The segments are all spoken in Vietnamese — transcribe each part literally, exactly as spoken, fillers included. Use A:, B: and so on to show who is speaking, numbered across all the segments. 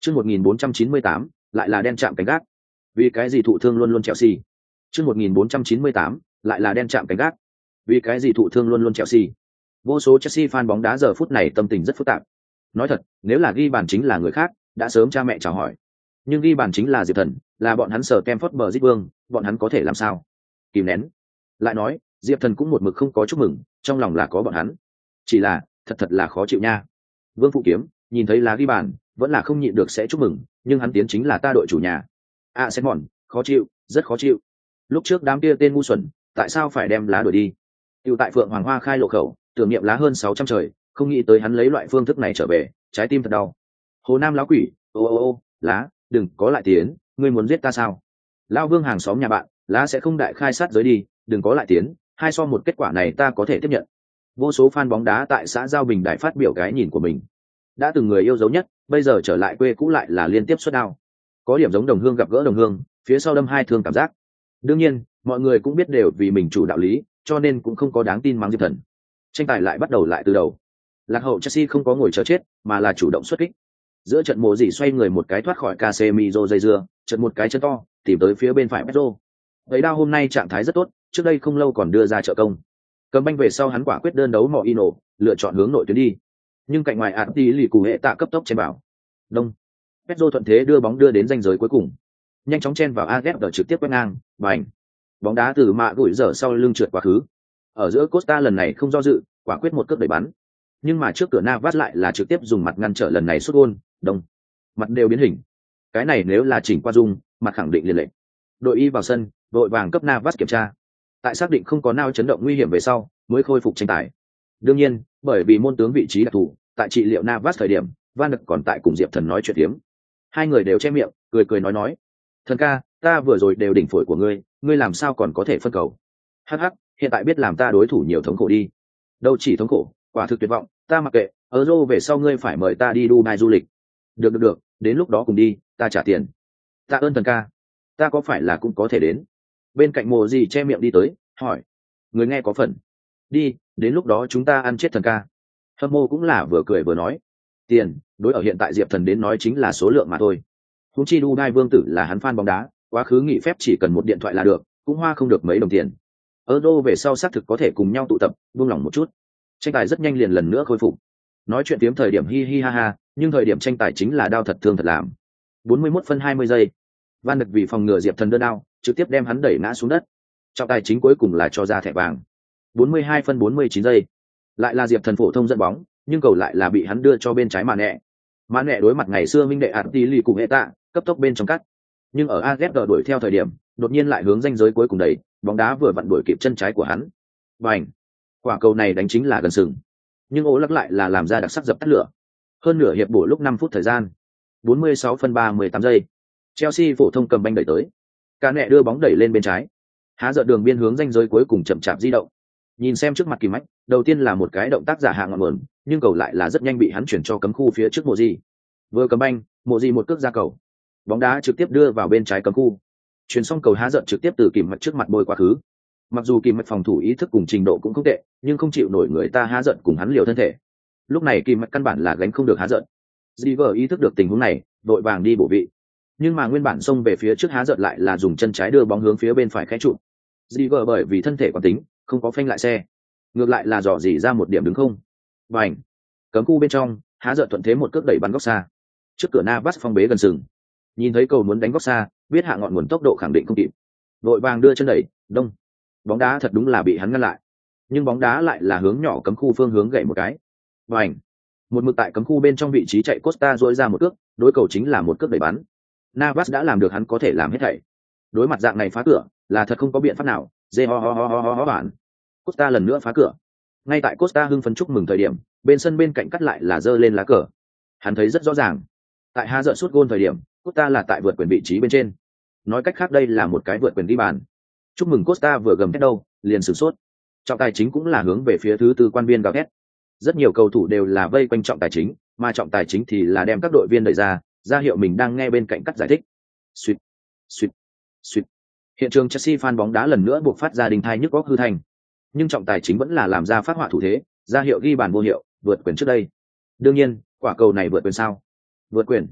A: Chương một nghìn bốn trăm chín mươi tám, lại là đen chạm cánh gác. Vì cái gì thụ thương luôn luôn Chelsea? Chương một nghìn bốn trăm chín mươi tám, lại là đen chạm cánh gác. Vì cái gì thụ thương luôn luôn Chelsea? Vô số Chelsea fan bóng đá giờ phút này tâm tình rất phức tạp. Nói thật, nếu là ghi bàn chính là người khác, đã sớm cha mẹ chào hỏi. Nhưng ghi bàn chính là Diệp Thần, là bọn hắn sở Stamford Bridge vương, bọn hắn có thể làm sao? Kìm nén. Lại nói, Diệp Thần cũng một mực không có chúc mừng, trong lòng là có bọn hắn. Chỉ là, thật thật là khó chịu nha. Vương Phụ Kiếm, nhìn thấy lá ghi bàn, vẫn là không nhịn được sẽ chúc mừng, nhưng hắn tiến chính là ta đội chủ nhà. À sẽ mòn, khó chịu, rất khó chịu. Lúc trước đám kia tên ngu xuẩn, tại sao phải đem lá đuổi đi? Tiểu tại Phượng Hoàng Hoa khai lộ khẩu, tưởng niệm lá hơn sáu trăm trời, không nghĩ tới hắn lấy loại phương thức này trở về, trái tim thật đau. Hồ Nam lão quỷ, ô ô ô, lá, đừng có lại tiến, ngươi muốn giết ta sao? Lão Vương hàng xóm nhà bạn, lá sẽ không đại khai sát giới đi, đừng có lại tiến, hai so một kết quả này ta có thể tiếp nhận. Vô số fan bóng đá tại xã Giao Bình Đại phát biểu cái nhìn của mình. Đã từng người yêu dấu nhất, bây giờ trở lại quê cũ lại là liên tiếp xuất đao. Có điểm giống đồng hương gặp gỡ đồng hương, phía sau đâm hai thương cảm giác. Đương nhiên, mọi người cũng biết đều vì mình chủ đạo lý, cho nên cũng không có đáng tin mắng Diệp Thần. Tranh tài lại bắt đầu lại từ đầu. Lạc hậu Chelsea không có ngồi chờ chết, mà là chủ động xuất kích. Giữa trận mùa gì xoay người một cái thoát khỏi Casemiro dây dưa, chợt một cái chân to, tìm tới phía bên phải Pedro. Thấy đao hôm nay trạng thái rất tốt, trước đây không lâu còn đưa ra trợ công. Cầm banh về sau hắn quả quyết đơn đấu Mourinho, lựa chọn hướng nội tuyến đi. Nhưng cạnh ngoài Ati lì cù hệ tạ cấp tốc chen vào. Đông. Pedro thuận thế đưa bóng đưa đến ranh giới cuối cùng. Nhanh chóng chen vào Aguerd trực tiếp quét ngang, bành. Bóng đá từ mạ gửi dở sau lưng trượt quá khứ. Ở giữa Costa lần này không do dự, quả quyết một cước đẩy bắn. Nhưng mà trước cửa Navas lại là trực tiếp dùng mặt ngăn trở lần này sút gôn, đông. Mặt đều biến hình. Cái này nếu là chỉnh qua dung, mặt khẳng định liền lệ. Đội y vào sân, đội vàng cấp Navas kiểm tra. Tại xác định không có nào chấn động nguy hiểm về sau, mới khôi phục tranh tài. Đương nhiên, bởi vì môn tướng vị trí đặc thù, tại trị liệu Navas thời điểm, Van Dijk còn tại cùng Diệp Thần nói chuyện tiếm. Hai người đều che miệng, cười cười nói nói: "Thần ca, ta vừa rồi đều đỉnh phổi của ngươi, ngươi làm sao còn có thể phân cầu? Hắc hắc, hiện tại biết làm ta đối thủ nhiều thống khổ đi. Đâu chỉ thống khổ, quả thực tuyệt vọng, ta mặc kệ, Euro về sau ngươi phải mời ta đi Dubai du lịch. Được được được, đến lúc đó cùng đi, ta trả tiền. Tạ ơn thần ca, ta có phải là cũng có thể đến?" Bên cạnh Mộ Gì che miệng đi tới, hỏi: "Người nghe có phần. Đi, đến lúc đó chúng ta ăn chết thần ca." Hâm mộ cũng là vừa cười vừa nói: "Tiền, đối ở hiện tại Diệp Thần đến nói chính là số lượng mà thôi. Huống chi Dubai vương tử là hắn fan bóng đá, quá khứ nghỉ phép chỉ cần một điện thoại là được, cũng hoa không được mấy đồng tiền. Euro về sau xác thực có thể cùng nhau tụ tập, buông lỏng một chút." Tranh tài rất nhanh liền lần nữa khôi phục. Nói chuyện tiếm thời điểm hi hi ha ha, nhưng thời điểm tranh tài chính là đao thật thương thật làm. bốn mươi mốt phân hai mươi giây. Van Dijk vì phòng ngừa Diệp Thần đơn đao, trực tiếp đem hắn đẩy ngã xuống đất. Trọng tài chính cuối cùng là cho ra thẻ vàng. bốn mươi hai phân bốn mươi chín giây. Lại là Diệp Thần phổ thông dẫn bóng, nhưng cầu lại là bị hắn đưa cho bên trái Mane. Mane đối mặt ngày xưa minh đệ Attili cùng hệ tạ, cấp tốc bên trong cắt. Nhưng ở Aguerd đuổi theo thời điểm, đột nhiên lại hướng ranh giới cuối cùng đẩy, bóng đá vừa vặn đuổi kịp chân trái của hắn. Bành! Quả cầu này đánh chính là gần sừng. Nhưng ố lắc lại là làm ra đặc sắc dập tắt lửa. Hơn nửa hiệp bổ lúc năm phút thời gian. bốn mươi sáu phân ba mươi tám giây. Chelsea phổ thông cầm banh đẩy tới. Cả nẹ đưa bóng đẩy lên bên trái. Há dợt đường biên hướng ranh giới cuối cùng chậm chạp di động. Nhìn xem trước mặt Kim Mách, đầu tiên là một cái động tác giả hạ ngọn nguồn, nhưng cầu lại là rất nhanh bị hắn chuyển cho cấm khu phía trước Mộ Gì. Vừa cầm banh, Mộ Gì một cước ra cầu. Bóng đá trực tiếp đưa vào bên trái cấm khu. Chuyển xong cầu há dợt trực tiếp từ Kim Mách trước mặt bôi quá khứ. Mặc dù Kim Mách phòng thủ ý thức cùng trình độ cũng không tệ, nhưng không chịu nổi người ta há dợt cùng hắn liều thân thể. Lúc này Kim Mách căn bản là gánh không được há dợt. River ý thức được tình huống này, vội vàng đi bổ vị. Nhưng mà nguyên bản xông về phía trước há dợt lại là dùng chân trái đưa bóng hướng phía bên phải khẽ trụ. River bởi vì thân thể quán tính, không có phanh lại xe, ngược lại là dò dỉ ra một điểm đứng không. Bành! Cấm khu bên trong, há dợt thuận thế một cước đẩy bắn góc xa. Trước cửa Navas phong bế gần sừng. Nhìn thấy cầu muốn đánh góc xa, biết hạ ngọn nguồn tốc độ khẳng định không kịp. Vội vàng đưa chân đẩy, đông. Bóng đá thật đúng là bị hắn ngăn lại. Nhưng bóng đá lại là hướng nhỏ cấm khu phương hướng gậy một cái. Bành! Một mực tại cấm khu bên trong vị trí chạy Costa duỗi ra một cước, đối cầu chính là một cước đẩy bắn. Navas đã làm được hắn có thể làm hết thảy. Đối mặt dạng này phá cửa, là thật không có biện pháp nào. Dê ho ho ho ho ho ho bản. Costa lần nữa phá cửa. Ngay tại Costa hưng phấn chúc mừng thời điểm, bên sân bên cạnh cắt lại là giơ lên lá cờ. Hắn thấy rất rõ ràng. Tại há dợt sút gôn thời điểm, Costa là tại vượt quyền vị trí bên trên. Nói cách khác đây là một cái vượt quyền ghi bàn. Chúc mừng Costa vừa gầm thét đâu, liền sửng sốt. Trọng tài chính cũng là hướng về phía thứ tư quan viên gào thét. Rất nhiều cầu thủ đều là vây quanh trọng tài chính, mà trọng tài chính thì là đem các đội viên đẩy ra, ra hiệu mình đang nghe bên cạnh cắt giải thích. Suýt, suýt, suýt. Hiện trường Chelsea fan bóng đá lần nữa buộc phát ra đình thai nhức óc hư thành. Nhưng trọng tài chính vẫn là làm ra phát họa thủ thế, ra hiệu ghi bàn vô hiệu, vượt quyền trước đây. Đương nhiên, quả cầu này vượt quyền sao? Vượt quyền.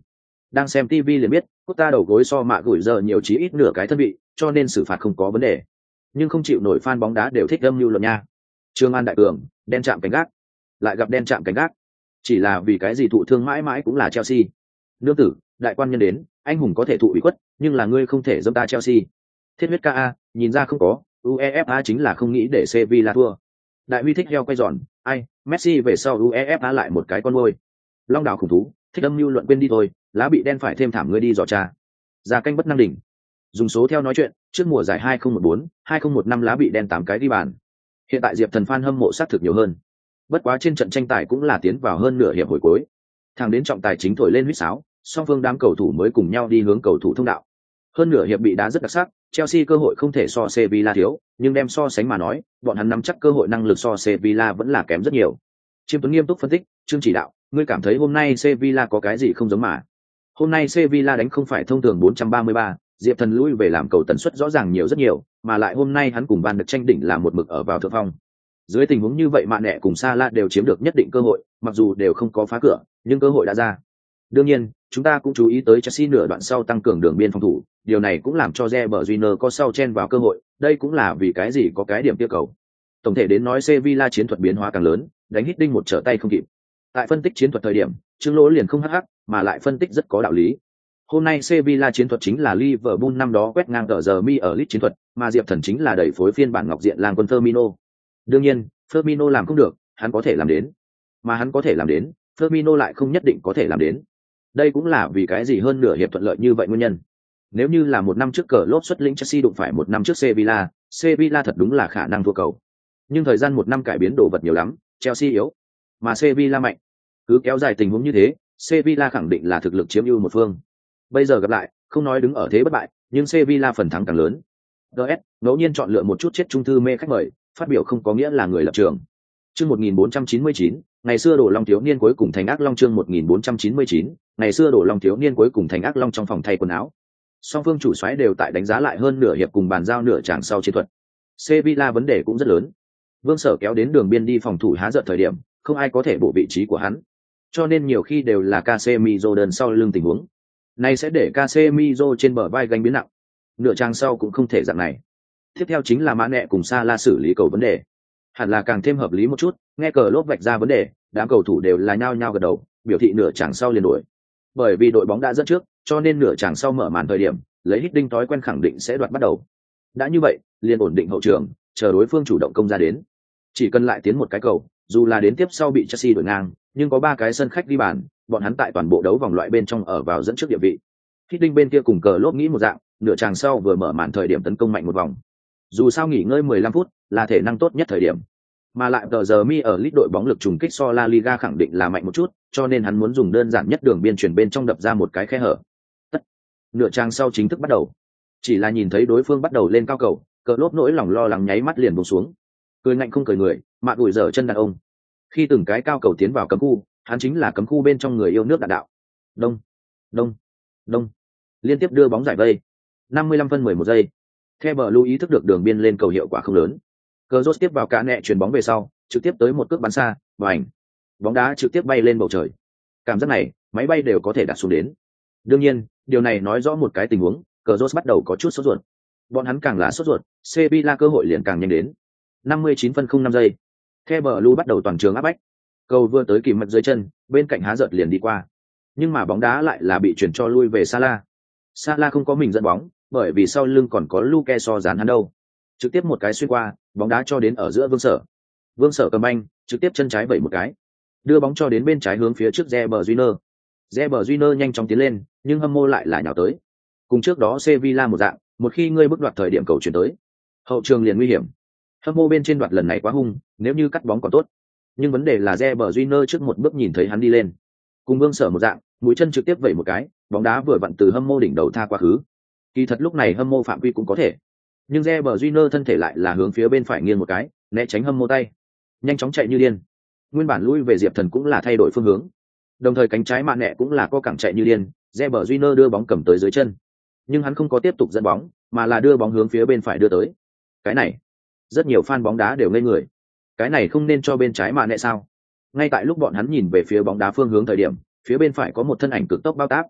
A: Đang xem ti vi liền biết, Costa đầu gối so mạ gửi giờ nhiều chí ít nửa cái thân vị, cho nên xử phạt không có vấn đề. Nhưng không chịu nổi fan bóng đá đều thích âm mưu luận nha. Trương An đại cường, đen chạm cánh gác, lại gặp đen chạm cánh gác. Chỉ là vì cái gì thụ thương mãi mãi cũng là Chelsea. Nương tử, đại quan nhân đến, anh hùng có thể thụ ủy khuất, nhưng là ngươi không thể dâm ta Chelsea. Thiết huyết ca a, nhìn ra không có, UEFA chính là không nghĩ để Sevilla thua. Đại huy thích heo quay giòn, ai, Messi về sau UEFA lại một cái con môi. Long đảo khủng thú, thích âm mưu luận quên đi thôi, lá bị đen phải thêm thảm ngươi đi dò cha. Ra canh bất năng đỉnh. Dùng số theo nói chuyện, trước mùa giải hai không một bốn, hai không một năm lá bị đen tám cái đi bàn. Hiện tại Diệp Thần fan hâm mộ sát thực nhiều hơn. Bất quá trên trận tranh tài cũng là tiến vào hơn nửa hiệp hồi cuối. Thằng đến trọng tài chính thổi lên huýt sáo, song phương đám cầu thủ mới cùng nhau đi hướng cầu thủ thông đạo. Hơn nửa hiệp bị đá rất đặc sắc, Chelsea cơ hội không thể so Sevilla thiếu, nhưng đem so sánh mà nói, bọn hắn nắm chắc cơ hội năng lực so Sevilla vẫn là kém rất nhiều. Chiêm Tuấn nghiêm túc phân tích, Trương chỉ đạo, ngươi cảm thấy hôm nay Sevilla có cái gì không giống mà? Hôm nay Sevilla đánh không phải thông thường bốn trăm ba mươi ba, Diệp Thần lui về làm cầu tần suất rõ ràng nhiều rất nhiều, mà lại hôm nay hắn cùng Van được tranh đỉnh là một mực ở vào thượng phong. Dưới tình huống như vậy Mạn Nẹ cùng Salah đều chiếm được nhất định cơ hội, mặc dù đều không có phá cửa, nhưng cơ hội đã ra. Đương nhiên, chúng ta cũng chú ý tới Chelsea nửa đoạn sau tăng cường đường biên phòng thủ, điều này cũng làm cho Reber Júnior có sau chen vào cơ hội, đây cũng là vì cái gì có cái điểm tiêu cầu. Tổng thể đến nói Sevilla chiến thuật biến hóa càng lớn, đánh hít đinh một trở tay không kịp. Tại phân tích chiến thuật thời điểm, Trương Lỗ liền không hắc hắc, mà lại phân tích rất có đạo lý. Hôm nay Sevilla chiến thuật chính là Liverpool năm đó quét ngang tờ giờ mi ở Leeds chiến thuật, mà Diệp Thần chính là đẩy phối phiên bản ngọc diện lang quân Firmino. Đương nhiên, Firmino làm không được, hắn có thể làm đến. Mà hắn có thể làm đến, Firmino lại không nhất định có thể làm đến. Đây cũng là vì cái gì hơn nửa hiệp thuận lợi như vậy nguyên nhân. Nếu như là một năm trước cờ lốp xuất lĩnh Chelsea đụng phải một năm trước Sevilla, Sevilla thật đúng là khả năng thua cầu. Nhưng thời gian một năm cải biến đồ vật nhiều lắm, Chelsea yếu, mà Sevilla mạnh. Cứ kéo dài tình huống như thế, Sevilla khẳng định là thực lực chiếm ưu một phương. Bây giờ gặp lại, không nói đứng ở thế bất bại, nhưng Sevilla phần thắng càng lớn. đê ét, ngẫu nhiên chọn lựa một chút chết trung thư mê khách mời, phát biểu không có nghĩa là người lập trường. Chương một nghìn bốn trăm chín mươi chín, ngày xưa đổ long thiếu niên cuối cùng thành ác long chương một nghìn bốn trăm chín mươi chín, ngày xưa đổ long thiếu niên cuối cùng thành ác long trong phòng thay quần áo. Song phương chủ soái đều tại đánh giá lại hơn nửa hiệp cùng bàn giao nửa tràng sau chiến thuật. Sevilla vấn đề cũng rất lớn. Vương Sở kéo đến đường biên đi phòng thủ há giận thời điểm, không ai có thể bổ vị trí của hắn. Cho nên nhiều khi đều là Casemiro đơn sau lưng tình huống. Này sẽ để Casemiro trên bờ vai gánh biến nặng. Nửa trang sau cũng không thể dạng này. Tiếp theo chính là Mã Nẹ cùng Salah xử lý cầu vấn đề. Hẳn là càng thêm hợp lý một chút, nghe cờ lốp vạch ra vấn đề, đám cầu thủ đều là nhao nhao gật đầu, biểu thị nửa chàng sau liền đuổi. Bởi vì đội bóng đã dẫn trước, cho nên nửa chàng sau mở màn thời điểm, lấy hít đinh thói quen khẳng định sẽ đoạt bắt đầu. Đã như vậy, liền ổn định hậu trường, chờ đối phương chủ động công ra đến. Chỉ cần lại tiến một cái cầu, dù là đến tiếp sau bị Chelsea đuổi ngang, nhưng có ba cái sân khách đi bàn, bọn hắn tại toàn bộ đấu vòng loại bên trong ở vào dẫn trước địa vị. Hít đinh bên kia cùng cờ lốp nghĩ một dạng, nửa chàng sau vừa mở màn thời điểm tấn công mạnh một vòng. Dù sao nghỉ ngơi mười lăm phút là thể năng tốt nhất thời điểm. Mà lại tờ giờ mi ở Leeds đội bóng lực trùng kích so La Liga khẳng định là mạnh một chút, cho nên hắn muốn dùng đơn giản nhất đường biên chuyển bên trong đập ra một cái khe hở. Tất. Nửa trang sau chính thức bắt đầu. Chỉ là nhìn thấy đối phương bắt đầu lên cao cầu, cờ lốp nỗi lòng lo lắng nháy mắt liền buông xuống. Cười ngạnh không cười người, mạ gùi dở chân đàn ông. Khi từng cái cao cầu tiến vào cấm khu, hắn chính là cấm khu bên trong người yêu nước đạn đạo. Đông, đông, đông. Liên tiếp đưa bóng giải vây. năm mươi lăm phân mười một giây. The Blue ý thức được đường biên lên cầu hiệu quả không lớn. Cờ rốt tiếp vào cả nẹ chuyền bóng về sau, trực tiếp tới một cước bắn xa, bành. Bóng đá trực tiếp bay lên bầu trời. Cảm giác này, máy bay đều có thể đặt xuống đến. Đương nhiên, điều này nói rõ một cái tình huống, cờ rốt bắt đầu có chút sốt ruột. Bọn hắn càng là sốt ruột, Sevilla cơ hội liền càng nhanh đến. năm mươi chín phân không năm giây. The Blue bắt đầu toàn trường áp bách. Cầu vừa tới kìm mặt dưới chân, bên cạnh há giật liền đi qua. Nhưng mà bóng đá lại là bị chuyển cho lui về Salah. Salah không có mình dẫn bóng, bởi vì sau lưng còn có Luke so dán hắn đâu. Trực tiếp một cái xuyên qua, bóng đá cho đến ở giữa Vương Sở. Vương Sở cầm banh, trực tiếp chân trái vẩy một cái, đưa bóng cho đến bên trái hướng phía trước Reber Júnior. Reber Júnior nhanh chóng tiến lên, nhưng hâm mộ lại là nhào tới. Cùng trước đó Sevilla một dạng, một khi ngươi bước đoạt thời điểm cầu chuyển tới, hậu trường liền nguy hiểm. Hâm mộ bên trên đoạt lần này quá hung, nếu như cắt bóng còn tốt. Nhưng vấn đề là Reber Júnior trước một bước nhìn thấy hắn đi lên. Cùng Vương Sở một dạng, mũi chân trực tiếp vẩy một cái, bóng đá vừa vặn từ hâm mộ đỉnh đầu tha qua khứ. Kỳ thật lúc này hâm mộ phạm vi cũng có thể, nhưng Reber Júnior thân thể lại là hướng phía bên phải nghiêng một cái, né tránh hâm mộ tay, nhanh chóng chạy như điên. Nguyên bản lui về Diệp Thần cũng là thay đổi phương hướng, đồng thời cánh trái Mạn Nẹ cũng là co cẳng chạy như điên. Reber Júnior đưa bóng cầm tới dưới chân, nhưng hắn không có tiếp tục dẫn bóng, mà là đưa bóng hướng phía bên phải đưa tới. Cái này, rất nhiều fan bóng đá đều ngây người. Cái này không nên cho bên trái Mạn Nẹ sao? Ngay tại lúc bọn hắn nhìn về phía bóng đá phương hướng thời điểm, phía bên phải có một thân ảnh cực tốc bao tác.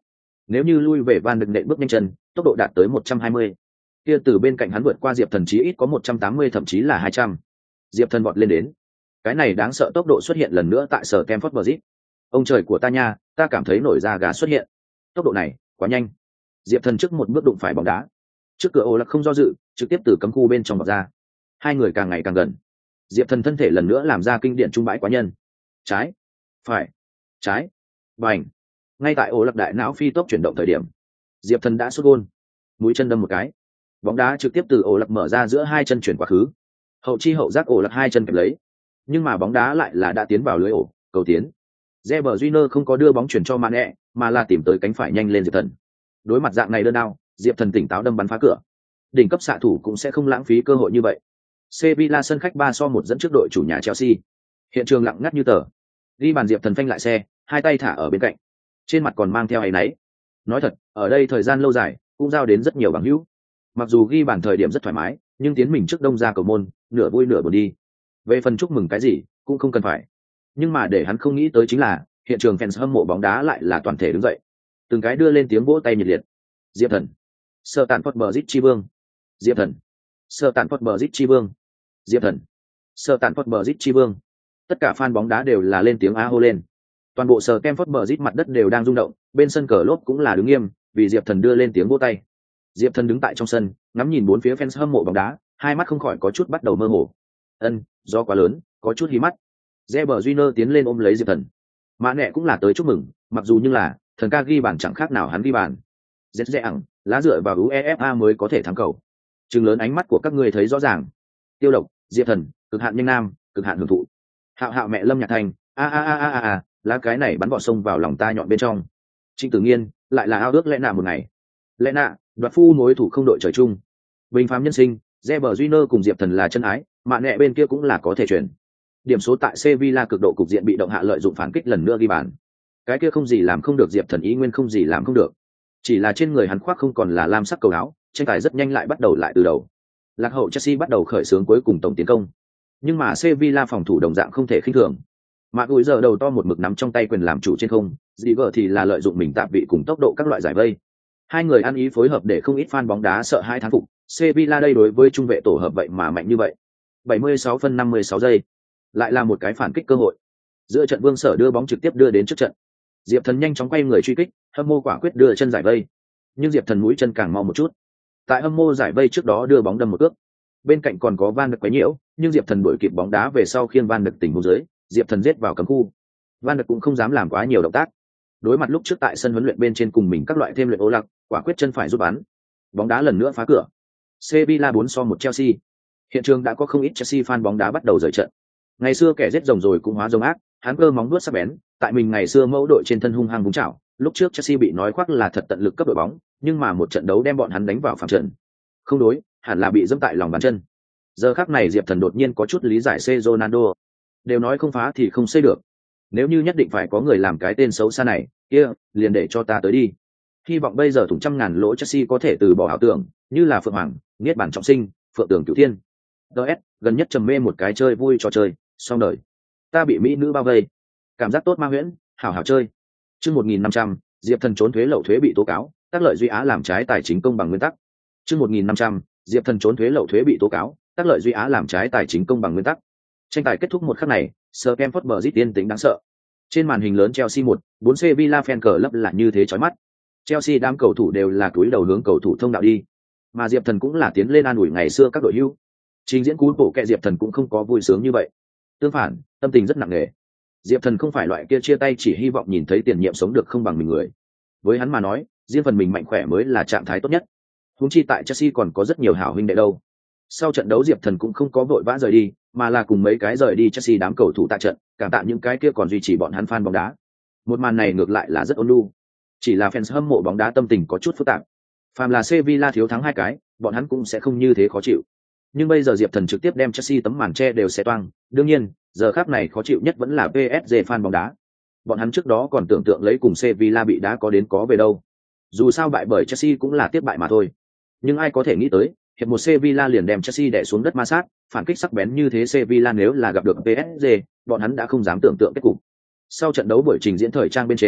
A: Nếu như lui về Van de Beek bước nhanh chân, tốc độ đạt tới một trăm hai mươi. Kia từ bên cạnh hắn vượt qua Diệp Thần chí ít có một trăm tám mươi thậm chí là hai trăm. Diệp Thần vọt lên đến. Cái này đáng sợ tốc độ xuất hiện lần nữa tại sở Stamford Bridge. Ông trời của ta nha, ta cảm thấy nổi da gà xuất hiện. Tốc độ này, quá nhanh. Diệp Thần trước một bước đụng phải bóng đá. Trước cửa ô lạc không do dự, trực tiếp từ cấm khu bên trong vọt ra. Hai người càng ngày càng gần. Diệp Thần thân thể lần nữa làm ra kinh điển trung bãi quá nhân. Trái, phải, trái, bành. Ngay tại ô lạc đại não phi tốc chuyển động thời điểm, Diệp Thần đã sút gôn. Mũi chân đâm một cái, bóng đá trực tiếp từ ô lạc mở ra giữa hai chân chuyển quá khứ. Hậu chi hậu giác ô lạc hai chân kẹp lấy, nhưng mà bóng đá lại là đã tiến vào lưới ổ, cầu tiến. Reber Júnior không có đưa bóng chuyển cho Mane, mà là tìm tới cánh phải nhanh lên Diệp Thần. Đối mặt dạng này đơn đao, Diệp Thần tỉnh táo đâm bắn phá cửa. Đỉnh cấp xạ thủ cũng sẽ không lãng phí cơ hội như vậy. Sevilla sân khách ba so một dẫn trước đội chủ nhà Chelsea. Hiện trường lặng ngắt như tờ. Ghi bàn Diệp Thần phanh lại xe, hai tay thả ở bên cạnh. Trên mặt còn mang theo áy náy. Nói thật, ở đây thời gian lâu dài, cũng giao đến rất nhiều bằng hữu. Mặc dù ghi bàn thời điểm rất thoải mái, nhưng tiến mình trước đông ra cầu môn, nửa vui nửa buồn đi. Về phần chúc mừng cái gì, cũng không cần phải. Nhưng mà để hắn không nghĩ tới chính là, hiện trường fans hâm mộ bóng đá lại là toàn thể đứng dậy. Từng cái đưa lên tiếng vỗ tay nhiệt liệt. Diệp Thần, Sir Stamford Bridge chi vương. Diệp Thần, Sir Stamford Bridge chi vương. Diệp Thần, Sir Stamford Bridge chi vương. Tất cả fan bóng đá đều là lên tiếng á hô lên. Toàn bộ Sir Stamford Bridge mặt đất đều đang rung động, bên sân cờ lốp cũng là đứng nghiêm, vì Diệp Thần đưa lên tiếng vỗ tay. Diệp Thần đứng tại trong sân, ngắm nhìn bốn phía fans hâm mộ bóng đá, hai mắt không khỏi có chút bắt đầu mơ hồ. Ân, do quá lớn, có chút hí mắt. Reber Júnior tiến lên ôm lấy Diệp Thần. Mã Nẹ cũng là tới chúc mừng, mặc dù nhưng là thần ca ghi bàn chẳng khác nào hắn ghi bàn. Rất dễ ẳng, lá dựa vào UEFA mới có thể thắng cầu. Trừng lớn ánh mắt của các ngươi thấy rõ ràng. Tiêu Độc, Diệp Thần, cực hạn nhanh nam, cực hạn hưởng thụ. Hạo Hạo mẹ Lâm Nhạc Thành, a a a a a, lá cái này bắn vọt sông vào lòng ta nhọn bên trong. Trịnh Tử Nghiên, lại là ao ước lẽ nạ một ngày. Lẽ nạ, đoạt phu mối thủ không đội trời chung. Bình phàm nhân sinh, Reber Júnior cùng Diệp Thần là chân ái, Mã Nẹ bên kia cũng là có thể chuyển. Điểm số tại Sevilla cực độ cục diện bị động hạ lợi dụng phản kích lần nữa ghi bàn. Cái kia không gì làm không được Diệp Thần ý nguyên không gì làm không được. Chỉ là trên người hắn khoác không còn là lam sắc cầu áo, tranh tài rất nhanh lại bắt đầu lại từ đầu. Lạc hậu Chelsea bắt đầu khởi xướng cuối cùng tổng tiến công. Nhưng mà Sevilla phòng thủ đồng dạng không thể khinh thường. Mạc Gùi giờ đầu to một mực nắm trong tay quyền làm chủ trên không, Ziver thì là lợi dụng mình tạm vị cùng tốc độ các loại giải vây. Hai người ăn ý phối hợp để không ít fan bóng đá sợ hai thán phục. Sevilla đây đối với trung vệ tổ hợp vậy mà mạnh như vậy. bảy mươi sáu phân năm mươi sáu giây, lại là một cái phản kích cơ hội. Giữa trận Vương Sở đưa bóng trực tiếp đưa đến trước trận. Diệp Thần nhanh chóng quay người truy kích, Hâm Mô quả quyết đưa chân giải vây. Nhưng Diệp Thần mũi chân càng mau một chút. Tại Hâm Mô giải vây trước đó đưa bóng đâm một cước. Bên cạnh còn có Van Đực quấy nhiễu, nhưng Diệp Thần đuổi kịp bóng đá về sau khiêng Van Đực tình huống dưới, Diệp Thần giết vào cấm khu. Van Đực cũng không dám làm quá nhiều động tác. Đối mặt lúc trước tại sân huấn luyện bên trên cùng mình các loại thêm luyện ô lạc, quả quyết chân phải giúp bắn. Bóng đá lần nữa phá cửa. Sevilla bốn so một Chelsea. Hiện trường đã có không ít Chelsea fan bóng đá bắt đầu rời trận. Ngày xưa kẻ giết rồng rồi cũng hóa rồng ác, hắn cơ móng vuốt sắc bén, tại mình ngày xưa mẫu đội trên thân hung hăng vung chảo. Lúc trước Chelsea bị nói khoác là thật tận lực cấp đội bóng, nhưng mà một trận đấu đem bọn hắn đánh vào phẳng trận. Không đối, hẳn là bị dẫm tại lòng bàn chân. Giờ khắc này Diệp Thần đột nhiên có chút lý giải C Ronaldo. Đều nói không phá thì không xây được. Nếu như nhất định phải có người làm cái tên xấu xa này, kia, liền để cho ta tới đi. Hy vọng bây giờ thủng trăm ngàn lỗ Chelsea có thể từ bỏ ảo tưởng, như là Phượng Hoàng, Niết Bàn Trọng Sinh, Phượng Tường Cửu Thiên. đê ét, gần nhất trầm mê một cái chơi vui trò chơi, xong đời. Ta bị mỹ nữ bao vây. Cảm giác tốt ma huyễn, hảo hảo chơi. Chương một nghìn năm trăm, Diệp Thần trốn thuế lậu thuế bị tố cáo, tác lợi Duy Á làm trái tài chính công bằng nguyên tắc. Chương một nghìn năm trăm, Diệp Thần trốn thuế lậu thuế bị tố cáo, tác lợi Duy Á làm trái tài chính công bằng nguyên tắc. Tranh tài kết thúc một khắc này, Stamford Bridge yên tĩnh đáng sợ. Trên màn hình lớn Chelsea một, bốn Sevilla fan cờ lấp là như thế chói mắt. Chelsea đám cầu thủ đều là cúi đầu hướng cầu thủ thông đạo đi, mà Diệp Thần cũng là tiến lên an ủi ngày xưa các đội hưu. Trình diễn cú bộ kẹ Diệp Thần cũng không có vui sướng như vậy. Tương phản, tâm tình rất nặng nề. Diệp Thần không phải loại kia chia tay chỉ hy vọng nhìn thấy tiền nhiệm sống được không bằng mình người. Với hắn mà nói, riêng phần mình mạnh khỏe mới là trạng thái tốt nhất. Huống chi tại Chelsea còn có rất nhiều hảo huynh đệ đâu. Sau trận đấu Diệp Thần cũng không có vội vã rời đi, mà là cùng mấy cái rời đi Chelsea đám cầu thủ tại trận, cảm tạ những cái kia còn duy trì bọn hắn fan bóng đá. Một màn này ngược lại là rất ôn nhu. Chỉ là fans hâm mộ bóng đá tâm tình có chút phức tạp. Phàm là Sevilla thiếu thắng hai cái, bọn hắn cũng sẽ không như thế khó chịu. Nhưng bây giờ Diệp Thần trực tiếp đem Chelsea tấm màn che đều xé toang, đương nhiên, giờ khắc này khó chịu nhất vẫn là pê ét giê fan bóng đá. Bọn hắn trước đó còn tưởng tượng lấy cùng Sevilla bị đá có đến có về đâu. Dù sao bại bởi Chelsea cũng là tiếp bại mà thôi. Nhưng ai có thể nghĩ tới, hiệp một Sevilla liền đem Chelsea đè xuống đất ma sát, phản kích sắc bén như thế Sevilla nếu là gặp được pê ét giê, bọn hắn đã không dám tưởng tượng kết cục. Sau trận đấu buổi trình diễn thời trang bên trên,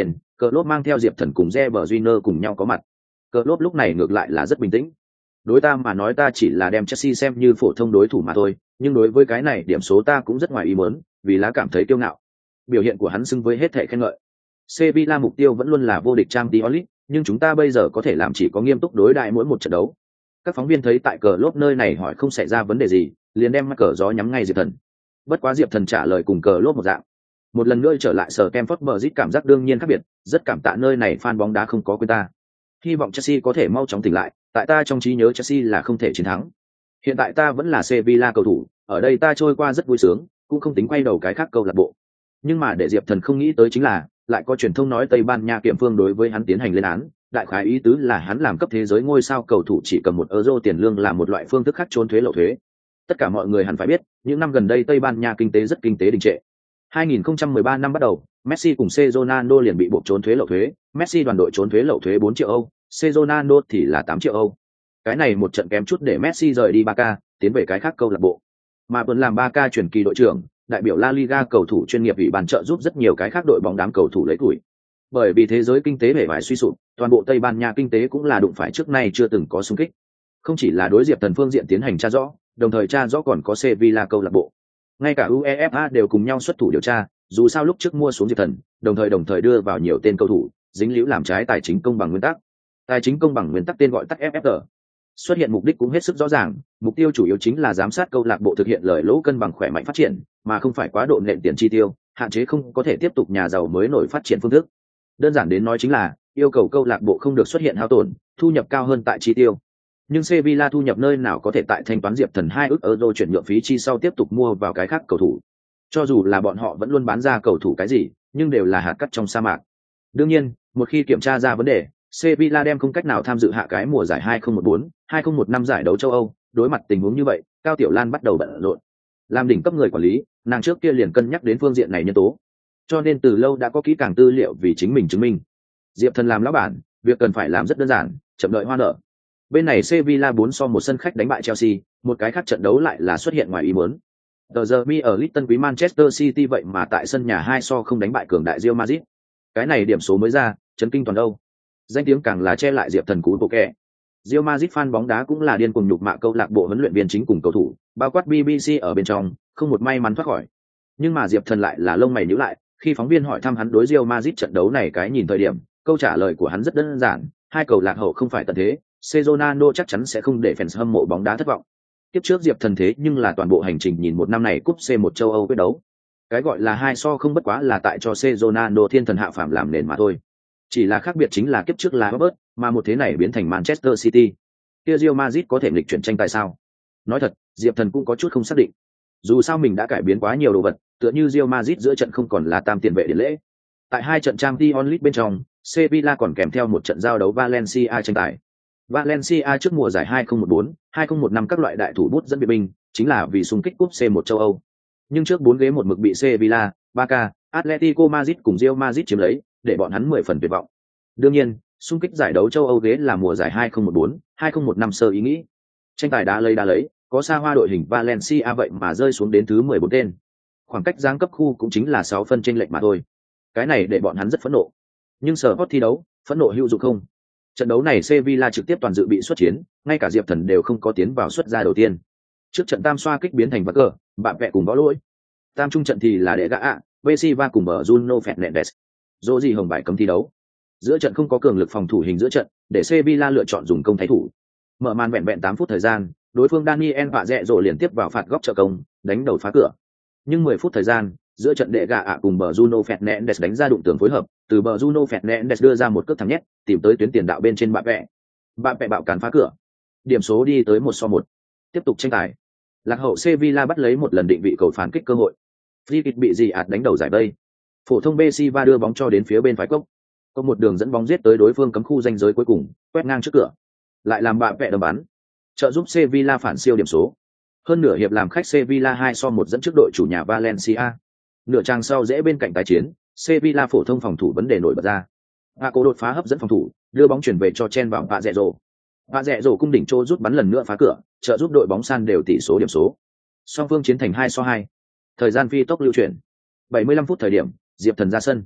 A: Klopp mang theo Diệp Thần cùng Reber Júnior cùng nhau có mặt. Klopp lúc này ngược lại là rất bình tĩnh. Đối ta mà nói ta chỉ là đem Chelsea xem như phổ thông đối thủ mà thôi, nhưng đối với cái này điểm số ta cũng rất ngoài ý muốn, vì lá cảm thấy kiêu ngạo. Biểu hiện của hắn xứng với hết thảy khen ngợi. Sevilla mục tiêu vẫn luôn là vô địch Champions League, nhưng chúng ta bây giờ có thể làm chỉ có nghiêm túc đối đại mỗi một trận đấu. Các phóng viên thấy tại cờ lốp nơi này hỏi không xảy ra vấn đề gì, liền đem cờ gió nhắm ngay Diệp Thần. Bất quá Diệp Thần trả lời cùng cờ lốp một dạng. Một lần nữa trở lại sở Stamford Bridge cảm giác đương nhiên khác biệt, rất cảm tạ nơi này fan bóng đá không có quên ta. Hy vọng Chelsea có thể mau chóng tỉnh lại, tại ta trong trí nhớ Chelsea là không thể chiến thắng. Hiện tại ta vẫn là Sevilla cầu thủ, ở đây ta trôi qua rất vui sướng, cũng không tính quay đầu cái khác câu lạc bộ. Nhưng mà để Diệp Thần không nghĩ tới chính là, lại có truyền thông nói Tây Ban Nha kiểm phương đối với hắn tiến hành lên án, đại khái ý tứ là hắn làm cấp thế giới ngôi sao cầu thủ chỉ cầm một euro tiền lương là một loại phương thức khác trốn thuế lậu thuế. Tất cả mọi người hẳn phải biết, những năm gần đây Tây Ban Nha kinh tế rất kinh tế đình trệ. hai nghìn không trăm mười ba năm bắt đầu, Messi cùng Ronaldo liền bị buộc trốn thuế lậu thuế, Messi đoàn đội trốn thuế lậu thuế bốn triệu Âu, Ronaldo thì là tám triệu Âu. Cái này một trận kém chút để Messi rời đi Barca, tiến về cái khác câu lạc bộ. Mà vẫn làm Barca chuyển kỳ đội trưởng, đại biểu La Liga cầu thủ chuyên nghiệp ủy ban trợ giúp rất nhiều cái khác đội bóng đám cầu thủ lấy tuổi. Bởi vì thế giới kinh tế bể bại suy sụp, toàn bộ Tây Ban Nha kinh tế cũng là đụng phải trước nay chưa từng có xung kích. Không chỉ là đối Diệp Thần phương diện tiến hành tra rõ, đồng thời tra rõ còn có Sevilla câu lạc bộ. Ngay cả UEFA đều cùng nhau xuất thủ điều tra, dù sao lúc trước mua xuống Diệp Thần, đồng thời đồng thời đưa vào nhiều tên cầu thủ, dính líu làm trái tài chính công bằng nguyên tắc. Tài chính công bằng nguyên tắc tên gọi tắt ép ép giê. Xuất hiện mục đích cũng hết sức rõ ràng, mục tiêu chủ yếu chính là giám sát câu lạc bộ thực hiện lời lỗ cân bằng khỏe mạnh phát triển, mà không phải quá độ nện tiền chi tiêu, hạn chế không có thể tiếp tục nhà giàu mới nổi phát triển phương thức. Đơn giản đến nói chính là yêu cầu câu lạc bộ không được xuất hiện hao tổn, thu nhập cao hơn tại chi tiêu. Nhưng Sevilla thu nhập nơi nào có thể tại thanh toán Diệp Thần hai ức euro chuyển nhượng phí chi sau tiếp tục mua vào cái khác cầu thủ. Cho dù là bọn họ vẫn luôn bán ra cầu thủ cái gì, nhưng đều là hạt cát trong sa mạc. Đương nhiên, một khi kiểm tra ra vấn đề, Sevilla đem không cách nào tham dự hạ cái mùa giải hai không một bốn hai không một năm giải đấu châu Âu, đối mặt tình huống như vậy, Cao Tiểu Lan bắt đầu bận rộn. Làm đỉnh cấp người quản lý, nàng trước kia liền cân nhắc đến phương diện này nhân tố. Cho nên từ lâu đã có kỹ càng tư liệu vì chính mình chứng minh. Diệp Thần làm lão bản, việc cần phải làm rất đơn giản, chậm đợi hoa nở. Bên này Sevilla bốn so một sân khách đánh bại Chelsea, một cái khác trận đấu lại là xuất hiện ngoài ý muốn. Tờ giờ mi ở Liston quý Manchester City vậy mà tại sân nhà hai so không đánh bại cường đại Real Madrid. Cái này điểm số mới ra, chấn kinh toàn Âu. Danh tiếng càng là che lại Diệp Thần cú bộ kẻ. Real Madrid fan bóng đá cũng là điên cuồng nhục mạ câu lạc bộ huấn luyện viên chính cùng cầu thủ, bao quát bê bê xê ở bên trong, không một may mắn thoát khỏi. Nhưng mà Diệp Thần lại là lông mày nhíu lại, khi phóng viên hỏi thăm hắn đối Real Madrid trận đấu này cái nhìn thời điểm, câu trả lời của hắn rất đơn giản, hai cầu lạc hậu không phải tận thế, Ronaldo chắc chắn sẽ không để fans hâm mộ bóng đá thất vọng. Tiếp trước Diệp Thần thế nhưng là toàn bộ hành trình nhìn một năm này cúp C một châu Âu quyết đấu. Cái gọi là hai so không bất quá là tại cho Ronaldo thiên thần hạ phàm làm nền mà thôi. Chỉ là khác biệt chính là kiếp trước là Robert, mà một thế này biến thành Manchester City. Kia Real Madrid có thể nghịch chuyển tranh tài sao? Nói thật, Diệp Thần cũng có chút không xác định. Dù sao mình đã cải biến quá nhiều đồ vật, tựa như Real Madrid giữa trận không còn là tam tiền vệ điển lễ. Tại hai trận Champions League bên trong, Sevilla còn kèm theo một trận giao đấu Valencia tranh tài. Valencia trước mùa giải hai không một bốn hai không một năm các loại đại thủ bút dẫn biệt binh, chính là vì xung kích cúp C một châu Âu. Nhưng trước bốn ghế một mực bị Sevilla, Barca, Atletico Madrid cùng Real Madrid chiếm lấy, để bọn hắn mười phần tuyệt vọng. Đương nhiên, xung kích giải đấu châu Âu ghế là mùa giải hai không một bốn hai không một năm sơ ý nghĩ. Tranh tài đá lấy đá lấy, có xa hoa đội hình Valencia vậy mà rơi xuống đến thứ mười bốn tên. Khoảng cách giáng cấp khu cũng chính là sáu phân chênh lệch mà thôi. Cái này để bọn hắn rất phẫn nộ. Nhưng sở hot thi đấu, phẫn nộ hữu dụng không? Trận đấu này Sevilla trực tiếp toàn dự bị xuất chiến, ngay cả Diệp Thần đều không có tiến vào xuất ra đầu tiên. Trước trận tam xoa kích biến thành vật cờ, bạn vẽ cùng võ lỗi. Tam trung trận thì là đệ gã ạ, Vesiva cùng bờ Bruno Fernandes. Dỗ gì hồng bài cấm thi đấu. Giữa trận không có cường lực phòng thủ hình giữa trận, để Sevilla lựa chọn dùng công thái thủ. Mở màn vẹn vẹn tám phút thời gian, đối phương Daniel vạ rẹ rồi liên tiếp vào phạt góc trợ công, đánh đầu phá cửa. Nhưng mười phút thời gian, giữa trận đệ gạ ạ cùng bờ Bruno Fernandes đánh ra đụng tường phối hợp, từ bờ Bruno Fernandes đưa ra một cước thẳng nhét, tìm tới tuyến tiền đạo bên trên bạ vẽ. Bạ vẽ bạo cản phá cửa. Điểm số đi tới một so một. Tiếp tục tranh tài. Lạc hậu Sevilla bắt lấy một lần định vị cầu phản kích cơ hội. Free kick bị gì ạt đánh đầu giải vây. Phổ thông Bessiva đưa bóng cho đến phía bên phải cốc. Có một đường dẫn bóng giết tới đối phương cấm khu ranh giới cuối cùng, quét ngang trước cửa. Lại làm bạ vẽ đâm bắn. Trợ giúp Sevilla phản siêu điểm số. Hơn nửa hiệp làm khách Sevilla hai so một dẫn trước đội chủ nhà Valencia. Nửa trang sau dễ bên cạnh tái chiến, Sevilla phổ thông phòng thủ vấn đề nổi bật ra. Paco đột phá hấp dẫn phòng thủ, đưa bóng chuyển về cho chen vào Vạ Rẹ Rồ. Vạ Rẹ Rồ cung đỉnh trô rút bắn lần nữa phá cửa, trợ giúp đội bóng san đều tỷ số điểm số. Song phương chiến thành hai so hai. Thời gian phi tốc lưu chuyển. bảy mươi lăm phút thời điểm, Diệp Thần ra sân.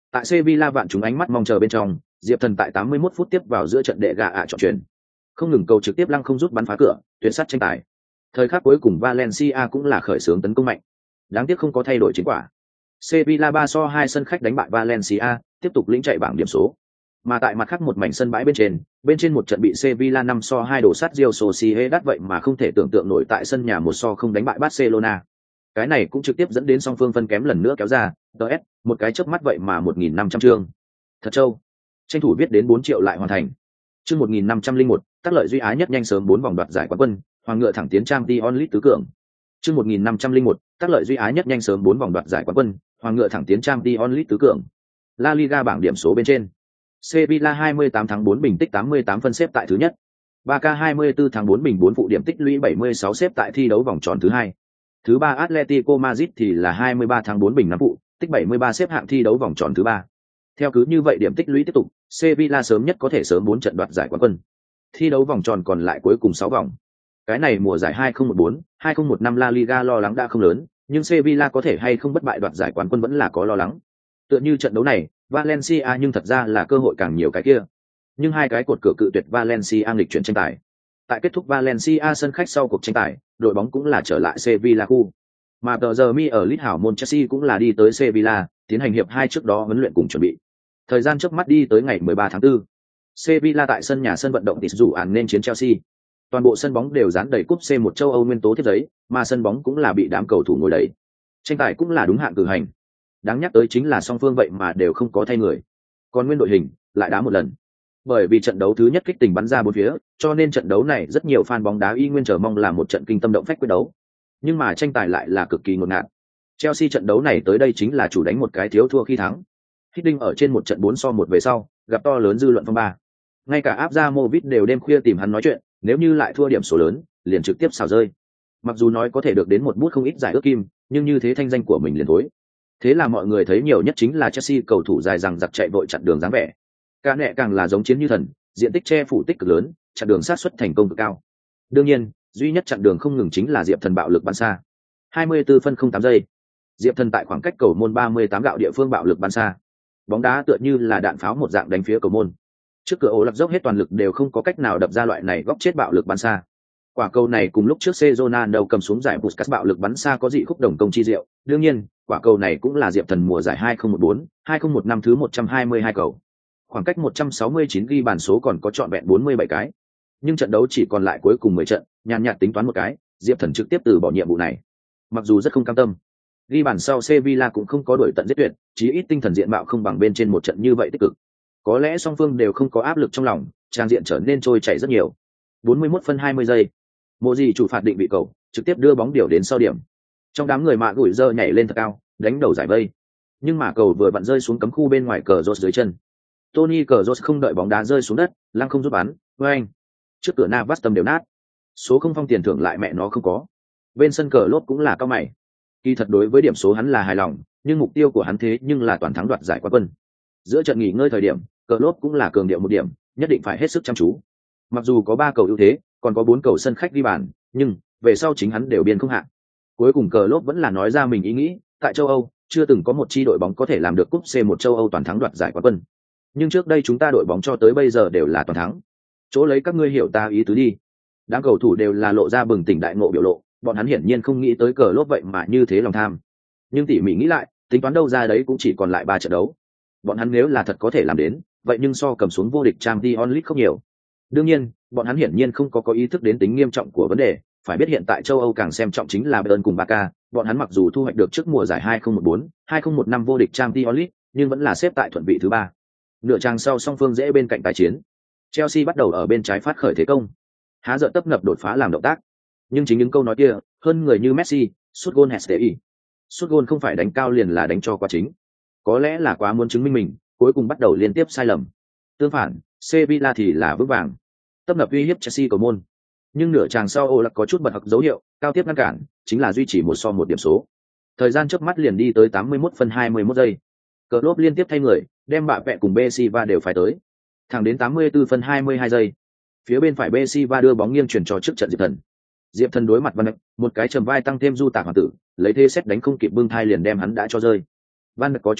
A: Tại Sevilla vạn chúng ánh mắt mong chờ bên trong, Diệp Thần tại tám mươi mốt phút tiếp vào giữa trận đệ gà ạ chọn chuyển, không ngừng cầu trực tiếp lăng không rút bắn phá cửa, tuyệt sát tranh tài. Thời khắc cuối cùng Valencia cũng là khởi xướng tấn công mạnh. Đáng tiếc không có thay đổi chiến quả. Sevilla ba so hai sân khách đánh bại Valencia, tiếp tục lĩnh chạy bảng điểm số. Mà tại mặt khác một mảnh sân bãi bên trên, bên trên một trận bị Sevilla năm so hai đổ sát Real Sociedad vậy mà không thể tưởng tượng nổi tại sân nhà một so không đánh bại Barcelona. Cái này cũng trực tiếp dẫn đến song phương phân kém lần nữa kéo ra, đê ét, một cái chớp mắt vậy mà một nghìn năm trăm chương. Thật trâu. Tranh thủ viết đến bốn triệu lại hoàn thành. Chương một nghìn năm trăm lẻ một, tác lợi duy ái nhất nhanh sớm bốn vòng đoạt giải quán quân, Hoàng ngựa thẳng tiến Champions League tứ cường. Chương một nghìn năm trăm lẻ một, tác lợi duy ái nhất nhanh sớm bốn vòng đoạt giải quán quân, Hoàng ngựa thẳng tiến Champions League tứ cường. La Liga bảng điểm số bên trên. Sevilla hai mươi tám thắng bốn bình tích tám mươi tám phân xếp tại thứ nhất. Barca hai mươi tư thắng bốn bình bốn phụ điểm tích lũy bảy mươi sáu xếp tại thi đấu vòng tròn thứ hai. Thứ ba Atletico Madrid thì là hai mươi ba thắng bốn bình năm phụ, tích bảy mươi ba xếp hạng thi đấu vòng tròn thứ ba. Theo cứ như vậy điểm tích lũy tiếp tục, Sevilla sớm nhất có thể sớm bốn trận đoạt giải quán quân. Thi đấu vòng tròn còn lại cuối cùng sáu vòng. Cái này mùa giải hai không một bốn, hai không một năm La Liga lo lắng đã không lớn, nhưng Sevilla có thể hay không bất bại đoạt giải quán quân vẫn là có lo lắng. Tựa như trận đấu này, Valencia nhưng thật ra là cơ hội càng nhiều cái kia. Nhưng hai cái cột cửa cự tuyệt Valencia nghịch chuyển tranh tài. Tại kết thúc Valencia sân khách sau cuộc tranh tài, đội bóng cũng là trở lại Sevilla khu. Mà tờ giờ mi ở Leeds hảo môn Chelsea cũng là đi tới Sevilla, tiến hành hiệp hai trước đó huấn luyện cùng chuẩn bị. Thời gian chớp mắt đi tới ngày mười ba tháng tư. Sevilla tại sân nhà sân vận động tịt rủ ản nên chiến Chelsea. Toàn bộ sân bóng đều dán đầy cúp C một châu Âu nguyên tố thiết giấy, mà sân bóng cũng là bị đám cầu thủ ngồi đầy. Tranh tài cũng là đúng hạn cử hành. Đáng nhắc tới chính là song phương vậy mà đều không có thay người. Còn nguyên đội hình lại đá một lần. Bởi vì trận đấu thứ nhất kích tình bắn ra bốn phía, cho nên trận đấu này rất nhiều fan bóng đá y nguyên chờ mong là một trận kinh tâm động phách quyết đấu. Nhưng mà tranh tài lại là cực kỳ ngột ngạt. Chelsea trận đấu này tới đây chính là chủ đánh một cái thiếu thua khi thắng. Hiddink ở trên một trận bốn so một về sau, gặp to lớn dư luận phong ba. Ngay cả Abramovich đều đêm khuya tìm hắn nói chuyện, nếu như lại thua điểm số lớn, liền trực tiếp xào rơi. Mặc dù nói có thể được đến một bút không ít giải ước kim, nhưng như thế thanh danh của mình liền thối. Thế là mọi người thấy nhiều nhất chính là Chelsea cầu thủ dài rằng giặc chạy vội chặn đường dáng vẻ. Cả nẹ càng là giống chiến như thần, diện tích che phủ tích cực lớn, chặn đường sát xuất thành công cực cao. Đương nhiên, duy nhất chặn đường không ngừng chính là Diệp Thần bạo lực bắn xa. hai mươi tư phân không tám giây. Diệp Thần tại khoảng cách cầu môn ba mươi tám gạo địa phương bạo lực bắn xa. Bóng đá tựa như là đạn pháo một dạng đánh phía cầu môn. Trước cửa ổ lật dốc hết toàn lực đều không có cách nào đập ra loại này góc chết bạo lực bắn xa. Quả cầu này cùng lúc trước Cezona đầu cầm xuống giải Puskas bạo lực bắn xa có dị khúc đồng công chi diệu. Đương nhiên, quả cầu này cũng là Diệp Thần mùa giải hai không một bốn, hai không một năm thứ một trăm hai mươi hai cầu. Khoảng cách một trăm sáu mươi chín ghi bàn số còn có trọn vẹn bốn mươi bảy cái. Nhưng trận đấu chỉ còn lại cuối cùng mười trận, nhàn nhạt tính toán một cái, Diệp Thần trực tiếp từ bỏ nhiệm vụ này. Mặc dù rất không cam tâm, ghi bàn sau Sevilla cũng không có đuổi tận giết tuyệt, chí ít tinh thần diện mạo không bằng bên trên một trận như vậy tích cực. Có lẽ song phương đều không có áp lực trong lòng, trang diện trở nên trôi chảy rất nhiều. bốn mươi mốt phân hai mươi giây. Mộ gì chủ phạt định bị cầu, trực tiếp đưa bóng điều đến sau điểm. Trong đám người mạ gủi dơ nhảy lên thật cao, đánh đầu giải vây. Nhưng mà cầu vừa vặn rơi xuống cấm khu bên ngoài cờ rốt dưới chân. Tony cờ rốt không đợi bóng đá rơi xuống đất, lăng không giúp bắn, oeng. Trước cửa Navas tầm đều nát. Số không phong tiền thưởng lại mẹ nó không có. Bên sân cờ lốt cũng là cao mày. Kỳ thật đối với điểm số hắn là hài lòng, nhưng mục tiêu của hắn thế nhưng là toàn thắng đoạt giải quán quân. Giữa trận nghỉ ngơi thời điểm, cờ lốt cũng là cường điệu một điểm, nhất định phải hết sức chăm chú. Mặc dù có ba cầu ưu thế, còn có bốn cầu sân khách ghi bàn, nhưng về sau chính hắn đều biên không hạ. Cuối cùng cờ lốt vẫn là nói ra mình ý nghĩ, tại châu Âu chưa từng có một chi đội bóng có thể làm được cúp C một châu Âu toàn thắng đoạt giải quán quân. Nhưng trước đây chúng ta đội bóng cho tới bây giờ đều là toàn thắng. Chỗ lấy các ngươi hiểu ta ý tứ đi. Đám cầu thủ đều là lộ ra bừng tỉnh đại ngộ biểu lộ, bọn hắn hiển nhiên không nghĩ tới cờ lốt vậy mà như thế lòng tham. Nhưng tỉ mỉ nghĩ lại, tính toán đâu ra đấy cũng chỉ còn lại ba trận đấu. Bọn hắn nếu là thật có thể làm đến, vậy nhưng so cầm xuống vô địch Champions League không nhiều. Đương nhiên, bọn hắn hiển nhiên không có có ý thức đến tính nghiêm trọng của vấn đề, phải biết hiện tại châu Âu càng xem trọng chính là Bayern cùng Barca, bọn hắn mặc dù thu hoạch được trước mùa giải hai không một bốn, hai không một năm vô địch Champions League, nhưng vẫn là xếp tại thuận vị thứ ba. Nửa trang sau song phương dễ bên cạnh tài chiến. Chelsea bắt đầu ở bên trái phát khởi thế công. Há dợ tấp nập đột phá làm động tác. Nhưng chính những câu nói kia, hơn người như Messi, sút gôn Hestei. Sút gôn không phải đánh cao liền là đánh cho quá chính. Có lẽ là quá muốn chứng minh mình, cuối cùng bắt đầu liên tiếp sai lầm. Tương phản, Sevilla thì là vững vàng. Tấp nập uy hiếp Chelsea cầu môn. Nhưng nửa tràng sau Ô Lạc có chút bật học dấu hiệu, cao tiếp ngăn cản, chính là duy trì một so một điểm số. Thời gian chớp mắt liền đi tới tám mươi mốt phân hai mươi mốt giây. Cờ lốp liên tiếp thay người, đem bạ vẹ cùng Bessiva đều phải tới. Thẳng đến tám mươi tư phân hai mươi hai giây. Phía bên phải Bessiva đưa bóng nghiêng chuyển cho trước trận Diệp Thần. Diệp Thần đối mặt Van Dijk, một cái trầm vai tăng thêm du tạc hoàng tử, lấy thế xét đánh không kịp bưng thai liền đem hắn đã cho rơi. Van Dijk có chút lăng,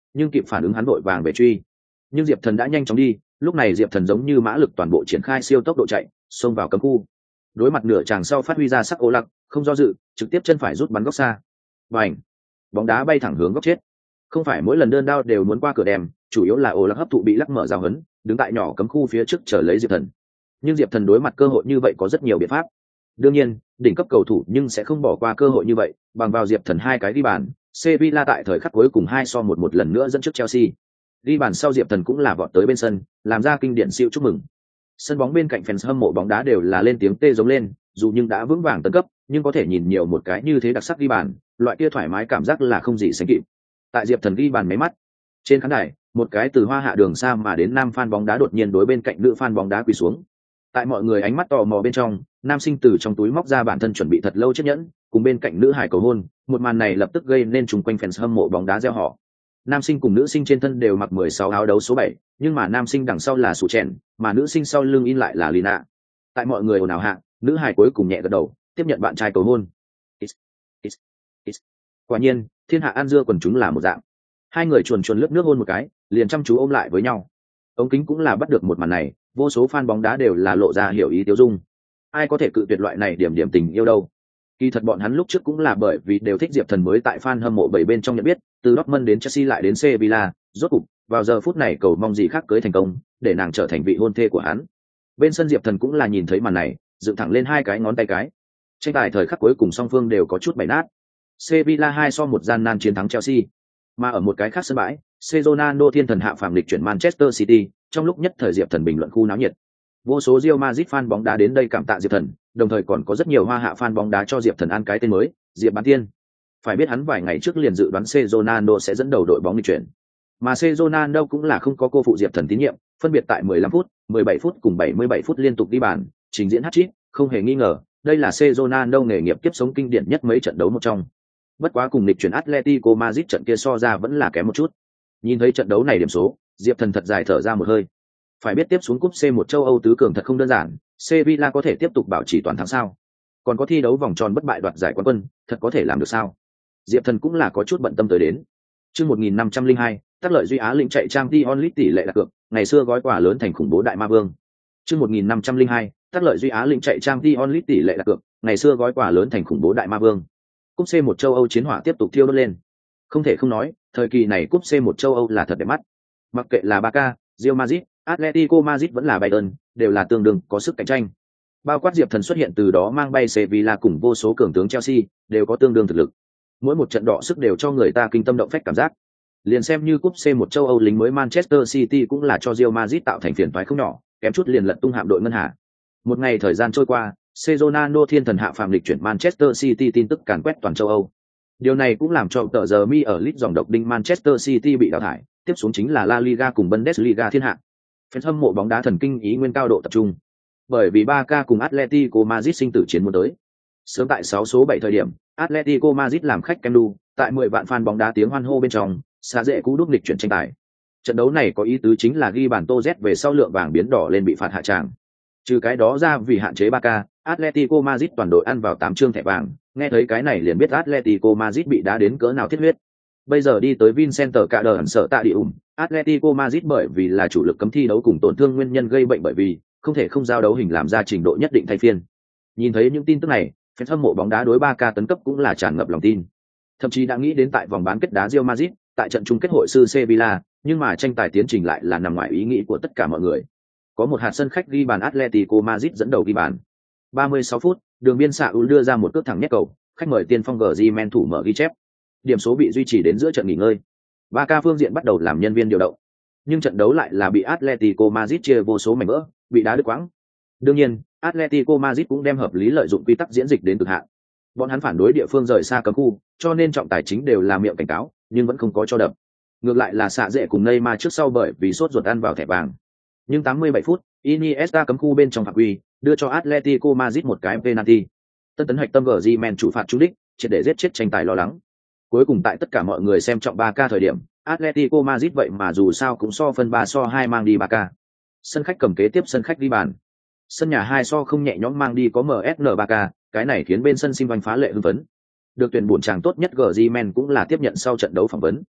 A: nhưng kịp phản ứng hắn vội vàng về truy. Nhưng Diệp Thần đã nhanh chóng đi, lúc này Diệp Thần giống như mã lực toàn bộ triển khai siêu tốc độ chạy, xông vào cấm khu. Đối mặt nửa tràng sau phát huy ra sắc ô lặc, không do dự, trực tiếp chân phải rút bắn góc xa. Bành! Bóng đá bay thẳng hướng góc chết. Không phải mỗi lần đơn đao đều muốn qua cửa đèm, chủ yếu là ô lặc hấp thụ bị lắc mở giao hấn, đứng tại nhỏ cấm khu phía trước chờ lấy Diệp Thần. Nhưng Diệp Thần đối mặt cơ hội như vậy có rất nhiều biện pháp. Đương nhiên, đỉnh cấp cầu thủ nhưng sẽ không bỏ qua cơ hội như vậy, bằng vào Diệp Thần hai cái ghi bàn, Sevilla tại thời khắc cuối cùng hai so một một lần nữa dẫn trước Chelsea. Ghi bàn sau Diệp Thần cũng là vọt tới bên sân, làm ra kinh điển siêu chúc mừng. Sân bóng bên cạnh fans hâm mộ bóng đá đều là lên tiếng tê giống lên, dù nhưng đã vững vàng tấn cấp, nhưng có thể nhìn nhiều một cái như thế đặc sắc ghi bàn, loại kia thoải mái cảm giác là không gì sánh kịp. Tại Diệp Thần ghi bàn mấy mắt, trên khán đài, một cái từ Hoa Hạ đường xa mà đến nam fan bóng đá đột nhiên đối bên cạnh nữ fan bóng đá quỳ xuống. Tại mọi người ánh mắt tò mò bên trong, nam sinh từ trong túi móc ra bản thân chuẩn bị thật lâu chiếc nhẫn, cùng bên cạnh nữ hải cầu hôn, một màn này lập tức gây nên chung quanh fans hâm mộ bóng đá reo hò. Nam sinh cùng nữ sinh trên thân đều mặc mười sáu áo đấu số bảy, nhưng mà nam sinh đằng sau là Sủ Chèn, mà nữ sinh sau lưng in lại là Lina. Tại mọi người ồn ào hạ, nữ hải cuối cùng nhẹ gật đầu, tiếp nhận bạn trai cầu hôn. It's, it's, it's. Quả nhiên, thiên hạ ăn dưa quần chúng là một dạng. Hai người chuồn chuồn lướt nước hôn một cái, liền chăm chú ôm lại với nhau. Ống kính cũng là bắt được một màn này, vô số fan bóng đá đều là lộ ra hiểu ý tiêu dung. Ai có thể cự tuyệt loại này điểm điểm tình yêu đâu? Kỳ thật bọn hắn lúc trước cũng là bởi vì đều thích Diệp Thần mới tại fan hâm mộ bảy bên trong nhận biết, từ Dortmund đến Chelsea lại đến Sevilla, rốt cục vào giờ phút này cầu mong gì khác cưới thành công, để nàng trở thành vị hôn thê của hắn. Bên sân Diệp Thần cũng là nhìn thấy màn này, dựng thẳng lên hai cái ngón tay cái. Tranh tài thời khắc cuối cùng song phương đều có chút bày nát. Sevilla hai so một gian nan chiến thắng Chelsea. Mà ở một cái khác sân bãi, Ronaldo thiên thần hạ phàm lịch chuyển Manchester City, trong lúc nhất thời Diệp Thần bình luận khu náo nhiệt. Vô số Real Madrid fan bóng đá đến đây cảm tạ Diệp Thần, đồng thời còn có rất nhiều Hoa Hạ fan bóng đá cho Diệp Thần ăn cái tên mới, Diệp Bán Tiên. Phải biết hắn vài ngày trước liền dự đoán Ronaldo sẽ dẫn đầu đội bóng lịch chuyển. Mà Ronaldo cũng là không có cô phụ Diệp Thần tín nhiệm, phân biệt tại mười lăm phút, mười bảy phút cùng bảy mươi bảy phút liên tục đi bàn, trình diễn hat-trick, không hề nghi ngờ, đây là Ronaldo nghề nghiệp tiếp sống kinh điển nhất mấy trận đấu một trong. Bất quá cùng lịch chuyển Atletico Madrid trận kia so ra vẫn là kém một chút. Nhìn thấy trận đấu này điểm số, Diệp Thần thật dài thở ra một hơi. Phải biết tiếp xuống cúp C một châu Âu tứ cường thật không đơn giản, Sevilla có thể tiếp tục bảo trì toàn thắng sao? Còn có thi đấu vòng tròn bất bại đoạt giải quán quân, thật có thể làm được sao? Diệp Thần cũng là có chút bận tâm tới đến. Chương một nghìn năm trăm lẻ hai, tác lợi duy Á lĩnh chạy trang Dion Lit tỷ lệ đặt cược, ngày xưa gói quà lớn thành khủng bố đại ma vương. Chương một nghìn năm trăm lẻ hai, tác lợi duy Á lĩnh chạy trang Dion Lit tỷ lệ đặt cược, ngày xưa gói quà lớn thành khủng bố đại ma vương. Cúp C một châu Âu chiến hỏa tiếp tục thiêu đốt lên. Không thể không nói, thời kỳ này cúp C một châu Âu là thật đẹp mắt. Mặc kệ là Barca, Real Madrid, Atletico Madrid vẫn là Bayern, đều là tương đương có sức cạnh tranh. Bao quát Diệp Thần xuất hiện từ đó mang bay Sevilla cùng vô số cường tướng Chelsea, đều có tương đương thực lực. Mỗi một trận đọ sức đều cho người ta kinh tâm động phách cảm giác. Liền xem như cúp C một châu Âu lính mới Manchester City cũng là cho Real Madrid tạo thành phiền toái không nhỏ, kém chút liền lật tung hạm đội ngân hà. Một ngày thời gian trôi qua, Ronaldo thiên thần hạ phàm lịch chuyển Manchester City tin tức càn quét toàn châu Âu. Điều này cũng làm cho tờ giờ mi ở Leeds dòng độc đinh Manchester City bị đào thải, tiếp xuống chính là La Liga cùng Bundesliga thiên hạ. Fan hâm mộ bóng đá thần kinh ý nguyên cao độ tập trung. Bởi vì Barca cùng Atletico Madrid sinh tử chiến muốn tới. Sớm tại sáu số bảy thời điểm, Atletico Madrid làm khách Camp Nou, tại mười vạn fan bóng đá tiếng hoan hô bên trong, xa dễ cú đúp lịch chuyển tranh tài. Trận đấu này có ý tứ chính là ghi bàn Tô Z về sau lượng vàng biến đỏ lên bị phạt hạ tràng. Trừ cái đó ra vì hạn chế Barca, Atletico Madrid toàn đội ăn vào tám chương thẻ vàng, nghe thấy cái này liền biết Atletico Madrid bị đá đến cỡ nào thiết huyết. Bây giờ đi tới Vincenter cả đờ ẩn sợ tạ địa ủng, Atletico Madrid bởi vì là chủ lực cấm thi đấu cùng tổn thương nguyên nhân gây bệnh bởi vì không thể không giao đấu hình làm ra trình độ nhất định thay phiên. Nhìn thấy những tin tức này, fan hâm mộ bóng đá đối Barca tấn cấp cũng là tràn ngập lòng tin. Thậm chí đã nghĩ đến tại vòng bán kết đá Real Madrid, tại trận chung kết hội sư Sevilla, nhưng mà tranh tài tiến trình lại là nằm ngoài ý nghĩ của tất cả mọi người. Có một hạt sân khách ghi bàn Atletico Madrid dẫn đầu ghi bàn. ba mươi sáu phút, đường biên Saúl đưa ra một cước thẳng nhét cầu, khách mời tiên phong Griezmann thủ mở ghi chép. Điểm số bị duy trì đến giữa trận nghỉ ngơi. Barca phương diện bắt đầu làm nhân viên điều động, nhưng trận đấu lại là bị Atletico Madrid chia vô số mảnh vỡ, bị đá đứt quãng. Đương nhiên, Atletico Madrid cũng đem hợp lý lợi dụng quy tắc diễn dịch đến cực hạn. Bọn hắn phản đối địa phương rời xa cấm khu, cho nên trọng tài chính đều là miệng cảnh cáo, nhưng vẫn không có cho đập. Ngược lại là xạ dễ cùng Neymar trước sau bởi vì sốt ruột ăn vào thẻ vàng. Nhưng tám mươi bảy phút, Iniesta cấm khu bên trong phạm quy, đưa cho Atletico Madrid một cái penalty. Tân tấn hạch tâm Griezmann chủ phạt trúng đích, triệt để giết chết tranh tài lo lắng. Cuối cùng tại tất cả mọi người xem trọng Barca thời điểm, Atletico Madrid vậy mà dù sao cũng so phân ba so hai mang đi Barca. Sân khách cầm kế tiếp sân khách đi bàn. Sân nhà hai so không nhẹ nhõm mang đi có em ét en Barca, cái này khiến bên sân Sim Vanh phá lệ hưng phấn. Được tuyển bổn chàng tốt nhất Griezmann cũng là tiếp nhận sau trận đấu phỏng vấn.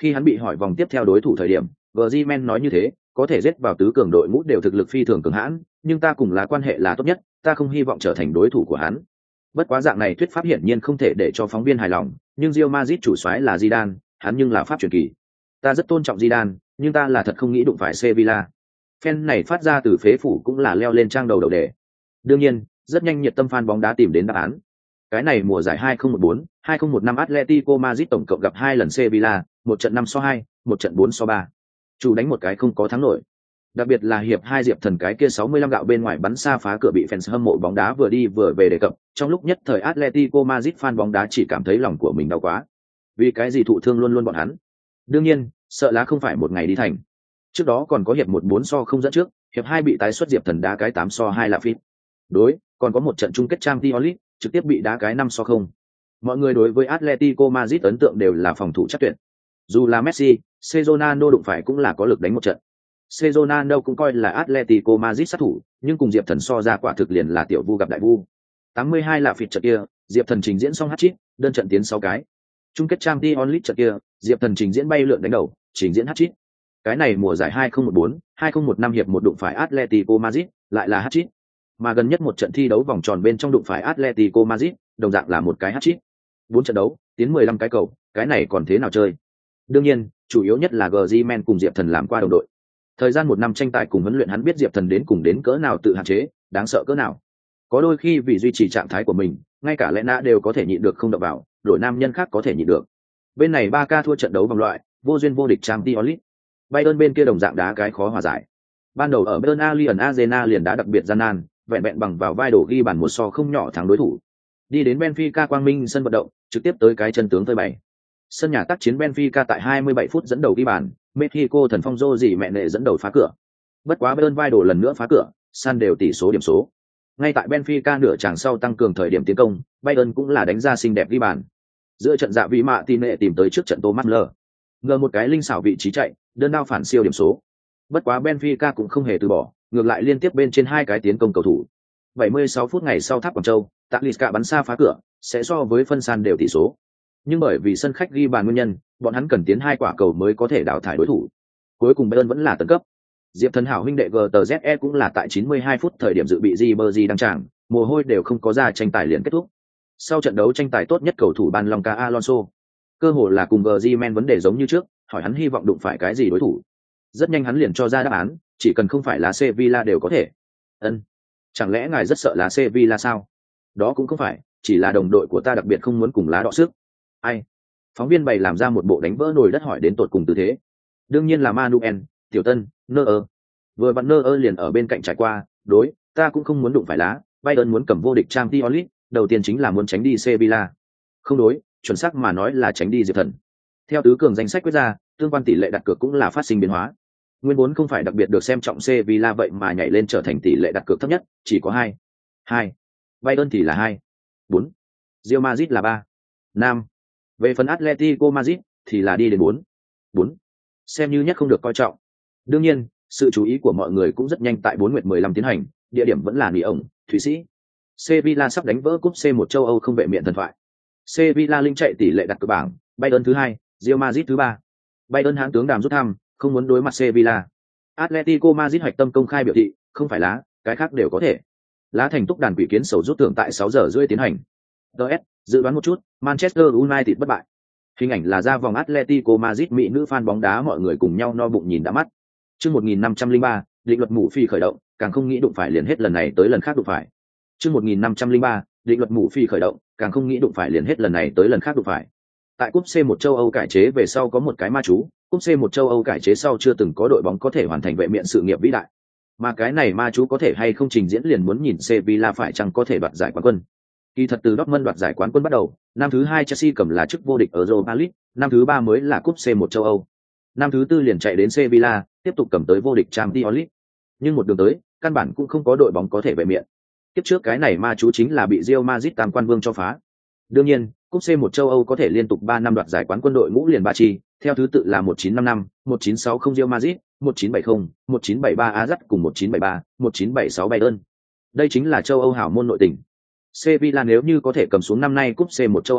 A: Khi hắn bị hỏi vòng tiếp theo đối thủ thời điểm, Griezmann nói như thế, có thể giết vào tứ cường đội ngũ đều thực lực phi thường cường hãn, nhưng ta cùng là quan hệ là tốt nhất, ta không hy vọng trở thành đối thủ của hắn. Bất quá dạng này thuyết pháp hiển nhiên không thể để cho phóng viên hài lòng, nhưng Real Madrid chủ soái là Zidane, hắn nhưng là pháp truyền kỳ. Ta rất tôn trọng Zidane, nhưng ta là thật không nghĩ đụng phải Sevilla. Fan này phát ra từ phế phủ cũng là leo lên trang đầu đầu đề. Đương nhiên, rất nhanh nhiệt tâm fan bóng đá tìm đến đáp án. Cái này mùa giải hai không một bốn, hai không một năm Atletico Madrid tổng cộng gặp hai lần Sevilla, một trận năm so hai, một trận bốn so ba. Chủ đánh một cái không có thắng nổi. Đặc biệt là hiệp hai Diệp Thần cái kia sáu mươi lăm gạo bên ngoài bắn xa phá cửa bị fans hâm mộ bóng đá vừa đi vừa về đề cập, trong lúc nhất thời Atletico Madrid fan bóng đá chỉ cảm thấy lòng của mình đau quá. Vì cái gì thụ thương luôn luôn bọn hắn? Đương nhiên, sợ lá không phải một ngày đi thành. Trước đó còn có hiệp một bốn so không dẫn trước, hiệp hai bị tái xuất Diệp Thần đá cái tám so hai là phít. Đối, còn có một trận chung kết Champions League, trực tiếp bị đá cái năm so không. Mọi người đối với Atletico Madrid ấn tượng đều là phòng thủ chắc tuyệt. Dù là Messi, Ronaldo đụng phải cũng là có lực đánh một trận. Ronaldo cũng coi là Atletico Madrid sát thủ, nhưng cùng Diệp Thần so ra quả thực liền là tiểu vu gặp đại vu. tám mươi hai là phịt trận kia, Diệp Thần trình diễn xong hat-trick, đơn trận tiến sáu cái. Chung kết Champions League trận kia, Diệp Thần trình diễn bay lượn đánh đầu, trình diễn hat-trick. Cái này mùa giải hai không một bốn, hai không một năm hiệp một đụng phải Atletico Madrid, lại là hat-trick. Mà gần nhất một trận thi đấu vòng tròn bên trong đụng phải Atletico Madrid, đồng dạng là một cái hat-trick. bốn trận đấu, tiến mười lăm cái cầu, cái này còn thế nào chơi? Đương nhiên, chủ yếu nhất là Griezmann cùng Diệp Thần làm qua đồng đội. Thời gian một năm tranh tài cùng huấn luyện hắn biết Diệp Thần đến cùng đến cỡ nào tự hạn chế, đáng sợ cỡ nào. Có đôi khi vì duy trì trạng thái của mình, ngay cả lẽ nã đều có thể nhịn được không đập vào, đội nam nhân khác có thể nhịn được. Bên này Barca thua trận đấu vòng loại, vô duyên vô địch Champions League. Bayern bên kia đồng dạng đá cái khó hòa giải. Ban đầu ở Bernalian Arena liền đá đặc biệt gian nan, vẹn vẹn bằng vào vai đổ ghi bàn một so không nhỏ thắng đối thủ. Đi đến Benfica Quang Minh sân vận động, trực tiếp tới cái chân tướng phơi bày. Sân nhà tác chiến Benfica tại hai mươi bảy phút dẫn đầu ghi bàn, Mexico thần phong rô gì mẹ nệ dẫn đầu phá cửa. Bất quá Bayern vai đổ lần nữa phá cửa, san đều tỷ số điểm số. Ngay tại Benfica nửa chàng sau tăng cường thời điểm tiến công, Bayern cũng là đánh ra xinh đẹp ghi bàn. Giữa trận dạ vị mạ tin nệ tìm tới trước trận Thomas Müller. Ngờ một cái linh xảo vị trí chạy, đơn đao phản siêu điểm số. Bất quá Benfica cũng không hề từ bỏ, ngược lại liên tiếp bên trên hai cái tiến công cầu thủ. bảy mươi sáu phút ngày sau tháp Quảng Châu, Talisca bắn xa phá cửa, sẽ so với phân san đều tỷ số. Nhưng bởi vì sân khách ghi bàn nguyên nhân, bọn hắn cần tiến hai quả cầu mới có thể đào thải đối thủ. Cuối cùng Bayern vẫn là tấn cấp. Diệp Thần hảo huynh đệ giê tê zét e cũng là tại chín mươi hai phút thời điểm dự bị Ribery đăng tràng, mồ hôi đều không có ra tranh tài liền kết thúc. Sau trận đấu tranh tài tốt nhất cầu thủ ban Blanca Alonso, cơ hội là cùng Griezmann vấn đề giống như trước, hỏi hắn hy vọng đụng phải cái gì đối thủ. Rất nhanh hắn liền cho ra đáp án, chỉ cần không phải là Sevilla đều có thể. Ân, chẳng lẽ ngài rất sợ là Sevilla sao? Đó cũng không phải, chỉ là đồng đội của ta đặc biệt không muốn cùng lá đọ sức. Ai? Phóng viên bày làm ra một bộ đánh vỡ nồi đất hỏi đến tột cùng tư thế. Đương nhiên là Manuel, Tiểu Tân, Neuer. Vừa vặn Neuer liền ở bên cạnh trải qua, đối, ta cũng không muốn đụng phải lá, Bayern muốn cầm vô địch Champions League, đầu tiên chính là muốn tránh đi Sevilla. Không đối, chuẩn xác mà nói là tránh đi Diệp Thần. Theo tứ cường danh sách quyết ra, tương quan tỷ lệ đặt cược cũng là phát sinh biến hóa. Nguyên vốn không phải đặc biệt được xem trọng Sevilla vậy mà nhảy lên trở thành tỷ lệ đặt cược thấp nhất, chỉ có hai. hai. Bayern thì là hai. bốn. Real Madrid là ba. năm. Về phần Atletico Madrid thì là đi đến bốn. bốn. Xem như nhất không được coi trọng. Đương nhiên, sự chú ý của mọi người cũng rất nhanh tại bốn nguyệt mười lăm tiến hành, địa điểm vẫn là Nỉ ổng, Thụy Sĩ. Sevilla sắp đánh vỡ cúp C một châu Âu không vệ miện thần thoại. Sevilla linh chạy tỷ lệ đặt cược bảng, Bayern thứ hai, Real Madrid thứ ba. Bayern hãng tướng đàm rút thăm, không muốn đối mặt Sevilla. Atletico Madrid hoạch tâm công khai biểu thị, không phải lá, cái khác đều có thể. Lá thành túc đàn quỷ kiến sầu rút thưởng tại sáu giờ rưỡi tiến hành. đê ét, dự đoán một chút, Manchester United bất bại. Hình ảnh là ra vòng Atletico Madrid mỹ nữ fan bóng đá mọi người cùng nhau no bụng nhìn đã mắt. Chương một nghìn năm trăm lẻ ba, định luật mũ phi khởi động, càng không nghĩ đụng phải liền hết lần này tới lần khác đụng phải. Chương một nghìn năm trăm lẻ ba, định luật mũ phi khởi động, càng không nghĩ đụng phải liền hết lần này tới lần khác đụng phải. Tại cúp C một châu Âu cải chế về sau có một cái ma chú, cúp C một châu Âu cải chế sau chưa từng có đội bóng có thể hoàn thành vệ miện sự nghiệp vĩ đại. Mà cái này ma chú có thể hay không trình diễn liền muốn nhìn Sevilla phải chăng có thể đoạt giải quán quân. Kỳ thật từ Dortmund đoạt giải quán quân bắt đầu, năm thứ hai Chelsea cầm là chức vô địch ở Europa League, năm thứ ba mới là cúp C một châu Âu. Năm thứ tư liền chạy đến Sevilla, tiếp tục cầm tới vô địch Champions League. Nhưng một đường tới, căn bản cũng không có đội bóng có thể vệ miện. Tiếp trước cái này ma chú chính là bị Real Madrid tam quan vương cho phá. Đương nhiên, cúp C một châu Âu có thể liên tục ba năm đoạt giải quán quân đội ngũ liền ba chi, theo thứ tự là một chín năm năm, một chín sáu không Real Madrid, một chín bảy không, một chín bảy ba Ajax cùng một chín bảy ba, một chín bảy sáu Bayern. Đây chính là châu Âu hảo môn nội tình. Sevilla nếu như có thể cầm xuống năm nay cúp C một châu Âu,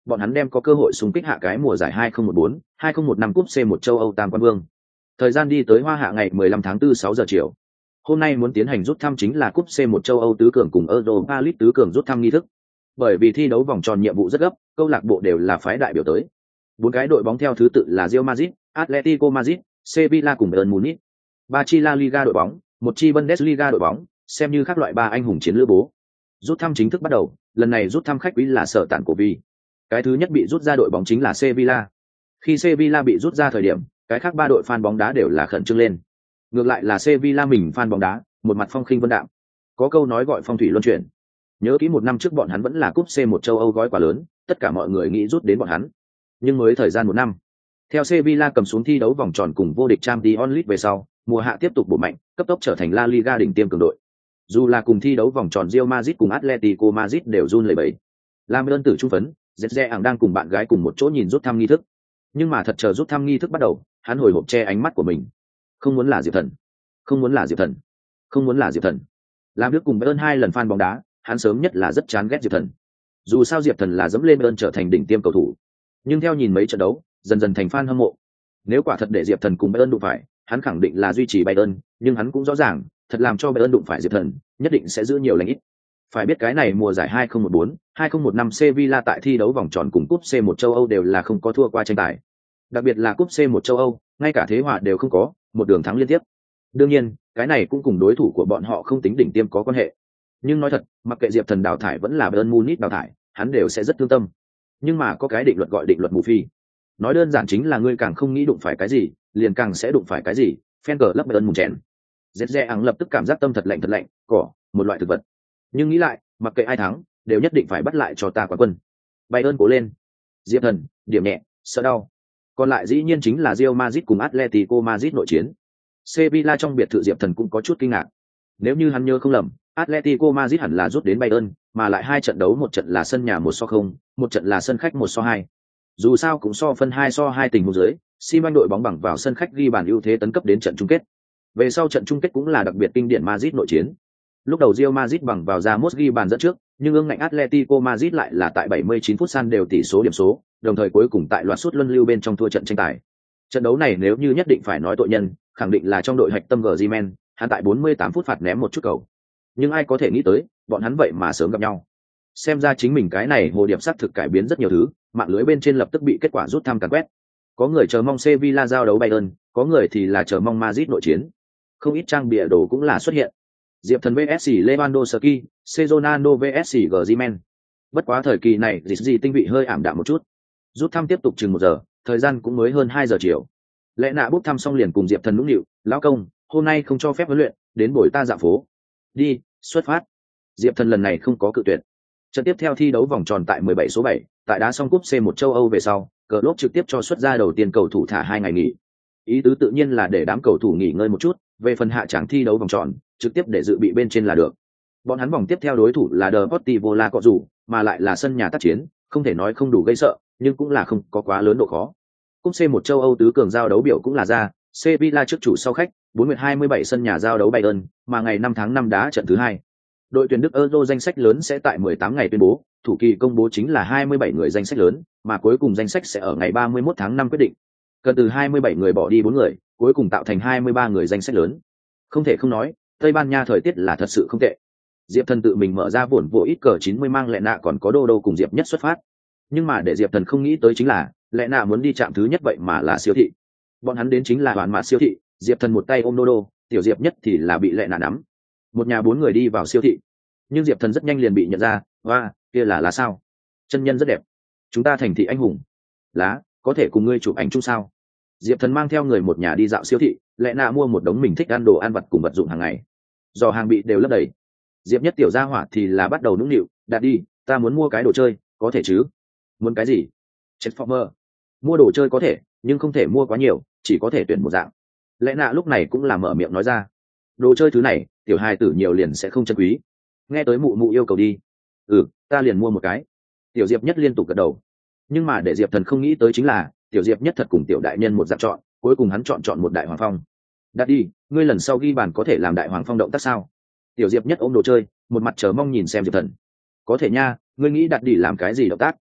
A: bọn hắn đem có cơ hội xung kích hạ cái mùa giải hai không một bốn hai không một năm cúp C một châu Âu tam quan vương. Thời gian đi tới Hoa Hạ ngày mười lăm tháng tư sáu giờ chiều. Hôm nay muốn tiến hành rút thăm chính là cúp C một châu Âu tứ cường cùng Europa League tứ cường rút thăm nghi thức. Bởi vì thi đấu vòng tròn nhiệm vụ rất gấp, câu lạc bộ đều là phái đại biểu tới. Bốn cái đội bóng theo thứ tự là Real Madrid, Atletico Madrid, Sevilla cùng Bayern Munich. Ba chi La Liga đội bóng, một chi Bundesliga đội bóng, xem như các loại ba anh hùng chiến lữ bố. Rút thăm chính thức bắt đầu, lần này rút thăm khách quý là Sở Tản Cổ Vi. Cái thứ nhất bị rút ra đội bóng chính là Sevilla. Khi Sevilla bị rút ra thời điểm, cái khác ba đội fan bóng đá đều là khẩn trương lên. Ngược lại là Sevilla mình fan bóng đá, một mặt phong khinh vân đạm. Có câu nói gọi phong thủy luân chuyển. Nhớ kỹ một năm trước bọn hắn vẫn là cúp C một châu Âu gói quà lớn, tất cả mọi người nghĩ rút đến bọn hắn. Nhưng mới thời gian một năm, theo Sevilla cầm xuống thi đấu vòng tròn cùng vô địch Champions League về sau, mùa hạ tiếp tục bổ mạnh, cấp tốc trở thành La Liga đỉnh tiêm cường đội. Dù là cùng thi đấu vòng tròn Real Madrid cùng Atletico Madrid đều run lẩy bẩy. Lam ơn tử trung phấn, Zeze ảng đang cùng bạn gái cùng một chỗ nhìn rút thăm nghi thức. Nhưng mà thật chờ rút thăm nghi thức bắt đầu, hắn hồi hộp che ánh mắt của mình. Không muốn là Diệp Thần, không muốn là Diệp Thần, không muốn là Diệp Thần. Làm Đức cùng Bayern hai lần fan bóng đá, hắn sớm nhất là rất chán ghét Diệp Thần. Dù sao Diệp Thần là dẫm lên Bayern trở thành đỉnh tiêm cầu thủ, nhưng theo nhìn mấy trận đấu, dần dần thành fan hâm mộ. Nếu quả thật để Diệp Thần cùng Bayern đụng phải, hắn khẳng định là duy trì Bayern, nhưng hắn cũng rõ ràng, thật làm cho Bayern đụng phải Diệp Thần, nhất định sẽ giữ nhiều lành ít. Phải biết cái này mùa giải hai không một bốn hai không một năm Sevilla tại thi đấu vòng tròn cùng cúp C một châu Âu đều là không có thua qua tranh tài. Đặc biệt là cúp C một châu Âu, ngay cả thế hòa đều không có, một đường thắng liên tiếp. Đương nhiên, cái này cũng cùng đối thủ của bọn họ không tính đỉnh tiêm có quan hệ. Nhưng nói thật, mặc kệ Diệp Thần đào thải vẫn là Bayern Munich đào thải, hắn đều sẽ rất thương tâm. Nhưng mà có cái định luật gọi định luật Murphy. Nói đơn giản chính là ngươi càng không nghĩ đụng phải cái gì, liền càng sẽ đụng phải cái gì. Fan cờ lấp Bayern mùng chèn. Zeze ắng lập tức cảm giác tâm thật lạnh thật lạnh, cỏ, một loại thực vật. Nhưng nghĩ lại, mặc kệ ai thắng, đều nhất định phải bắt lại cho ta quán quân. Bayern cố lên. Diệp Thần, điểm nhẹ, sợ đau. Còn lại dĩ nhiên chính là Real Madrid cùng Atletico Madrid nội chiến. Sevilla trong biệt thự Diệp Thần cũng có chút kinh ngạc. Nếu như hắn nhớ không lầm, Atletico Madrid hẳn là rút đến Bayern, mà lại hai trận đấu, một trận là sân nhà một so không, một trận là sân khách một so hai. Dù sao cũng so phân hai so hai tình huống dưới, Simon đội bóng bằng vào sân khách ghi bàn ưu thế tấn cấp đến trận chung kết. Về sau trận chung kết cũng là đặc biệt kinh điển Madrid nội chiến. Lúc đầu Real Madrid bằng vào Ramos ghi bàn dẫn trước, nhưng ương ngạnh Atletico Madrid lại là tại bảy mươi chín phút san đều tỷ số điểm số, đồng thời cuối cùng tại loạt sút luân lưu bên trong thua trận tranh tài. Trận đấu này nếu như nhất định phải nói tội nhân, khẳng định là trong đội hạch tâm Griezmann, hắn tại bốn mươi tám phút phạt ném một chút cầu. Nhưng ai có thể nghĩ tới, bọn hắn vậy mà sớm gặp nhau. Xem ra chính mình cái này hồ điệp sắc thực cải biến rất nhiều thứ, mạng lưới bên trên lập tức bị kết quả rút thăm càn quét. Có người chờ mong Sevilla giao đấu Bayern, có người thì là chờ mong Madrid nội chiến. Không ít trang bìa đồ cũng là xuất hiện. Diệp Thần vs Lewandowski, Ronaldo vs Griezmann. Bất quá thời kỳ này dịch gì tinh vị hơi ảm đạm một chút. Rút thăm tiếp tục chừng một giờ, thời gian cũng mới hơn hai giờ chiều. Lẽ nạ bốc thăm xong liền cùng Diệp Thần nũng nịu, lão công, hôm nay không cho phép huấn luyện, đến buổi ta dạo phố. Đi, xuất phát. Diệp Thần lần này không có cự tuyệt. Trận tiếp theo thi đấu vòng tròn tại mười bảy số bảy, tại đá xong cúp C một châu Âu về sau, cờ lốp trực tiếp cho xuất ra đầu tiên cầu thủ thả hai ngày nghỉ. Ý tứ tự nhiên là để đám cầu thủ nghỉ ngơi một chút, về phần hạ tràng thi đấu vòng tròn, trực tiếp để dự bị bên trên là được. Bọn hắn vòng tiếp theo đối thủ là Deportivo La Coruña, mà lại là sân nhà tác chiến, không thể nói không đủ gây sợ, nhưng cũng là không có quá lớn độ khó. Cúp C một châu Âu tứ cường giao đấu biểu cũng là ra, Sevilla trước chủ sau khách, bốn hai mươi bảy sân nhà giao đấu Bayern, mà ngày năm tháng năm đá trận thứ hai. Đội tuyển Đức Euro danh sách lớn sẽ tại mười tám ngày tuyên bố, thủ kỳ công bố chính là hai mươi bảy người danh sách lớn, mà cuối cùng danh sách sẽ ở ngày ba mươi mốt tháng năm quyết định. Cần từ hai mươi bảy người bỏ đi bốn người, cuối cùng tạo thành hai mươi ba người danh sách lớn. Không thể không nói, Tây Ban Nha thời tiết là thật sự không tệ. Diệp Thần tự mình mở ra vốn vỗ ít cờ chín mươi mang Lệ Nạ còn có Đô Đô cùng Diệp Nhất xuất phát. Nhưng mà để Diệp Thần không nghĩ tới chính là, Lệ Nạ muốn đi chạm thứ nhất vậy mà là siêu thị. Bọn hắn đến chính là đoàn mà siêu thị, Diệp Thần một tay ôm Đô Đô, tiểu Diệp Nhất thì là bị Lệ Nạ nắm. Một nhà bốn người đi vào siêu thị. Nhưng Diệp Thần rất nhanh liền bị nhận ra, "Oa, kia là lá sao? Chân nhân rất đẹp. Chúng ta thành thị anh hùng. Lá, có thể cùng ngươi chụp ảnh chung sao?" Diệp Thần mang theo người một nhà đi dạo siêu thị, Lệ Nạ mua một đống mình thích ăn đồ ăn vặt cùng vật dụng hàng ngày. Do hàng bị đều lấp đầy. Diệp Nhất tiểu gia hỏa thì là bắt đầu nũng nịu, "Đạt đi, ta muốn mua cái đồ chơi, có thể chứ?" "Muốn cái gì?" "Transformer." "Mua đồ chơi có thể, nhưng không thể mua quá nhiều, chỉ có thể tuyển một dạng." Lệ Nạ lúc này cũng là mở miệng nói ra. Đồ chơi thứ này, tiểu hài tử nhiều liền sẽ không chân quý. Nghe tới mụ mụ yêu cầu đi. "Ừ, ta liền mua một cái." Tiểu Diệp Nhất liên tục gật đầu. Nhưng mà để Diệp Thần không nghĩ tới chính là, tiểu Diệp Nhất thật cùng tiểu đại nhân một dạng chọn, cuối cùng hắn chọn chọn một đại hoàng phong. "Đạt đi, ngươi lần sau ghi bàn có thể làm đại hoàng phong động tác sao?" Tiểu Diệp Nhất ôm đồ chơi, một mặt chờ mong nhìn xem Diệp Thần. "Có thể nha, ngươi nghĩ Đạt đi làm cái gì động tác?"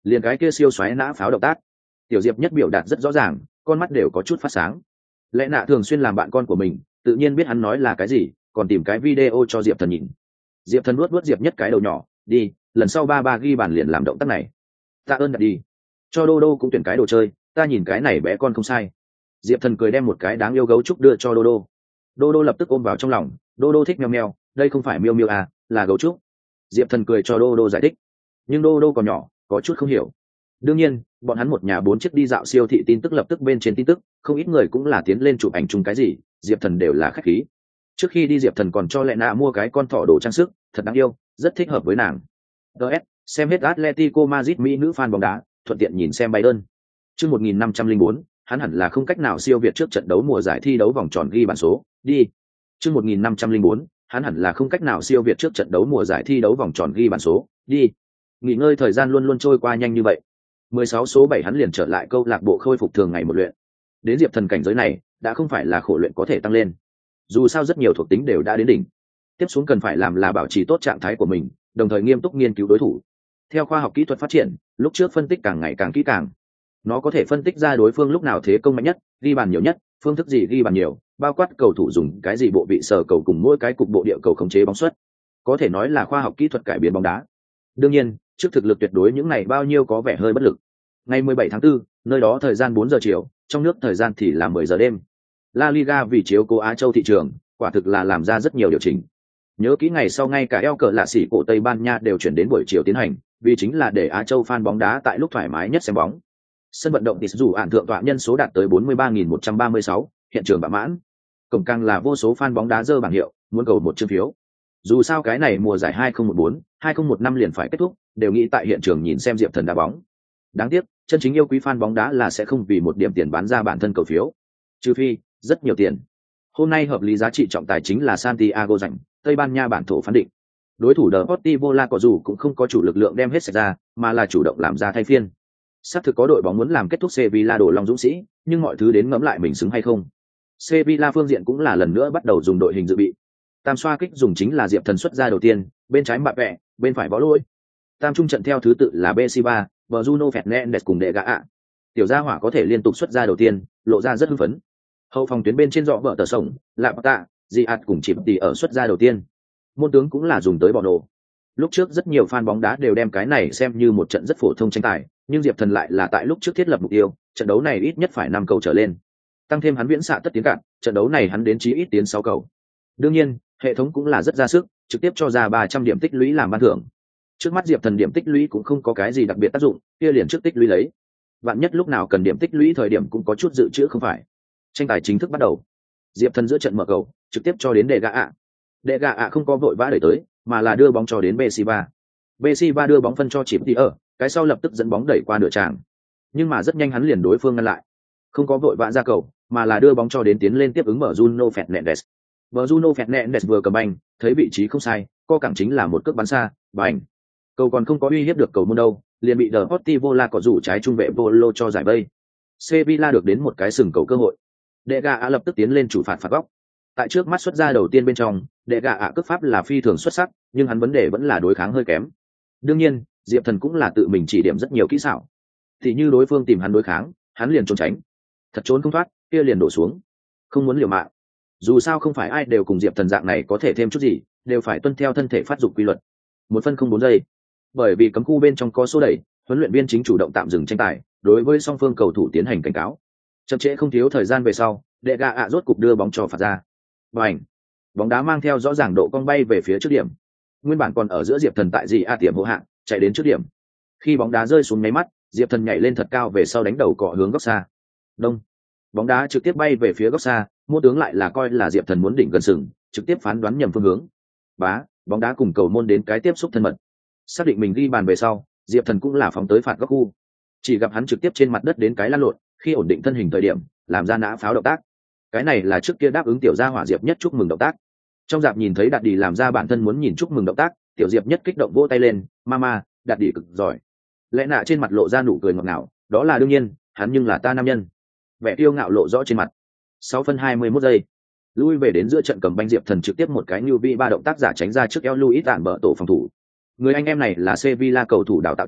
A: liền cái kia siêu xoáy nã pháo động tác, tiểu diệp nhất biểu đạt rất rõ ràng, con mắt đều có chút phát sáng. Lẽ nạ thường xuyên làm bạn con của mình, tự nhiên biết hắn nói là cái gì, còn tìm cái video cho diệp thần nhìn. Diệp thần nuốt nuốt diệp nhất cái đầu nhỏ, đi, lần sau ba ba ghi bàn liền làm động tác này. Tạ ơn đặt đi, cho đô đô cũng tuyển cái đồ chơi, ta nhìn cái này bé con không sai. Diệp thần cười đem một cái đáng yêu gấu trúc đưa cho đô đô. Đô đô lập tức ôm vào trong lòng, đô đô thích meo meo, đây không phải miêu miêu à, là gấu trúc. Diệp thần cười cho đô đô giải thích, nhưng đô đô còn nhỏ, có chút không hiểu. Đương nhiên, bọn hắn một nhà bốn chiếc đi dạo siêu thị tin tức lập tức bên trên tin tức, không ít người cũng là tiến lên chụp ảnh chung cái gì, Diệp thần đều là khách khí. Trước khi đi Diệp thần còn cho Lệ Nạ mua cái con thỏ đồ trang sức, thật đáng yêu, rất thích hợp với nàng. ds xem hết Atletico Madrid mỹ nữ fan bóng đá, thuận tiện nhìn xem Bayern. Chương một nghìn năm trăm lẻ bốn, hắn hẳn là không cách nào siêu việt trước trận đấu mùa giải thi đấu vòng tròn ghi bàn số, đi. Chương một nghìn năm trăm lẻ bốn, hắn hẳn là không cách nào siêu việt trước trận đấu mùa giải thi đấu vòng tròn ghi bàn số, đi. Nghỉ ngơi thời gian luôn luôn trôi qua nhanh như vậy. mười sáu số bảy hắn liền trở lại câu lạc bộ khôi phục thường ngày một luyện. Đến Diệp thần cảnh giới này, đã không phải là khổ luyện có thể tăng lên. Dù sao rất nhiều thuộc tính đều đã đến đỉnh. Tiếp xuống cần phải làm là bảo trì tốt trạng thái của mình, đồng thời nghiêm túc nghiên cứu đối thủ. Theo khoa học kỹ thuật phát triển, lúc trước phân tích càng ngày càng kỹ càng. Nó có thể phân tích ra đối phương lúc nào thế công mạnh nhất, ghi bàn nhiều nhất, phương thức gì ghi bàn nhiều, bao quát cầu thủ dùng cái gì bộ vị sở cầu cùng mỗi cái cục bộ địa cầu khống chế bóng xuất. Có thể nói là khoa học kỹ thuật cải biến bóng đá. Đương nhiên, trước thực lực tuyệt đối những này bao nhiêu có vẻ hơi bất lực. Ngày mười bảy tháng tư, nơi đó thời gian bốn giờ chiều, trong nước thời gian thì là mười giờ đêm. La Liga vì chiếu cố Á Châu thị trường, quả thực là làm ra rất nhiều điều chỉnh. Nhớ kỹ ngày sau ngay cả eo cờ lạ xỉ cổ Tây Ban Nha đều chuyển đến buổi chiều tiến hành, vì chính là để Á Châu fan bóng đá tại lúc thoải mái nhất xem bóng. Sân vận động Tis dù ản thượng tọa nhân số đạt tới bốn mươi ba nghìn một trăm ba mươi sáu, hiện trường bạ mãn. Cổng càng là vô số fan bóng đá dơ bảng hiệu, muốn cầu một chương phiếu. Dù sao cái này mùa giải hai không một bốn, hai không một năm liền phải kết thúc, đều nghĩ tại hiện trường nhìn xem Diệp Thần đá bóng. Đáng tiếc, chân chính yêu quý fan bóng đá là sẽ không vì một điểm tiền bán ra bản thân cầu phiếu. Trừ phi, rất nhiều tiền. Hôm nay hợp lý giá trị trọng tài chính là Santiago dành, Tây Ban Nha bản thổ phán định. Đối thủ Deportivo La Coruña cũng không có chủ lực lượng đem hết sạch ra, mà là chủ động làm ra thay phiên. Xác thực có đội bóng muốn làm kết thúc Sevilla đổ lòng dũng sĩ, nhưng mọi thứ đến ngẫm lại mình xứng hay không. Sevilla phương diện cũng là lần nữa bắt đầu dùng đội hình dự bị. Tam xoa kích dùng chính là Diệp Thần xuất ra đầu tiên, bên trái Mbappé, bên phải Võ Lỗi. Tam trung trận theo thứ tự là Bessiba, Bruno Fernandes cùng đệ gã ạ. Tiểu gia hỏa có thể liên tục xuất ra đầu tiên, lộ ra rất hưng phấn. Hậu phòng tuyến bên trên dọ vợ tờ sổng, Lapata, Diat cùng chìm tỉ ở xuất ra đầu tiên. Môn tướng cũng là dùng tới bỏ nổ. Lúc trước rất nhiều fan bóng đá đều đem cái này xem như một trận rất phổ thông tranh tài, nhưng Diệp Thần lại là tại lúc trước thiết lập mục tiêu, trận đấu này ít nhất phải năm cầu trở lên. Tăng thêm hắn viễn xạ tất tiến cạn, trận đấu này hắn đến chí ít tiến sáu cầu. Đương nhiên, hệ thống cũng là rất ra sức, trực tiếp cho ra ba trăm điểm tích lũy làm ban thưởng. Trước mắt Diệp Thần điểm tích lũy cũng không có cái gì đặc biệt tác dụng, kia liền trước tích lũy lấy. Vạn nhất lúc nào cần điểm tích lũy thời điểm cũng có chút dự trữ không phải. Tranh tài chính thức bắt đầu. Diệp Thần giữa trận mở cầu, trực tiếp cho đến đệ gã ạ. Đệ gã ạ không có vội vã đẩy tới, mà là đưa bóng cho đến Bessiba. Bessiba đưa bóng phân cho chìm tỉ ở, cái sau lập tức dẫn bóng đẩy qua nửa tràng. Nhưng mà rất nhanh hắn liền đối phương ngăn lại. Không có vội vã ra cầu, mà là đưa bóng cho đến tiến lên tiếp ứng mở Bruno Fernandes. Bruno Fernandes vừa cầm banh, thấy vị trí không sai, co cẳng chính là một cước bắn xa, bành. Cầu còn không có uy hiếp được cầu môn đâu, liền bị Deportivo La có rủ trái trung vệ Polo cho giải vây. Sevilla được đến một cái sừng cầu cơ hội. Đệ gà ạ lập tức tiến lên chủ phạt phạt góc. Tại trước mắt xuất ra đầu tiên bên trong, đệ gà ạ cước pháp là phi thường xuất sắc, nhưng hắn vấn đề vẫn là đối kháng hơi kém. Đương nhiên, Diệp Thần cũng là tự mình chỉ điểm rất nhiều kỹ xảo. Thì như đối phương tìm hắn đối kháng, hắn liền trốn tránh. Thật trốn không thoát, kia liền đổ xuống. Không muốn liều mạng. Dù sao không phải ai đều cùng Diệp Thần dạng này có thể thêm chút gì, đều phải tuân theo thân thể phát dục quy luật. Một phân không bốn giây. Bởi vì cấm khu bên trong có số đẩy, huấn luyện viên chính chủ động tạm dừng tranh tài, đối với song phương cầu thủ tiến hành cảnh cáo. Chậm trễ không thiếu thời gian về sau, đệ gà ạ rốt cục đưa bóng cho phạt ra. Bành! Bóng đá mang theo rõ ràng độ cong bay về phía trước điểm. Nguyên bản còn ở giữa Diệp Thần tại gì a tiệm hộ hạng, chạy đến trước điểm. Khi bóng đá rơi xuống nháy mắt, Diệp Thần nhảy lên thật cao về sau đánh đầu cọ hướng góc xa. Đông! Bóng đá trực tiếp bay về phía góc xa, mô tướng lại là coi là Diệp Thần muốn đỉnh gần sừng, trực tiếp phán đoán nhầm phương hướng. Bá! Bóng đá cùng cầu môn đến cái tiếp xúc thân mật. Xác định mình ghi bàn về sau, Diệp Thần cũng là phóng tới phạt góc khu. Chỉ gặp hắn trực tiếp trên mặt đất đến cái lăn lộn, khi ổn định thân hình thời điểm, làm ra nã pháo động tác. Cái này là trước kia đáp ứng tiểu gia hỏa Diệp Nhất chúc mừng động tác. Trong dạp nhìn thấy Đạt Đi làm ra bản thân muốn nhìn chúc mừng động tác, tiểu Diệp Nhất kích động vỗ tay lên, "Mama, Đạt Đi cực giỏi." Lẽ nạ trên mặt lộ ra nụ cười ngọt ngào, đó là đương nhiên, hắn nhưng là ta nam nhân. Vẻ kiêu ngạo lộ rõ trên mặt. sáu phân hai mươi mốt giây. Lui về đến giữa trận cầm banh Diệp Thần trực tiếp một cái như vi ba động tác giả tránh ra trước eo Luis tản bờ tổ phòng thủ. Người anh em này là Sevilla cầu thủ đào tạo trẻ,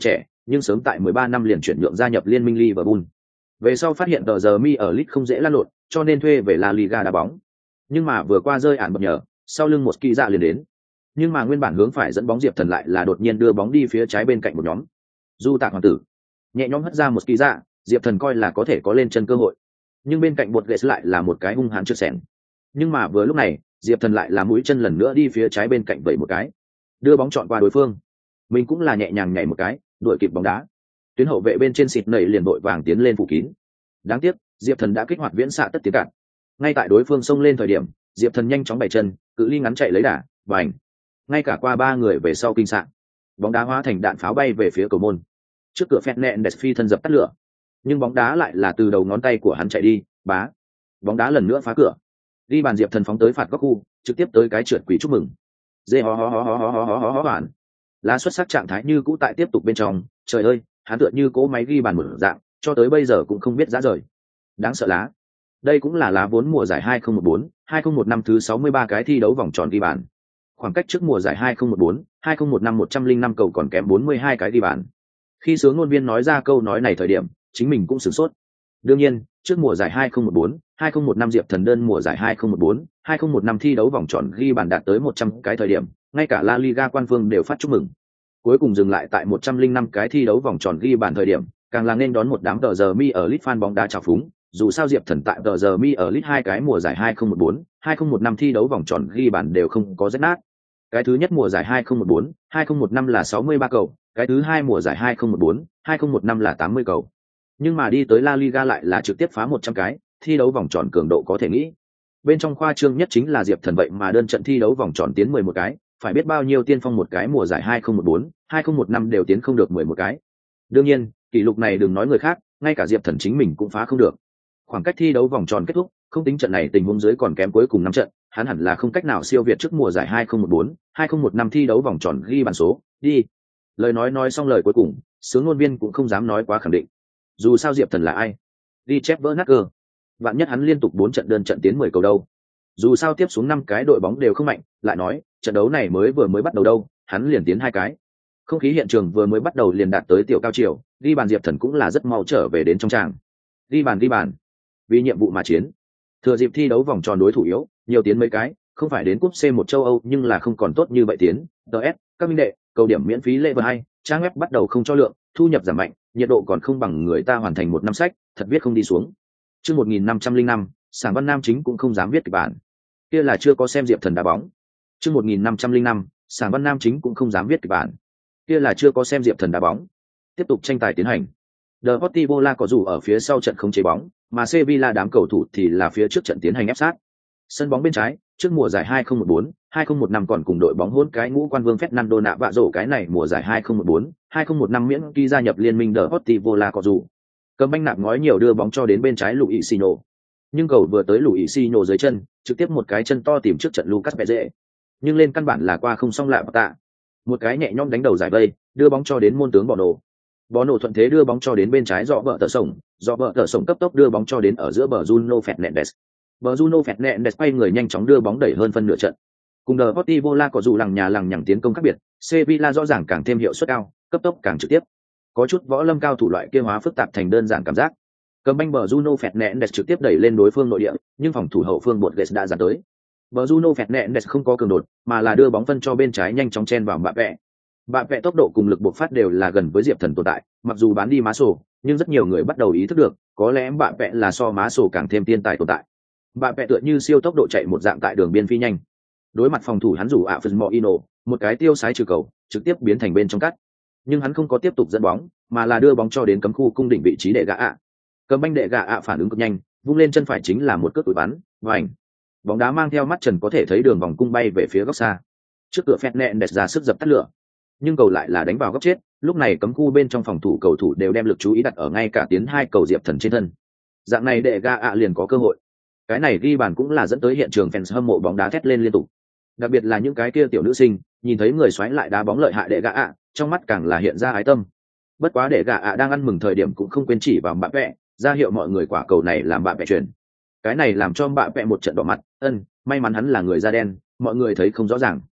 A: nhưng sớm tại mười ba năm liền chuyển nhượng gia nhập liên minh Liverpool. Về sau phát hiện tờ giờ mi ở Leeds không dễ lăn lộn, cho nên thuê về La Liga đá bóng. Nhưng mà vừa qua rơi ản bập nhờ, sau lưng một kỳ dạ liền đến. Nhưng mà nguyên bản hướng phải dẫn bóng Diệp Thần lại là đột nhiên đưa bóng đi phía trái bên cạnh một nhóm. Du Tạc hoàng tử nhẹ nhõm hất ra một kỳ dạ, Diệp Thần coi là có thể có lên chân cơ hội. Nhưng bên cạnh bột lệ lại là một cái hung hãn chưa xẻng. Nhưng mà vừa lúc này, Diệp Thần lại là mũi chân lần nữa đi phía trái bên cạnh vẩy một cái, đưa bóng chọn qua đối phương. Mình cũng là nhẹ nhàng nhảy một cái, đuổi kịp bóng đá. Tuyến hậu vệ bên trên xịt nảy liền đội vàng tiến lên phủ kín. Đáng tiếc, Diệp Thần đã kích hoạt viễn xạ tất tiến cản. Ngay tại đối phương xông lên thời điểm, Diệp Thần nhanh chóng bày chân, cự ly ngắn chạy lấy đà, bành. Ngay cả qua ba người về sau kinh sạn, bóng đá hóa thành đạn pháo bay về phía cầu môn. Trước cửa Fernandes phi thân dập tắt lửa, nhưng bóng đá lại là từ đầu ngón tay của hắn chạy đi, bá. Bóng đá lần nữa phá cửa. Đi bàn Diệp Thần phóng tới phạt góc khu, trực tiếp tới cái trượt quỷ chúc mừng. Dê hó hó hó hó hó hó hó hó bản. Lá xuất sắc trạng thái như cũ tại tiếp tục bên trong, trời ơi, hắn tựa như cỗ máy ghi bàn một dạng, cho tới bây giờ cũng không biết giá rời. Đáng sợ lá. Đây cũng là lá vốn mùa giải hai không một bốn, hai không một năm thứ sáu mươi ba cái thi đấu vòng tròn ghi bàn. Khoảng cách trước mùa giải hai không một bốn, hai không một năm một trăm lẻ năm cầu còn kém bốn mươi hai cái ghi bàn. Khi sướng ngôn viên nói ra câu nói này thời điểm, chính mình cũng sửng sốt. Đương nhiên, trước mùa giải hai không một bốn, hai không một năm Diệp Thần đơn mùa giải hai không một bốn, hai không một năm thi đấu vòng tròn ghi bàn đạt tới một trăm cái thời điểm, ngay cả La Liga quan phương đều phát chúc mừng. Cuối cùng dừng lại tại một trăm lẻ năm cái thi đấu vòng tròn ghi bàn thời điểm, càng là nên đón một đám tờ giờ mi ở Leeds fan bóng đá trào phúng, dù sao Diệp Thần tại tờ giờ mi ở Leeds hai cái mùa giải hai không một bốn, hai không một năm thi đấu vòng tròn ghi bàn đều không có rách nát. Cái thứ nhất mùa giải hai không một bốn, hai không một năm là sáu mươi ba cầu, cái thứ hai mùa giải hai không một bốn, hai không một năm là tám mươi cầu. Nhưng mà đi tới La Liga lại là trực tiếp phá một trăm cái, thi đấu vòng tròn cường độ có thể nghĩ. Bên trong khoa trương nhất chính là Diệp Thần vậy mà đơn trận thi đấu vòng tròn tiến mười một cái, phải biết bao nhiêu tiên phong một cái mùa giải hai không một bốn, hai không một năm đều tiến không được mười một cái. Đương nhiên, kỷ lục này đừng nói người khác, ngay cả Diệp Thần chính mình cũng phá không được. Khoảng cách thi đấu vòng tròn kết thúc, không tính trận này tình huống dưới còn kém cuối cùng năm trận, hắn hẳn là không cách nào siêu việt trước mùa giải hai không một bốn, hai không một năm thi đấu vòng tròn ghi bàn số, đi. Lời nói nói xong lời cuối cùng, sướng ngôn viên cũng không dám nói quá khẳng định. Dù sao Diệp Thần là ai? Đi chép vỡ nát cơ. Vạn nhất hắn liên tục bốn trận đơn trận tiến mười cầu đâu. Dù sao tiếp xuống năm cái đội bóng đều không mạnh, lại nói, trận đấu này mới vừa mới bắt đầu đâu, hắn liền tiến hai cái. Không khí hiện trường vừa mới bắt đầu liền đạt tới tiểu cao chiều, đi bàn Diệp Thần cũng là rất mau trở về đến trong tràng. Đi bàn đi bàn. Vì nhiệm vụ mà chiến. Thừa dịp thi đấu vòng tròn đối thủ yếu, nhiều tiến mấy cái, không phải đến cúp C một châu Âu nhưng là không còn tốt như vậy tiến. đê ét, các minh đệ, cầu điểm miễn phí lễ vật hay, trang web bắt đầu không cho lượng, thu nhập giảm mạnh, nhiệt độ còn không bằng người ta hoàn thành một năm sách, thật viết không đi xuống. Chương một nghìn năm trăm lẻ năm, Sảng Văn Nam chính cũng không dám viết kịch bản. Kia là chưa có xem Diệp Thần đá bóng. Chương một nghìn năm trăm lẻ năm, Sảng Văn Nam chính cũng không dám viết kịch bản. Kia là chưa có xem Diệp Thần đá bóng. Tiếp tục tranh tài tiến hành. Deportivo La có dù ở phía sau trận không chế bóng, mà Sevilla đám cầu thủ thì là phía trước trận tiến hành ép sát. Sân bóng bên trái, trước mùa giải hai không một bốn, hai không một năm còn cùng đội bóng hỗn cái ngũ quan vương Fernando nạ vạ rổ cái này mùa giải hai không một bốn, hai không một năm miễn khi gia nhập liên minh Deportivo La có dù. Cầm banh nạp ngói nhiều đưa bóng cho đến bên trái Luisino. Nhưng cầu vừa tới Luisino dưới chân, trực tiếp một cái chân to tìm trước trận Lucas Pezze. Nhưng lên căn bản là qua không xong lạ tạ. Một cái nhẹ nhõm đánh đầu giải vây, đưa bóng cho đến môn tướng Bono. Bono thuận thế đưa bóng cho đến bên trái dọ vợ tờ sổng, dọ vợ tờ sổng cấp tốc đưa bóng cho đến ở giữa bờ Bruno Fernandes. Bờ Bruno Fernandes quay người nhanh chóng đưa bóng đẩy hơn phân nửa trận. Cùng Deportivo La có dù lằng nhà lằng nhằng tiến công khác biệt, Sevilla rõ ràng càng thêm hiệu suất cao, cấp tốc càng trực tiếp. Có chút võ lâm cao thủ loại kia hóa phức tạp thành đơn giản cảm giác. Cầm banh bờ Bruno Fernandes trực tiếp đẩy lên đối phương nội địa, nhưng phòng thủ hậu phương Bột Gates đã dán tới. Bờ Bruno Fernandes không có cường đột, mà là đưa bóng phân cho bên trái nhanh chóng chen vào bạ vẹ. Bạ vẹ tốc độ cùng lực bộc phát đều là gần với Diệp Thần tồn tại, mặc dù bán đi má sổ, nhưng rất nhiều người bắt đầu ý thức được, có lẽ bạ vẹ là so má sổ càng thêm tiên tài tồn tại. Bạ vẹ tựa như siêu tốc độ chạy một dạng tại đường biên phi nhanh. Đối mặt phòng thủ hắn rủ ạ phần Moino, một cái tiêu sái trừ cầu, trực tiếp biến thành bên trong cắt. Nhưng hắn không có tiếp tục dẫn bóng, mà là đưa bóng cho đến cấm khu cung đỉnh vị trí đệ gã ạ. Cầm banh đệ gã ạ phản ứng cực nhanh, vung lên chân phải chính là một cước tủi bắn, vành. Bóng đá mang theo mắt trần có thể thấy đường vòng cung bay về phía góc xa. Trước cửa Fernandes ra sức dập tắt lửa, nhưng cầu lại là đánh vào góc chết. Lúc này cấm khu bên trong phòng thủ cầu thủ đều đem lực chú ý đặt ở ngay cả tiến hai cầu Diệp Thần trên thân. Dạng này đệ gã ạ liền có cơ hội. Cái này ghi bàn cũng là dẫn tới hiện trường fans hâm mộ bóng đá thét lên liên tục. Đặc biệt là những cái kia tiểu nữ sinh, nhìn thấy người xoáy lại đá bóng lợi hại đệ gã ạ, trong mắt càng là hiện ra ái tâm. Bất quá đệ gã ạ đang ăn mừng thời điểm cũng không quên chỉ vào bạ vẹ, ra hiệu mọi người quả cầu này làm bạ vẹ chuyển. Cái này làm cho bạ vẹ một trận đỏ mắt, ân, may mắn hắn là người da đen, mọi người thấy không rõ ràng.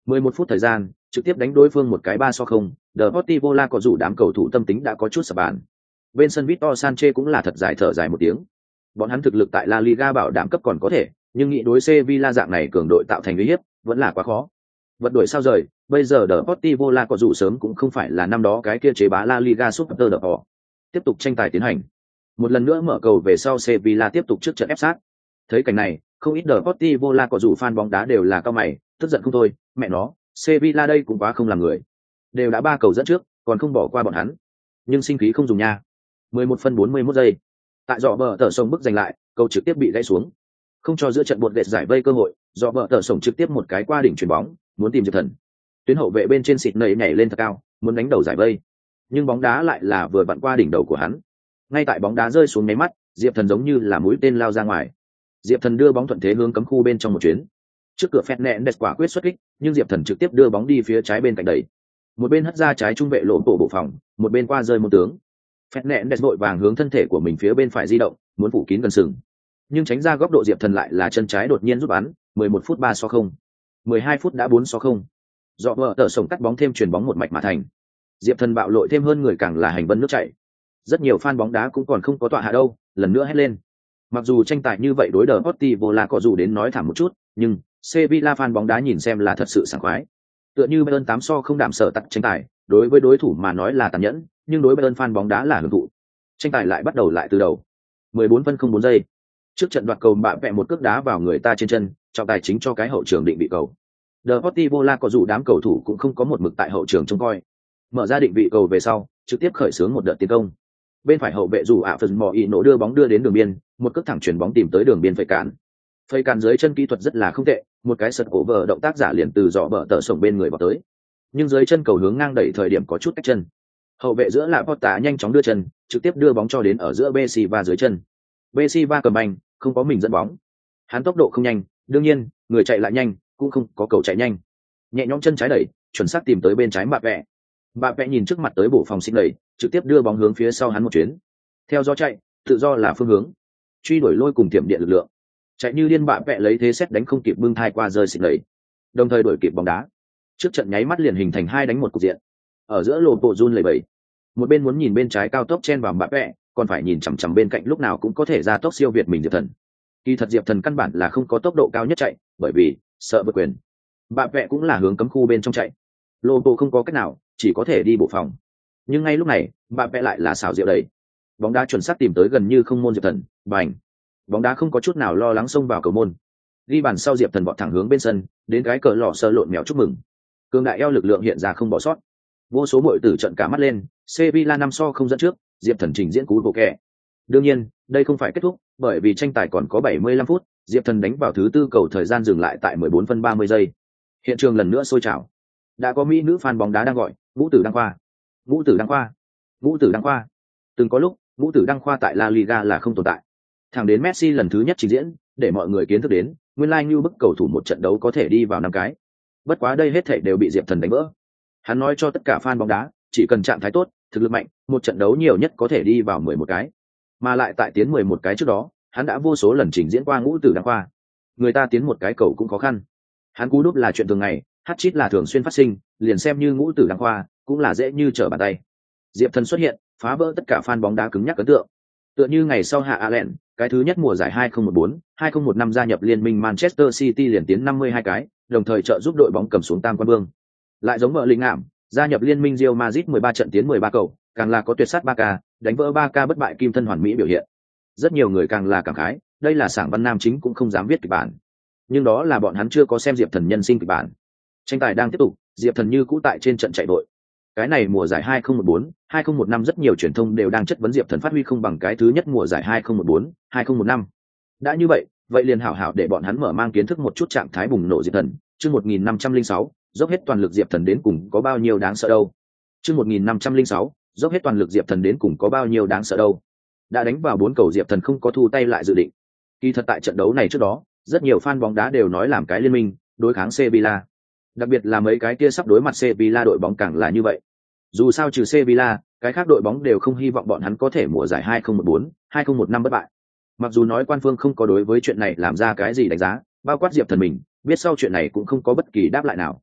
A: mười một phút thời gian, trực tiếp đánh đối phương một cái ba so không, Deportivo La có dù đám cầu thủ tâm tính đã có chút sập bàn. Bên sân Victor Sanchez cũng là thật dài thở dài một tiếng. Bọn hắn thực lực tại La Liga bảo đảm cấp còn có thể, nhưng nghĩ đối Sevilla dạng này cường đội tạo thành uy hiếp, vẫn là quá khó. Vật đuổi sao rời, bây giờ Deportivo La có dù sớm cũng không phải là năm đó cái kia chế bá La Liga Super Deport. Tiếp tục tranh tài tiến hành. Một lần nữa mở cầu về sau Sevilla tiếp tục trước trận ép sát. Thấy cảnh này, không ít Deportivo La có dù fan bóng đá đều là cao mày, tức giận không thôi, mẹ nó, Sevilla đây cũng quá không làm người. Đều đã ba cầu dẫn trước, còn không bỏ qua bọn hắn. Nhưng sinh khí không dùng nha. mười một phân bốn mươi mốt giây. Tại dọ bờ tờ sông bức giành lại, cầu trực tiếp bị gãy xuống. Không cho giữa trận buột gẹt giải vây cơ hội, dọ bờ tờ sông trực tiếp một cái qua đỉnh chuyền bóng, muốn tìm Diệp Thần. Tuyến hậu vệ bên trên xịt nảy nhảy lên thật cao, muốn đánh đầu giải vây. Nhưng bóng đá lại là vừa vặn qua đỉnh đầu của hắn. Ngay tại bóng đá rơi xuống nháy mắt, Diệp Thần giống như là mũi tên lao ra ngoài. Diệp Thần đưa bóng thuận thế hướng cấm khu bên trong một chuyến. Trước cửa phẹt nẹn đẹp quả quyết xuất kích, nhưng Diệp Thần trực tiếp đưa bóng đi phía trái bên cạnh đẩy. Một bên hất ra trái trung vệ lộ tổ bộ phòng, một bên qua rơi một tướng. Phẹt nẹn đẹp vội vàng hướng thân thể của mình phía bên phải di động, muốn phủ kín gần sừng. Nhưng tránh ra góc độ Diệp Thần lại là chân trái đột nhiên giúp bắn, mười một phút ba so không. mười hai phút đã bốn so không. Dọ vợ tờ sổng cắt bóng thêm chuyền bóng một mạch mà thành. Diệp Thần bạo lội thêm hơn người càng là hành vân nước chảy. Rất nhiều fan bóng đá cũng còn không có tọa hạ đâu, lần nữa hét lên. Mặc dù tranh tài như vậy đối Deportivo La có dù đến nói thảm một chút, nhưng Sevilla fan bóng đá nhìn xem là thật sự sảng khoái. Tựa như Bayern tám so không đảm sở tặc tranh tài, đối với đối thủ mà nói là tàn nhẫn, nhưng đối Bayern fan bóng đá là hưởng thụ. Tranh tài lại bắt đầu lại từ đầu. mười bốn phân không bốn giây. Trước trận đoạt cầu bạ vẹ một cước đá vào người ta trên chân, trọng tài chính cho cái hậu trường định vị cầu. Deportivo La có dù đám cầu thủ cũng không có một mực tại hậu trường trông coi. Mở ra định vị cầu về sau, trực tiếp khởi xướng một đợt tiến công. Bên phải hậu vệ dù ạ phần mò ý nổ đưa bóng đưa đến đường biên, một cước thẳng chuyển bóng tìm tới đường biên phẩy cản. Phẩy cản dưới chân kỹ thuật rất là không tệ, một cái sật cổ vờ động tác giả liền từ dọ bờ tờ sổng bên người vào tới. Nhưng dưới chân cầu hướng ngang đẩy thời điểm có chút cách chân. Hậu vệ giữa là Porta nhanh chóng đưa chân, trực tiếp đưa bóng cho đến ở giữa Bessi và dưới chân. Bessi va cầm banh, không có mình dẫn bóng. Hắn tốc độ không nhanh, đương nhiên, người chạy lại nhanh, cũng không có cầu chạy nhanh. Nhẹ nhõm chân trái đẩy, chuẩn xác tìm tới bên trái Mbappe. Vẹ. Mbappe vẹ nhìn trước mặt tới bổ phòng xích đẩy, trực tiếp đưa bóng hướng phía sau hắn một chuyến. Theo gió chạy, tự do là phương hướng. Truy đuổi lôi cùng tiệm điện lực lượng. Chạy như điên Mbappe vẹ lấy thế xét đánh không kịp bưng thai qua rơi xích đẩy. Đồng thời đuổi kịp bóng đá. Trước trận nháy mắt liền hình thành hai đánh một cục diện. Ở giữa lồ bộ run lẩy bẩy. Một bên muốn nhìn bên trái cao tốc chen vào Mbappe, vẹ, còn phải nhìn chằm chằm bên cạnh lúc nào cũng có thể ra tốc siêu việt mình Diệp Thần. Kỳ thật Diệp Thần căn bản là không có tốc độ cao nhất chạy, bởi vì sợ vượt quyền. Mbappe vẹ cũng là hướng cấm khu bên trong chạy. Lô bộ không có cách nào, chỉ có thể đi bộ phòng. Nhưng ngay lúc này, Mbappe vẹ lại là xảo diệu đẩy. Bóng đá chuẩn xác tìm tới gần như không môn Diệp Thần, bành. Bóng đá không có chút nào lo lắng xông vào cầu môn. Ghi bàn sau Diệp Thần vọt thẳng hướng bên sân, đến cái cờ lọ sơ lộn mèo chúc mừng. Cường đại eo lực lượng hiện ra không bỏ sót. Vô số muội tử trận cả mắt lên, Sevilla năm so không dẫn trước, Diệp Thần trình diễn cú bộ kẹ. Đương nhiên, đây không phải kết thúc, bởi vì tranh tài còn có bảy mươi lăm phút, Diệp Thần đánh vào thứ tư cầu thời gian dừng lại tại mười bốn phân ba mươi giây. Hiện trường lần nữa sôi trào. Đã có mỹ nữ fan bóng đá đang gọi, "Vũ tử đăng khoa, Vũ tử đăng khoa, Vũ tử đăng khoa." Từng có lúc, Vũ tử đăng khoa tại La Liga là không tồn tại. Thẳng đến Messi lần thứ nhất trình diễn, để mọi người kiến thức đến, nguyên lai như bức cầu thủ một trận đấu có thể đi vào năm cái. Bất quá đây hết thảy đều bị Diệp Thần đánh vỡ. Hắn nói cho tất cả fan bóng đá, chỉ cần trạng thái tốt, thực lực mạnh, một trận đấu nhiều nhất có thể đi vào mười một cái. Mà lại tại tiến mười một cái trước đó, hắn đã vô số lần trình diễn qua ngũ tử đăng khoa. Người ta tiến một cái cầu cũng khó khăn. Hắn cú đúp là chuyện thường ngày, hat-trick là thường xuyên phát sinh, liền xem như ngũ tử đăng khoa, cũng là dễ như trở bàn tay. Diệp Thần xuất hiện, phá vỡ tất cả fan bóng đá cứng nhắc ấn tượng. Tựa như ngày sau hạ Allen, cái thứ nhất mùa giải hai không một bốn, hai không một năm gia nhập liên minh Manchester City liền tiến năm mươi hai cái, đồng thời trợ giúp đội bóng cầm xuống tam quan vương. Lại giống vợ linh ảm, gia nhập liên minh Real Madrid mười ba trận tiến mười ba cầu, càng là có tuyệt sát ba ca, đánh vỡ ba ca bất bại kim thân hoàn mỹ biểu hiện. Rất nhiều người càng là cảm khái, đây là sảng văn nam chính cũng không dám viết kịch bản. Nhưng đó là bọn hắn chưa có xem Diệp Thần nhân sinh kịch bản. Tranh tài đang tiếp tục, Diệp Thần như cũ tại trên trận chạy đội. Cái này mùa giải hai không một bốn, hai không một năm rất nhiều truyền thông đều đang chất vấn Diệp Thần phát huy không bằng cái thứ nhất mùa giải hai không một bốn, hai không một năm. Đã như vậy, vậy liền hảo hảo để bọn hắn mở mang kiến thức một chút trạng thái bùng nổ Diệp Thần. Chương một nghìn năm trăm lẻ sáu, dốc hết toàn lực Diệp Thần đến cùng có bao nhiêu đáng sợ đâu. Chương một nghìn năm trăm lẻ sáu, dốc hết toàn lực Diệp Thần đến cùng có bao nhiêu đáng sợ đâu. Đã đánh vào bốn cầu Diệp Thần không có thu tay lại dự định. Kỳ thật tại trận đấu này trước đó, rất nhiều fan bóng đá đều nói làm cái liên minh, đối kháng Sevilla. Đặc biệt là mấy cái kia sắp đối mặt Sevilla đội bóng càng là như vậy. Dù sao trừ Sevilla, cái khác đội bóng đều không hy vọng bọn hắn có thể mùa giải hai không một bốn, hai không một năm bất bại. Mặc dù nói quan phương không có đối với chuyện này làm ra cái gì đánh giá, bao quát Diệp Thần mình, biết sau chuyện này cũng không có bất kỳ đáp lại nào.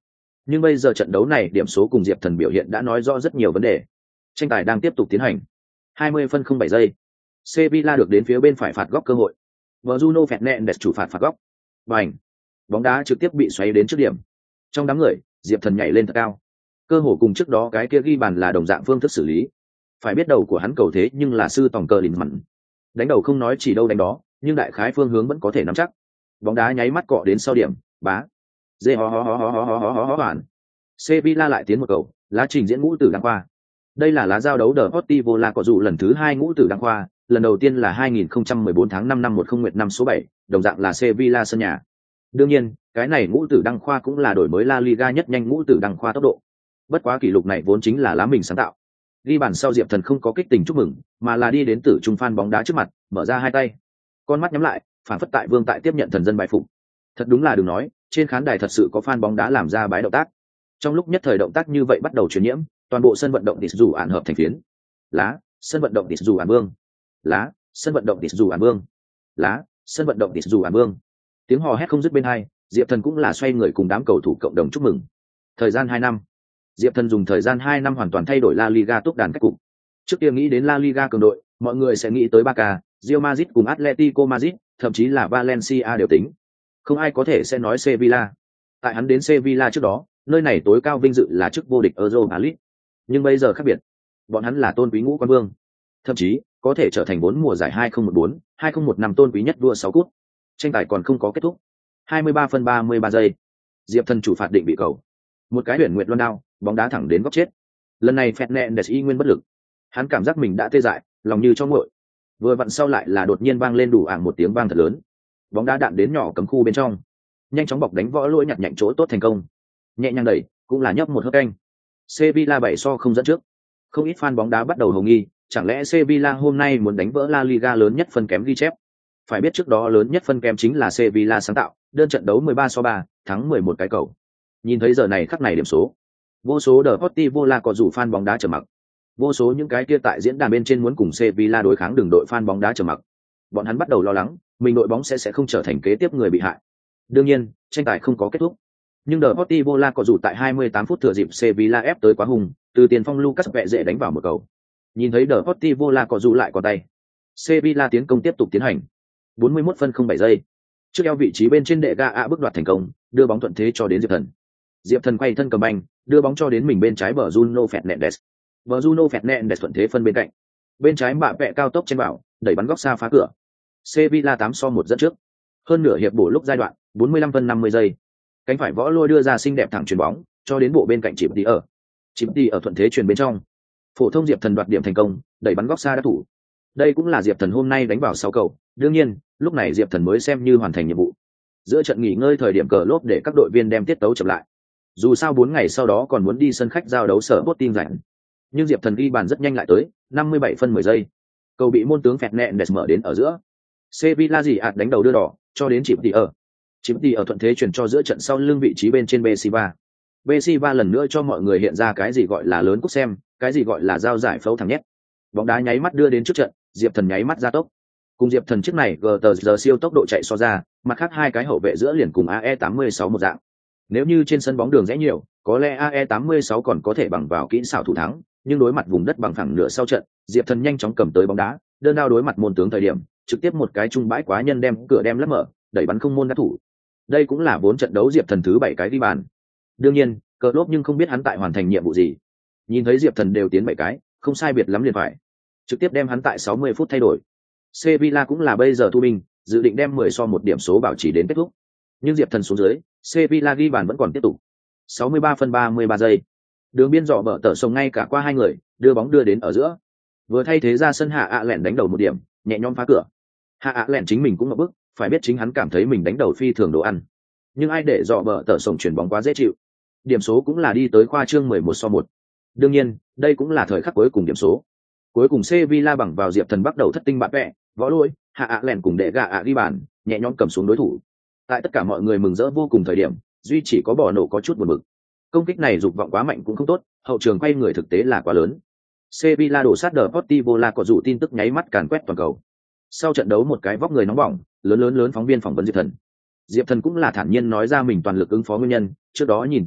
A: Nhưng bây giờ trận đấu này điểm số cùng Diệp Thần biểu hiện đã nói rõ rất nhiều vấn đề. Tranh tài đang tiếp tục tiến hành. hai mươi phân không bảy giây. Sevilla được đến phía bên phải phạt góc cơ hội. Bruno Fernandes chủ phạt phạt góc. Bành. Bóng đá trực tiếp bị xoáy đến trước điểm. Trong đám người, Diệp Thần nhảy lên thật cao. Cơ hội cùng trước đó cái kia ghi bàn là đồng dạng phương thức xử lý. Phải biết đầu của hắn cầu thế nhưng là sư tòng cờ lìn mặn. Đánh đầu không nói chỉ đâu đánh đó, nhưng đại khái phương hướng vẫn có thể nắm chắc. Bóng đá nháy mắt cọ đến sau điểm, bá. Dê hó hó hó hó hó hó hó hó hoàn. Sevilla lại tiến một cầu, lá trình diễn ngũ tử đăng khoa. Đây là lá giao đấu Deportivo La Coruña lần thứ hai ngũ tử đăng khoa, lần đầu tiên là hai nghìn không trăm mười bốn tháng năm năm một không nguyệt năm số bảy, đồng dạng là Sevilla sân nhà. Đương nhiên, cái này ngũ tử đăng khoa cũng là đổi mới La Liga nhất nhanh ngũ tử đăng khoa tốc độ. Bất quá kỷ lục này vốn chính là lá mình sáng tạo. Ghi bàn sau Diệp Thần không có kích tình chúc mừng, mà là đi đến tử trung fan bóng đá trước mặt, mở ra hai tay, con mắt nhắm lại, phản phất tại vương tại tiếp nhận thần dân bài phục. Thật đúng là đừng nói, trên khán đài thật sự có fan bóng đá làm ra bái động tác. Trong lúc nhất thời động tác như vậy bắt đầu truyền nhiễm, toàn bộ sân vận động tịt dù ản hợp thành phiến. Lá, sân vận động tịt dù ản vương. Lá, sân vận động tịt dù ản vương. Lá, sân vận động tịt dù ản vương. Tiếng hò hét không dứt bên hai, Diệp Thần cũng là xoay người cùng đám cầu thủ cộng đồng chúc mừng. Thời gian hai năm. Diệp Thần dùng thời gian hai năm hoàn toàn thay đổi La Liga túc đàn cách cục. Trước kia nghĩ đến La Liga cường đội, mọi người sẽ nghĩ tới Barca, Real Madrid cùng Atletico Madrid, thậm chí là Valencia đều tính. Không ai có thể sẽ nói Sevilla. Tại hắn đến Sevilla trước đó, nơi này tối cao vinh dự là chức vô địch Europa League. Nhưng bây giờ khác biệt. Bọn hắn là tôn quý ngũ quan vương. Thậm chí, có thể trở thành bốn mùa giải hai không một bốn, hai không một năm tôn quý nhất vua sáu cúp. Tranh tài còn không có kết thúc. hai mươi ba phân ba mươi ba giây. Diệp Thần chủ phạt định bị cầu. Một cái huyền nguyệt luân đao, bóng đá thẳng đến góc chết. Lần này Fernandes y nguyên bất lực. Hắn cảm giác mình đã tê dại, lòng như cho nguội. Vừa vặn sau lại là đột nhiên vang lên đủ ảng một tiếng vang thật lớn. Bóng đá đạn đến nhỏ cấm khu bên trong. Nhanh chóng bọc đánh võ lỗi nhặt nhạnh chỗ tốt thành công. Nhẹ nhàng đẩy, cũng là nhấp một hớp canh. Sevilla bảy so không dẫn trước. Không ít fan bóng đá bắt đầu hồ nghi, chẳng lẽ Sevilla hôm nay muốn đánh vỡ La Liga lớn nhất phân kém ghi chép? Phải biết trước đó lớn nhất phân kém chính là Sevilla sáng tạo, đơn trận đấu mười ba so ba, thắng mười một cái cầu. Nhìn thấy giờ này khắc này điểm số, vô số Deportivo La có rủ fan bóng đá trầm mặc. Vô số những cái kia tại diễn đàn bên trên muốn cùng Sevilla đối kháng đường đội fan bóng đá trầm mặc. Bọn hắn bắt đầu lo lắng, mình đội bóng sẽ sẽ không trở thành kế tiếp người bị hại. Đương nhiên, tranh tài không có kết thúc. Nhưng Deportivo La có rủ tại hai mươi tám phút thừa dịp Sevilla ép tới quá hùng, từ tiền phong Lucas vẹ dễ đánh vào một cầu. Nhìn thấy Deportivo La có rủ lại có tay. Sevilla tiến công tiếp tục tiến hành. bốn mươi mốt phân không bảy giây. Trước eo vị trí bên trên đệ ga a bước đoạt thành công, đưa bóng thuận thế cho đến Diệp Thần. Diệp Thần quay thân cầm banh, đưa bóng cho đến mình bên trái bờ Bruno Fernandes. Bruno Fernandes thuận thế phân bên cạnh. Bên trái bạ vẹ cao tốc trên bảo, đẩy bắn góc xa phá cửa. Sevilla tám so một dẫn trước. Hơn nửa hiệp bổ lúc giai đoạn, bốn mươi lăm phân năm mươi giây. Cánh phải võ lôi đưa ra xinh đẹp thẳng chuyền bóng, cho đến bộ bên cạnh Chip đi ở. Chip đi ở thuận thế chuyền bên trong. Phổ thông Diệp Thần đoạt điểm thành công, đẩy bắn góc xa đá thủ. Đây cũng là Diệp Thần hôm nay đánh vào sáu cầu. Đương nhiên, lúc này Diệp Thần mới xem như hoàn thành nhiệm vụ. Giữa trận nghỉ ngơi thời điểm cờ lốp để các đội viên đem tiết tấu chậm lại. Dù sao bốn ngày sau đó còn muốn đi sân khách giao đấu sở Sporting rảnh. Nhưng Diệp Thần ghi bàn rất nhanh lại tới, năm mươi bảy phân mười giây. Cầu bị môn tướng Fernandes mở đến ở giữa. Sevilla gì ạt đánh đầu đưa đỏ, cho đến Chip đi ở. Chip đi ở thuận thế chuyển cho giữa trận sau lưng vị trí bên trên Bessiva. Bessiva lần nữa cho mọi người hiện ra cái gì gọi là lớn cúp xem, cái gì gọi là giao giải phẫu thẳng nhét. Bóng đá nháy mắt đưa đến trước trận, Diệp Thần nháy mắt ra tốc. Cùng Diệp Thần trước này gờ tờ giờ siêu tốc độ chạy so ra, mặt khác hai cái hậu vệ giữa liền cùng a e tám mươi sáu một dạng. Nếu như trên sân bóng đường rẽ nhiều, có lẽ a e tám mươi sáu còn có thể bằng vào kỹ xảo thủ thắng, nhưng đối mặt vùng đất bằng phẳng nửa sau trận, Diệp Thần nhanh chóng cầm tới bóng đá, đơn đao đối mặt môn tướng thời điểm, trực tiếp một cái trung bãi quá nhân đem cửa đem lấp mở, đẩy bắn không môn đá thủ. Đây cũng là bốn trận đấu Diệp Thần thứ bảy cái ghi bàn. Đương nhiên, cờ lốp nhưng không biết hắn tại hoàn thành nhiệm vụ gì. Nhìn thấy Diệp Thần đều tiến bảy cái, không sai biệt lắm liền phải. Trực tiếp đem hắn tại sáu mươi phút thay đổi. Sevilla cũng là bây giờ thu binh, dự định đem mười so một điểm số bảo trì đến kết thúc. Nhưng Diệp Thần xuống dưới, Sevilla ghi bàn vẫn còn tiếp tục. sáu mươi ba phân ba mươi ba giây. Đường biên dọ bờ tở sông ngay cả qua hai người, đưa bóng đưa đến ở giữa. Vừa thay thế ra sân hạ ạ lẹn đánh đầu một điểm, nhẹ nhõm phá cửa. Hạ ạ lẹn chính mình cũng ngập bức, phải biết chính hắn cảm thấy mình đánh đầu phi thường đồ ăn. Nhưng ai để dọ bờ tở sông chuyển bóng quá dễ chịu. Điểm số cũng là đi tới khoa trương mười một so một. Đương nhiên, đây cũng là thời khắc cuối cùng điểm số. Cuối cùng Sevilla bằng vào Diệp Thần bắt đầu thất tinh bạt vẽ, võ lôi, hạ ạ lẹn cùng đệ gà ạ ghi bàn, nhẹ nhõm cầm xuống đối thủ. Tại tất cả mọi người mừng rỡ vô cùng thời điểm, duy chỉ có bỏ nổ có chút buồn bực. Công kích này dục vọng quá mạnh cũng không tốt, hậu trường quay người thực tế là quá lớn. Sevilla đổ sát Deportivo La có dụ tin tức nháy mắt càn quét toàn cầu. Sau trận đấu một cái vóc người nóng bỏng, lớn lớn lớn phóng viên phỏng vấn Diệp Thần. Diệp Thần cũng là thản nhiên nói ra mình toàn lực ứng phó nguyên nhân, trước đó nhìn tin tức,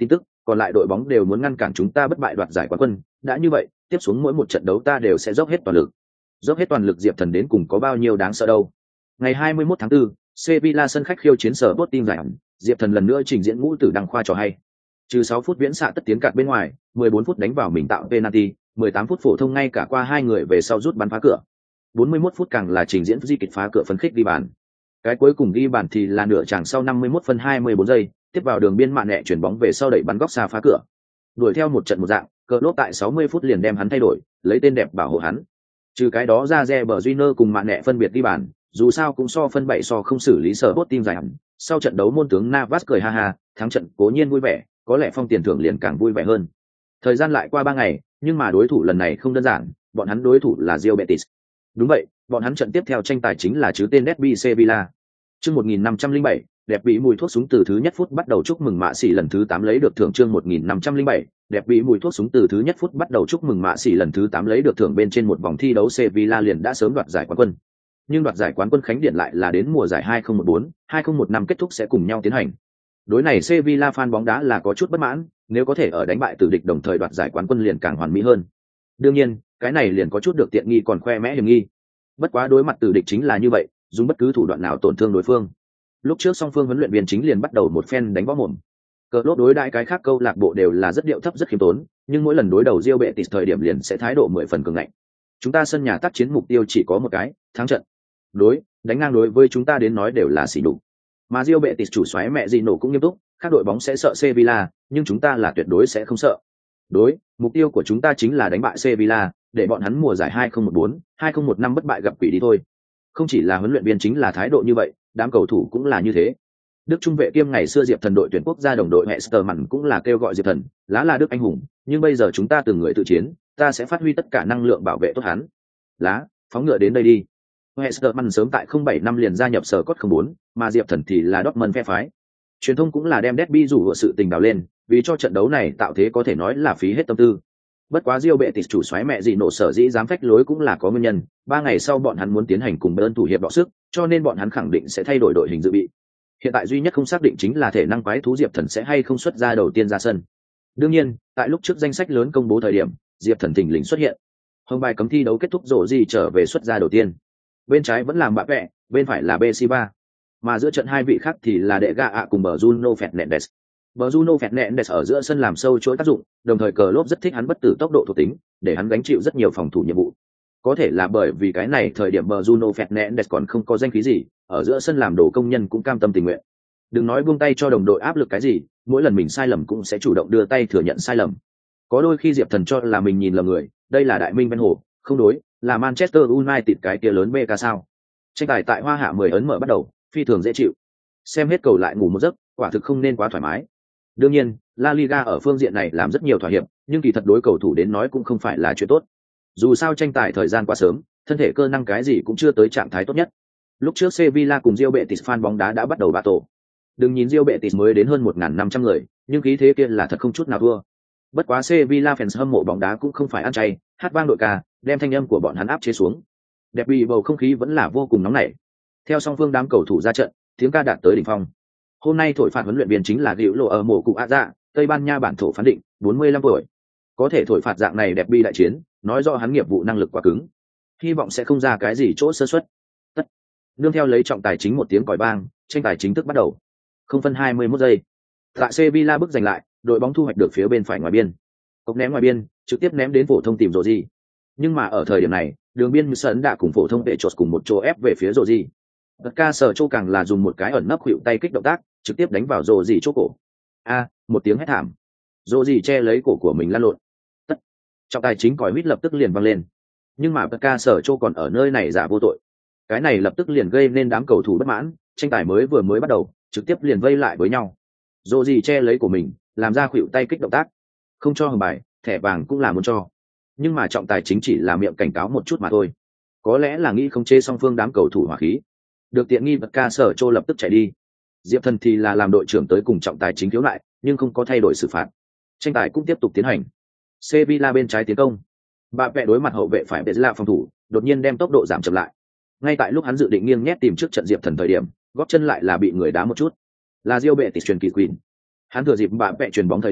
A: còn lại đội bóng đều muốn ngăn cản chúng ta bất bại đoạt giải quán quân, đã như vậy, tiếp xuống mỗi một trận đấu ta đều sẽ dốc hết toàn lực. Dốc hết toàn lực Diệp Thần đến cùng có bao nhiêu đáng sợ đâu. Ngày hai mươi mốt tháng tư, Sevilla sân khách khiêu chiến sở Sporting giải ẩn, Diệp Thần lần nữa trình diễn ngũ tử đăng khoa trò hay. Trừ sáu phút viễn xạ tất tiến cạt bên ngoài, mười bốn phút đánh vào mình tạo penalty, mười tám phút phổ thông ngay cả qua hai người về sau rút bắn phá cửa. bốn mươi mốt phút càng là trình diễn di kịch phá cửa phấn khích ghi bàn. Cái cuối cùng ghi bàn thì là nửa chàng sau năm mươi mốt phân hai mươi bốn giây, tiếp vào đường biên mạn nẹ chuyển bóng về sau đẩy bắn góc xa phá cửa. Đuổi theo một trận một dạng, cờ lốp tại sáu mươi phút liền đem hắn thay đổi, lấy tên đẹp bảo hộ hắn. Trừ cái đó ra Reber Júnior cùng mạn nẹ phân biệt ghi bàn, dù sao cũng so phân bảy so không xử lý sở bot team giải hẳn. Sau trận đấu môn tướng Navas cười ha ha, thắng trận cố nhiên vui vẻ, có lẽ phong tiền thưởng liền càng vui vẻ hơn. Thời gian lại qua ba ngày, nhưng mà đối thủ lần này không đơn giản, bọn hắn đối thủ là Real Betis. Đúng vậy, bọn hắn trận tiếp theo tranh tài chính là chứ tên Derby Sevilla. Chương một nghìn năm trăm lẻ bảy, đẹp bị mùi thuốc súng từ thứ nhất phút bắt đầu chúc mừng Mạ Sĩ lần thứ tám lấy được thưởng. Chương một nghìn năm trăm lẻ bảy, đẹp bị mùi thuốc súng từ thứ nhất phút bắt đầu chúc mừng Mạ Sĩ lần thứ tám lấy được thưởng. Bên trên một vòng thi đấu Sevilla liền đã sớm đoạt giải quán quân. Nhưng đoạt giải quán quân khánh điện lại là đến mùa giải hai không một bốn, hai không một năm kết thúc sẽ cùng nhau tiến hành. Đối này Sevilla fan bóng đá là có chút bất mãn, nếu có thể ở đánh bại tử địch đồng thời đoạt giải quán quân liền càng hoàn mỹ hơn. Đương nhiên, cái này liền có chút được tiện nghi còn khoe mẽ hiểm nghi. Bất quá đối mặt tử địch chính là như vậy, dùng bất cứ thủ đoạn nào tổn thương đối phương. Lúc trước song phương huấn luyện viên chính liền bắt đầu một phen đánh võ mồm. Cờ lốp đối đãi cái khác câu lạc bộ đều là rất điệu thấp rất khiêm tốn, nhưng mỗi lần đối đầu Real Betis thời điểm liền sẽ thái độ mười phần cường ngạnh. Chúng ta sân nhà tác chiến mục tiêu chỉ có một cái, thắng trận. Đối, đánh ngang đối với chúng ta đến nói đều là xỉ nhục. Mà Real Betis chủ soái mẹ gì nổ cũng nghiêm túc, các đội bóng sẽ sợ Sevilla, nhưng chúng ta là tuyệt đối sẽ không sợ. Đối, mục tiêu của chúng ta chính là đánh bại Sevilla, để bọn hắn mùa giải hai không một bốn, hai không một năm bất bại gặp quỷ đi thôi. Không chỉ là huấn luyện viên chính là thái độ như vậy, đám cầu thủ cũng là như thế. Đức trung vệ kiêm ngày xưa Diệp Thần đội tuyển quốc gia đồng đội Westermann cũng là kêu gọi Diệp Thần, lá là Đức anh hùng, nhưng bây giờ chúng ta từng người tự chiến, ta sẽ phát huy tất cả năng lượng bảo vệ tốt hắn. Lá, phóng ngựa đến đây đi. Westermann sớm tại không bảy năm liền gia nhập sở cốt không bốn, mà Diệp Thần thì là Dortmund phe phái. Truyền thông cũng là đem Derby rủ của sự tình đào lên, vì cho trận đấu này tạo thế có thể nói là phí hết tâm tư. Bất quá Real Betis chủ soái mẹ gì nổ sở dĩ dám phách lối cũng là có nguyên nhân, ba ngày sau bọn hắn muốn tiến hành cùng Bayern thủ hiệp đọ sức, cho nên bọn hắn khẳng định sẽ thay đổi đội hình dự bị. Hiện tại duy nhất không xác định chính là thể năng quái thú Diệp Thần sẽ hay không xuất ra đầu tiên ra sân. Đương nhiên, tại lúc trước danh sách lớn công bố thời điểm, Diệp Thần thình lình xuất hiện. Hồng bài cấm thi đấu kết thúc rổ gì trở về xuất ra đầu tiên. Bên trái vẫn là Mbappé, bên phải là Bessiba. Mà giữa trận hai vị khác thì là Đệ Gea cùng Bruno Fernandes. Bruno Fernandes ở giữa sân làm sâu chuỗi tác dụng, đồng thời cờ lốp rất thích hắn bất tử tốc độ thuộc tính, để hắn gánh chịu rất nhiều phòng thủ nhiệm vụ. Có thể là bởi vì cái này thời điểm Bruno Fernandes còn không có danh khí gì, ở giữa sân làm đồ công nhân cũng cam tâm tình nguyện. Đừng nói buông tay cho đồng đội áp lực cái gì, mỗi lần mình sai lầm cũng sẽ chủ động đưa tay thừa nhận sai lầm. Có đôi khi Diệp Thần cho là mình nhìn lầm người, đây là đại minh bên hồ, không đối, là Manchester United cái kia lớn bê ca sao. Tranh tài tại Hoa Hạ mười ấn mở bắt đầu, phi thường dễ chịu. Xem hết cầu lại ngủ một giấc, quả thực không nên quá thoải mái. Đương nhiên, La Liga ở phương diện này làm rất nhiều thỏa hiệp, nhưng kỳ thật đối cầu thủ đến nói cũng không phải là chuyện tốt. Dù sao tranh tài thời gian quá sớm, thân thể cơ năng cái gì cũng chưa tới trạng thái tốt nhất. Lúc trước Sevilla cùng Real Betis fan bóng đá đã bắt đầu battle. Đừng nhìn Real Betis mới đến hơn một nghìn năm trăm người, nhưng khí thế kia là thật không chút nào thua. Bất quá Sevilla fans hâm mộ bóng đá cũng không phải ăn chay, hát vang đội ca, đem thanh âm của bọn hắn áp chế xuống. Đẹp bị bầu không khí vẫn là vô cùng nóng nảy. Theo song phương đám cầu thủ ra trận, tiếng ca đạt tới đỉnh phong. Hôm nay thổi phạt huấn luyện viên chính là Diệu Lộ ở mổ cụ A Dạ, Tây Ban Nha bản thổ phán định, bốn mươi lăm tuổi. Có thể thổi phạt dạng này đẹp bi đại chiến, nói rõ hắn nghiệp vụ năng lực quá cứng. Hy vọng sẽ không ra cái gì chỗ sơ suất. Tất. Nương theo lấy trọng tài chính một tiếng còi vang, tranh tài chính thức bắt đầu. Không phân hai mươi mốt giây. Tại Sevilla bước giành lại, đội bóng thu hoạch được phía bên phải ngoài biên. Cốc ném ngoài biên, trực tiếp ném đến phổ thông tìm Rodri. Nhưng mà ở thời điểm này, đường biên Sấn đã cùng phổ thông vệ chột cùng một chỗ ép về phía Rodri. Tất ca sở châu càng là dùng một cái ẩn nấp khuỵu tay kích động tác, trực tiếp đánh vào Rodri chỗ cổ. A, một tiếng hét thảm. Rodri che lấy cổ của mình lăn lộn. Tất. Trọng tài chính còi huýt lập tức liền vang lên. Nhưng mà tất ca sở châu còn ở nơi này giả vô tội. Cái này lập tức liền gây nên đám cầu thủ bất mãn, tranh tài mới vừa mới bắt đầu, trực tiếp liền vây lại với nhau. Rodri che lấy của mình, làm ra khuỵu tay kích động tác. Không cho hưởng bài, thẻ vàng cũng là muốn cho. Nhưng mà trọng tài chính chỉ là miệng cảnh cáo một chút mà thôi. Có lẽ là nghĩ không chê song phương đám cầu thủ hỏa khí. Được tiện nghi vật ca sở châu lập tức chạy đi. Diệp Thần thì là làm đội trưởng tới cùng trọng tài chính khiếu lại, nhưng không có thay đổi xử phạt. Tranh tài cũng tiếp tục tiến hành. Sevilla bên trái tiến công. Bạ vẽ đối mặt hậu vệ phải Bezla phòng thủ, đột nhiên đem tốc độ giảm chậm lại. Ngay tại lúc hắn dự định nghiêng nhét tìm trước trận Diệp Thần thời điểm, góp chân lại là bị người đá một chút. Là Real Betis truyền kỳ Queen. Hắn thừa dịp bạ vẽ truyền bóng thời điểm,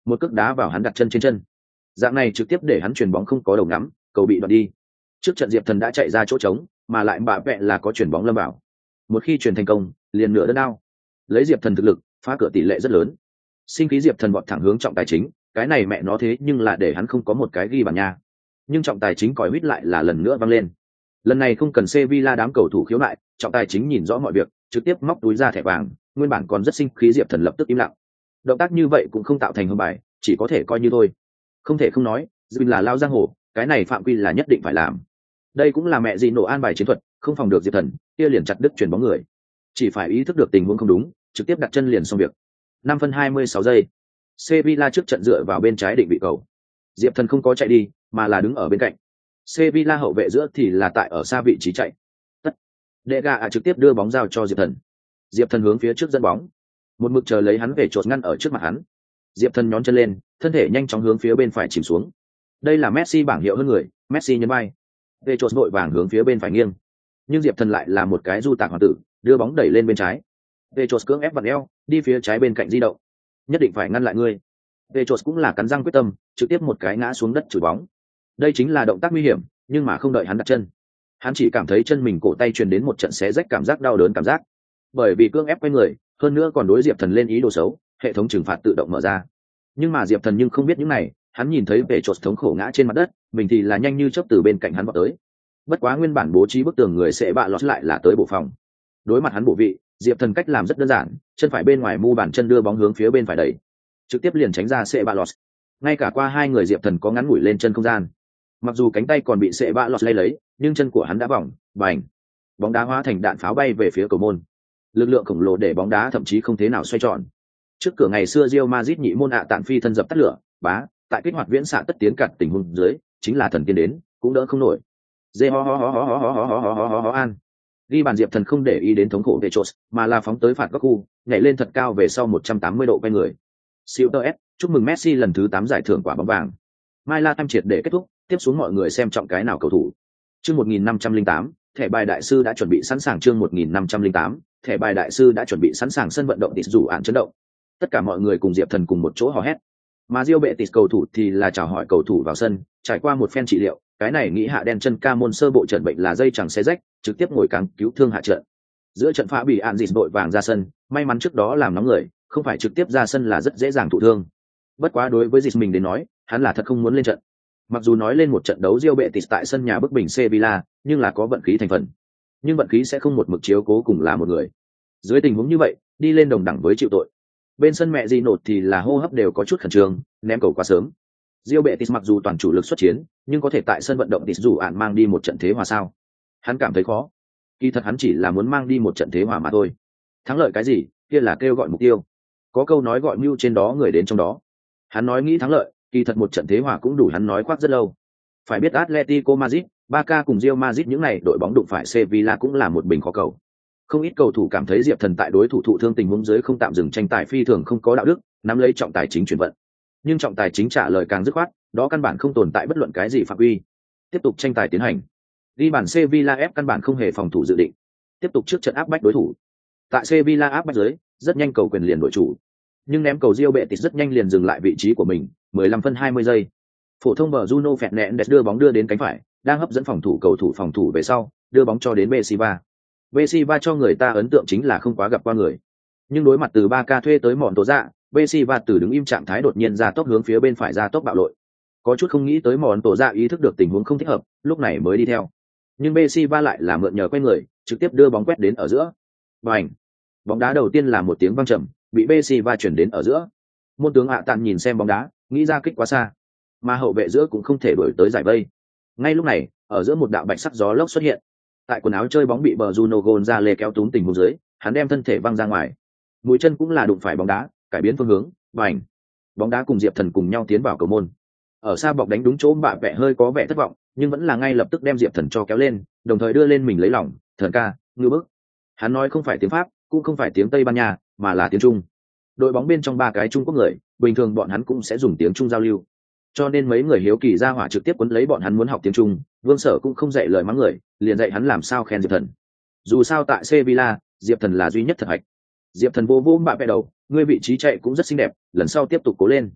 A: một cước đá vào hắn đặt chân trên chân. Dạng này trực tiếp để hắn chuyền bóng không có đầu ngắm, cầu bị đoạt đi. Trước trận Diệp Thần đã chạy ra chỗ trống, mà lại bạ vẹ là có chuyền bóng lâm vào. Một khi chuyền thành công, liền nửa đơn đao. Lấy Diệp Thần thực lực, phá cửa tỷ lệ rất lớn. Sinh khí Diệp Thần vọt thẳng hướng trọng tài chính, cái này mẹ nó thế nhưng là để hắn không có một cái ghi bàn nha. Nhưng trọng tài chính còi huýt lại là lần nữa vang lên. Lần này không cần Sevilla đám cầu thủ khiếu nại, trọng tài chính nhìn rõ mọi việc, trực tiếp móc túi ra thẻ vàng, nguyên bản còn rất sinh khí Diệp Thần lập tức im lặng. Động tác như vậy cũng không tạo thành hư bài, chỉ có thể coi như thôi. Không thể không nói, Duyên là lao giang hồ, cái này phạm quy là nhất định phải làm. Đây cũng là mẹ gì nổ an bài chiến thuật, không phòng được Diệp Thần, kia liền chặt đứt chuyển bóng người. Chỉ phải ý thức được tình huống không đúng, trực tiếp đặt chân liền xong việc. năm phân hai mươi sáu giây. Sevilla trước trận dựa vào bên trái định vị cầu. Diệp Thần không có chạy đi, mà là đứng ở bên cạnh. Sevilla hậu vệ giữa thì là tại ở xa vị trí chạy. Tất. Dega à trực tiếp đưa bóng giao cho Diệp Thần. Diệp Thần hướng phía trước dẫn bóng. Một mực chờ lấy hắn về chột ngăn ở trước mặt hắn. Diệp Thần nhón chân lên, thân thể nhanh chóng hướng phía bên phải chìm xuống. Đây là Messi bảng hiệu hơn người, Messi nhấn bay. Về chột vội vàng hướng phía bên phải nghiêng. Nhưng Diệp Thần lại là một cái du tạc hoàng tử, đưa bóng đẩy lên bên trái. Về chột cưỡng ép vặn eo, đi phía trái bên cạnh di động. Nhất định phải ngăn lại ngươi. Về chột cũng là cắn răng quyết tâm, trực tiếp một cái ngã xuống đất chửi bóng. Đây chính là động tác nguy hiểm, nhưng mà không đợi hắn đặt chân. Hắn chỉ cảm thấy chân mình cổ tay truyền đến một trận xé rách cảm giác đau đớn cảm giác. Bởi vì cưỡng ép quay người, hơn nữa còn đối Diệp Thần lên ý đồ xấu, hệ thống trừng phạt tự động mở ra. Nhưng mà Diệp Thần nhưng không biết những này, hắn nhìn thấy Vệ Chột thống khổ ngã trên mặt đất, mình thì là nhanh như chớp từ bên cạnh hắn vọt tới. Bất quá nguyên bản bố trí bức tường người sẽ bạ lọt lại là tới bộ phòng. Đối mặt hắn bổ vị, Diệp Thần cách làm rất đơn giản, chân phải bên ngoài mu bàn chân đưa bóng hướng phía bên phải đẩy, trực tiếp liền tránh ra sẽ bạ lọt. Ngay cả qua hai người Diệp Thần có ngắn ngủi lên chân không gian. Mặc dù cánh tay còn bị sẽ bạ lọt lay lấy, nhưng chân của hắn đã vòng, bành. Bóng đá hóa thành đạn pháo bay về phía cầu môn. Lực lượng khổng lồ để bóng đá thậm chí không thế nào xoay tròn. Trước cửa ngày xưa Real Madrid nhị môn ạ tạn phi thân dập tắt lửa, bá, tại kích hoạt viễn xạ tất tiến cặt tình huống dưới, chính là thần tiên đến, cũng đỡ không nổi. Dê ho ho ho ho ho ho ho ho ho ho ho an. Ghi bàn Diệp Thần không để ý đến thống khổ Vetros, mà là phóng tới phạt góc khu, nhảy lên thật cao về sau một trăm tám mươi độ quay người. Siêu tơ S, chúc mừng Messi lần thứ tám giải thưởng quả bóng vàng. Mai La tham triệt để kết thúc, tiếp xuống mọi người xem trọng cái nào cầu thủ. Chương một nghìn năm trăm lẻ tám, thẻ bài đại sư đã chuẩn bị sẵn sàng chương một nghìn năm trăm lẻ tám, thẻ bài đại sư đã chuẩn bị sẵn sàng sân vận động tịt rủ ạn chấn động. Tất cả mọi người cùng Diệp Thần cùng một chỗ hò hét. Mà Real Betis cầu thủ thì là chào hỏi cầu thủ vào sân, trải qua một phen trị liệu, cái này nghĩ hạ đen chân ca môn sơ bộ trận bệnh là dây chẳng xé rách, trực tiếp ngồi cáng cứu thương hạ trận. Giữa trận phá bị ạn dịt đội vàng ra sân, may mắn trước đó làm nóng người, không phải trực tiếp ra sân là rất dễ dàng thụ thương. Bất quá đối với dịt mình đến nói, hắn là thật không muốn lên trận. Mặc dù nói lên một trận đấu Real Betis tại sân nhà bức bình Sevilla, nhưng là có vận khí thành phần. Nhưng vận khí sẽ không một mực chiếu cố cùng là một người. Dưới tình huống như vậy, đi lên đồng đẳng với chịu tội. Bên sân mẹ gì nột thì là hô hấp đều có chút khẩn trương, ném cầu quá sớm. Real Betis mặc dù toàn chủ lực xuất chiến, nhưng có thể tại sân vận động tịt dù ạn mang đi một trận thế hòa sao? Hắn cảm thấy khó. Kỳ thật hắn chỉ là muốn mang đi một trận thế hòa mà thôi. Thắng lợi cái gì, kia là kêu gọi mục tiêu. Có câu nói gọi mưu trên đó người đến trong đó. Hắn nói nghĩ thắng lợi, kỳ thật một trận thế hòa cũng đủ hắn nói khoác rất lâu. Phải biết Atletico Madrid, Barca cùng Real Madrid những này đội bóng đụng phải Sevilla cũng là một bình khó cầu. Không ít cầu thủ cảm thấy Diệp Thần tại đối thủ thụ thương tình huống dưới không tạm dừng tranh tài phi thường không có đạo đức, nắm lấy trọng tài chính chuyển vận. Nhưng trọng tài chính trả lời càng dứt khoát, đó căn bản không tồn tại bất luận cái gì phạm quy. Tiếp tục tranh tài tiến hành. Ghi bàn Sevilla ép căn bản không hề phòng thủ dự định. Tiếp tục trước trận áp bách đối thủ. Tại Sevilla áp bách dưới, rất nhanh cầu quyền liền đội chủ. Nhưng ném cầu Real Betis rất nhanh liền dừng lại vị trí của mình, mười lăm phân hai mươi giây. Phổ thông bờ Bruno Fernandes đưa bóng đưa đến cánh phải, đang hấp dẫn phòng thủ cầu thủ phòng thủ về sau, đưa bóng cho đến Bessiva. Bessiva cho người ta ấn tượng chính là không quá gặp qua người. Nhưng đối mặt từ ba ca thuê tới mòn tố dạ, Bessiva từ đứng im trạng thái đột nhiên ra tốc hướng phía bên phải ra tốc bạo lội. Có chút không nghĩ tới mòn tố dạ ý thức được tình huống không thích hợp, lúc này mới đi theo. Nhưng Bessiva lại là mượn nhờ quay người, trực tiếp đưa bóng quét đến ở giữa. Bành! Bóng đá đầu tiên là một tiếng vang trầm, bị Bessiva chuyển đến ở giữa. Môn tướng ạ à tàn nhìn xem bóng đá, nghĩ ra kích quá xa, mà hậu vệ giữa cũng không thể đuổi tới giải vây. Ngay lúc này, ở giữa một đạo bạch sắc gió lốc xuất hiện. Tại quần áo chơi bóng bị bờ Juno Gonzalez kéo túm tình huống dưới, hắn đem thân thể văng ra ngoài. Mũi chân cũng là đụng phải bóng đá, cải biến phương hướng, bành. Bóng đá cùng Diệp Thần cùng nhau tiến vào cầu môn. Ở xa bọc đánh đúng chỗ bạ vẽ hơi có vẻ thất vọng, nhưng vẫn là ngay lập tức đem Diệp Thần cho kéo lên, đồng thời đưa lên mình lấy lòng, "Thần ca, ngư bức." Hắn nói không phải tiếng Pháp, cũng không phải tiếng Tây Ban Nha, mà là tiếng Trung. Đội bóng bên trong ba cái Trung Quốc người, bình thường bọn hắn cũng sẽ dùng tiếng Trung giao lưu. Cho nên mấy người hiếu kỳ ra hỏa trực tiếp quấn lấy bọn hắn muốn học tiếng Trung, Vương Sở cũng không dạy lời mắng người, liền dạy hắn làm sao khen Diệp Thần. Dù sao tại Sevilla, Diệp Thần là duy nhất thật hạch. Diệp Thần vô vô bạ vẽ đầu, ngươi vị trí chạy cũng rất xinh đẹp, lần sau tiếp tục cố lên.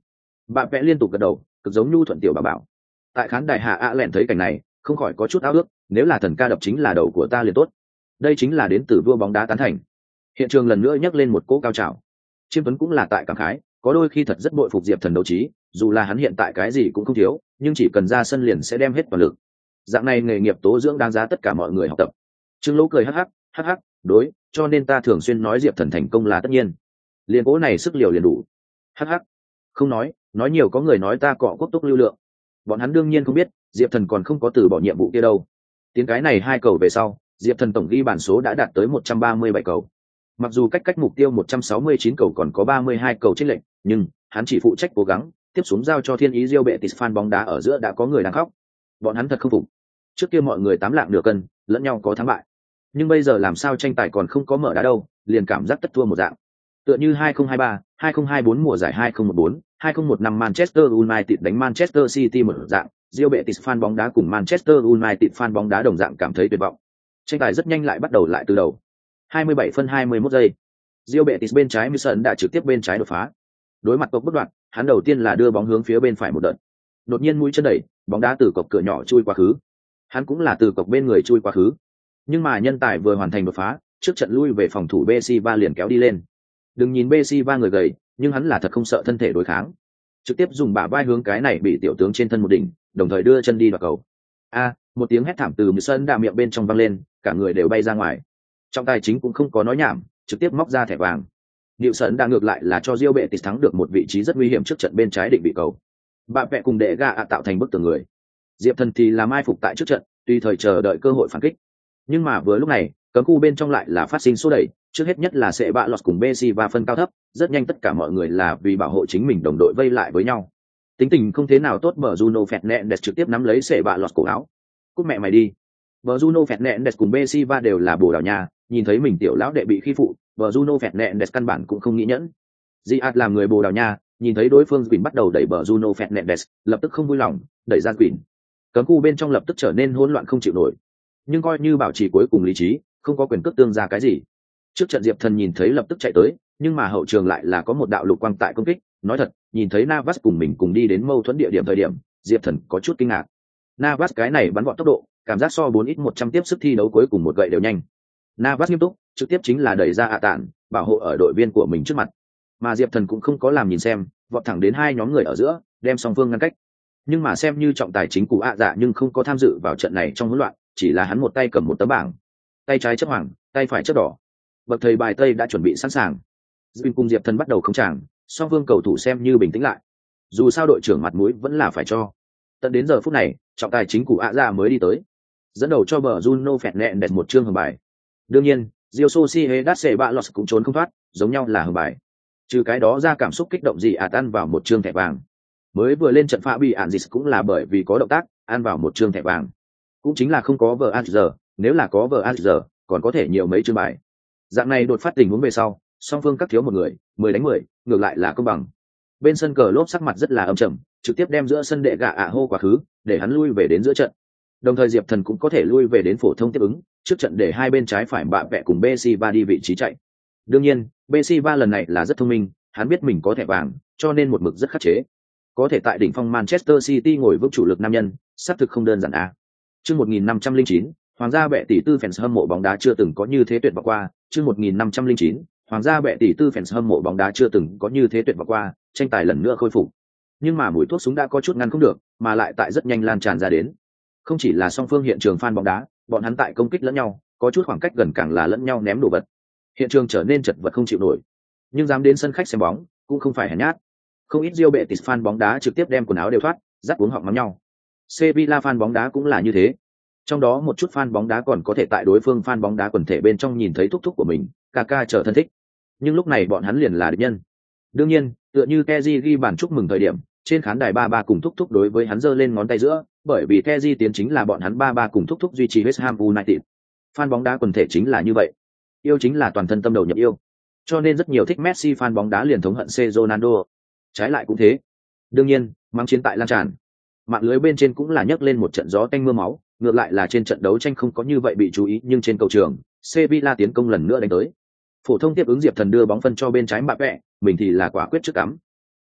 A: Bạn vẽ liên tục gật đầu, cực giống nhu thuận tiểu bà bảo. Tại khán đài hạ ạ lẹn thấy cảnh này, không khỏi có chút ao ước, nếu là thần ca đập chính là đầu của ta liền tốt. Đây chính là đến từ vua bóng đá tán thành. Hiện trường lần nữa nhắc lên một cỗ cao trào. Chiêm Tuấn cũng là tại cảm khái, có đôi khi thật rất bội phục Diệp Thần đấu trí, dù là hắn hiện tại cái gì cũng không thiếu, nhưng chỉ cần ra sân liền sẽ đem hết toàn lực. Dạng này nghề nghiệp tố dưỡng đáng giá tất cả mọi người học tập. Trương Lỗ cười hắc hắc, hắc hắc, đối, cho nên ta thường xuyên nói Diệp Thần thành công là tất nhiên. Liền cỗ này sức liều liền đủ. Hắc hắc. Không nói, nói nhiều có người nói ta cọ quốc túc lưu lượng. Bọn hắn đương nhiên không biết, Diệp Thần còn không có từ bỏ nhiệm vụ kia đâu. Tiến cái này hai cầu về sau, Diệp Thần tổng ghi bàn số đã đạt tới một trăm ba mươi bảy cầu. Mặc dù cách cách mục tiêu một trăm sáu mươi chín cầu còn có ba mươi hai cầu chênh lệch, nhưng hắn chỉ phụ trách cố gắng, tiếp xuống giao cho Thiên Ý Real Betis fan bóng đá ở giữa đã có người đang khóc. Bọn hắn thật không phục. Trước kia mọi người tám lạng nửa cân, lẫn nhau có thắng bại. Nhưng bây giờ làm sao tranh tài còn không có mở đá đâu, liền cảm giác tất thua một dạng. Tựa như hai không hai ba, hai không hai bốn mùa giải hai không một bốn, hai không một năm Manchester United đánh Manchester City một dạng, Real Betis fan bóng đá cùng Manchester United fan bóng đá đồng dạng cảm thấy tuyệt vọng. Tranh tài rất nhanh lại bắt đầu lại từ đầu. hai mươi bảy phân hai mươi mốt giây. Real Betis bên trái Wilson đã trực tiếp bên trái đột phá. Đối mặt cộc bất đoạn, hắn đầu tiên là đưa bóng hướng phía bên phải một đợt. Đột nhiên mũi chân đẩy, bóng đá từ cộc cửa nhỏ chui qua khứ. Hắn cũng là từ cộc bên người chui qua khứ. Nhưng mà nhân tài vừa hoàn thành đột phá, trước trận lui về phòng thủ bê xê ba liền kéo đi lên. Đừng nhìn bê xê ba người gầy, nhưng hắn là thật không sợ thân thể đối kháng. Trực tiếp dùng bả vai hướng cái này bị tiểu tướng trên thân một đỉnh, đồng thời đưa chân đi vào cầu. A, một tiếng hét thảm từ Wilson đã miệng bên trong vang lên, cả người đều bay ra ngoài. Trọng tài chính cũng không có nói nhảm, trực tiếp móc ra thẻ vàng. Wilson đã ngược lại là cho Real Betis thắng được một vị trí rất nguy hiểm trước trận bên trái định vị cầu. Bạn vẽ cùng đệ gà ạ tạo thành bức tường người. Diệp Thần thì là mai phục tại trước trận, tùy thời chờ đợi cơ hội phản kích. Nhưng mà vừa lúc này, cấm khu bên trong lại là phát sinh số đẩy, trước hết nhất là sẽ bạ lọt cùng bê xê và phân cao thấp, rất nhanh tất cả mọi người là vì bảo hộ chính mình đồng đội vây lại với nhau. Tính tình không thế nào tốt bờ Bruno Fernandes trực tiếp nắm lấy sẽ bạ lọt cổ áo. Cút mẹ mày đi. Bờ Bruno Fernandes cùng bê xê và đều là Bồ Đào Nha, nhìn thấy mình tiểu lão đệ bị khi phụ, bờ Bruno Fernandes căn bản cũng không nghĩ nhẫn. Ziad làm người Bồ Đào Nha, nhìn thấy đối phương Quỳnh bắt đầu đẩy bờ Bruno Fernandes, lập tức không vui lòng, đẩy ra Quỳnh. Cấm khu bên trong lập tức trở nên hỗn loạn không chịu nổi. Nhưng coi như bảo trì cuối cùng lý trí, không có quyền cước tương ra cái gì. Trước trận Diệp Thần nhìn thấy lập tức chạy tới, nhưng mà hậu trường lại là có một đạo lục quang tại công kích. Nói thật, nhìn thấy Navas cùng mình cùng đi đến mâu thuẫn địa điểm thời điểm, Diệp Thần có chút kinh ngạc. Navas cái này bắn vọt tốc độ, cảm giác so bốn ít một trăm tiếp sức thi đấu cuối cùng một gậy đều nhanh. Navas nghiêm túc, trực tiếp chính là đẩy ra ạ tản, bảo hộ ở đội viên của mình trước mặt. Mà Diệp Thần cũng không có làm nhìn xem, vọt thẳng đến hai nhóm người ở giữa, đem song phương ngăn cách. Nhưng mà xem như trọng tài chính cụ ạ dạ nhưng không có tham dự vào trận này trong hỗn loạn, chỉ là hắn một tay cầm một tấm bảng, tay trái chấp hoàng, tay phải chấp đỏ. Bậc thầy bài tây đã chuẩn bị sẵn sàng. Duyên cùng Diệp Thần bắt đầu không tràng, song phương cầu thủ xem như bình tĩnh lại. Dù sao đội trưởng mặt mũi vẫn là phải cho. Tận đến giờ phút này, trọng tài chính cụ ạ dạ mới đi tới, dẫn đầu cho bờ Juno Fernandes một chương hưởng bài. Đương nhiên, Real Sociedad sẽ bạ lọt cũng trốn không thoát, giống nhau là hưởng bài. Trừ cái đó ra cảm xúc kích động gì ạt ăn vào một chương thẻ vàng. Mới vừa lên trận pha bị ạn dịch cũng là bởi vì có động tác, ăn vào một chương thẻ vàng. Cũng chính là không có vờ a giờ, nếu là có vờ a giờ, còn có thể nhiều mấy chương bài. Dạng này đột phát tình huống về sau, song phương cắt thiếu một người, mười đánh mười, ngược lại là công bằng. Bên sân cờ lốp sắc mặt rất là âm trầm, trực tiếp đem giữa sân đệ gạ ạ hô quá khứ, để hắn lui về đến giữa trận. Đồng thời Diệp Thần cũng có thể lui về đến phổ thông tiếp ứng, trước trận để hai bên trái phải bạ vẽ cùng bê xê ba đi vị trí chạy. Đương nhiên, bê xê ba lần này là rất thông minh, hắn biết mình có thẻ vàng, cho nên một mực rất khắc chế. Có thể tại đỉnh phong Manchester City ngồi vững chủ lực nam nhân, xác thực không đơn giản à. Chương một nghìn năm trăm lẻ chín, Hoàng gia bệ tỷ tư fans hâm mộ bóng đá chưa từng có như thế tuyệt vọng qua. Chương một nghìn năm trăm lẻ chín, Hoàng gia bệ tỷ tư fans hâm mộ bóng đá chưa từng có như thế tuyệt vọng qua, tranh tài lần nữa khôi phục. Nhưng mà mùi thuốc súng đã có chút ngăn không được, mà lại tại rất nhanh lan tràn ra đến. Không chỉ là song phương hiện trường fan bóng đá, bọn hắn tại công kích lẫn nhau, có chút khoảng cách gần càng là lẫn nhau ném đồ vật. Hiện trường trở nên chật vật không chịu nổi. Nhưng dám đến sân khách xem bóng, cũng không phải hèn nhát. Không ít Real Betis fan bóng đá trực tiếp đem quần áo đều thoát, dắt uống họng mắng nhau. Sevilla fan bóng đá cũng là như thế. Trong đó một chút fan bóng đá còn có thể tại đối phương fan bóng đá quần thể bên trong nhìn thấy thúc thúc của mình, Kaká trở thân thích. Nhưng lúc này bọn hắn liền là địch nhân. Đương nhiên, tựa như Kessié ghi bàn chúc mừng thời điểm, trên khán đài ba ba cùng thúc thúc đối với hắn giơ lên ngón tay giữa, bởi vì Kessié tiến chính là bọn hắn ba ba cùng thúc thúc duy trì West Ham United. Fan bóng đá quần thể chính là như vậy. Yêu chính là toàn thân tâm đầu nhập yêu. Cho nên rất nhiều thích Messi fan bóng đá liền thống hận C Ronaldo. Trái lại cũng thế. Đương nhiên, mang chiến tại lan tràn. Mạng lưới bên trên cũng là nhấc lên một trận gió tanh mưa máu, ngược lại là trên trận đấu tranh không có như vậy bị chú ý, nhưng trên cầu trường, Sevilla tiến công lần nữa đánh tới. Phổ thông tiếp ứng Diệp Thần đưa bóng phân cho bên trái Mbappé, mình thì là quả quyết trước cắm.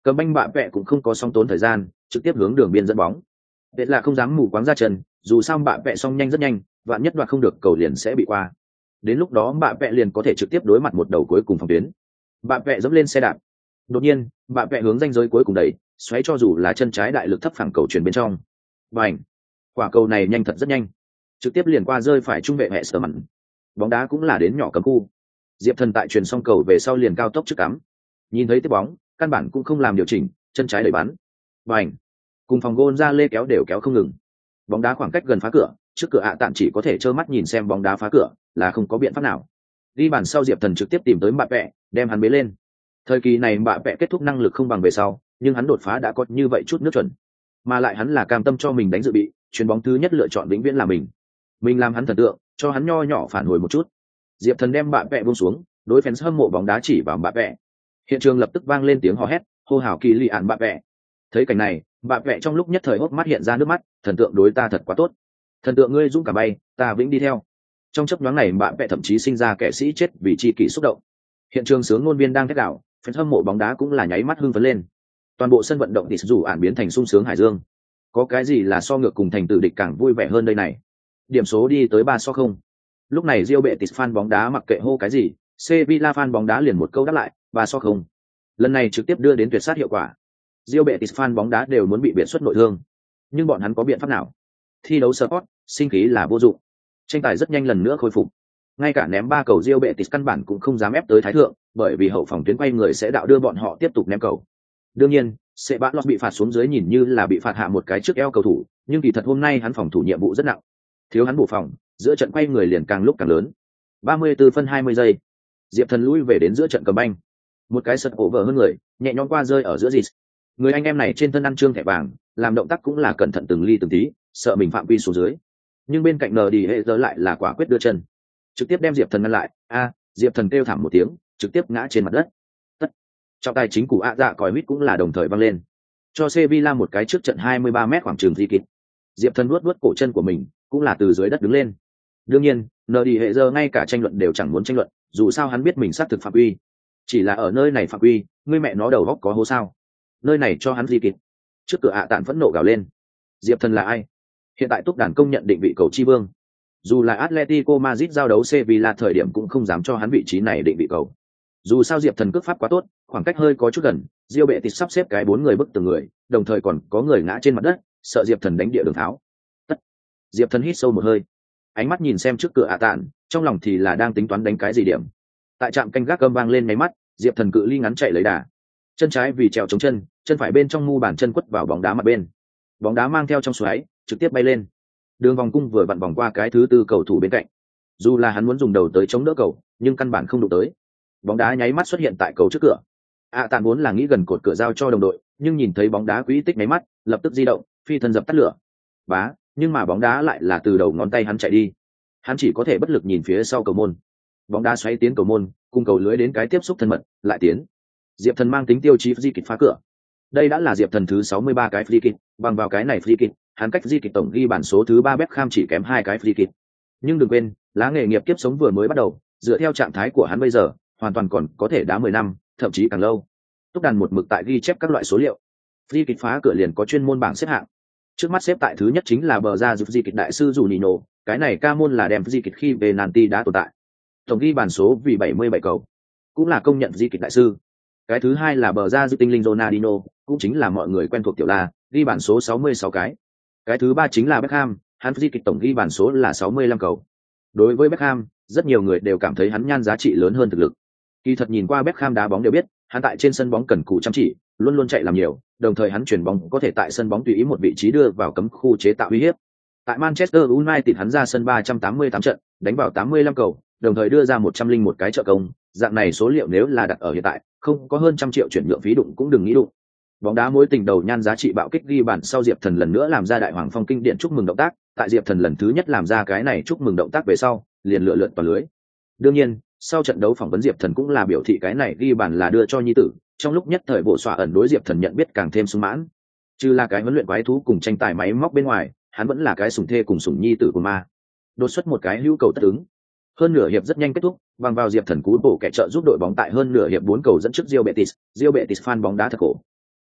A: Cầm banh bạ vẹ cũng không có song tốn thời gian, trực tiếp hướng đường biên dẫn bóng. Tệ là không dám mù quáng ra chân, dù sao bạ vẹ song nhanh rất nhanh, vạn nhất đoạt không được cầu liền sẽ bị qua. Đến lúc đó bạ vẹ liền có thể trực tiếp đối mặt một đầu cuối cùng phòng tuyến. Bạ vẹ dẫm lên xe đạp. Đột nhiên, bạ vẹ hướng ranh giới cuối cùng đẩy, xoáy cho dù là chân trái đại lực thấp phẳng cầu chuyển bên trong. Bành! Quả cầu này nhanh thật rất nhanh, trực tiếp liền qua rơi phải trung vệ hệ sở mặn. Bóng đá cũng là đến nhỏ cấm khu. Diệp Thần tại truyền xong cầu về sau liền cao tốc trước cắm. Nhìn thấy tiếp bóng, căn bản cũng không làm điều chỉnh, chân trái đẩy bắn. Bành! Cùng phòng gôn ra lê kéo đều kéo không ngừng. Bóng đá khoảng cách gần phá cửa, trước cửa ạ tạn chỉ có thể trơ mắt nhìn xem bóng đá phá cửa, là không có biện pháp nào. Đi bàn sau Diệp Thần trực tiếp tìm tới Mbappé vẹ, đem hắn bế lên. Thời kỳ này Mbappé vẹ kết thúc năng lực không bằng về sau, nhưng hắn đột phá đã có như vậy chút nước chuẩn. Mà lại hắn là cam tâm cho mình đánh dự bị, chuyền bóng thứ nhất lựa chọn vĩnh viễn là mình. Mình làm hắn thần tượng, cho hắn nho nhỏ phản hồi một chút. Diệp Thần đem Mbappé vẹ buông xuống, đối fans hâm mộ bóng đá chỉ vào Mbappé vẹ. Hiện trường lập tức vang lên tiếng hò hét, hô hào kỳ lì ạn Mbappé vẹ. Thấy cảnh này, Mbappé vẹ trong lúc nhất thời hốc mắt hiện ra nước mắt, thần tượng đối ta thật quá tốt. Thần tượng ngươi dũng cảm bay, ta vĩnh đi theo. Trong chốc nhoáng này Mbappé vẹ thậm chí sinh ra kẻ sĩ chết vì chi kỷ xúc động. Hiện trường sướng ngôn viên đang thét gào, fans hâm mộ bóng đá cũng là nháy mắt hưng phấn lên. Toàn bộ sân vận động thì dù ản biến thành sung sướng hải dương. Có cái gì là so ngược cùng thành tử địch càng vui vẻ hơn đây này. Điểm số đi tới ba so không. Lúc này Real Betis fan bóng đá mặc kệ hô cái gì, Sevilla fan bóng đá liền một câu đáp lại, ba so không. Lần này trực tiếp đưa đến tuyệt sát hiệu quả. Real Betis fan bóng đá đều muốn bị biệt xuất nội thương, nhưng bọn hắn có biện pháp nào? Thi đấu sport, sinh khí là vô dụng. Tranh tài rất nhanh lần nữa khôi phục. Ngay cả ném ba cầu Real Betis căn bản cũng không dám ép tới thái thượng, bởi vì hậu phòng tuyến quay người sẽ đạo đưa bọn họ tiếp tục ném cầu. Đương nhiên, Ceballos bị phạt xuống dưới nhìn như là bị phạt hạ một cái trước eo cầu thủ, nhưng kỳ thật hôm nay hắn phòng thủ nhiệm vụ rất nặng. Thiếu hắn bổ phòng, giữa trận quay người liền càng lúc càng lớn. ba mươi tư phân hai mươi giây. Diệp Thần lui về đến giữa trận cầm banh. Một cái sật over hơn người, nhẹ nhõm qua rơi ở giữa dịt. Người anh em này trên thân ăn trương thẻ vàng, làm động tác cũng là cẩn thận từng ly từng tí, sợ mình phạm quy xuống dưới. Nhưng bên cạnh nờ đi hệ giờ lại là quả quyết đưa chân, trực tiếp đem Diệp Thần ngăn lại. A, Diệp Thần kêu thảm một tiếng, trực tiếp ngã trên mặt đất. Tất. Trọng tài chính của ạ dạ còi huýt cũng là đồng thời vang lên, cho Sevilla một cái trước trận hai mươi ba mét khoảng trường di kịp. Diệp Thần nuốt nuốt cổ chân của mình, cũng là từ dưới đất đứng lên. Đương nhiên, nờ đi hệ giờ ngay cả tranh luận đều chẳng muốn tranh luận, dù sao hắn biết mình xác thực phạm quy. Chỉ là ở nơi này phạm quy, ngươi mẹ nó đầu góc có hố sao? Nơi này cho hắn di kịp. Trước cửa ạ tạn phẫn nộ gào lên. Diệp Thần là ai? Hiện tại túc đàn công nhận định vị cầu chi vương. Dù là Atletico Madrid giao đấu Sevilla thời điểm cũng không dám cho hắn vị trí này định vị cầu. Dù sao Diệp Thần cước pháp quá tốt, khoảng cách hơi có chút gần, Real Betis sắp xếp cái bốn người bức từng người, đồng thời còn có người ngã trên mặt đất, sợ Diệp Thần đánh địa đường tháo. Tất. Diệp Thần hít sâu một hơi, ánh mắt nhìn xem trước cửa ạ tạn, trong lòng thì là đang tính toán đánh cái gì điểm. Tại trạm canh gác gầm vang lên mấy mắt, Diệp Thần cự ly ngắn chạy lấy đà, chân trái vì trèo chống chân, chân phải bên trong mu bàn chân quất vào bóng đá mặt bên. Bóng đá mang theo trong xoáy, trực tiếp bay lên. Đường vòng cung vừa vặn vòng qua cái thứ tư cầu thủ bên cạnh. Dù là hắn muốn dùng đầu tới chống đỡ cầu, nhưng căn bản không đụng tới. Bóng đá nháy mắt xuất hiện tại cầu trước cửa. ạ tạn vốn là nghĩ gần cột cửa giao cho đồng đội, nhưng nhìn thấy bóng đá quỹ tích nháy mắt, lập tức di động, phi thân dập tắt lửa. Bá, nhưng mà bóng đá lại là từ đầu ngón tay hắn chạy đi. Hắn chỉ có thể bất lực nhìn phía sau cầu môn. Bóng đá xoáy tiến cầu môn, cùng cầu lưới đến cái tiếp xúc thân mật, lại tiến. Diệp Thần mang tính tiêu chí free kick phá cửa. Đây đã là Diệp Thần thứ sáu mươi ba cái free kick, bằng vào cái này free kick, hắn cách di kịch tổng ghi bản số thứ ba Beckham chỉ kém hai cái free kick. Nhưng đừng quên, lá nghề nghiệp kiếp sống vừa mới bắt đầu, dựa theo trạng thái của hắn bây giờ, hoàn toàn còn có thể đá mười năm, thậm chí càng lâu. Túc đàn một mực tại ghi chép các loại số liệu. Free kick phá cửa liền có chuyên môn bảng xếp hạng. Trước mắt xếp tại thứ nhất chính là bờ ra giúp di kịch đại sư Juninho, cái này ca môn là đem di kịch khi penalty đã tồn tại. Tổng ghi bản số vì bảy mươi bảy cầu, cũng là công nhận di kịch đại sư. Cái thứ hai là bờ ra giúp tinh linh Ronaldinho, cũng chính là mọi người quen thuộc tiểu la, ghi bản số sáu mươi sáu cái. Cái thứ ba chính là Beckham, hắn di kịch tổng ghi bản số là sáu mươi lăm cầu. Đối với Beckham, rất nhiều người đều cảm thấy hắn nhan giá trị lớn hơn thực lực. Kỳ thật nhìn qua Beckham đá bóng đều biết, hắn tại trên sân bóng cần cù chăm chỉ, luôn luôn chạy làm nhiều, đồng thời hắn chuyển bóng có thể tại sân bóng tùy ý một vị trí đưa vào cấm khu chế tạo uy hiếp. Tại Manchester United hắn ra sân ba trăm tám mươi tám trận, đánh vào tám mươi lăm cầu, đồng thời đưa ra một trăm lẻ một cái trợ công, dạng này số liệu nếu là đặt ở hiện tại, không có hơn trăm triệu chuyển nhượng phí đụng cũng đừng nghĩ đụng. Bóng đá mối tình đầu nhan giá trị bạo kích ghi bàn sau Diệp Thần lần nữa làm ra đại hoàng phong kinh điển chúc mừng động tác, tại Diệp Thần lần thứ nhất làm ra cái này chúc mừng động tác về sau, liền lựa lượn toàn lưới. Đương nhiên, sau trận đấu phỏng vấn Diệp Thần cũng là biểu thị cái này ghi bàn là đưa cho nhi tử, trong lúc nhất thời bộ xoa ẩn đối Diệp Thần nhận biết càng thêm sung mãn. Chứ là cái huấn luyện quái thú cùng tranh tài máy móc bên ngoài, hắn vẫn là cái sủng thê cùng sủng nhi tử của ma. Đột xuất một cái hữu cầu tất ứng. Hơn nửa hiệp rất nhanh kết thúc, bằng vào Diệp Thần cú bổ kẻ trợ giúp đội bóng tại hơn nửa hiệp bốn cầu dẫn trước Real Betis, Real Betis fan bóng đá thật khổ.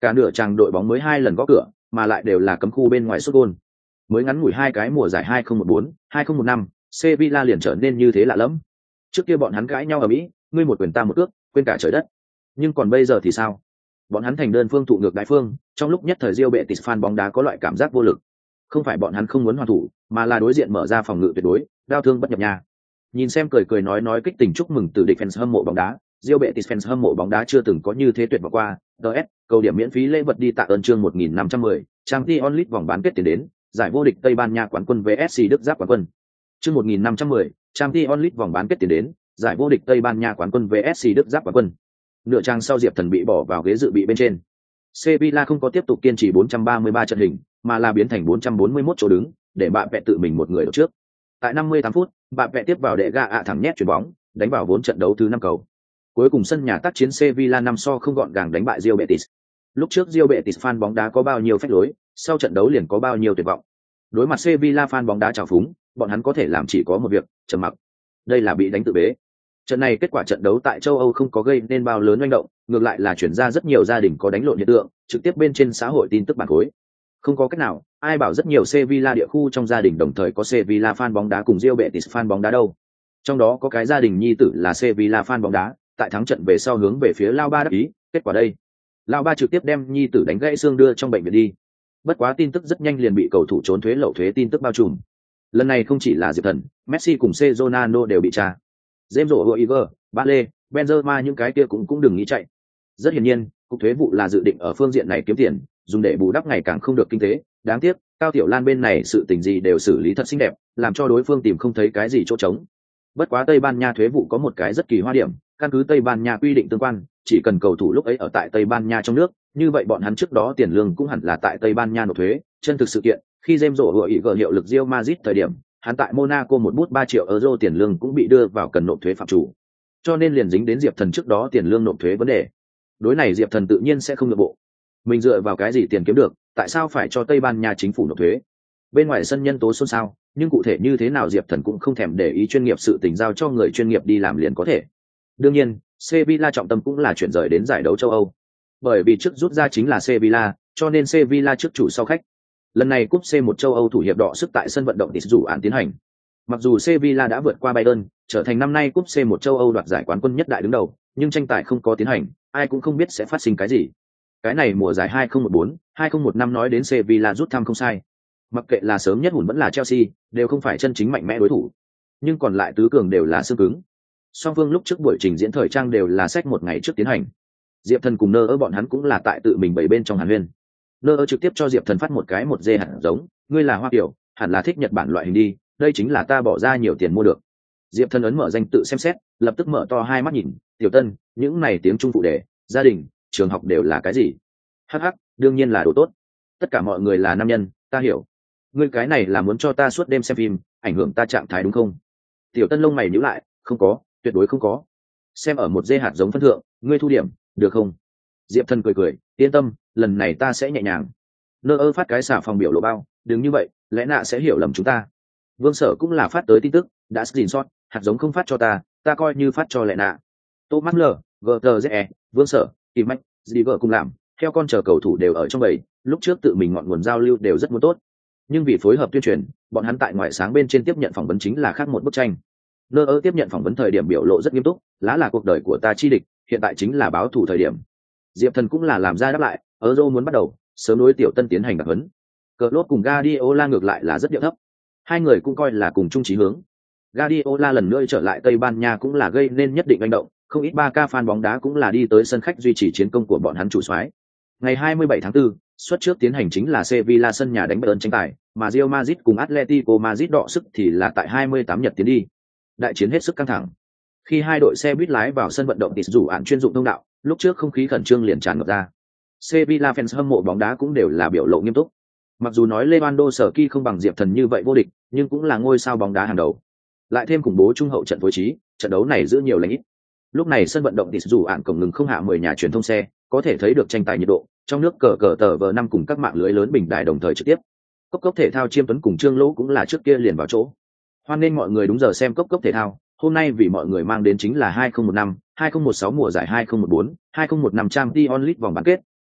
A: Cả nửa trang đội bóng mới hai lần gõ cửa, mà lại đều là cấm khu bên ngoài sút gôn. Mới ngắn ngủi hai cái mùa giải hai không một bốn, hai không một năm, Sevilla liền trở nên như thế lạ lẫm. Trước kia bọn hắn cãi nhau ở Mỹ, ngươi một quyền ta một ước, quên cả trời đất. Nhưng còn bây giờ thì sao? Bọn hắn thành đơn phương thụ ngược đại phương, trong lúc nhất thời Real Betis fan bóng đá có loại cảm giác vô lực. Không phải bọn hắn không muốn hoàn thủ, mà là đối diện mở ra phòng ngự tuyệt đối, đau thương bất nhập nha. Nhìn xem cười cười nói nói kích tình chúc mừng từ địch fans hâm mộ bóng đá, Real Betis fans hâm mộ bóng đá chưa từng có như thế tuyệt vọng qua. đê ét, cầu điểm miễn phí lễ vật đi tạ ơn chương một nghìn năm trăm mười, Champions League vòng bán kết tiến đến, giải vô địch Tây Ban Nha quán quân vs ét xê Đức Giáp quán quân. Chương một nghìn năm trăm mười, Champions League vòng bán kết tiến đến, giải vô địch Tây Ban Nha quán quân vs ét xê Đức Giáp quán quân. Nửa trang sau Diệp Thần bị bỏ vào ghế dự bị bên trên. Sevilla không có tiếp tục kiên trì bốn trăm ba mươi ba trận hình, mà là biến thành bốn trăm bốn mươi mốt chỗ đứng, để bạn vẽ tự mình một người đổ trước. Tại năm mươi tám phút, bạn vẽ tiếp vào đệ gà ạ thẳng nhét chuyền bóng, đánh vào vốn trận đấu thứ năm cầu. Cuối cùng sân nhà tác chiến Sevilla năm so không gọn gàng đánh bại Real Betis. Lúc trước Real Betis fan bóng đá có bao nhiêu phách lối, sau trận đấu liền có bao nhiêu tuyệt vọng. Đối mặt Sevilla fan bóng đá trào phúng, bọn hắn có thể làm chỉ có một việc, trầm mặc. Đây là bị đánh tự bế. Trận này kết quả trận đấu tại châu Âu không có gây nên bao lớn manh động, ngược lại là chuyển ra rất nhiều gia đình có đánh lộn hiện tượng, trực tiếp bên trên xã hội tin tức bản khối. Không có cách nào, ai bảo rất nhiều Sevilla địa khu trong gia đình đồng thời có Sevilla fan bóng đá cùng Real Betis fan bóng đá đâu. Trong đó có cái gia đình nhi tử là Sevilla fan bóng đá, tại thắng trận về sau hướng về phía Lao Ba đắc ý, kết quả đây. Lao Ba trực tiếp đem nhi tử đánh gãy xương đưa trong bệnh viện đi. Bất quá tin tức rất nhanh liền bị cầu thủ trốn thuế lậu thuế tin tức bao trùm. Lần này không chỉ là Diệp Thần, Messi cùng Ronaldo đều bị tra. James Rodriguez, Bale, Benzema những cái kia cũng cũng đừng nghĩ chạy. Rất hiển nhiên, cục thuế vụ là dự định ở phương diện này kiếm tiền, dùng để bù đắp ngày càng không được kinh tế. Đáng tiếc, Cao Tiểu Lan bên này sự tình gì đều xử lý thật xinh đẹp, làm cho đối phương tìm không thấy cái gì chỗ trống. Bất quá Tây Ban Nha thuế vụ có một cái rất kỳ hoa điểm, căn cứ Tây Ban Nha quy định tương quan, chỉ cần cầu thủ lúc ấy ở tại Tây Ban Nha trong nước, như vậy bọn hắn trước đó tiền lương cũng hẳn là tại Tây Ban Nha nộp thuế. Chân thực sự kiện, khi James Rodriguez hiệu lực Real Madrid thời điểm, hắn tại Monaco một bút ba triệu euro tiền lương cũng bị đưa vào cần nộp thuế phạm chủ. Cho nên liền dính đến Diệp Thần trước đó tiền lương nộp thuế vấn đề. Đối này Diệp Thần tự nhiên sẽ không nhượng bộ. Mình dựa vào cái gì tiền kiếm được, tại sao phải cho Tây Ban Nha chính phủ nộp thuế? Bên ngoài sân nhân tố xôn xao, nhưng cụ thể như thế nào Diệp Thần cũng không thèm để ý, chuyên nghiệp sự tình giao cho người chuyên nghiệp đi làm liền có thể. Đương nhiên, Sevilla trọng tâm cũng là chuyển rời đến giải đấu châu Âu. Bởi vì trước rút ra chính là Sevilla, cho nên Sevilla trước chủ sau khách. Lần này cúp xê một châu Âu thủ hiệp đọ sức tại sân vận động Tịt án tiến hành. Mặc dù Sevilla đã vượt qua Bayern, trở thành năm nay cúp xê một châu Âu đoạt giải quán quân nhất đại đứng đầu, nhưng tranh tài không có tiến hành, ai cũng không biết sẽ phát sinh cái gì. Cái này mùa giải hai không một bốn, hai không một năm nói đến Sevilla rút thăm không sai. Mặc kệ là sớm nhất hùn vẫn là Chelsea, đều không phải chân chính mạnh mẽ đối thủ. Nhưng còn lại tứ cường đều là xương cứng. Song phương lúc trước buổi trình diễn thời trang đều là sách một ngày trước tiến hành. Diệp Thần cùng Nơ ở bọn hắn cũng là tại tự mình bảy bên trong Hàn Huyên. Nơ ở trực tiếp cho Diệp Thần phát một cái một dê hạt giống, ngươi là Hoa Kiều, hẳn là thích Nhật Bản loại hình đi, đây chính là ta bỏ ra nhiều tiền mua được. Diệp Thần ấn mở danh tự xem xét, lập tức mở to hai mắt nhìn, Tiểu Tân, những này tiếng Trung phụ đề, gia đình, trường học đều là cái gì? Hắc hắc, đương nhiên là đồ tốt. Tất cả mọi người là nam nhân, ta hiểu. Ngươi cái này là muốn cho ta suốt đêm xem phim, ảnh hưởng ta trạng thái đúng không? Tiểu Tân lông mày nhíu lại, không có, tuyệt đối không có. Xem ở một dê hạt giống phân thượng, ngươi thu điểm, được không? Diệp Thần cười cười, yên tâm, lần này ta sẽ nhẹ nhàng. Nơ ơ phát cái xả phòng biểu lộ bao, đừng như vậy, lẽ nạ sẽ hiểu lầm chúng ta. Vương Sở cũng là phát tới tin tức, đã xin sót, hạt giống không phát cho ta, ta coi như phát cho lẽ nạ. Thomas L, giê tê zê, Vương Sở, Kim Mạch, Ziver cùng làm, theo con chờ cầu thủ đều ở trong bầy, lúc trước tự mình ngọn nguồn giao lưu đều rất muốn tốt. Nhưng vì phối hợp tuyên truyền, bọn hắn tại ngoại sáng bên trên tiếp nhận phỏng vấn chính là khác một bức tranh. Nơ ơ tiếp nhận phỏng vấn thời điểm biểu lộ rất nghiêm túc, lá là cuộc đời của ta chi địch, hiện tại chính là báo thù thời điểm. Diệp Thần cũng là làm ra đáp lại, Euro muốn bắt đầu, sớm đối Tiểu Tân tiến hành đặc huấn. Cờ lốt cùng Guardiola ngược lại là rất điệu thấp. Hai người cũng coi là cùng chung chí hướng. Guardiola lần nữa trở lại Tây Ban Nha cũng là gây nên nhất định hành động, không ít ba ca fan bóng đá cũng là đi tới sân khách duy trì chiến công của bọn hắn chủ soái. Ngày hai mươi bảy tháng tư, suất trước tiến hành chính là Sevilla sân nhà đánh Bayern tranh tài, mà Real Madrid cùng Atletico Madrid đọ sức thì là tại hai mươi tám nhật tiến đi. Đại chiến hết sức căng thẳng. Khi hai đội xe buýt lái vào sân vận động Tịt rủ án chuyên dụng thông đạo, lúc trước không khí khẩn trương liền tràn ngập ra. Sevilla fans hâm mộ bóng đá cũng đều là biểu lộ nghiêm túc. Mặc dù nói Lewandowski không bằng Diệp Thần như vậy vô địch, nhưng cũng là ngôi sao bóng đá hàng đầu. Lại thêm khủng bố trung hậu trận phối trí, trận đấu này giữ nhiều lãnh ít. Lúc này sân vận động Tịt rủ án cổng ngừng không hạ mười nhà truyền thông xe, có thể thấy được tranh tài nhiệt độ. Trong nước cờ cờ tờ vờ năm cùng các mạng lưới lớn bình đài đồng thời trực tiếp. Cốc cốc thể thao Chiêm Tuấn cùng Trương Lỗ cũng là trước kia liền vào chỗ. Hoan nên mọi người đúng giờ xem Cốc cốc thể thao. Hôm nay vì mọi người mang đến chính là hai không một năm, hai không một sáu mùa giải hai không một bốn, hai không một năm Champions League vòng bán kết,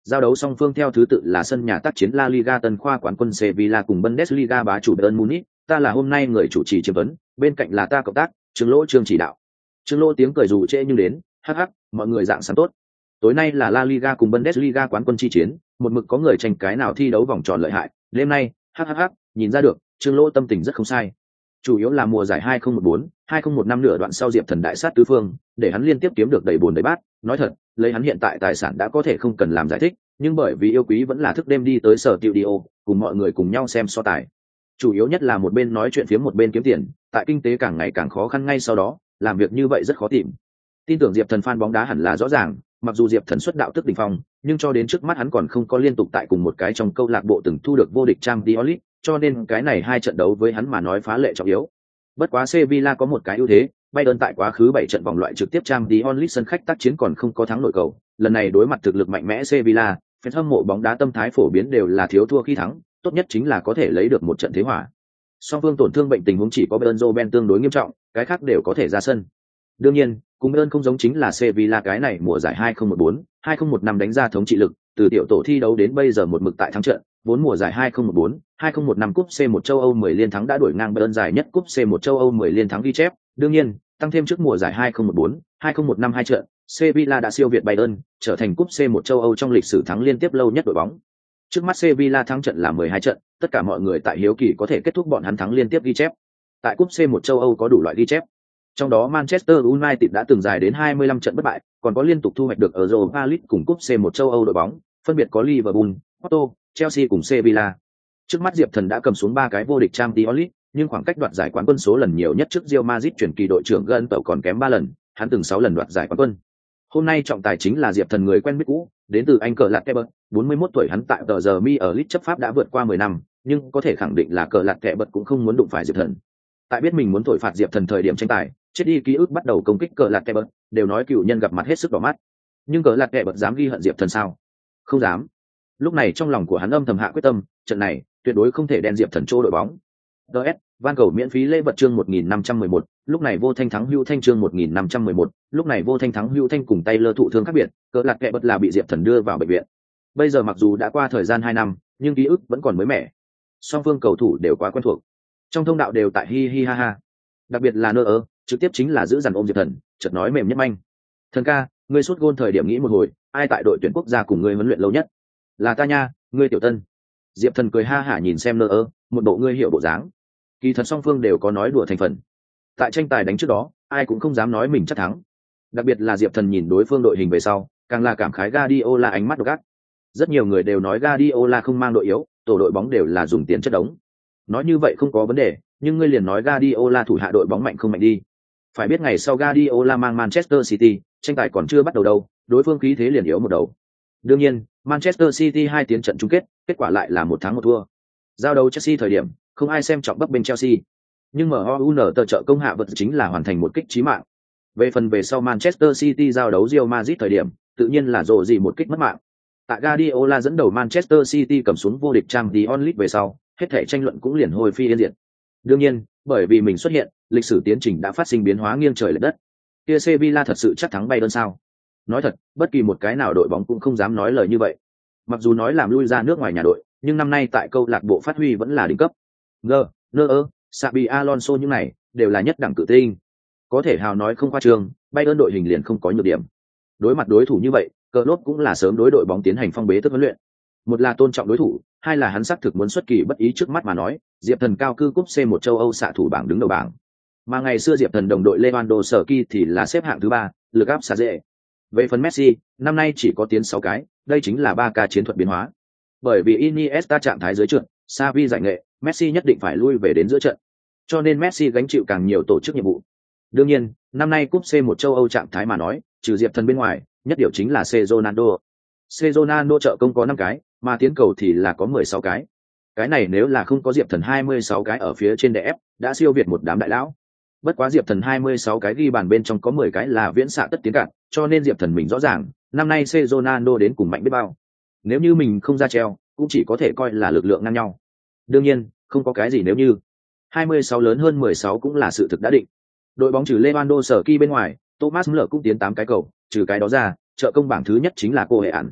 A: Giao đấu song phương theo thứ tự là sân nhà tác chiến La Liga tân khoa quán quân Sevilla cùng Bundesliga bá chủ Bayern Munich, ta là hôm nay người chủ trì chiếm vấn, bên cạnh là ta cộng tác, Trương Lỗ Trương chỉ đạo. Trương Lỗ tiếng cười dù trễ nhưng đến, hắc hắc, mọi người dạng sáng tốt. Tối nay là La Liga cùng Bundesliga quán quân chi chiến, một mực có người tranh cái nào thi đấu vòng tròn lợi hại, đêm nay, hắc hắc hắc, nhìn ra được, Trương Lỗ tâm tình rất không sai. Chủ yếu là mùa giải hai không một bốn, hai không một năm nửa đoạn sau Diệp Thần đại sát tứ phương, để hắn liên tiếp kiếm được đầy buồn đầy bát, nói thật, lấy hắn hiện tại tài sản đã có thể không cần làm giải thích, nhưng bởi vì yêu quý vẫn là thức đêm đi tới sở studio, cùng mọi người cùng nhau xem so tài. Chủ yếu nhất là một bên nói chuyện phía một bên kiếm tiền, tại kinh tế càng ngày càng khó khăn ngay sau đó, làm việc như vậy rất khó tìm. Tin tưởng Diệp Thần fan bóng đá hẳn là rõ ràng, mặc dù Diệp Thần xuất đạo tức đỉnh phong, nhưng cho đến trước mắt hắn còn không có liên tục tại cùng một cái trong câu lạc bộ từng thu được vô địch Champions League, cho nên cái này hai trận đấu với hắn mà nói phá lệ trọng yếu. Bất quá Sevilla có một cái ưu thế, Bayern tại quá khứ bảy trận vòng loại trực tiếp Champions League sân khách tác chiến còn không có thắng nổi cầu, lần này đối mặt thực lực mạnh mẽ Sevilla, fan hâm mộ bóng đá tâm thái phổ biến đều là thiếu thua khi thắng, tốt nhất chính là có thể lấy được một trận thế hòa. Song phương tổn thương bệnh tình huống chỉ có Bayern Roben tương đối nghiêm trọng, cái khác đều có thể ra sân. Đương nhiên, cùng Bayern không giống chính là Sevilla cái này mùa giải hai không một bốn, hai không một năm đánh ra thống trị lực, từ tiểu tổ thi đấu đến bây giờ một mực tại thắng trận, vốn mùa giải hai không một bốn, hai không một năm cúp C một châu Âu mười liên thắng đã đuổi ngang Bayern giải nhất cúp C một châu Âu mười liên thắng ghi chép, đương nhiên, tăng thêm trước mùa giải hai không một bốn, hai không một năm hai trận, Sevilla đã siêu việt Bayern, trở thành cúp C một châu Âu trong lịch sử thắng liên tiếp lâu nhất đội bóng. Trước mắt Sevilla thắng trận là mười hai trận, tất cả mọi người tại hiếu kỳ có thể kết thúc bọn hắn thắng liên tiếp ghi chép. Tại cúp C một châu Âu có đủ loại ghi chép. Trong đó Manchester United đã từng dài đến hai mươi lăm trận bất bại, còn có liên tục thu hoạch được ở Europa League cùng cúp C một châu Âu đội bóng, phân biệt có Liverpool, Porto, Chelsea cùng Sevilla. Trước mắt Diệp Thần đã cầm xuống ba cái vô địch Champions League, nhưng khoảng cách đoạt giải quán quân số lần nhiều nhất trước Real Madrid chuyển kỳ đội trưởng gần tàu còn kém ba lần, hắn từng sáu lần đoạt giải quán quân. Hôm nay trọng tài chính là Diệp Thần người quen biết cũ, đến từ Anh cờ lạt kẹ bật, bốn mươi mốt tuổi hắn tại tờ giờ mi ở League chấp pháp đã vượt qua mười năm, nhưng có thể khẳng định là cờ lạt kẹ bật cũng không muốn đụng phải Diệp Thần. Tại biết mình muốn thổi phạt Diệp Thần thời điểm tranh tài, chết đi ký ức bắt đầu công kích cờ lạt kẹ bật, đều nói cựu nhân gặp mặt hết sức đỏ mắt. Nhưng cờ lạt kẹ bật dám ghi hận Diệp Thần sao? Không dám. Lúc này trong lòng của hắn âm thầm hạ quyết tâm, trận này tuyệt đối không thể đen Diệp Thần chỗ đội bóng. đê ét van cầu miễn phí lễ vật chương một nghìn năm trăm mười một, lúc này vô thanh thắng hữu thanh chương một nghìn năm trăm mười một, lúc này vô thanh thắng hữu thanh cùng tay lơ thụ thương khác biệt, cờ lạt kẹ bật là bị Diệp Thần đưa vào bệnh viện. Bây giờ mặc dù đã qua thời gian hai năm, nhưng ký ức vẫn còn mới mẻ. Song phương cầu thủ đều quá quen thuộc. Trong thông đạo đều tại hi hi ha ha. Đặc biệt là nơ ơ, trực tiếp chính là giữ dằn ôm Diệp Thần, chợt nói mềm nhất manh. Thần ca, ngươi sút gôn thời điểm nghĩ một hồi, ai tại đội tuyển quốc gia cùng ngươi huấn luyện lâu nhất? Là ta nha, ngươi tiểu Tân. Diệp Thần cười ha hả nhìn xem nơ ơ, một bộ ngươi hiểu bộ dáng. Kỳ thật song phương đều có nói đùa thành phần. Tại tranh tài đánh trước đó, ai cũng không dám nói mình chắc thắng. Đặc biệt là Diệp Thần nhìn đối phương đội hình về sau, càng là cảm khái Guardiola ánh mắt độc ác. Rất nhiều người đều nói Guardiola không mang đội yếu, tổ đội bóng đều là dùng tiền chất đống. Nói như vậy không có vấn đề, nhưng ngươi liền nói Guardiola thủ hạ đội bóng mạnh không mạnh đi. Phải biết ngày sau Guardiola mang Manchester City, tranh tài còn chưa bắt đầu đâu, đối phương khí thế liền yếu một đầu. Đương nhiên, Manchester City hai tiến trận chung kết, kết quả lại là một thắng một thua. Giao đấu Chelsea thời điểm, không ai xem trọng bấp bênh Chelsea. Nhưng em u en tờ trợ công hạ vật chính là hoàn thành một kích chí mạng. Về phần về sau Manchester City giao đấu Real Madrid thời điểm, tự nhiên là rồ gì một kích mất mạng. Tại Guardiola dẫn đầu Manchester City cầm xuống vô địch Champions League về sau, hết thảy tranh luận cũng liền hồi phi yên diệt. Đương nhiên, bởi vì mình xuất hiện, lịch sử tiến trình đã phát sinh biến hóa nghiêng trời lệch đất. Kia Sevilla thật sự chắc thắng Bayern sao? Nói thật, bất kỳ một cái nào đội bóng cũng không dám nói lời như vậy. Mặc dù nói làm lui ra nước ngoài nhà đội, nhưng năm nay tại câu lạc bộ phát huy vẫn là đỉnh cấp. Ngơ, nơ ơ, Xabi Alonso những này đều là nhất đẳng cự tinh. Có thể hào nói không khoa trương, Bayern đội hình liền không có nhược điểm. Đối mặt đối thủ như vậy, Klopp cũng là sớm đối đội bóng tiến hành phong bế tức huấn luyện. Một là tôn trọng đối thủ, hai là hắn xác thực muốn xuất kỳ bất ý trước mắt mà nói, Diệp Thần cao cư cúp C một châu Âu xạ thủ bảng đứng đầu bảng. Mà ngày xưa Diệp Thần đồng đội Lewandowski thì là xếp hạng thứ ba, lực áp xả dễ. Về phần Messi, năm nay chỉ có tiến sáu cái, đây chính là ba ca chiến thuật biến hóa. Bởi vì Iniesta trạng thái dưới trượt, Xavi giải nghệ, Messi nhất định phải lui về đến giữa trận. Cho nên Messi gánh chịu càng nhiều tổ chức nhiệm vụ. Đương nhiên, năm nay cúp C một châu Âu trạng thái mà nói, trừ Diệp Thần bên ngoài, nhất điều chính là Ronaldo. Ronaldo trợ công có năm cái, mà tiến cầu thì là có mười sáu cái. Cái này nếu là không có Diệp Thần hai mươi sáu cái ở phía trên đè ép, đã siêu việt một đám đại lão. Bất quá Diệp Thần hai mươi sáu cái ghi bàn bên trong có mười cái là viễn xạ tất tiến cạn, cho nên Diệp Thần mình rõ ràng, năm nay Ronaldo đến cùng mạnh biết bao. Nếu như mình không ra treo, cũng chỉ có thể coi là lực lượng ngang nhau. Đương nhiên, không có cái gì nếu như. hai mươi sáu lớn hơn mười sáu cũng là sự thực đã định. Đội bóng trừ Lewandowski bên ngoài, Thomas Müller cũng tiến tám cái cầu, trừ cái đó ra, trợ công bảng thứ nhất chính là cô hệ ản.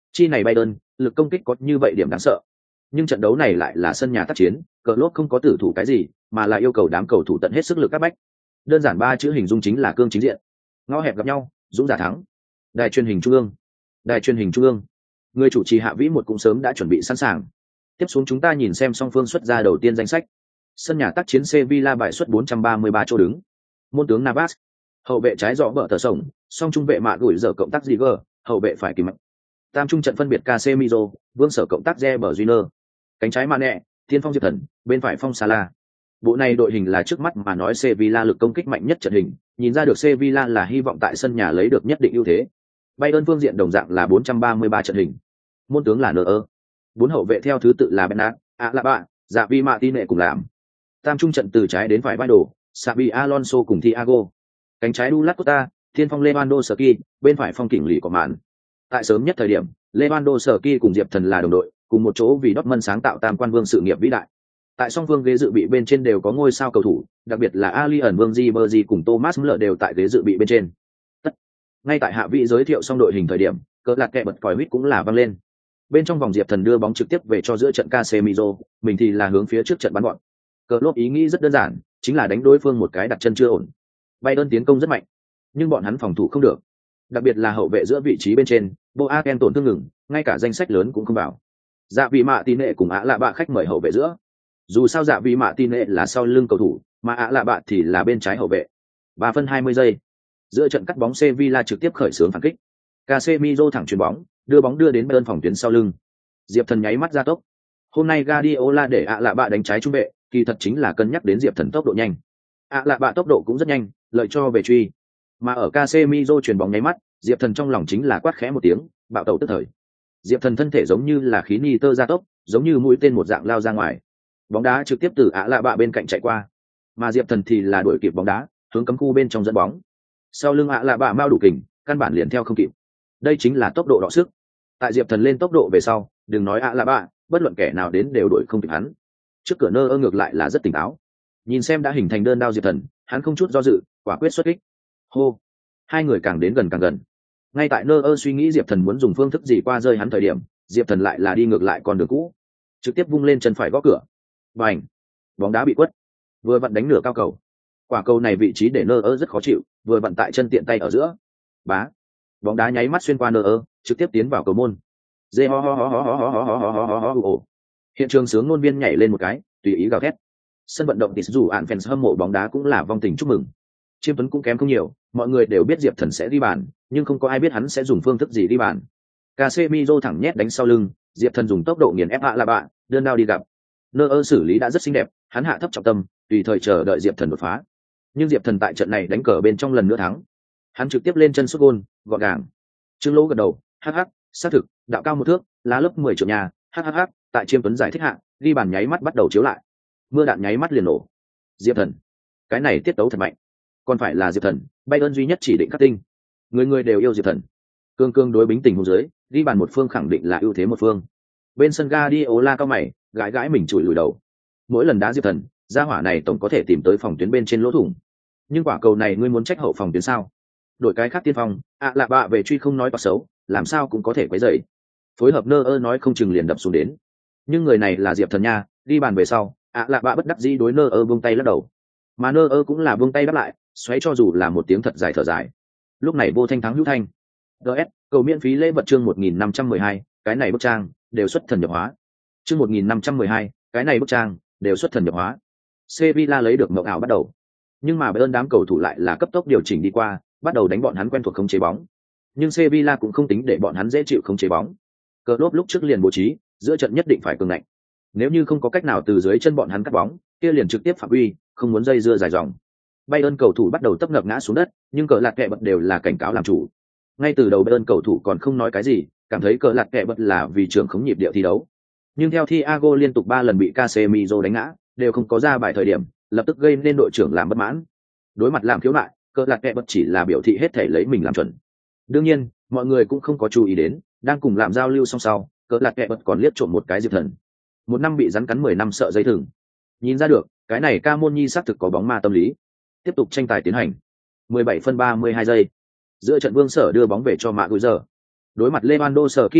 A: Chi này Bayern, lực công kích có như vậy điểm đáng sợ. Nhưng trận đấu này lại là sân nhà tác chiến, cờ lốp không có tử thủ cái gì, mà là yêu cầu đám cầu thủ tận hết sức lực các bách. Đơn giản ba chữ hình dung chính là cương chính diện. Ngõ hẹp gặp nhau, dũng giả thắng. Đài truyền hình trung ương. Đài truyền hình trung ương. Người chủ trì Hạ Vĩ một cũng sớm đã chuẩn bị sẵn sàng. Tiếp xuống chúng ta nhìn xem song phương xuất ra đầu tiên danh sách. Sân nhà tác chiến Sevilla bại suất bốn trăm ba mươi ba chỗ đứng. Môn tướng Navas, hậu vệ trái dọ vợ tờ sổng, song trung vệ mạ gửi giờ cộng tác Ziger, hậu vệ phải kỳ mạnh. Tam trung trận phân biệt Casemiro, vương sở cộng tác Reber Júnior. Cánh trái Mane, tiên phong Diệp Thần, bên phải phong Salah. Bộ này đội hình là trước mắt mà nói Sevilla lực công kích mạnh nhất trận hình, nhìn ra được Sevilla là hy vọng tại sân nhà lấy được nhất định ưu thế. Bayern phương diện đồng dạng là bốn trăm ba mươi ba trận hình. Môn tướng là en e. Bốn hậu vệ theo thứ tự là Bernat, Alaba, Javi Martinez cùng làm. Tam trung trận từ trái đến phải Vidal, Xabi Alonso cùng Thiago. Cánh trái Douglas Costa, thiên phong Lewandowski, bên phải phong kỉnh lì của màn. Tại sớm nhất thời điểm, Lewandowski cùng Diệp Thần là đồng đội, cùng một chỗ vì Dortmund sáng tạo tam quan vương sự nghiệp vĩ đại. Tại song phương ghế dự bị bên trên đều có ngôi sao cầu thủ, đặc biệt là Alien Vương Ribery cùng Thomas Müller đều tại ghế dự bị bên trên. Tất. Ngay tại Hạ Vĩ giới thiệu xong đội hình thời điểm, cờ lạc kẹ bật còi huýt cũng là vang lên. Bên trong vòng Diệp Thần đưa bóng trực tiếp về cho giữa trận Casemiro, mình thì là hướng phía trước trận bắn gọn. Cờ lốp ý nghĩ rất đơn giản, chính là đánh đối phương một cái đặt chân chưa ổn. Bayern tiến công rất mạnh, nhưng bọn hắn phòng thủ không được. Đặc biệt là hậu vệ giữa vị trí bên trên, Boateng tổn thương ngừng, ngay cả danh sách lớn cũng không vào. Dạ vị mạ tin nệ cùng ạ lạ bạ khách mời hậu vệ giữa. Dù sao dạ vị mạ tin nệ là sau lưng cầu thủ, mà ạ lạ bạ thì là bên trái hậu vệ. Ba phân hai mươi giây. Giữa trận cắt bóng Sevilla trực tiếp khởi xướng phản kích. Casemiro thẳng chuyền bóng, đưa bóng đưa đến bên phòng tuyến sau lưng. Diệp Thần nháy mắt ra tốc. Hôm nay Guardiola để ạ lạ bạ đánh trái trung vệ, kỳ thật chính là cân nhắc đến Diệp Thần tốc độ nhanh. ạ lạ bạ tốc độ cũng rất nhanh, lợi cho về truy. Mà ở Casemiro chuyền bóng nháy mắt, Diệp Thần trong lòng chính là quát khẽ một tiếng, bạo tẩu tức thời. Diệp Thần thân thể giống như là khí nitơ gia tốc, giống như mũi tên một dạng lao ra ngoài. Bóng đá trực tiếp từ ạ lạ bạ bên cạnh chạy qua, mà Diệp Thần thì là đuổi kịp bóng đá, hướng cấm khu bên trong dẫn bóng. Sau lưng ạ lạ bạ mau đủ kình, căn bản liền theo không kịp. Đây chính là tốc độ đọ sức. Tại Diệp Thần lên tốc độ về sau, đừng nói ạ lạ bạ, bất luận kẻ nào đến đều đuổi không kịp hắn. Trước cửa nơ ơ ngược lại là rất tỉnh táo. Nhìn xem đã hình thành đơn đao Diệp Thần, hắn không chút do dự, quả quyết xuất kích. Hô, hai người càng đến gần càng gần. Ngay tại nơ ơ suy nghĩ Diệp Thần muốn dùng phương thức gì qua rơi hắn thời điểm, Diệp Thần lại là đi ngược lại con đường cũ, trực tiếp vung lên chân phải gõ cửa. Bành, bóng đá bị quất, vừa vặn đánh nửa cao cầu. Quả cầu này vị trí để nơ ơ rất khó chịu, vừa vặn tại chân tiện tay ở giữa. Bá, bóng đá nháy mắt xuyên qua nơ ơ, trực tiếp tiến vào cầu môn. Dê ho ho ho ho ho ho ho ho ho ho ho ho. Hiện trường sướng ngôn viên nhảy lên một cái, tùy ý gào thét. Sân vận động thì dù ạn fans hâm mộ bóng đá cũng là vong tình chúc mừng. Chiêm Tuấn cũng kém không nhiều, mọi người đều biết Diệp Thần sẽ đi bàn, nhưng không có ai biết hắn sẽ dùng phương thức gì đi bàn. Casemiro thẳng nhét đánh sau lưng, Diệp Thần dùng tốc độ nghiền ép hạ là bạn, đơn đao đi gặp. Nơ ơ xử lý đã rất xinh đẹp, hắn hạ thấp trọng tâm, tùy thời chờ đợi Diệp Thần đột phá. Nhưng Diệp Thần tại trận này đánh cờ bên trong lần nữa thắng. Hắn trực tiếp lên chân sút gôn, gọn gàng. Trương Lỗ gật đầu, hắc hắc, xác thực, đạo cao một thước, lá lớp mười triệu nhà, hắc hắc hắc, tại Chiêm Tuấn giải thích hạ, ghi bàn nháy mắt bắt đầu chiếu lại. Mưa đạn nháy mắt liền nổ. Diệp Thần, cái này tiết tấu thật mạnh. Còn phải là Diệp Thần, Bayern duy nhất chỉ định cắt tinh. Người người đều yêu Diệp Thần. Cương cương đối bính tình huống dưới, ghi bàn một phương khẳng định là ưu thế một phương. Bên sân Guardiola cao mày, gãi gãi mình chùi lùi đầu. Mỗi lần đá Diệp Thần, gia hỏa này tổng có thể tìm tới phòng tuyến bên trên lỗ thủng. Nhưng quả cầu này ngươi muốn trách hậu phòng tuyến sao? Đổi cái khác tiên phong, ạ lạ bạ về truy không nói toạc xấu, làm sao cũng có thể quấy rầy. Phối hợp nơ ơ nói không chừng liền đập xuống đến. Nhưng người này là Diệp Thần nha, ghi bàn về sau, ạ lạ bạ bất đắc dĩ đối nơ ơ buông tay lắc đầu. Mà nơ ơ cũng là buông tay đáp lại, xoáy cho dù là một tiếng thật dài thở dài. Lúc này vô thanh thắng hữu thanh. ds cầu miễn phí lễ vật chương một nghìn năm trăm mười hai, cái này bức trang đều xuất thần nhập hóa. Chương một nghìn năm trăm mười hai, cái này bức trang đều xuất thần nhập hóa. Sevilla lấy được mộng ảo bắt đầu, nhưng mà Bayern đám cầu thủ lại là cấp tốc điều chỉnh đi qua, bắt đầu đánh bọn hắn quen thuộc khống chế bóng. Nhưng Sevilla cũng không tính để bọn hắn dễ chịu khống chế bóng. Klopp lúc trước liền bố trí, giữa trận nhất định phải cường ngạnh. Nếu như không có cách nào từ dưới chân bọn hắn cắt bóng, kia liền trực tiếp phạm uy, không muốn dây dưa dài dòng. Bayern cầu thủ bắt đầu tấp ngập ngã xuống đất, nhưng cờ lạc kẹ bật đều là cảnh cáo làm chủ. Ngay từ đầu Bayern cầu thủ còn không nói cái gì, cảm thấy cờ lạc kẹ bật là vì trưởng khống nhịp điệu thi đấu. Nhưng theo Thiago liên tục ba lần bị Casemiro đánh ngã, đều không có ra bài thời điểm, lập tức gây nên đội trưởng làm bất mãn. Đối mặt làm khiếu nại, cờ lạc kẹ bật chỉ là biểu thị hết thể lấy mình làm chuẩn. Đương nhiên, mọi người cũng không có chú ý đến, đang cùng làm giao lưu song sau, cờ lạc kẹ bật còn liếc trộm một cái Diệp Thần. Một năm bị rắn cắn mười năm sợ dây thừng. Nhìn ra được, cái này Ca Môn Nhi xác thực có bóng ma tâm lý. Tiếp tục tranh tài tiến hành. mười bảy phân ba mươi hai giây. Giữa trận Vương Sở đưa bóng về cho Mạ Gùi Giờ. Đối mặt Lewandowski bất đoạn,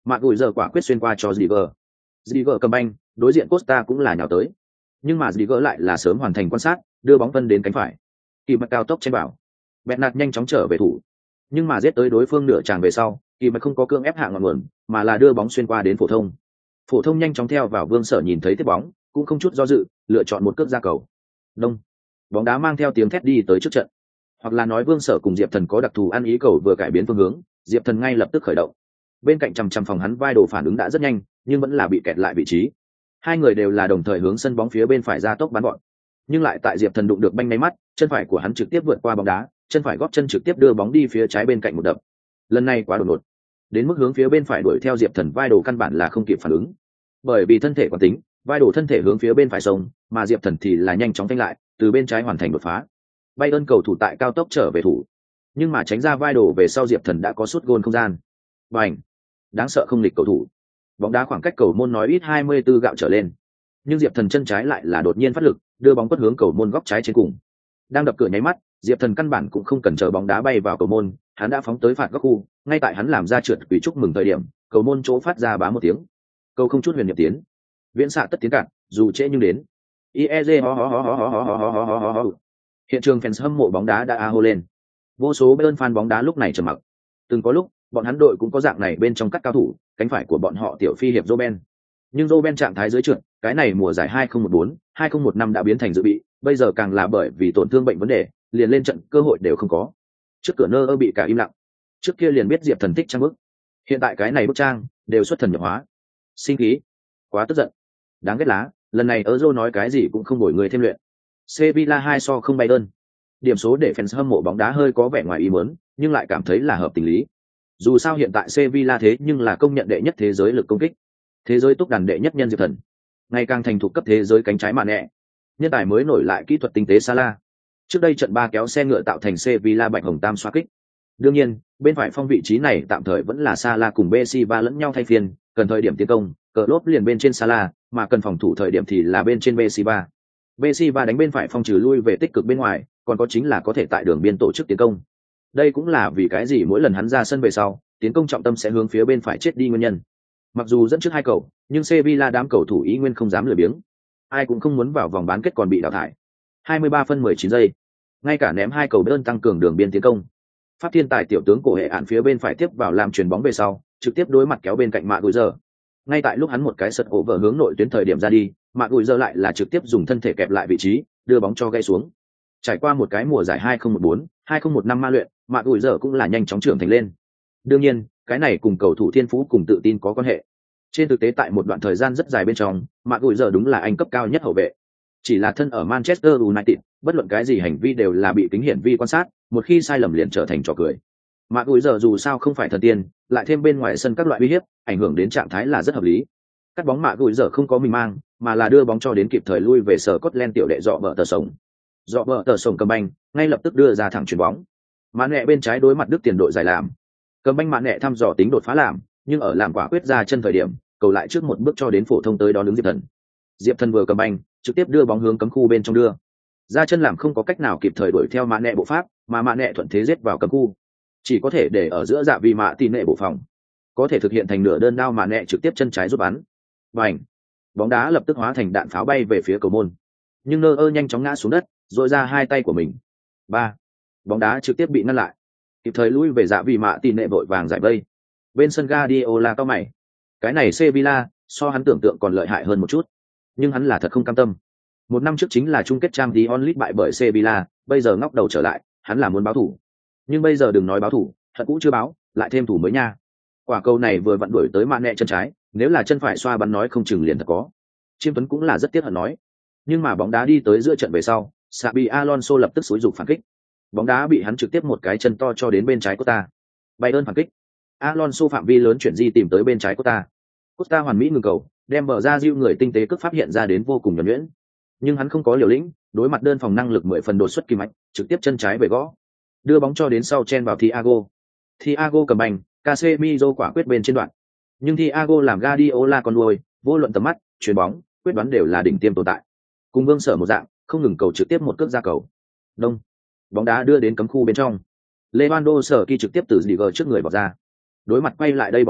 A: Mạc gùi giờ quả quyết xuyên qua cho Ziger. Ziger cầm banh, đối diện Costa cũng là nhào tới. Nhưng mà Ziger lại là sớm hoàn thành quan sát, đưa bóng vân đến cánh phải. Kỳ Mạch cao tốc chen vào. Bernat nhanh chóng trở về thủ. Nhưng mà giết tới đối phương nửa tràng về sau, Kỳ Mạch không có cương ép hạ ngọn nguồn, mà là đưa bóng xuyên qua đến phổ thông. Phổ thông nhanh chóng theo vào Vương Sở nhìn thấy tiếp bóng, cũng không chút do dự, lựa chọn một cước ra cầu. Đông. Bóng đá mang theo tiếng thét đi tới trước trận. Hoặc là nói Vương Sở cùng Diệp Thần có đặc thù ăn ý cầu vừa cải biến phương hướng, Diệp Thần ngay lập tức khởi động. Bên cạnh chằm chằm phòng hắn vai đồ phản ứng đã rất nhanh, nhưng vẫn là bị kẹt lại vị trí. Hai người đều là đồng thời hướng sân bóng phía bên phải ra tốc bắn gọn. Nhưng lại tại Diệp Thần đụng được banh nháy mắt, chân phải của hắn trực tiếp vượt qua bóng đá, chân phải góp chân trực tiếp đưa bóng đi phía trái bên cạnh một đập. Lần này quá đột ngột, đến mức hướng phía bên phải đuổi theo Diệp Thần vai đồ căn bản là không kịp phản ứng. Bởi vì thân thể quán tính, vai đồ thân thể hướng phía bên phải sông, mà Diệp Thần thì là nhanh chóng phanh lại, từ bên trái hoàn thành đột phá. Bay ơn cầu thủ tại cao tốc trở về thủ, nhưng mà tránh ra vai đồ về sau Diệp Thần đã có sút gôn không gian. Bành! Đáng sợ không lịch cầu thủ. Bóng đá khoảng cách cầu môn nói ít hai mươi tư gạo trở lên. Nhưng Diệp Thần chân trái lại là đột nhiên phát lực, đưa bóng quất hướng cầu môn góc trái trên cùng. Đang đập cửa nháy mắt, Diệp Thần căn bản cũng không cần chờ bóng đá bay vào cầu môn, hắn đã phóng tới phạt góc khu, ngay tại hắn làm ra trượt quỷ chúc mừng thời điểm, cầu môn chỗ phát ra bá một tiếng. Cầu không chút huyền niệm tiến. Viễn xạ tất tiến cạn, dù trễ nhưng đến. i e giê ho ho ho ho ho ho ho ho ho ho ho. Hiện trường fans hâm mộ bóng đá đã a hô lên. Vô số Bayern fan bóng đá lúc này trầm mặc. Từng có lúc, bọn hắn đội cũng có dạng này bên trong các cao thủ, cánh phải của bọn họ tiểu phi hiệp Roben. Nhưng Roben trạng thái dưới trượt, cái này mùa giải hai không một bốn, hai không một năm đã biến thành dự bị, bây giờ càng là bởi vì tổn thương bệnh vấn đề, liền lên trận cơ hội đều không có. Trước cửa nơ ơ bị cả im lặng. Trước kia liền biết Diệp Thần thích trang bức. Hiện tại cái này bức trang đều xuất thần nhập hóa. Sinh khí, quá tức giận. Đáng ghét lá, lần này Euro nói cái gì cũng không bồi người thêm luyện. Sevilla hai so không bay đơn. Điểm số để fans hâm mộ bóng đá hơi có vẻ ngoài ý muốn, nhưng lại cảm thấy là hợp tình lý. Dù sao hiện tại Sevilla thế nhưng là công nhận đệ nhất thế giới lực công kích, thế giới túc đàn đệ nhất nhân Diệp Thần, ngày càng thành thục cấp thế giới cánh trái mạn nẹ, nhân tài mới nổi lại kỹ thuật tinh tế Salah. Trước đây trận ba kéo xe ngựa tạo thành Sevilla bạch hồng tam xoa kích. Đương nhiên, bên phải phong vị trí này tạm thời vẫn là Salah cùng Bessiva lẫn nhau thay phiên, cần thời điểm tiến công, cờ lốp liền bên trên Salah, mà cần phòng thủ thời điểm thì là bên trên Bessiva. Bessiva đánh bên phải phong trừ lui về tích cực bên ngoài, còn có chính là có thể tại đường biên tổ chức tiến công. Đây cũng là vì cái gì mỗi lần hắn ra sân về sau, tiến công trọng tâm sẽ hướng phía bên phải chết đi nguyên nhân. Mặc dù dẫn trước hai cầu, nhưng Sevilla đám cầu thủ ý nguyên không dám lười biếng. Ai cũng không muốn vào vòng bán kết còn bị đào thải. hai mươi ba phân mười chín giây, ngay cả ném hai cầu đơn tăng cường đường biên tiến công. Pháp thiên tài tiểu tướng cổ hệ ạn phía bên phải tiếp vào làm chuyền bóng về sau, trực tiếp đối mặt kéo bên cạnh Mạ Gùi giờ. Ngay tại lúc hắn một cái sật ổ vở hướng nội tuyến thời điểm ra đi, Mạ Gùi giờ lại là trực tiếp dùng thân thể kẹp lại vị trí, đưa bóng cho gãy xuống. Trải qua một cái mùa giải hai không một bốn, hai không một năm ma luyện, Mạ Gùi giờ cũng là nhanh chóng trưởng thành lên. Đương nhiên, cái này cùng cầu thủ thiên phú cùng tự tin có quan hệ. Trên thực tế tại một đoạn thời gian rất dài bên trong, Mạ Gùi giờ đúng là anh cấp cao nhất hậu vệ. Chỉ là thân ở Manchester United, bất luận cái gì hành vi đều là bị tính hiển vi quan sát, một khi sai lầm liền trở thành trò cười. Mạ Gùi giờ dù sao không phải thần tiên, lại thêm bên ngoài sân các loại uy hiếp, ảnh hưởng đến trạng thái là rất hợp lý. Cắt bóng Mạ Gùi giờ không có mình mang, mà là đưa bóng cho đến kịp thời lui về sở Scotland tiểu đệ dọ bờ tờ sống. Dọ bờ tờ sống cầm banh, ngay lập tức đưa ra thẳng chuyền bóng. Mã Nẹ bên trái đối mặt Đức tiền đội giải làm. Cầm banh Mã Nẹ thăm dò tính đột phá làm, nhưng ở làm quả quyết ra chân thời điểm, cầu lại trước một bước cho đến phổ thông tới đó đứng Diệp Thần. Diệp Thần vừa cầm banh, trực tiếp đưa bóng hướng cấm khu bên trong đưa. Ra chân làm không có cách nào kịp thời đuổi theo Mã Nẹ bộ pháp, mà Mã Nẹ thuận thế giết vào cấm khu. Chỉ có thể để ở giữa dạ vì Mã Tì Nệ bộ phòng. Có thể thực hiện thành nửa đơn đao Mã Nẹ trực tiếp chân trái rút bắn. Bành! Bóng đá lập tức hóa thành đạn pháo bay về phía cầu môn. Nhưng Nơ ơ nhanh chóng ngã xuống đất, rồi ra hai tay của mình. Ba! Bóng đá trực tiếp bị ngăn lại. Kịp thời lui về dạ vì Mã Tì Nệ vội vàng giải vây. Bên sân Guardiola cao mày. Cái này Sevilla, so hắn tưởng tượng còn lợi hại hơn một chút. Nhưng hắn là thật không cam tâm. Một năm trước chính là chung kết Champions League bại bởi Sevilla, bây giờ ngóc đầu trở lại, hắn là muốn báo thủ. Nhưng bây giờ đừng nói báo thủ, thật cũ chưa báo, lại thêm thủ mới nha. Quả cầu này vừa vặn đuổi tới Mã Nẹ chân trái, nếu là chân phải xoa bắn nói không chừng liền thật có. Chiêm Tuấn cũng là rất tiếc hận nói. Nhưng mà bóng đá đi tới giữa trận về sau, Xabi Alonso lập tức xúi dục phản kích. Bóng đá bị hắn trực tiếp một cái chân to cho đến bên trái Costa. Bayern phản kích. Alonso phạm vi lớn chuyển di tìm tới bên trái Costa. Costa hoàn mỹ ngừng cầu, đem bờ ra diêu người tinh tế cướp phát hiện ra đến vô cùng nhuần nhuyễn. Nhưng hắn không có liều lĩnh, đối mặt đơn phòng năng lực mười phần đột xuất kim mạch, trực tiếp chân trái về gõ. Đưa bóng cho đến sau chen vào Thiago. Thiago cầm banh, Casemiro quả quyết bên trên đoạn. Nhưng Thiago làm Guardiola con nuôi, vô luận tầm mắt, chuyền bóng, quyết đoán đều là đỉnh tiêm tồn tại. Cùng Vương Sở một dạng, không ngừng cầu trực tiếp một cước ra cầu. Đông. Bóng đá đưa đến cấm khu bên trong. Lewandowski trực tiếp từ Ziger trước người vào ra. Đối mặt quay lại đây bóng đá,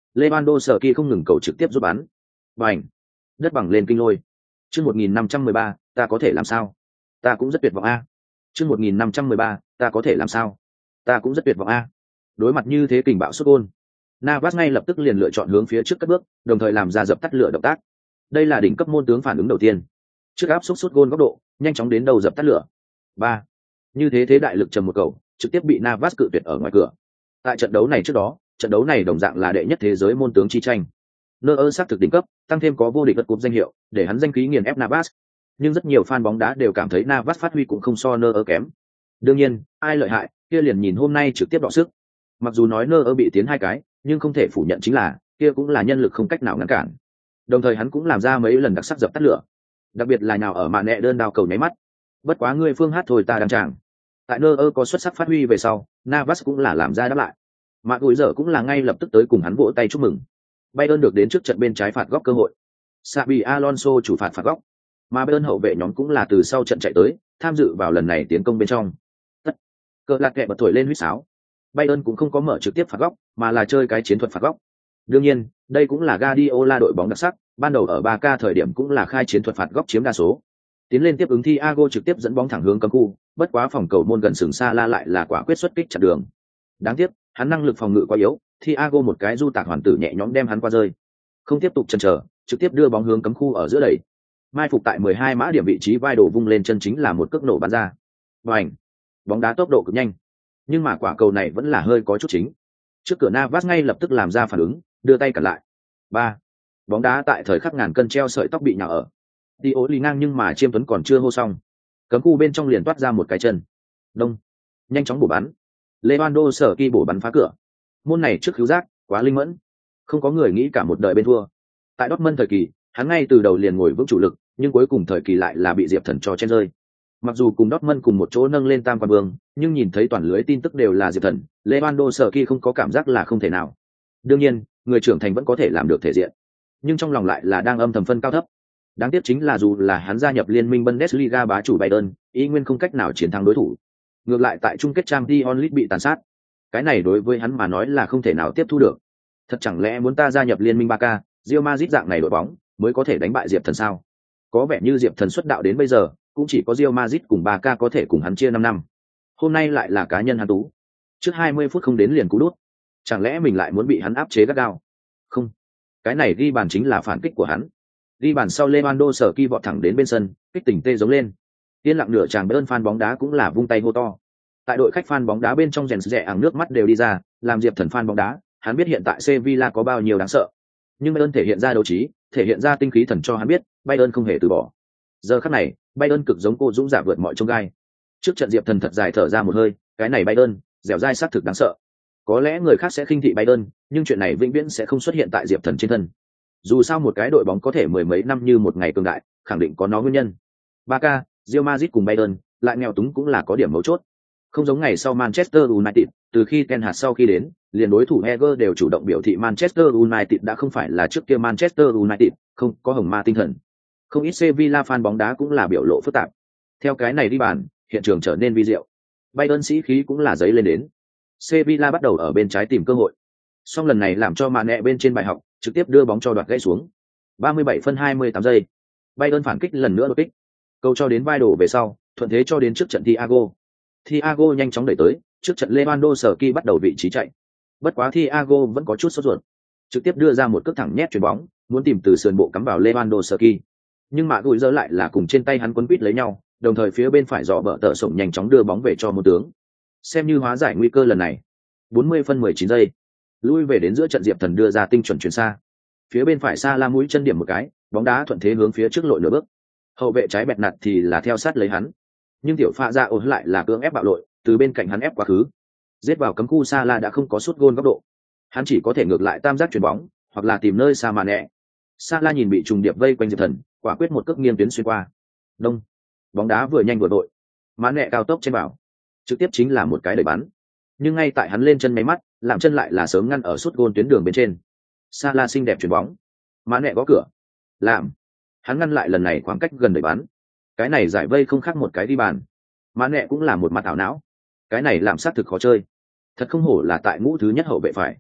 A: Lewandowski không ngừng cầu trực tiếp giúp bắn. Bành! Đất bằng lên kinh lôi. Chương một nghìn năm trăm mười ba, ta có thể làm sao? Ta cũng rất tuyệt vọng a. Chương một nghìn năm trăm mười ba, ta có thể làm sao? Ta cũng rất tuyệt vọng a. Đối mặt như thế kình bạo sút gôn, Navas ngay lập tức liền lựa chọn hướng phía trước cất bước, đồng thời làm ra dập tắt lửa động tác. Đây là đỉnh cấp môn tướng phản ứng đầu tiên. Trước áp xúc sút gôn góc độ, nhanh chóng đến đầu dập tắt lửa. Ba. Như thế thế đại lực trầm một cầu, trực tiếp bị Navas cự tuyệt ở ngoài cửa. Tại trận đấu này trước đó, trận đấu này đồng dạng là đệ nhất thế giới môn tướng chi tranh. Neuer xác thực đỉnh cấp, tăng thêm có vô địch vật cúp danh hiệu, để hắn danh khí nghiền ép Navas. Nhưng rất nhiều fan bóng đá đều cảm thấy Navas phát huy cũng không so Neuer kém. Đương nhiên, ai lợi hại, kia liền nhìn hôm nay trực tiếp đọ sức. Mặc dù nói Neuer bị tiến hai cái, nhưng không thể phủ nhận chính là, kia cũng là nhân lực không cách nào ngăn cản. Đồng thời hắn cũng làm ra mấy lần đặc sắc dập tắt lửa. Đặc biệt là nào ở mạn nẹ đơn đao cầu nháy mắt. Bất quá ngươi phương hát thôi ta đang chàng. Tại Neuer có xuất sắc phát huy về sau, Navas cũng là làm ra đáp lại. Mà gùi giờ cũng là ngay lập tức tới cùng hắn vỗ tay chúc mừng. Bayern được đến trước trận bên trái phạt góc cơ hội. Xabi Alonso chủ phạt phạt góc. Mà Bayern hậu vệ nhóm cũng là từ sau trận chạy tới, tham dự vào lần này tiến công bên trong. Tất. Cờ lạc kệ bật thổi lên huýt sáo. Bayern cũng không có mở trực tiếp phạt góc, mà là chơi cái chiến thuật phạt góc. Đương nhiên, đây cũng là Guardiola đội bóng đặc sắc, ban đầu ở Barca thời điểm cũng là khai chiến thuật phạt góc chiếm đa số. Tiến lên tiếp ứng Thiago trực tiếp dẫn bóng thẳng hướng cấm khu, bất quá phòng cầu môn gần sừng xa la lại là quả quyết xuất kích chặn đường. Đáng tiếc, hắn năng lực phòng ngự quá yếu, Thiago một cái du tạc hoàn tử nhẹ nhõm đem hắn qua rơi. Không tiếp tục chần chờ, trực tiếp đưa bóng hướng cấm khu ở giữa đẩy. Mai phục tại mười hai mã điểm vị trí vai đổ vung lên chân chính là một cước nổ bắn ra. Bành! Bóng đá tốc độ cực nhanh, nhưng mà quả cầu này vẫn là hơi có chút chính. Trước cửa Navas ngay lập tức làm ra phản ứng, đưa tay cản lại. Ba! Bóng đá tại thời khắc ngàn cân treo sợi tóc bị nhào ở. Đi ố lì ngang nhưng mà Chiêm Tuấn còn chưa hô xong. Cấm khu bên trong liền toát ra một cái chân. Đông! Nhanh chóng bổ bắn. Lewandowski bổ bắn phá cửa. Môn này trước cứu giác, quá linh mẫn. Không có người nghĩ cả một đời bên thua. Tại Dortmund thời kỳ, hắn ngay từ đầu liền ngồi vững chủ lực, nhưng cuối cùng thời kỳ lại là bị Diệp Thần cho chen rơi. Mặc dù cùng Dortmund cùng một chỗ nâng lên tam quan vương, nhưng nhìn thấy toàn lưới tin tức đều là Diệp Thần, Lewandowski không có cảm giác là không thể nào. Đương nhiên, người trưởng thành vẫn có thể làm được thể diện, nhưng trong lòng lại là đang âm thầm phân cao thấp. Đáng tiếc chính là dù là hắn gia nhập liên minh Bundesliga bá chủ Bayern, ý nguyên không cách nào chiến thắng đối thủ. Ngược lại tại chung kết Champions League bị tàn sát. Cái này đối với hắn mà nói là không thể nào tiếp thu được. Thật chẳng lẽ muốn ta gia nhập liên minh Barca, Real Madrid dạng này đội bóng mới có thể đánh bại Diệp Thần sao? Có vẻ như Diệp Thần xuất đạo đến bây giờ, cũng chỉ có Real Madrid cùng Barca có thể cùng hắn chia năm năm. Hôm nay lại là cá nhân hắn tú. Trước hai mươi phút không đến liền cú đút. Chẳng lẽ mình lại muốn bị hắn áp chế gắt gao? Không. Cái này ghi bàn chính là phản kích của hắn. Ghi bàn sau Lewandowski vọt thẳng đến bên sân, kích tỉnh tê giống lên. Yên lặng nửa chàng Bayern fan bóng đá cũng là vung tay hô to. Tại đội khách fan bóng đá bên trong rèn rẽ ảng nước mắt đều đi ra, làm Diệp Thần fan bóng đá, hắn biết hiện tại Sevilla có bao nhiêu đáng sợ. Nhưng Bayern thể hiện ra đấu trí, thể hiện ra tinh khí thần cho hắn biết, Bayern không hề từ bỏ. Giờ khắc này, Bayern cực giống cô dũng giả vượt mọi chông gai. Trước trận Diệp Thần thật dài thở ra một hơi, cái này Bayern, dẻo dai xác thực đáng sợ. Có lẽ người khác sẽ khinh thị Bayern, nhưng chuyện này vĩnh viễn sẽ không xuất hiện tại Diệp Thần trên thân. Dù sao một cái đội bóng có thể mười mấy năm như một ngày cường đại, khẳng định có nó nguyên nhân. Barca, Real Madrid cùng Bayern, lại nghèo túng cũng là có điểm mấu chốt. Không giống ngày sau Manchester United, từ khi Ten Hag sau khi đến, liền đối thủ Heger đều chủ động biểu thị Manchester United đã không phải là trước kia Manchester United, không có hồng ma tinh thần. Không ít Sevilla fan bóng đá cũng là biểu lộ phức tạp. Theo cái này đi bàn, hiện trường trở nên vi diệu. Bayern sĩ khí cũng là giấy lên đến. Sevilla bắt đầu ở bên trái tìm cơ hội. Song lần này làm cho Mane bên trên bài học, trực tiếp đưa bóng cho đoạt gãy xuống. ba mươi bảy phân hai mươi tám giây. Bayern phản kích lần nữa đột kích. Câu cho đến vai đổ về sau, thuận thế cho đến trước trận Thiago. Thiago nhanh chóng đẩy tới, trước trận Lewandowski bắt đầu vị trí chạy. Bất quá Thiago vẫn có chút sốt ruột. Trực tiếp đưa ra một cước thẳng nhét chuyền bóng, muốn tìm từ sườn bộ cắm vào Lewandowski. Nhưng mà gùi giờ lại là cùng trên tay hắn quấn quýt lấy nhau, đồng thời phía bên phải dò bờ tợ sổng nhanh chóng đưa bóng về cho một tướng. Xem như hóa giải nguy cơ lần này. bốn mươi phân mười chín giây. Lui về đến giữa trận Diệp Thần đưa ra tinh chuẩn chuyển xa. Phía bên phải xa la mũi chân điểm một cái, bóng đá thuận thế hướng phía trước lội nửa bước. Hậu vệ trái bẹt nạt thì là theo sát lấy hắn. Nhưng tiểu pha ra ổn lại là cưỡng ép bạo lội, từ bên cạnh hắn ép quá khứ. Giết vào cấm khu xa la đã không có sút gôn góc độ. Hắn chỉ có thể ngược lại tam giác chuyền bóng, hoặc là tìm nơi xa mà nẹ. Sa la nhìn bị trùng điệp vây quanh Diệp Thần, quả quyết một cước nghiêng tuyến xuyên qua. Đông. Bóng đá vừa nhanh vừa đội. Mã nẹ cao tốc trên bảo. Trực tiếp chính là một cái đẩy bắn. Nhưng ngay tại hắn lên chân máy mắt, làm chân lại là sớm ngăn ở sút gôn tuyến đường bên trên. Sa la xinh đẹp chuyền bóng. Mã nẹ gõ cửa. Làm. Hắn ngăn lại lần này khoảng cách gần đẩy bắn. Cái này giải vây không khác một cái đi bàn. Mã nẹ cũng là một mặt ảo não. Cái này làm sát thực khó chơi. Thật không hổ là tại ngũ thứ nhất hậu vệ phải.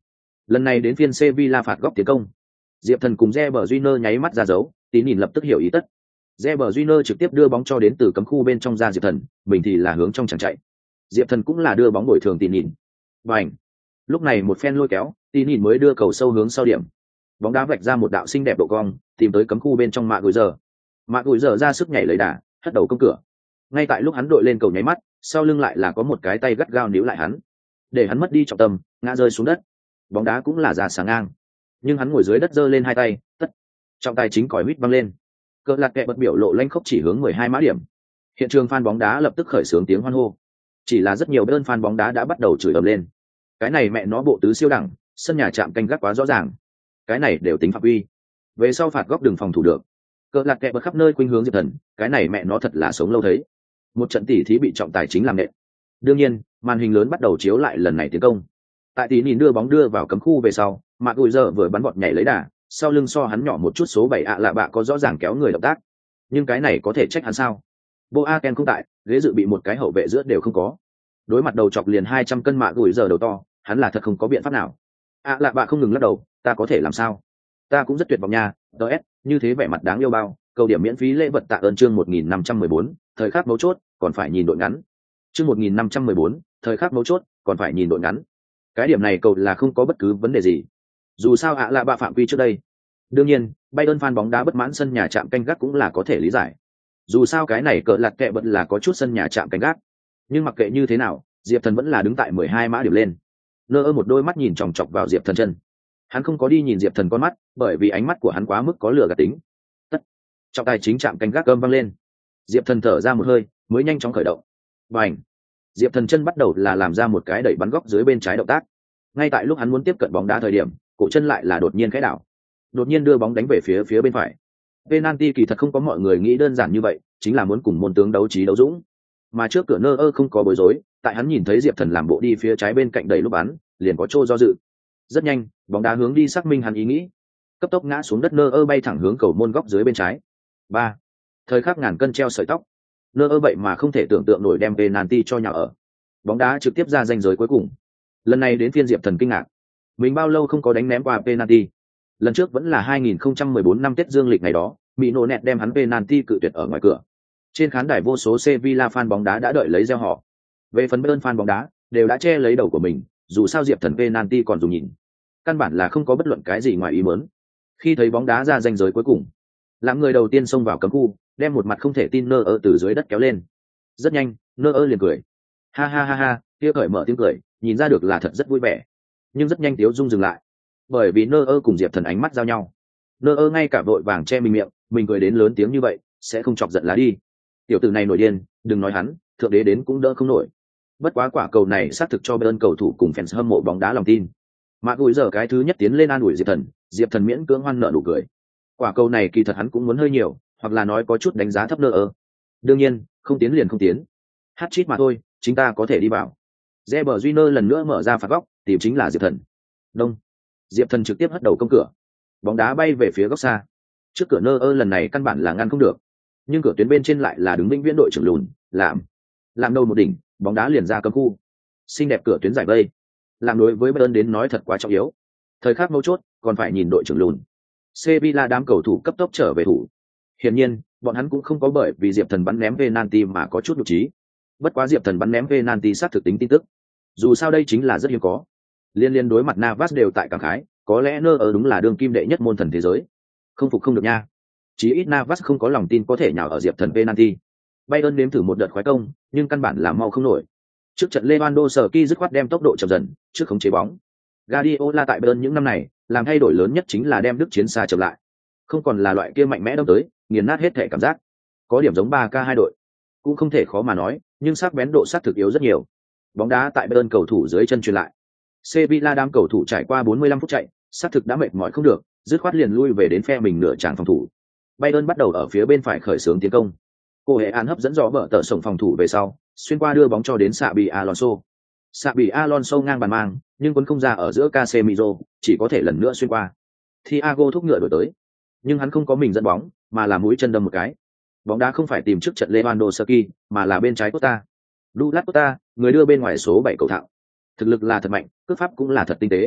A: Lần này đến phiên Sevilla phạt góc tiến công. Diệp Thần cùng Reber Júnior nháy mắt ra dấu, Tín nhìn lập tức hiểu ý tất. Reber Júnior trực tiếp đưa bóng cho đến từ cấm khu bên trong ra Diệp Thần, mình thì là hướng trong chẳng chạy. Diệp Thần cũng là đưa bóng bồi thường Tín nhìn. Bành. Lúc này một phen lôi kéo, Tín nhìn mới đưa cầu sâu hướng sau điểm. Bóng đá vạch ra một đạo xinh đẹp độ cong, tìm tới cấm khu bên trong Mạ Gùi Giờ. Mạ Gùi Giờ ra sức nhảy lấy đà, hất đầu công cửa. Ngay tại lúc hắn đội lên cầu nháy mắt, sau lưng lại là có một cái tay gắt gao níu lại hắn, để hắn mất đi trọng tâm, ngã rơi xuống đất. Bóng đá cũng là ra sáng ngang, nhưng hắn ngồi dưới đất giơ lên hai tay, tất. Trọng tài chính còi huýt văng lên. Cờ lạc kệ bật biểu lộ lanh khốc chỉ hướng mười hai mã điểm. Hiện trường fan bóng đá lập tức khởi xướng tiếng hoan hô. Chỉ là rất nhiều bên fan bóng đá đã bắt đầu chửi ầm lên. Cái này mẹ nó bộ tứ siêu đẳng, sân nhà chạm canh gác quá rõ ràng. Cái này đều tính phạm quy. Về sau phạt góc đường phòng thủ được. Cờ lạc kệ bật khắp nơi khuynh hướng Diệp Thần, cái này mẹ nó thật là sống lâu thấy. Một trận tỉ thí bị trọng tài chính làm nện. Đương nhiên, màn hình lớn bắt đầu chiếu lại lần này tiến công. Tại tí nhìn đưa bóng đưa vào cấm khu về sau, Mạc Gùi Giờ vừa bắn vọt nhảy lấy đà, sau lưng so hắn nhỏ một chút số bảy ạ lạ bạ có rõ ràng kéo người động tác. Nhưng cái này có thể trách hắn sao? Boateng không tại, ghế dự bị một cái hậu vệ giữa đều không có. Đối mặt đầu chọc liền hai trăm cân Mạc Gùi Giờ đầu to, hắn là thật không có biện pháp nào. ạ lạ bạ không ngừng lắc đầu, ta có thể làm sao? Ta cũng rất tuyệt vọng nha, đê ét, như thế vẻ mặt đáng yêu bao, cầu điểm miễn phí lễ vật tạ ơn chương một nghìn năm trăm mười bốn, thời khắc mấu chốt, còn phải nhìn đội ngắn. Chương một nghìn năm trăm mười bốn, thời khắc mấu chốt, còn phải nhìn đội ngắn. Cái điểm này cầu là không có bất cứ vấn đề gì. Dù sao ạ là bạ phạm quy trước đây. Đương nhiên, Bayern fan bóng đá bất mãn sân nhà chạm canh gác cũng là có thể lý giải. Dù sao cái này cờ lạt kệ bật là có chút sân nhà chạm canh gác. Nhưng mặc kệ như thế nào, Diệp Thần vẫn là đứng tại mười hai mã điểm lên. Nơ ơ một đôi mắt nhìn chòng chọc vào Diệp Thần chân. Hắn không có đi nhìn Diệp Thần con mắt, bởi vì ánh mắt của hắn quá mức có lửa gạt tính. Tất. Trọng tài chính chạm canh gác gầm vang lên. Diệp Thần thở ra một hơi, mới nhanh chóng khởi động. Bành. Diệp Thần chân bắt đầu là làm ra một cái đẩy bắn góc dưới bên trái động tác. Ngay tại lúc hắn muốn tiếp cận bóng đá thời điểm, cổ chân lại là đột nhiên khẽ đảo. Đột nhiên đưa bóng đánh về phía phía bên phải. Penalty kỳ thật không có mọi người nghĩ đơn giản như vậy, chính là muốn cùng môn tướng đấu trí đấu dũng. Mà trước cửa Nơ ơ không có bối rối, tại hắn nhìn thấy Diệp Thần làm bộ đi phía trái bên cạnh đẩy lúc bắn, liền có trô do dự. Rất nhanh, bóng đá hướng đi xác minh hắn ý nghĩ. Cấp tốc ngã xuống đất Nơ ơ bay thẳng hướng cầu môn góc dưới bên trái. Ba. Thời khắc ngàn cân treo sợi tóc. Nơ ơ vậy mà không thể tưởng tượng nổi đem penalty cho nhà ở. Bóng đá trực tiếp ra ranh giới cuối cùng. Lần này đến phiên Diệp Thần kinh ngạc. Mình bao lâu không có đánh ném qua penalty. Lần trước vẫn là hai nghìn không trăm mười bốn năm Tết dương lịch ngày đó, Mỹ nổ nẹt đem hắn penalty cự tuyệt ở ngoài cửa. Trên khán đài vô số Sevilla fan bóng đá đã đợi lấy reo hò. Về phần bên fan bóng đá, đều đã che lấy đầu của mình, dù sao Diệp Thần penalty còn dùng nhìn. Căn bản là không có bất luận cái gì ngoài ý muốn. Khi thấy bóng đá ra ranh giới cuối cùng, làm người đầu tiên xông vào cấm khu, đem một mặt không thể tin Nơ ơ từ dưới đất kéo lên. Rất nhanh, Nơ ơ liền cười. Ha ha ha ha, kia cởi mở tiếng cười, nhìn ra được là thật rất vui vẻ. Nhưng rất nhanh Tiếu Dung dừng lại, bởi vì Nơ ơ cùng Diệp Thần ánh mắt giao nhau. Nơ ơ ngay cả vội vàng che mình miệng, mình cười đến lớn tiếng như vậy, sẽ không chọc giận lá đi. Tiểu tử này nổi điên, đừng nói hắn, thượng đế đến cũng đỡ không nổi. Bất quá quả cầu này xác thực cho bên cầu thủ cùng fans hâm mộ bóng đá lòng tin. Mà gùi giờ cái thứ nhất tiến lên an ủi Diệp Thần, Diệp Thần miễn cưỡng hoan nợ nụ cười. Quả cầu này kỳ thật hắn cũng muốn hơi nhiều, hoặc là nói có chút đánh giá thấp Nơ ơ. Đương nhiên, không tiến liền không tiến. Hát chít mà thôi, chúng ta có thể đi vào. Reber Júnior lần nữa mở ra phạt góc, tìm chính là Diệp Thần. Đông. Diệp Thần trực tiếp hất đầu công cửa. Bóng đá bay về phía góc xa. Trước cửa Nơ ơ lần này căn bản là ngăn không được. Nhưng cửa tuyến bên trên lại là đứng vĩnh viễn đội trưởng lùn, làm. Làm đầu một đỉnh, bóng đá liền ra cấm khu. Xinh đẹp cửa tuyến giải vây. Làm đối với Bayern đến nói thật quá trọng yếu. Thời khắc mấu chốt, còn phải nhìn đội trưởng lùn. Sevilla đám cầu thủ cấp tốc trở về thủ. Hiển nhiên, bọn hắn cũng không có bởi vì Diệp Thần bắn ném penalty mà có chút nhục trí. Bất quá Diệp Thần bắn ném penalty sát thực tính tin tức. Dù sao đây chính là rất hiếm có. Liên liên đối mặt Navas đều tại cảm khái, có lẽ Nơ ở đúng là đương kim đệ nhất môn thần thế giới. Không phục không được nha. Chí ít Navas không có lòng tin có thể nhào ở Diệp Thần penalty. Bayern nếm thử một đợt khoái công, nhưng căn bản là mau không nổi. Trước trận Lewandowski dứt khoát đem tốc độ chậm dần, trước khống chế bóng. Guardiola tại Bayern những năm này, làm thay đổi lớn nhất chính là đem đức chiến xa chậm lại. Không còn là loại kia mạnh mẽ đâm tới, nghiền nát hết thể cảm giác. Có điểm giống ba K hai đội. Cũng không thể khó mà nói, nhưng sắc bén độ sát thực yếu rất nhiều. Bóng đá tại Bayern cầu thủ dưới chân truyền lại. Sevilla đám cầu thủ trải qua bốn mươi lăm phút chạy, sát thực đã mệt mỏi không được, dứt khoát liền lui về đến phe mình nửa tràng phòng thủ. Bayern bắt đầu ở phía bên phải khởi xướng tiến công. Cô hệ an hấp dẫn gió vợ tợ sổng phòng thủ về sau, xuyên qua đưa bóng cho đến Xabi Alonso. Xabi Alonso ngang bàn mang, nhưng quân không ra ở giữa Casemiro, chỉ có thể lần nữa xuyên qua. Thiago thúc ngựa đổi tới, nhưng hắn không có mình dẫn bóng, mà là mũi chân đâm một cái. Bóng đá không phải tìm trước trận Lewandowski, mà là bên trái Costa. Douglas Costa, người đưa bên ngoài số bảy cầu thạo. Thực lực là thật mạnh, cước pháp cũng là thật tinh tế.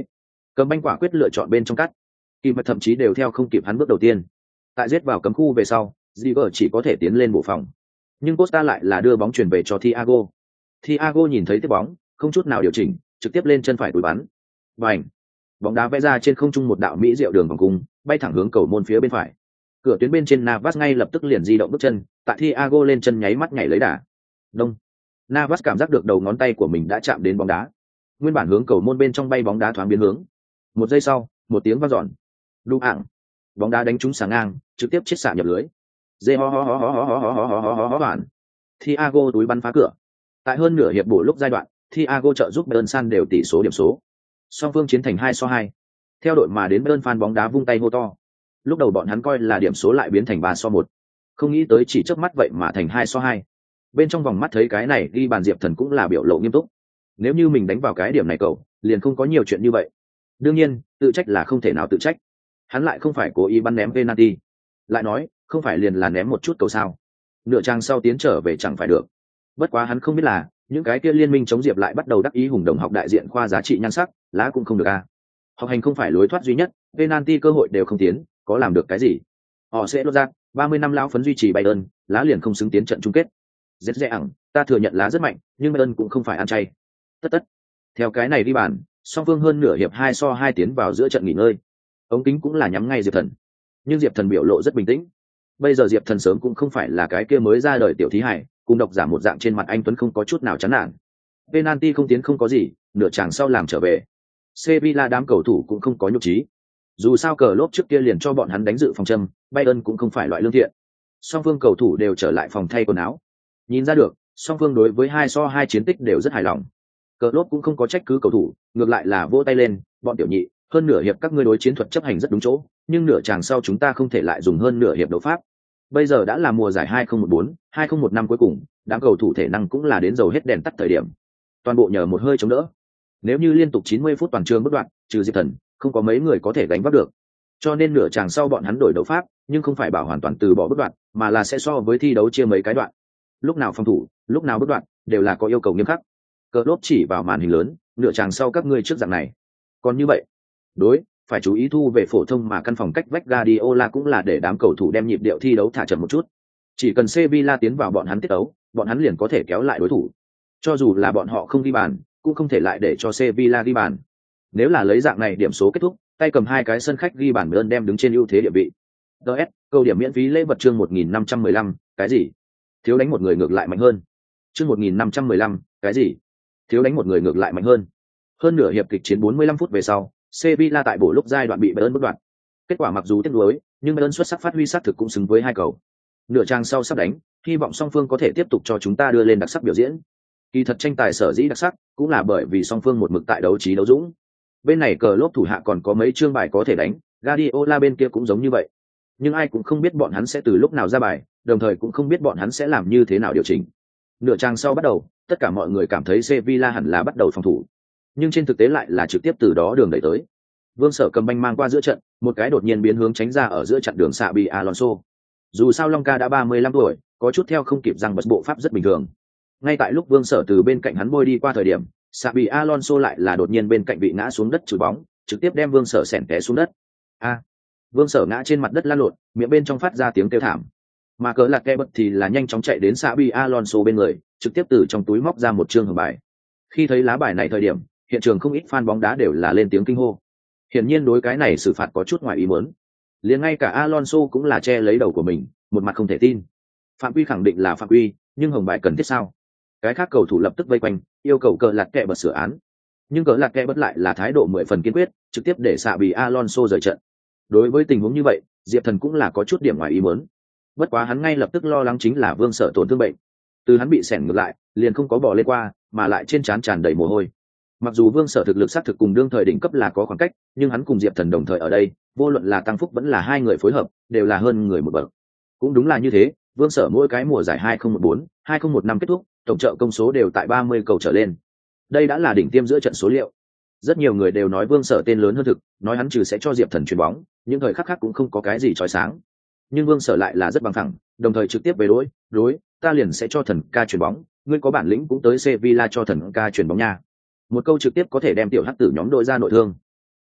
A: Cầm banh quả quyết lựa chọn bên trong cắt, kỳ mật thậm chí đều theo không kịp hắn bước đầu tiên. Tại giết vào cấm khu về sau, Ziver chỉ có thể tiến lên bổ phòng, nhưng Costa lại là đưa bóng chuyển về cho Thiago. Thiago nhìn thấy tiếp bóng, không chút nào điều chỉnh, trực tiếp lên chân phải đuổi bắn. Bành! Bóng đá vẽ ra trên không trung một đạo mỹ diệu đường vòng cung, bay thẳng hướng cầu môn phía bên phải. Cửa tuyến bên trên Navas ngay lập tức liền di động bước chân, tại Thiago lên chân nháy mắt nhảy lấy đà. Đông! Navas cảm giác được đầu ngón tay của mình đã chạm đến bóng đá. Nguyên bản hướng cầu môn bên trong bay bóng đá thoáng biến hướng. Một giây sau, một tiếng vang dọn. Đu ảng! Bóng đá đánh trúng sáng ngang, trực tiếp chiết xạ nhập lưới. Dê ho ho ho ho ho ho ho ho ho ho ho hoàn. Thiago túi bắn phá cửa. Tại hơn nửa hiệp bổ lúc giai đoạn, Thiago trợ giúp Bayern san đều tỷ số điểm số. Song phương chiến thành hai so hai. Theo đội mà đến Bayern fan bóng đá vung tay hô to. Lúc đầu bọn hắn coi là điểm số lại biến thành ba so một. Không nghĩ tới chỉ chớp mắt vậy mà thành hai so hai. Bên trong vòng mắt thấy cái này ghi bàn Diệp Thần cũng là biểu lộ nghiêm túc. Nếu như mình đánh vào cái điểm này cậu, liền không có nhiều chuyện như vậy. Đương nhiên, tự trách là không thể nào tự trách. Hắn lại không phải cố ý bắn ném penalty. Lại nói, không phải liền là ném một chút cầu sao? Nửa trang sau tiến trở về chẳng phải được. Bất quá hắn không biết là, những cái kia liên minh chống Diệp lại bắt đầu đắc ý hùng đồng học đại diện khoa giá trị nhan sắc, lá cũng không được a. Học hành không phải lối thoát duy nhất, penalty cơ hội đều không tiến, có làm được cái gì? Họ sẽ đốt ra, ba mươi năm lão phấn duy trì Bayern, lá liền không xứng tiến trận chung kết. Rất dễ ẳng, ta thừa nhận lá rất mạnh, nhưng Bayern cũng không phải ăn chay. Tất tất. Theo cái này đi bàn, song phương hơn nửa hiệp hai so hai tiến vào giữa trận nghỉ ngơi. Ống kính cũng là nhắm ngay Diệp Thần. Nhưng Diệp Thần biểu lộ rất bình tĩnh. Bây giờ Diệp Thần sớm cũng không phải là cái kia mới ra đời tiểu thí hải, cùng độc giả một dạng trên mặt anh Tuấn không có chút nào chán nản. Penalty không tiến không có gì, nửa chàng sau làm trở về. Sevilla đám cầu thủ cũng không có nhục trí. Dù sao cờ lốp trước kia liền cho bọn hắn đánh dự phòng châm, Bayern cũng không phải loại lương thiện. Song phương cầu thủ đều trở lại phòng thay quần áo. Nhìn ra được, song phương đối với hai so hai chiến tích đều rất hài lòng. Cờ lốp cũng không có trách cứ cầu thủ, ngược lại là vỗ tay lên, bọn tiểu nhị, hơn nửa hiệp các ngươi đối chiến thuật chấp hành rất đúng chỗ, nhưng nửa chàng sau chúng ta không thể lại dùng hơn nửa hiệp đấu pháp. Bây giờ đã là mùa giải hai không một bốn, hai không một năm cuối cùng, đám cầu thủ thể năng cũng là đến dầu hết đèn tắt thời điểm. Toàn bộ nhờ một hơi chống đỡ. Nếu như liên tục chín mươi phút toàn trường bất đoạn, trừ Diệp Thần, không có mấy người có thể gánh vác được. Cho nên nửa chàng sau bọn hắn đổi đấu pháp, nhưng không phải bảo hoàn toàn từ bỏ bất đoạn, mà là sẽ so với thi đấu chia mấy cái đoạn. Lúc nào phòng thủ, lúc nào bất đoạn, đều là có yêu cầu nghiêm khắc. Cờ lốp chỉ vào màn hình lớn, nửa chàng sau các ngươi trước dạng này. Còn như vậy, đối, phải chú ý thu về phổ thông mà căn phòng cách vách Guardiola cũng là để đám cầu thủ đem nhịp điệu thi đấu thả chậm một chút. Chỉ cần Sevilla tiến vào bọn hắn tiết đấu, bọn hắn liền có thể kéo lại đối thủ. Cho dù là bọn họ không ghi bàn, cũng không thể lại để cho Sevilla ghi bàn. Nếu là lấy dạng này điểm số kết thúc, tay cầm hai cái sân khách ghi bàn đơn đem đứng trên ưu thế địa vị. đê ét, câu điểm miễn phí lễ vật chương một nghìn năm trăm mười lăm, cái gì? Thiếu đánh một người ngược lại mạnh hơn. Chương một nghìn năm trăm mười lăm, cái gì? Thiếu đánh một người ngược lại mạnh hơn. Hơn nửa hiệp kịch chiến bốn mươi lăm phút về sau, Sevilla tại bổ lúc giai đoạn bị Bayern bất đoạn. Kết quả mặc dù tiếc nuối, nhưng Bayern xuất sắc phát huy sát thực cũng xứng với hai cầu. Nửa trang sau sắp đánh, hy vọng song phương có thể tiếp tục cho chúng ta đưa lên đặc sắc biểu diễn. Kỳ thật tranh tài sở dĩ đặc sắc, cũng là bởi vì song phương một mực tại đấu trí đấu dũng. Bên này cờ lốp thủ hạ còn có mấy chương bài có thể đánh, Guardiola bên kia cũng giống như vậy. Nhưng ai cũng không biết bọn hắn sẽ từ lúc nào ra bài, đồng thời cũng không biết bọn hắn sẽ làm như thế nào điều chỉnh. Nửa trang sau bắt đầu, tất cả mọi người cảm thấy Sevilla hẳn là bắt đầu phòng thủ. Nhưng trên thực tế lại là trực tiếp từ đó đường đẩy tới. Vương Sở cầm banh mang qua giữa trận, một cái đột nhiên biến hướng tránh ra ở giữa chặn đường Xabi Alonso. Dù sao Long Ca đã ba mươi lăm tuổi, có chút theo không kịp rằng bật bộ pháp rất bình thường. Ngay tại lúc Vương Sở từ bên cạnh hắn bôi đi qua thời điểm, Xabi Alonso lại là đột nhiên bên cạnh bị ngã xuống đất chửi bóng, trực tiếp đem Vương Sở xẻn té xuống đất. A! Vương Sở ngã trên mặt đất lăn lộn, miệng bên trong phát ra tiếng kêu thảm. Mà cỡ lạc kẽ bật thì là nhanh chóng chạy đến Xabi Alonso bên người, trực tiếp từ trong túi móc ra một chương hồng bài. Khi thấy lá bài này thời điểm, hiện trường không ít fan bóng đá đều là lên tiếng kinh hô. Hiển nhiên đối cái này xử phạt có chút ngoài ý muốn. Liền ngay cả Alonso cũng là che lấy đầu của mình, một mặt không thể tin. Phạm quy khẳng định là phạm quy, nhưng hồng bài cần thiết sao? Cái khác cầu thủ lập tức vây quanh, yêu cầu cờ lạc kẽ bật sửa án. Nhưng cờ lạc kẽ bật lại là thái độ mười phần kiên quyết, trực tiếp để xạ bị Alonso rời trận. Đối với tình huống như vậy, Diệp Thần cũng là có chút điểm ngoài ý muốn. Bất quá hắn ngay lập tức lo lắng chính là Vương Sở tổn thương bệnh. Từ hắn bị xẻng ngược lại, liền không có bỏ lên qua, mà lại trên trán tràn đầy mồ hôi. Mặc dù Vương Sở thực lực xác thực cùng đương thời đỉnh cấp là có khoảng cách, nhưng hắn cùng Diệp Thần đồng thời ở đây, vô luận là tăng phúc vẫn là hai người phối hợp, đều là hơn người một bậc. Cũng đúng là như thế, Vương Sở mỗi cái mùa giải hai không một bốn, hai không một năm kết thúc, tổng trợ công số đều tại ba mươi cầu trở lên. Đây đã là đỉnh tiêm giữa trận số liệu. Rất nhiều người đều nói Vương Sở tên lớn hơn thực, nói hắn trừ sẽ cho Diệp Thần chuyền bóng, những thời khắc khác cũng không có cái gì chói sáng. Nhưng Vương Sở lại là rất bằng phẳng, đồng thời trực tiếp về đối, đối, ta liền sẽ cho Thần ca chuyền bóng, ngươi có bản lĩnh cũng tới Sevilla cho Thần ca chuyền bóng nha. Một câu trực tiếp có thể đem tiểu hắc tử nhóm đội ra nội thương.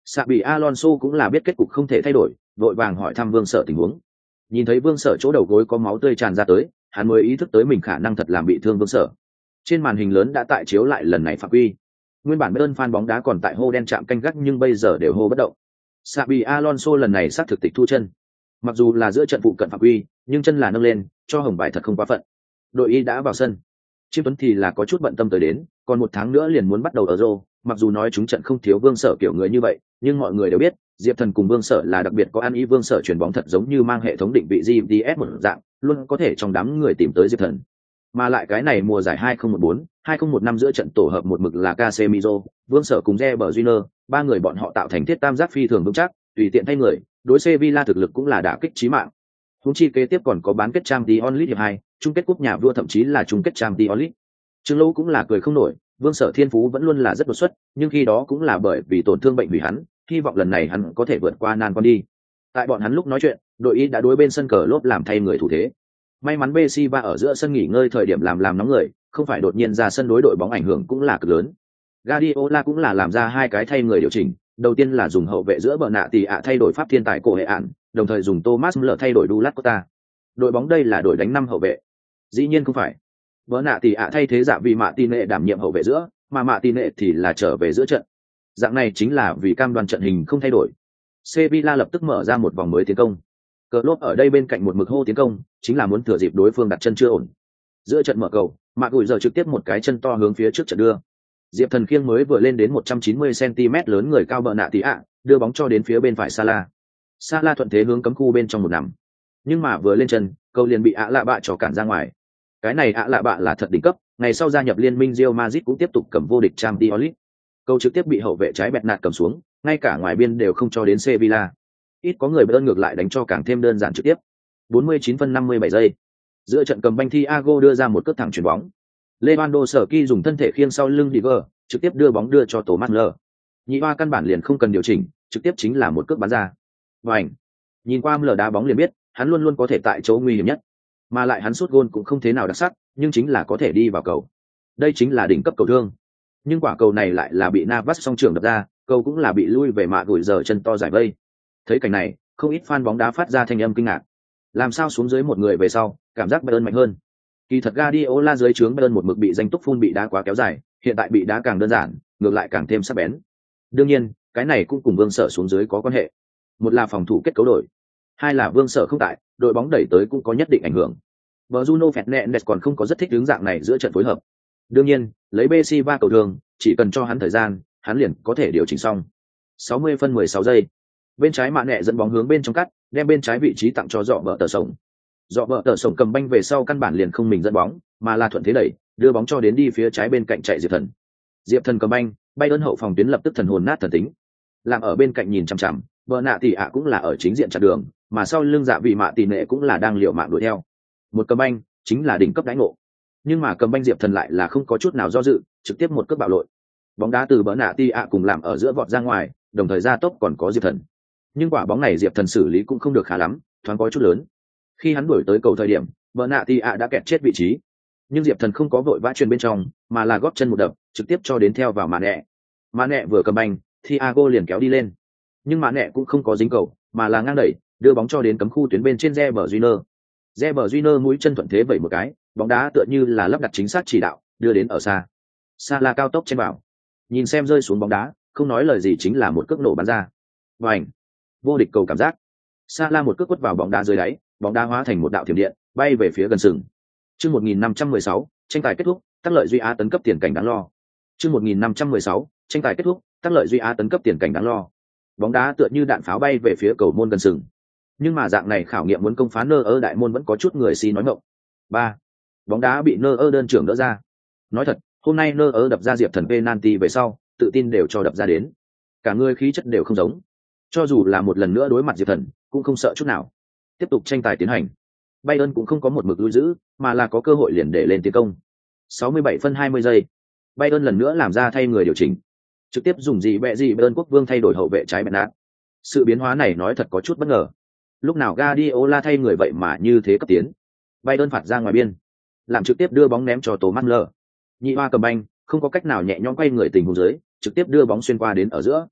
A: Xabi Alonso cũng là biết kết cục không thể thay đổi, vội vàng hỏi thăm Vương Sở tình huống. Nhìn thấy Vương Sở chỗ đầu gối có máu tươi tràn ra tới, hắn mới ý thức tới mình khả năng thật làm bị thương Vương Sở. Trên màn hình lớn đã tại chiếu lại lần này phạm quy. Nguyên bản Bayern fan bóng đá còn tại hô đen chạm canh gác nhưng bây giờ đều hô bất động. Xabi Alonso lần này xác thực tịch thu chân. Mặc dù là giữa trận phụ cận phạm quy, nhưng chân là nâng lên, cho hồng bài thật không quá phận. Đội y đã vào sân. Chiêm Tuấn thì là có chút bận tâm tới đến, còn một tháng nữa liền muốn bắt đầu Euro, mặc dù nói chúng trận không thiếu Vương Sở kiểu người như vậy, nhưng mọi người đều biết, Diệp Thần cùng Vương Sở là đặc biệt có ăn ý. Vương Sở chuyển bóng thật giống như mang hệ thống định vị giê pê ét một dạng, luôn có thể trong đám người tìm tới Diệp Thần. Mà lại cái này mùa giải hai không một bốn, hai không một năm giữa trận tổ hợp một mực là Casemiro, Vương Sở cùng Reber Júnior, ba người bọn họ tạo thành thiết tam giác phi thường vững chắc, tùy tiện thay người, đối Sevilla thực lực cũng là đả kích chí mạng. Huống chi kế tiếp còn có bán kết Champions League hiệp hai, chung kết cúp nhà vua thậm chí là chung kết Champions League. Trương Lâu cũng là cười không nổi, Vương Sở thiên phú vẫn luôn là rất đột xuất, nhưng khi đó cũng là bởi vì tổn thương bệnh hủy hắn, hy vọng lần này hắn có thể vượt qua nan con đi. Tại bọn hắn lúc nói chuyện, đội y đã đối bên sân cờ lốp làm thay người thủ thế. May mắn bê xê ba ở giữa sân nghỉ ngơi thời điểm làm làm nóng người, không phải đột nhiên ra sân đối đội bóng ảnh hưởng cũng là cực lớn. Guardiola cũng là làm ra hai cái thay người điều chỉnh, đầu tiên là dùng hậu vệ giữa bờ nạ tỷ ạ thay đổi pháp thiên tài cổ hệ ạn, đồng thời dùng Thomas Müller thay đổi Douglas Costa. Đội bóng đây là đội đánh năm hậu vệ. Dĩ nhiên không phải. Bờ nạ tỷ ạ thay thế dạ vì mạ tỷ nệ đảm nhiệm hậu vệ giữa, mà mạ tỷ nệ thì là trở về giữa trận. Dạng này chính là vì cam đoan trận hình không thay đổi. Sevilla lập tức mở ra một vòng mới tiến công. Klopp ở đây bên cạnh một mực hô tiến công, chính là muốn thừa dịp đối phương đặt chân chưa ổn. Giữa trận mở cầu, Mạc Gùi giờ trực tiếp một cái chân to hướng phía trước trận đưa. Diệp Thần khiêng mới vừa lên đến một trăm chín mươi xăng-ti-mét lớn người cao bờ nạ tí ạ, đưa bóng cho đến phía bên phải Salah. Salah thuận thế hướng cấm khu bên trong một nằm. Nhưng mà vừa lên chân, cầu liền bị ạ lạ bạ cho cản ra ngoài. Cái này ạ lạ bạ là thật đỉnh cấp, ngày sau gia nhập liên minh Real Madrid cũng tiếp tục cầm vô địch Champions League. Cầu trực tiếp bị hậu vệ trái bẹt nạt cầm xuống, ngay cả ngoài biên đều không cho đến Sevilla. Ít có người bơn ngược lại đánh cho càng thêm đơn giản trực tiếp. bốn mươi chín phân năm mươi bảy giây. Giữa trận cầm banh Thiago đưa ra một cước thẳng chuyền bóng. Lewandowski dùng thân thể khiêng sau lưng Diger, trực tiếp đưa bóng đưa cho Thomas Müller. Nhị Hoa căn bản liền không cần điều chỉnh, trực tiếp chính là một cước bắn ra. Vành. Nhìn qua Müller đá bóng liền biết, hắn luôn luôn có thể tại chỗ nguy hiểm nhất. Mà lại hắn sút gôn cũng không thế nào đặc sắc, nhưng chính là có thể đi vào cầu. Đây chính là đỉnh cấp cầu thương. Nhưng quả cầu này lại là bị Navas song trưởng đập ra, cầu cũng là bị lui về mạ gùi giờ chân to giải vây. Thấy cảnh này, không ít fan bóng đá phát ra thanh âm kinh ngạc. Làm sao xuống dưới một người về sau, cảm giác Bayern mạnh hơn. Kỳ thật Guardiola dưới trướng Bayern một mực bị danh túc phun bị đá quá kéo dài, hiện tại bị đá càng đơn giản, ngược lại càng thêm sắc bén. Đương nhiên, cái này cũng cùng Vương Sở xuống dưới có quan hệ. Một là phòng thủ kết cấu đổi, hai là Vương Sở không tại, đội bóng đẩy tới cũng có nhất định ảnh hưởng. Bruno Fernandes còn không có rất thích hướng dạng này giữa trận phối hợp. Đương nhiên, lấy bê xê ba cầu thường, chỉ cần cho hắn thời gian, hắn liền có thể điều chỉnh xong. sáu mươi phân mười sáu giây. Bên trái Mạ Nẹ dẫn bóng hướng bên trong cắt, đem bên trái vị trí tặng cho Dọ Bờ Tờ Sổng. Dọ Bờ Tờ Sổng cầm banh về sau căn bản liền không mình dẫn bóng, mà là thuận thế đẩy, đưa bóng cho đến đi phía trái bên cạnh chạy Diệp Thần. Diệp Thần cầm banh, bay đơn hậu phòng tuyến lập tức thần hồn nát thần tính. Làm ở bên cạnh nhìn chằm chằm, Bờ Nạ Tỷ ạ cũng là ở chính diện chặn đường, mà sau lưng Dạ Vị Mạ Tỷ Nệ cũng là đang liều mạng đuổi theo. Một cầm banh, chính là đỉnh cấp đãi ngộ. Nhưng mà cầm banh Diệp Thần lại là không có chút nào do dự, trực tiếp một cước bạo lội. Bóng đá từ Bờ Nạ Tỷ ạ cùng làm ở giữa vọt ra ngoài, đồng thời ra tốc còn có Diệp Thần. Nhưng quả bóng này Diệp Thần xử lý cũng không được khá lắm, thoáng có chút lớn. Khi hắn đuổi tới cầu thời điểm, Bờ Nạ Tỷ ạ đã kẹt chết vị trí. Nhưng Diệp Thần không có vội vã chuyền bên trong, mà là góp chân một đập, trực tiếp cho đến theo vào Mạ Nẹ. Mạ Nẹ vừa cầm banh, Thiago liền kéo đi lên. Nhưng Mạ Nẹ cũng không có dính cầu, mà là ngang đẩy, đưa bóng cho đến cấm khu tuyến bên trên Reber Júnior. Reber Júnior mũi chân thuận thế vẩy một cái, bóng đá tựa như là lắp đặt chính xác chỉ đạo, đưa đến ở xa. Salah cao tốc chen vào. Nhìn xem rơi xuống bóng đá, không nói lời gì chính là một cước nổ bắn ra. Vành. Vô địch cầu cảm giác. Salah một cước quất vào bóng đá dưới đáy, bóng đá hóa thành một đạo thiểm điện, bay về phía gần sừng. Chương một nghìn năm trăm mười sáu, tranh tài kết thúc, Tắc Lợi Duy Á tấn cấp tiền cảnh đáng lo. Chương một nghìn năm trăm mười sáu, tranh tài kết thúc, Tắc Lợi Duy Á tấn cấp tiền cảnh đáng lo. Bóng đá tựa như đạn pháo bay về phía cầu môn gần sừng. Nhưng mà dạng này khảo nghiệm muốn công phá nơ ơ đại môn vẫn có chút người si nói ngọng. Ba. Bóng đá bị nơ ơ đơn trưởng đỡ ra. Nói thật, hôm nay nơ ơ đập ra Diệp Thần penalty về sau, tự tin đều cho đập ra đến. Cả người khí chất đều không giống. Cho dù là một lần nữa đối mặt Diệp Thần, cũng không sợ chút nào. Tiếp tục tranh tài tiến hành. Bayern cũng không có một mực lui giữ, mà là có cơ hội liền để lên tiến công. sáu mươi bảy phân hai mươi giây. Bayern lần nữa làm ra thay người điều chỉnh. Trực tiếp dùng gì bẹ gì Bayern quốc vương thay đổi hậu vệ trái bẹt nát. Sự biến hóa này nói thật có chút bất ngờ. Lúc nào Guardiola thay người vậy mà như thế cấp tiến. Bayern phạt ra ngoài biên, làm trực tiếp đưa bóng ném cho Thomas Müller. Nhị Hoa cầm banh, không có cách nào nhẹ nhõm quay người tình huống dưới, trực tiếp đưa bóng xuyên qua đến ở giữa.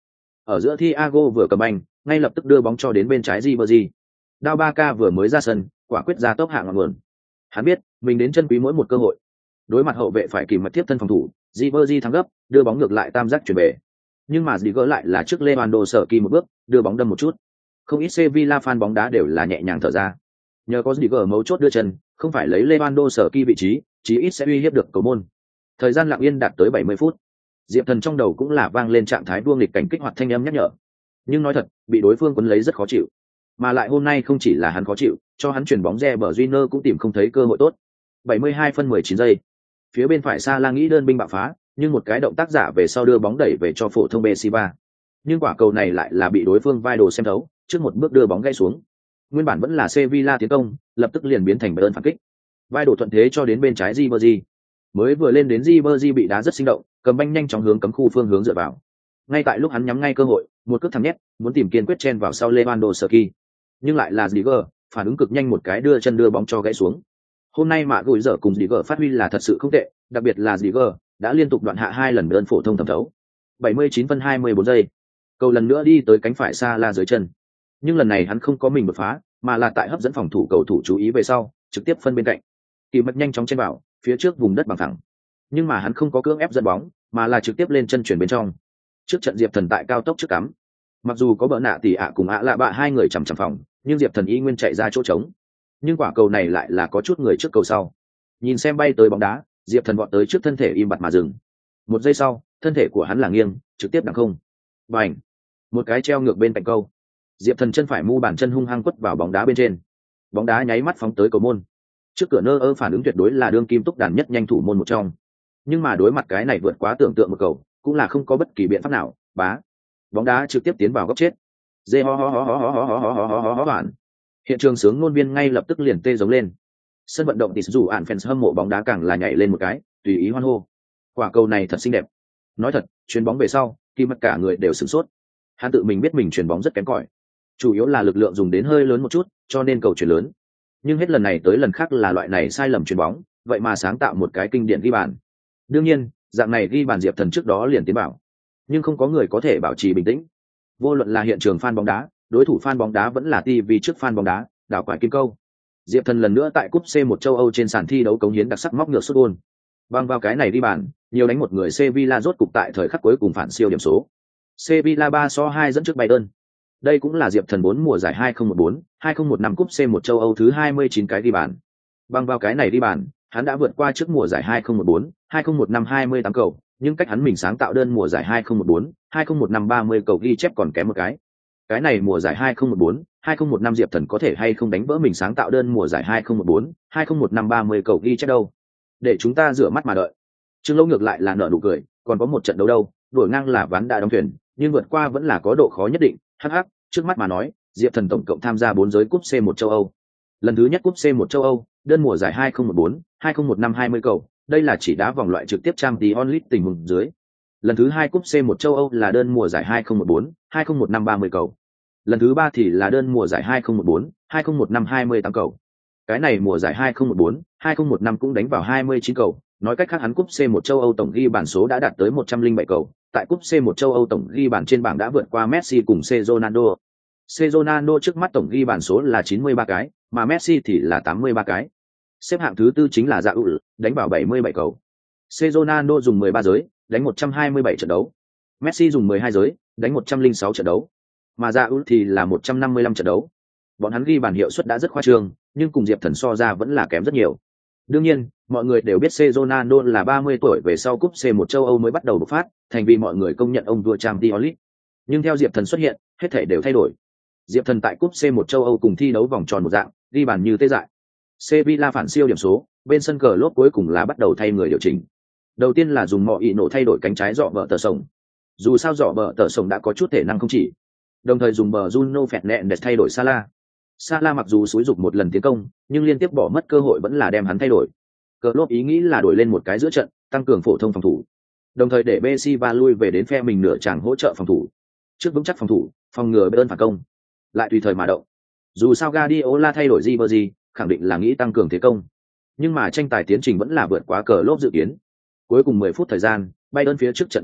A: Ở giữa Thiago vừa cầm banh, ngay lập tức đưa bóng cho đến bên trái Ribery. Đao Barca vừa mới ra sân, quả quyết ra tốc hạ ngọn nguồn. Hắn biết, mình đến chân quý mỗi một cơ hội. Đối mặt hậu vệ phải kìm mật tiếp thân phòng thủ, Ribery thắng gấp, đưa bóng ngược lại tam giác chuyển về. Nhưng mà Ziger lại là trước Lewandowski một bước, đưa bóng đâm một chút. Không ít Sevilla fan bóng đá đều là nhẹ nhàng thở ra. Nhờ có Ziger mấu chốt đưa chân, không phải lấy Lewandowski vị trí, chí ít sẽ uy hiếp được cầu môn. Thời gian lặng yên đạt tới bảy mươi phút. Diệp Thần trong đầu cũng là vang lên trạng thái đua nghịch cảnh kích hoạt thanh âm nhắc nhở. Nhưng nói thật, bị đối phương quấn lấy rất khó chịu. Mà lại hôm nay không chỉ là hắn khó chịu, cho hắn chuyển bóng Reber Júnior cũng tìm không thấy cơ hội tốt. bảy mươi hai phân mười chín giây. Phía bên phải Salah nghĩ đơn binh bạo phá, nhưng một cái động tác giả về sau đưa bóng đẩy về cho phổ thông Bessiba. Nhưng quả cầu này lại là bị đối phương vai đồ xem thấu, trước một bước đưa bóng gãy xuống. Nguyên bản vẫn là Sevilla tiến công, lập tức liền biến thành Bayern phản kích. Vai đồ thuận thế cho đến bên trái Ribery. Mới vừa lên đến Ribery bị đá rất sinh động, cầm banh nhanh chóng hướng cấm khu phương hướng dựa vào. Ngay tại lúc hắn nhắm ngay cơ hội, một cước thẳng nhét, muốn tìm kiên quyết chen vào sau Lewandowski. Nhưng lại là Ziger, phản ứng cực nhanh một cái đưa chân đưa bóng cho gãy xuống. Hôm nay mà gùi dở cùng Ziger phát huy là thật sự không tệ, đặc biệt là Ziger đã liên tục đoạn hạ hai lần đơn phổ thông thẩm thấu. bảy mươi chín phân hai mươi bốn giây. Cầu lần nữa đi tới cánh phải Salah dưới chân. Nhưng lần này hắn không có mình đột phá, mà là tại hấp dẫn phòng thủ cầu thủ chú ý về sau, trực tiếp phân bên cạnh. Kỳ mật nhanh chóng chen vào, phía trước vùng đất bằng phẳng. Nhưng mà hắn không có cưỡng ép dẫn bóng, mà là trực tiếp lên chân chuyển bên trong. Trước trận Diệp Thần tại cao tốc trước cắm. Mặc dù có bỡ nạ tỷ ạ cùng ạ lạ bạ hai người chằm chằm phòng, nhưng Diệp Thần y nguyên chạy ra chỗ trống. Nhưng quả cầu này lại là có chút người trước cầu sau. Nhìn xem bay tới bóng đá, Diệp Thần vọt tới trước thân thể im bặt mà dừng. Một giây sau, thân thể của hắn là nghiêng, trực tiếp đằng không. Bành! Một cái treo ngược bên cạnh câu. Diệp Thần chân phải mu bàn chân hung hăng quất vào bóng đá bên trên. Bóng đá nháy mắt phóng tới cầu môn. Trước cửa nơ ơ phản ứng tuyệt đối là đương kim túc đàn nhất nhanh thủ môn một trong. Nhưng mà đối mặt cái này vượt quá tưởng tượng một cầu, cũng là không có bất kỳ biện pháp nào, bá. Bóng đá trực tiếp tiến vào góc chết. Dê ho ho ho ho ho ho ho ho ho ho ho ho. Hiện trường sướng ngôn viên ngay lập tức liền tê giống lên. Sân vận động thì dù ản fans hâm mộ bóng đá càng là nhảy lên một cái, tùy ý hoan hô. Quả cầu này thật xinh đẹp. Nói thật, chuyền bóng về sau, khi mất cả người đều sửng sốt. Hắn tự mình biết mình chuyền bóng rất kém cỏi, chủ yếu là lực lượng dùng đến hơi lớn một chút, cho nên cầu chuyền lớn. Nhưng hết lần này tới lần khác là loại này sai lầm chuyền bóng, vậy mà sáng tạo một cái kinh điển ghi bàn. Đương nhiên, dạng này ghi bàn Diệp Thần trước đó liền tiến bảo, nhưng không có người có thể bảo trì bình tĩnh. Vô luận là hiện trường fan bóng đá, đối thủ fan bóng đá vẫn là ti vi trước fan bóng đá, đảo quải kim câu. Diệp Thần lần nữa tại cúp C một châu Âu trên sàn thi đấu cống hiến đặc sắc móc ngược sút gol. Bằng vào cái này đi bàn, nhiều đánh một người Sevilla rốt cục tại thời khắc cuối cùng phản siêu điểm số. Sevilla ba so hai dẫn trước Bayern. Đây cũng là Diệp Thần bốn mùa giải hai không một bốn, hai không một năm cúp C một châu Âu thứ hai mươi chín cái đi bàn. Bằng vào cái này đi bàn, hắn đã vượt qua trước mùa giải hai không một bốn, hai không một năm hai mươi tám cầu, nhưng cách hắn mình sáng tạo đơn mùa giải hai không một bốn, hai không một năm ba mươi cầu ghi chép còn kém một cái. Cái này mùa giải hai không một bốn, hai không một năm Diệp Thần có thể hay không đánh vỡ mình sáng tạo đơn mùa giải hai không một bốn, hai không một năm ba mươi cầu ghi chép đâu. Để chúng ta rửa mắt mà đợi. Trương Lâu ngược lại là nở nụ cười, còn có một trận đấu đâu, đổi ngang là ván đã đóng thuyền, nhưng vượt qua vẫn là có độ khó nhất định. Hắc hắc, trước mắt mà nói, Diệp Thần tổng cộng tham gia bốn giới cúp C một châu Âu. Lần thứ nhất cúp C một châu Âu, đơn mùa giải hai không một bốn, hai không một năm hai mươi cầu, đây là chỉ đá vòng loại trực tiếp Champions League tình huống dưới. Lần thứ hai cúp C một châu Âu là đơn mùa giải hai không một bốn, hai không một năm ba mươi cầu. Lần thứ ba thì là đơn mùa giải hai không một bốn, hai không một năm hai mươi tám cầu. Cái này mùa giải hai không một bốn, hai không một năm cũng đánh vào hai mươi chín cầu, nói cách khác hắn cúp C một châu Âu tổng ghi bàn số đã đạt tới một trăm lẻ bảy cầu, tại cúp C một châu Âu tổng ghi bàn trên bảng đã vượt qua Messi cùng C Ronaldo. C Ronaldo trước mắt tổng ghi bàn số là chín mươi ba cái, mà Messi thì là tám mươi ba cái. Xếp hạng thứ tư chính là Raul, đánh vào bảy mươi bảy cầu. C Ronaldo dùng mười ba giới, đánh một trăm hai mươi bảy trận đấu. Messi dùng mười hai giới, đánh một trăm lẻ sáu trận đấu. Mà Raul thì là một trăm năm mươi lăm trận đấu. Bọn hắn ghi bàn hiệu suất đã rất khoa trương, nhưng cùng Diệp Thần so ra vẫn là kém rất nhiều. Đương nhiên, mọi người đều biết C Ronaldo là ba mươi tuổi về sau cúp C một châu Âu mới bắt đầu bộc phát, thành vì mọi người công nhận ông vua Champions League. Nhưng theo Diệp Thần xuất hiện, hết thảy đều thay đổi. Diệp Thần tại cúp C một châu Âu cùng thi đấu vòng tròn một dạng, ghi bàn như tê dại. Sevilla phản siêu điểm số, bên sân cờ lốp cuối cùng là bắt đầu thay người điều chỉnh. Đầu tiên là dùng mọi ý nổ thay đổi cánh trái dọ bờ tờ sổng. Dù sao dọ bờ tờ sổng đã có chút thể năng không chỉ. Đồng thời dùng bờ Bruno Fernandes thay đổi Salah. Salah mặc dù xúi dục một lần tiến công, nhưng liên tiếp bỏ mất cơ hội vẫn là đem hắn thay đổi. Cờ lốp ý nghĩ là đổi lên một cái giữa trận, tăng cường phổ thông phòng thủ. Đồng thời để Bessiba lui về đến phe mình nửa tràng hỗ trợ phòng thủ. Trước vững chắc phòng thủ, phòng ngừa Bayern phản công. Lại tùy thời mà động. Dù sao Guardiola thay đổi Ribery, khẳng định là nghĩ tăng cường thế công. Nhưng mà tranh tài tiến trình vẫn là vượt quá cờ lốp dự kiến. Cuối cùng mười phút thời gian, Bayern phía trước trận bất đoạn,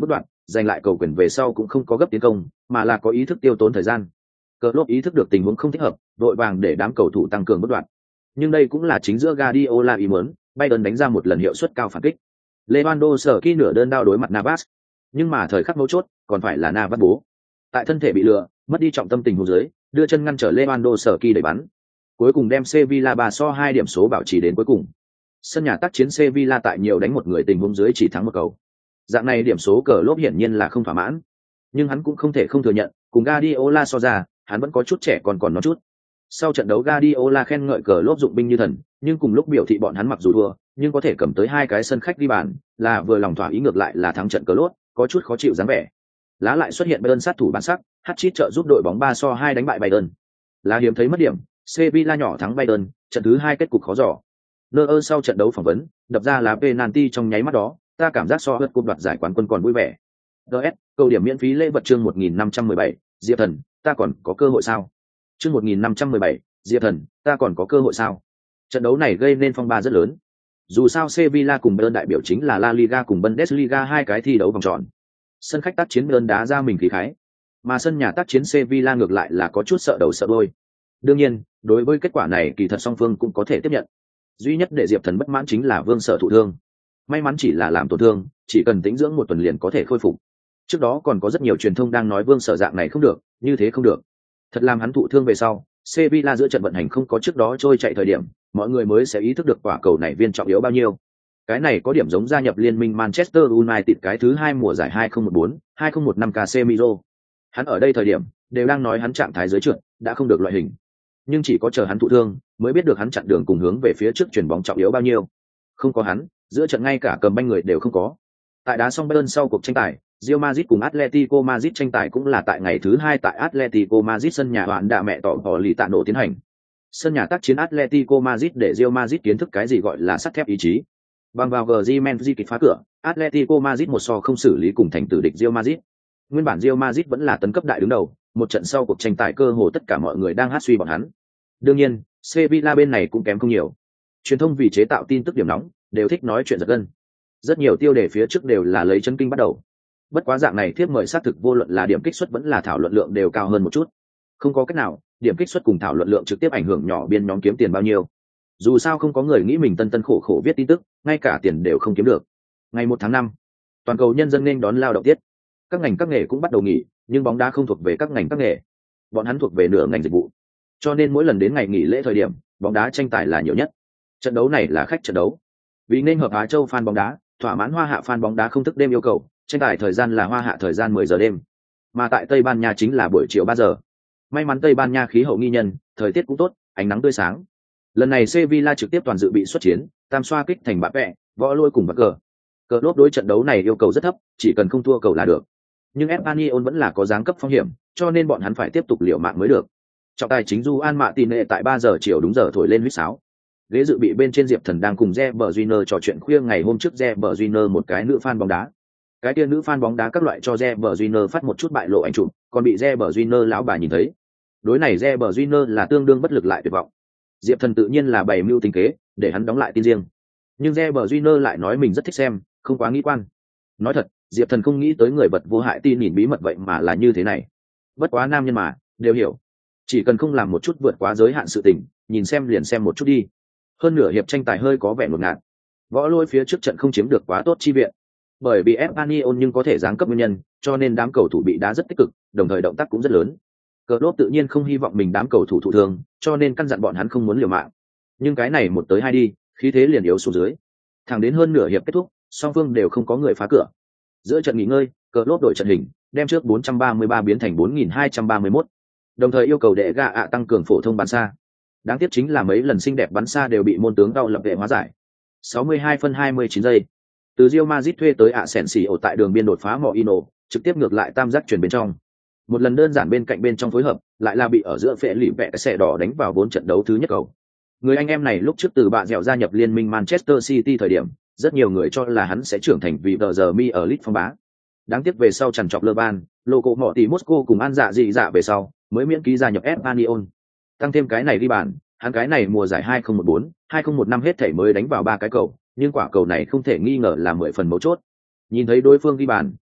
A: giành lại cầu quyền về sau cũng không có gấp tiến công, mà là có ý thức tiêu tốn thời gian. Klopp ý thức được tình huống không thích hợp, đội vàng để đám cầu thủ tăng cường bất đoạn. Nhưng đây cũng là chính giữa Guardiola ý muốn, Bayern đánh ra một lần hiệu suất cao phản kích. Lewandowski nửa đơn đao đối mặt Navas, nhưng mà thời khắc mấu chốt còn phải là Navas bố. Tại thân thể bị lừa, mất đi trọng tâm tình huống dưới, đưa chân ngăn trở Lewandowski đẩy bắn. Cuối cùng đem Sevilla ba so hai điểm số bảo trì đến cuối cùng. Sân nhà tác chiến Sevilla tại nhiều đánh một người tình huống dưới chỉ thắng một cầu. Dạng này điểm số Klopp hiển nhiên là không thỏa mãn, nhưng hắn cũng không thể không thừa nhận, cùng Guardiola so ra, hắn vẫn có chút trẻ còn còn nó chút. Sau trận đấu Guardiola khen ngợi Klopp dụng binh như thần, nhưng cùng lúc biểu thị bọn hắn mặc dù thua, nhưng có thể cầm tới hai cái sân khách đi bàn, là vừa lòng thỏa ý, ngược lại là thắng trận Klopp, có chút khó chịu dáng vẻ. Lá lại xuất hiện Bayern sát thủ bản sắc, hat-trick trợ giúp đội bóng ba so hai đánh bại Bayern. Lá hiếm thấy mất điểm, Sevilla nhỏ thắng Bayern, trận thứ hai kết cục khó dò. Neuer sau trận đấu phỏng vấn, đập ra lá penalty trong nháy mắt đó, ta cảm giác so với cuộc đoạt giải quán quân còn vui vẻ. đê ét, câu điểm miễn phí lễ vật chương một nghìn năm trăm mười bảy, Diệp Thần, ta còn có cơ hội sao? Chương một nghìn năm trăm mười bảy, Diệp Thần, ta còn có cơ hội sao? Trận đấu này gây nên phong ba rất lớn. Dù sao Sevilla cùng Bayern đại biểu chính là La Liga cùng Bundesliga hai cái thi đấu vòng tròn. Sân khách tác chiến Bayern đá ra mình khí khái, mà sân nhà tác chiến Sevilla ngược lại là có chút sợ đầu sợ đuôi. Đương nhiên, đối với kết quả này kỳ thật song phương cũng có thể tiếp nhận. Duy nhất để Diệp Thần bất mãn chính là Vương Sở thụ thương. May mắn chỉ là làm tổn thương, chỉ cần tĩnh dưỡng một tuần liền có thể khôi phục. Trước đó còn có rất nhiều truyền thông đang nói Vương Sở dạng này không được, như thế không được. Thật làm hắn thụ thương về sau, Sevilla giữa trận vận hành không có trước đó trôi chạy thời điểm, mọi người mới sẽ ý thức được quả cầu này viên trọng yếu bao nhiêu. Cái này có điểm giống gia nhập liên minh Manchester United cái thứ hai mùa giải hai không một bốn hai không một năm Casemiro. Hắn ở đây thời điểm đều đang nói hắn trạng thái dưới trượt, đã không được loại hình. Nhưng chỉ có chờ hắn thụ thương, mới biết được hắn chặn đường cùng hướng về phía trước chuyển bóng trọng yếu bao nhiêu. Không có hắn, giữa trận ngay cả cầm banh người đều không có. Tại đá xong Bayern sau cuộc tranh tài, Real Madrid cùng Atletico Madrid tranh tài cũng là tại ngày thứ hai tại Atletico Madrid sân nhà hoạn đạ mẹ tỏ tỏ lì tạ nổ tiến hành. Sân nhà tác chiến Atletico Madrid để Real Madrid kiến thức cái gì gọi là sắt thép ý chí. Bằng vào Griezmann kịp phá cửa, Atletico Madrid một so không xử lý cùng thành tử địch Real Madrid. Nguyên bản Real Madrid vẫn là tấn cấp đại đứng đầu, một trận sau cuộc tranh tài cơ hồ tất cả mọi người đang hát suy bọn hắn. Đương nhiên, Sevilla bên này cũng kém không nhiều. Truyền thông vì chế tạo tin tức điểm nóng, đều thích nói chuyện giật gân. Rất nhiều tiêu đề phía trước đều là lấy chân kinh bắt đầu. Bất quá dạng này thiếp mời xác thực vô luận là điểm kích suất vẫn là thảo luận lượng đều cao hơn một chút. Không có cách nào, điểm kích suất cùng thảo luận lượng trực tiếp ảnh hưởng nhỏ biên nhóm kiếm tiền bao nhiêu. Dù sao không có người nghĩ mình tân tân khổ khổ viết tin tức, ngay cả tiền đều không kiếm được. Ngày một tháng năm, toàn cầu nhân dân nên đón lao động tiết. Các ngành các nghề cũng bắt đầu nghỉ, nhưng bóng đá không thuộc về các ngành các nghề. Bọn hắn thuộc về nửa ngành dịch vụ. Cho nên mỗi lần đến ngày nghỉ lễ thời điểm, bóng đá tranh tài là nhiều nhất. Trận đấu này là khách trận đấu. Vì nên hợp Á Châu fan bóng đá, thỏa mãn Hoa Hạ fan bóng đá không thức đêm yêu cầu, tranh tài thời gian là Hoa Hạ thời gian mười giờ đêm. Mà tại Tây Ban Nha chính là buổi chiều ba giờ. May mắn Tây Ban Nha khí hậu nghi nhân, thời tiết cũng tốt, ánh nắng tươi sáng. Lần này Sevilla trực tiếp toàn dự bị xuất chiến, tam xoa kích thành bạ vẹ, võ lôi cùng bạc cờ. Cờ lốp đối trận đấu này yêu cầu rất thấp, chỉ cần không thua cầu là được. Nhưng Espanyol vẫn là có dáng cấp phong hiểm, cho nên bọn hắn phải tiếp tục liều mạng mới được. Trọng tài chính Du An Mạ Tì Nệ tại ba giờ chiều đúng giờ thổi lên huýt sáo. Ghế dự bị bên trên Diệp Thần đang cùng Reber Júnior trò chuyện khuya ngày hôm trước Reber Júnior một cái nữ fan bóng đá. Cái kia nữ fan bóng đá các loại cho Reber Júnior phát một chút bại lộ ảnh chụp, còn bị Reber Júnior lão bà nhìn thấy. Đối này Reber Júnior là tương đương bất lực lại tuyệt vọng. Diệp Thần tự nhiên là bày mưu tính kế, để hắn đóng lại tin riêng. Nhưng Reber Júnior lại nói mình rất thích xem, không quá nghĩ quan. Nói thật, Diệp Thần không nghĩ tới người vật vô hại tin nhìn bí mật vậy mà là như thế này. Bất quá nam nhân mà, đều hiểu. Chỉ cần không làm một chút vượt quá giới hạn sự tình, nhìn xem liền xem một chút đi. Hơn nửa hiệp tranh tài hơi có vẻ ngột ngạt. Võ Lôi phía trước trận không chiếm được quá tốt chi viện. Bởi vì Espanyol nhưng có thể giáng cấp nguyên nhân, cho nên đám cầu thủ bị đá rất tích cực, đồng thời động tác cũng rất lớn. Klopp tự nhiên không hy vọng mình đám cầu thủ thụ thương, cho nên căn dặn bọn hắn không muốn liều mạng. Nhưng cái này một tới hai đi, khí thế liền yếu xuống dưới. Thẳng đến hơn nửa hiệp kết thúc, song phương đều không có người phá cửa. Giữa trận nghỉ ngơi, Klopp đổi trận hình, đem trước bốn trăm ba mươi ba biến thành bốn nghìn hai trăm ba mươi mốt. Đồng thời yêu cầu đệ gạ ạ tăng cường phổ thông bắn xa. Đáng tiếc chính là mấy lần xinh đẹp bắn xa đều bị môn tướng đau lập vệ hóa giải. sáu mươi hai phân hai mươi chín giây. Từ Real Madrid thuê tới Asensio tại đường biên đột phá Mourinho, trực tiếp ngược lại tam giác chuyển bên trong. Một lần đơn giản bên cạnh bên trong phối hợp, lại là bị ở giữa phệ lỉ vẽ xẻ đỏ đánh vào bốn trận đấu thứ nhất cầu. Người anh em này lúc trước từ bạ dẻo gia nhập liên minh Manchester City thời điểm, rất nhiều người cho là hắn sẽ trưởng thành vì tờ giờ mi ở Leeds phong bá. Đáng tiếc về sau trằn trọc lơ ban, logo mỏ tỷ Moscow cùng ăn dạ dị dạ về sau, mới miễn ký gia nhập Espanyol. Tăng thêm cái này đi bàn, hắn cái này mùa giải hai không một bốn, hai không một năm hết thể mới đánh vào ba cái cầu, nhưng quả cầu này không thể nghi ngờ là mười phần mấu chốt. Nhìn thấy đối phương đi bàn,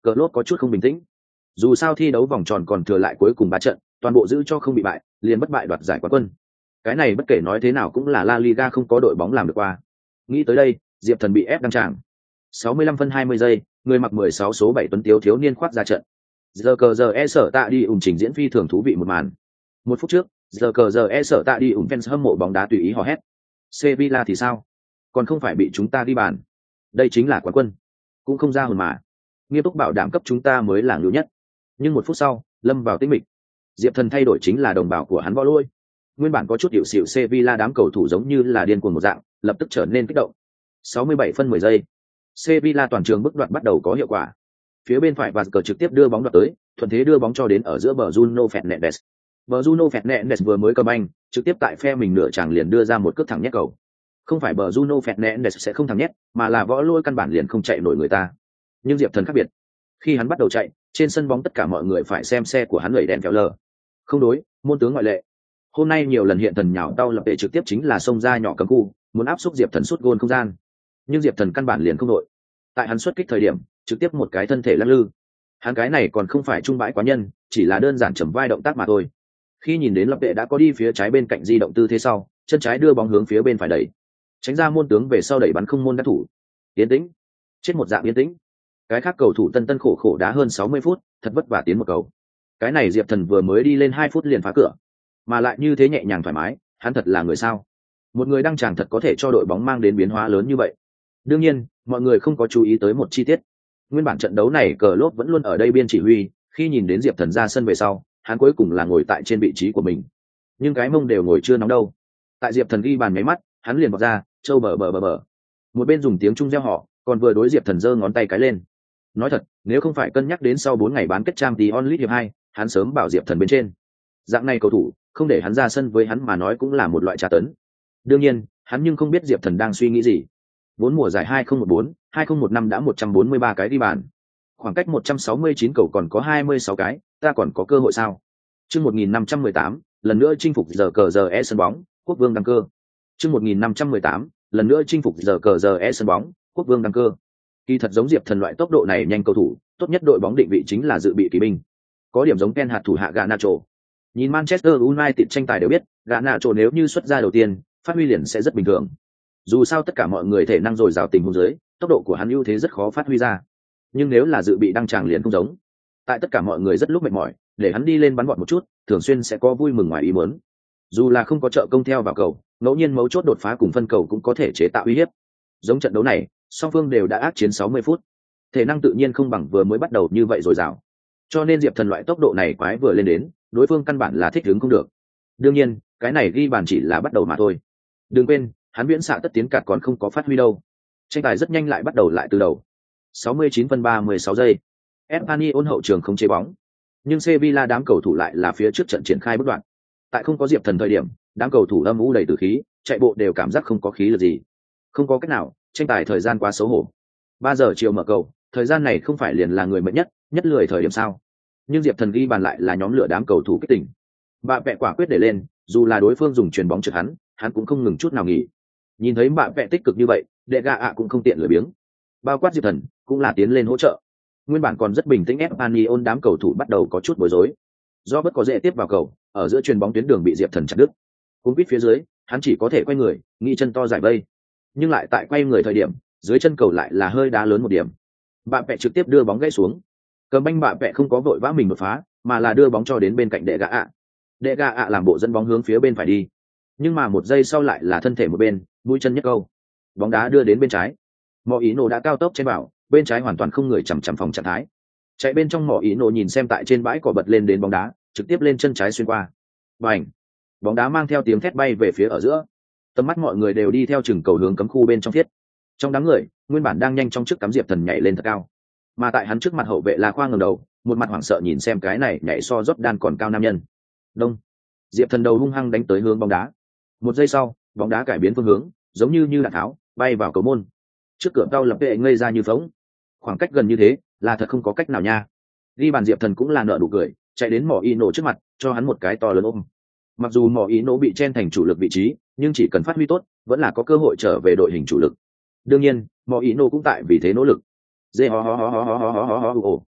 A: cờ lốt có chút không bình tĩnh. Dù sao thi đấu vòng tròn còn thừa lại cuối cùng ba trận, toàn bộ giữ cho không bị bại, liền bất bại đoạt giải quán quân. Cái này bất kể nói thế nào cũng là La Liga không có đội bóng làm được qua. Nghĩ tới đây, Diệp Thần bị ép đăng tràng. sáu mươi lăm phân hai mươi giây, người mặc mười sáu số bảy tuấn tiếu thiếu niên khoác ra trận. Giờ cờ giờ e sở tạ đi ủng trình diễn phi thường thú vị một màn. Một phút trước, giờ cờ giờ e sở tạ đi ủng fans hâm mộ bóng đá tùy ý hò hét. Sevilla thì sao? Còn không phải bị chúng ta đi bàn. Đây chính là quán quân. Cũng không ra hồn mà. Nghiêm túc bảo đảm cấp chúng ta mới là ngưu nhất. Nhưng một phút sau, lâm vào tĩnh mịch. Diệp Thần thay đổi chính là đồng bào của hắn Võ Lôi. Nguyên bản có chút hiệu xịu Sevilla đám cầu thủ giống như là điên cuồng một dạng, lập tức trở nên kích động. sáu mươi bảy phân mười giây. Sevilla toàn trường bức đoạt bắt đầu có hiệu quả. Phía bên phải và cờ trực tiếp đưa bóng đoạt tới, thuận thế đưa bóng cho đến ở giữa bờ Bruno Fernandes. Bờ Bruno Fernandes vừa mới cầm anh, trực tiếp tại phe mình nửa chàng liền đưa ra một cước thẳng nhét cầu. Không phải bờ Bruno Fernandes sẽ không thẳng nhét, mà là Võ Lôi căn bản liền không chạy nổi người ta. Nhưng Diệp Thần khác biệt. Khi hắn bắt đầu chạy, trên sân bóng tất cả mọi người phải xem xe của hắn gầy đen kéo lờ. Không đối, môn tướng ngoại lệ. Hôm nay nhiều lần hiện thần nhào đau lập vệ trực tiếp chính là xông ra nhỏ cấm khu, muốn áp xúc Diệp Thần sút gôn không gian. Nhưng Diệp Thần căn bản liền không đội. Tại hắn xuất kích thời điểm, trực tiếp một cái thân thể lắc lư. Hắn cái này còn không phải trung bãi quá nhân, chỉ là đơn giản chầm vai động tác mà thôi. Khi nhìn đến lập vệ đã có đi phía trái bên cạnh di động tư thế sau, chân trái đưa bóng hướng phía bên phải đẩy, tránh ra môn tướng về sau đẩy bắn không môn đá thủ. Yên tĩnh, chết một dạng yên tĩnh. Cái khác cầu thủ tân tân khổ khổ đá hơn sáu mươi phút, thật vất vả tiến một cầu. Cái này Diệp Thần vừa mới đi lên hai phút liền phá cửa, mà lại như thế nhẹ nhàng thoải mái, hắn thật là người sao? Một người đăng tràng thật có thể cho đội bóng mang đến biến hóa lớn như vậy. Đương nhiên, mọi người không có chú ý tới một chi tiết. Nguyên bản trận đấu này cờ lốt vẫn luôn ở đây biên chỉ huy, khi nhìn đến Diệp Thần ra sân về sau, hắn cuối cùng là ngồi tại trên vị trí của mình. Nhưng cái mông đều ngồi chưa nóng đâu. Tại Diệp Thần ghi bàn nháy mắt, hắn liền vọt ra, châu bờ bờ bờ bờ. Một bên dùng tiếng Trung reo họ, còn vừa đối Diệp Thần giơ ngón tay cái lên. Nói thật, nếu không phải cân nhắc đến sau bốn ngày bán kết Champions League hiệp hai, hắn sớm bảo Diệp Thần bên trên. Dạng này cầu thủ, không để hắn ra sân với hắn mà nói cũng là một loại tra tấn. Đương nhiên, hắn nhưng không biết Diệp Thần đang suy nghĩ gì. Vốn mùa giải hai không một bốn, hai không một năm đã một trăm bốn mươi ba cái ghi bàn. Khoảng cách một trăm sáu mươi chín cầu còn có hai mươi sáu cái, ta còn có cơ hội sao? Chương một nghìn năm trăm mười tám, lần nữa chinh phục giờ cờ giờ e sân bóng, Quốc Vương đăng cơ. Chương một nghìn năm trăm mười tám, lần nữa chinh phục giờ cờ giờ e sân bóng, Quốc Vương đăng cơ. Kỳ thật giống Diệp Thần loại tốc độ này nhanh cầu thủ, tốt nhất đội bóng định vị chính là dự bị kỳ binh. Có điểm giống Ken hạt thủ hạ Garnacho. Nhìn Manchester United tranh tài đều biết, Garnacho nếu như xuất ra đầu tiên, phát huy liền sẽ rất bình thường. Dù sao tất cả mọi người thể năng dồi dào tình huống dưới, tốc độ của hắn ưu thế rất khó phát huy ra. Nhưng nếu là dự bị đăng tràng liền không giống. Tại tất cả mọi người rất lúc mệt mỏi, để hắn đi lên bắn gọn một chút, thường xuyên sẽ có vui mừng ngoài ý muốn. Dù là không có trợ công theo vào cầu, ngẫu nhiên mấu chốt đột phá cùng phân cầu cũng có thể chế tạo uy hiếp. Giống trận đấu này, song phương đều đã ác chiến sáu mươi phút. Thể năng tự nhiên không bằng vừa mới bắt đầu như vậy dồi dào. Cho nên Diệp Thần loại tốc độ này quái vừa lên đến, đối phương căn bản là thích ứng không được. Đương nhiên, cái này ghi bàn chỉ là bắt đầu mà thôi. Đừng quên, hắn viễn xạ tất tiến cạt còn không có phát huy đâu. Tranh tài rất nhanh lại bắt đầu lại từ đầu. sáu mươi chín phân ba mươi sáu giây. Espanyol hậu trường không chế bóng. Nhưng Sevilla đám cầu thủ lại là phía trước trận triển khai bất đoạn. Tại không có Diệp Thần thời điểm, đám cầu thủ âm u đầy tử khí, chạy bộ đều cảm giác không có khí lực gì. Không có cách nào, tranh tài thời gian quá xấu hổ. ba giờ chiều mở cầu, thời gian này không phải liền là người mệt nhất, nhất lười thời điểm sao? Nhưng Diệp Thần ghi bàn lại là nhóm lửa đám cầu thủ kích tỉnh. Bạ vẹ quả quyết để lên, dù là đối phương dùng chuyền bóng trượt hắn, hắn cũng không ngừng chút nào nghỉ. Nhìn thấy bạ vẹ tích cực như vậy, đệ gạ ạ cũng không tiện lười biếng. Bao quát Diệp Thần cũng là tiến lên hỗ trợ. Nguyên bản còn rất bình tĩnh Espanyol đám cầu thủ bắt đầu có chút bối rối. Do bất có dễ tiếp vào cầu, ở giữa chuyền bóng tuyến đường bị Diệp Thần chặt đứt. Cuốn quýt phía dưới, hắn chỉ có thể quay người, nghĩ chân to giải vây. Nhưng lại tại quay người thời điểm, dưới chân cầu lại là hơi đá lớn một điểm. Bạ vẹ trực tiếp đưa bóng gãy xuống. Cầm banh bạ vẹ không có vội vã mình đột phá, mà là đưa bóng cho đến bên cạnh đệ gạ ạ. Đệ gạ ạ làm bộ dẫn bóng hướng phía bên phải đi. Nhưng mà một giây sau lại là thân thể một bên, mũi chân nhất câu. Bóng đá đưa đến bên trái. Mỏ ý nổ đã cao tốc trên vào, bên trái hoàn toàn không người chằm chằm phòng trạng thái. Chạy bên trong mỏ ý nổ nhìn xem tại trên bãi cỏ bật lên đến bóng đá, trực tiếp lên chân trái xuyên qua. Bành! Bóng đá mang theo tiếng thét bay về phía ở giữa. Tầm mắt mọi người đều đi theo chừng cầu hướng cấm khu bên trong thiết. Trong đám người, nguyên bản đang nhanh trong trước cắm Diệp Thần nhảy lên thật cao. Mà tại hắn trước mặt hậu vệ là Khoa ngẩng đầu, một mặt hoảng sợ nhìn xem cái này nhảy so Jordan còn cao nam nhân. Đông! Diệp Thần đầu hung hăng đánh tới hướng bóng đá. Một giây sau, bóng đá cải biến phương hướng, giống như như đạn tháo, bay vào cầu môn. Trước cửa cao lập vệ ngây ra như phóng. Khoảng cách gần như thế, là thật không có cách nào nha. Ghi bàn Diệp Thần cũng là nở nụ cười, chạy đến mỏ y nổ trước mặt, cho hắn một cái to lớn ôm. Mặc dù mỏ ý nổ bị chen thành chủ lực vị trí, nhưng chỉ cần phát huy tốt, vẫn là có cơ hội trở về đội hình chủ lực. Đương nhiên, mỏ ý nổ cũng tại vì thế nỗ lực. Dê ho ho ho ho ho ho ho ho ho.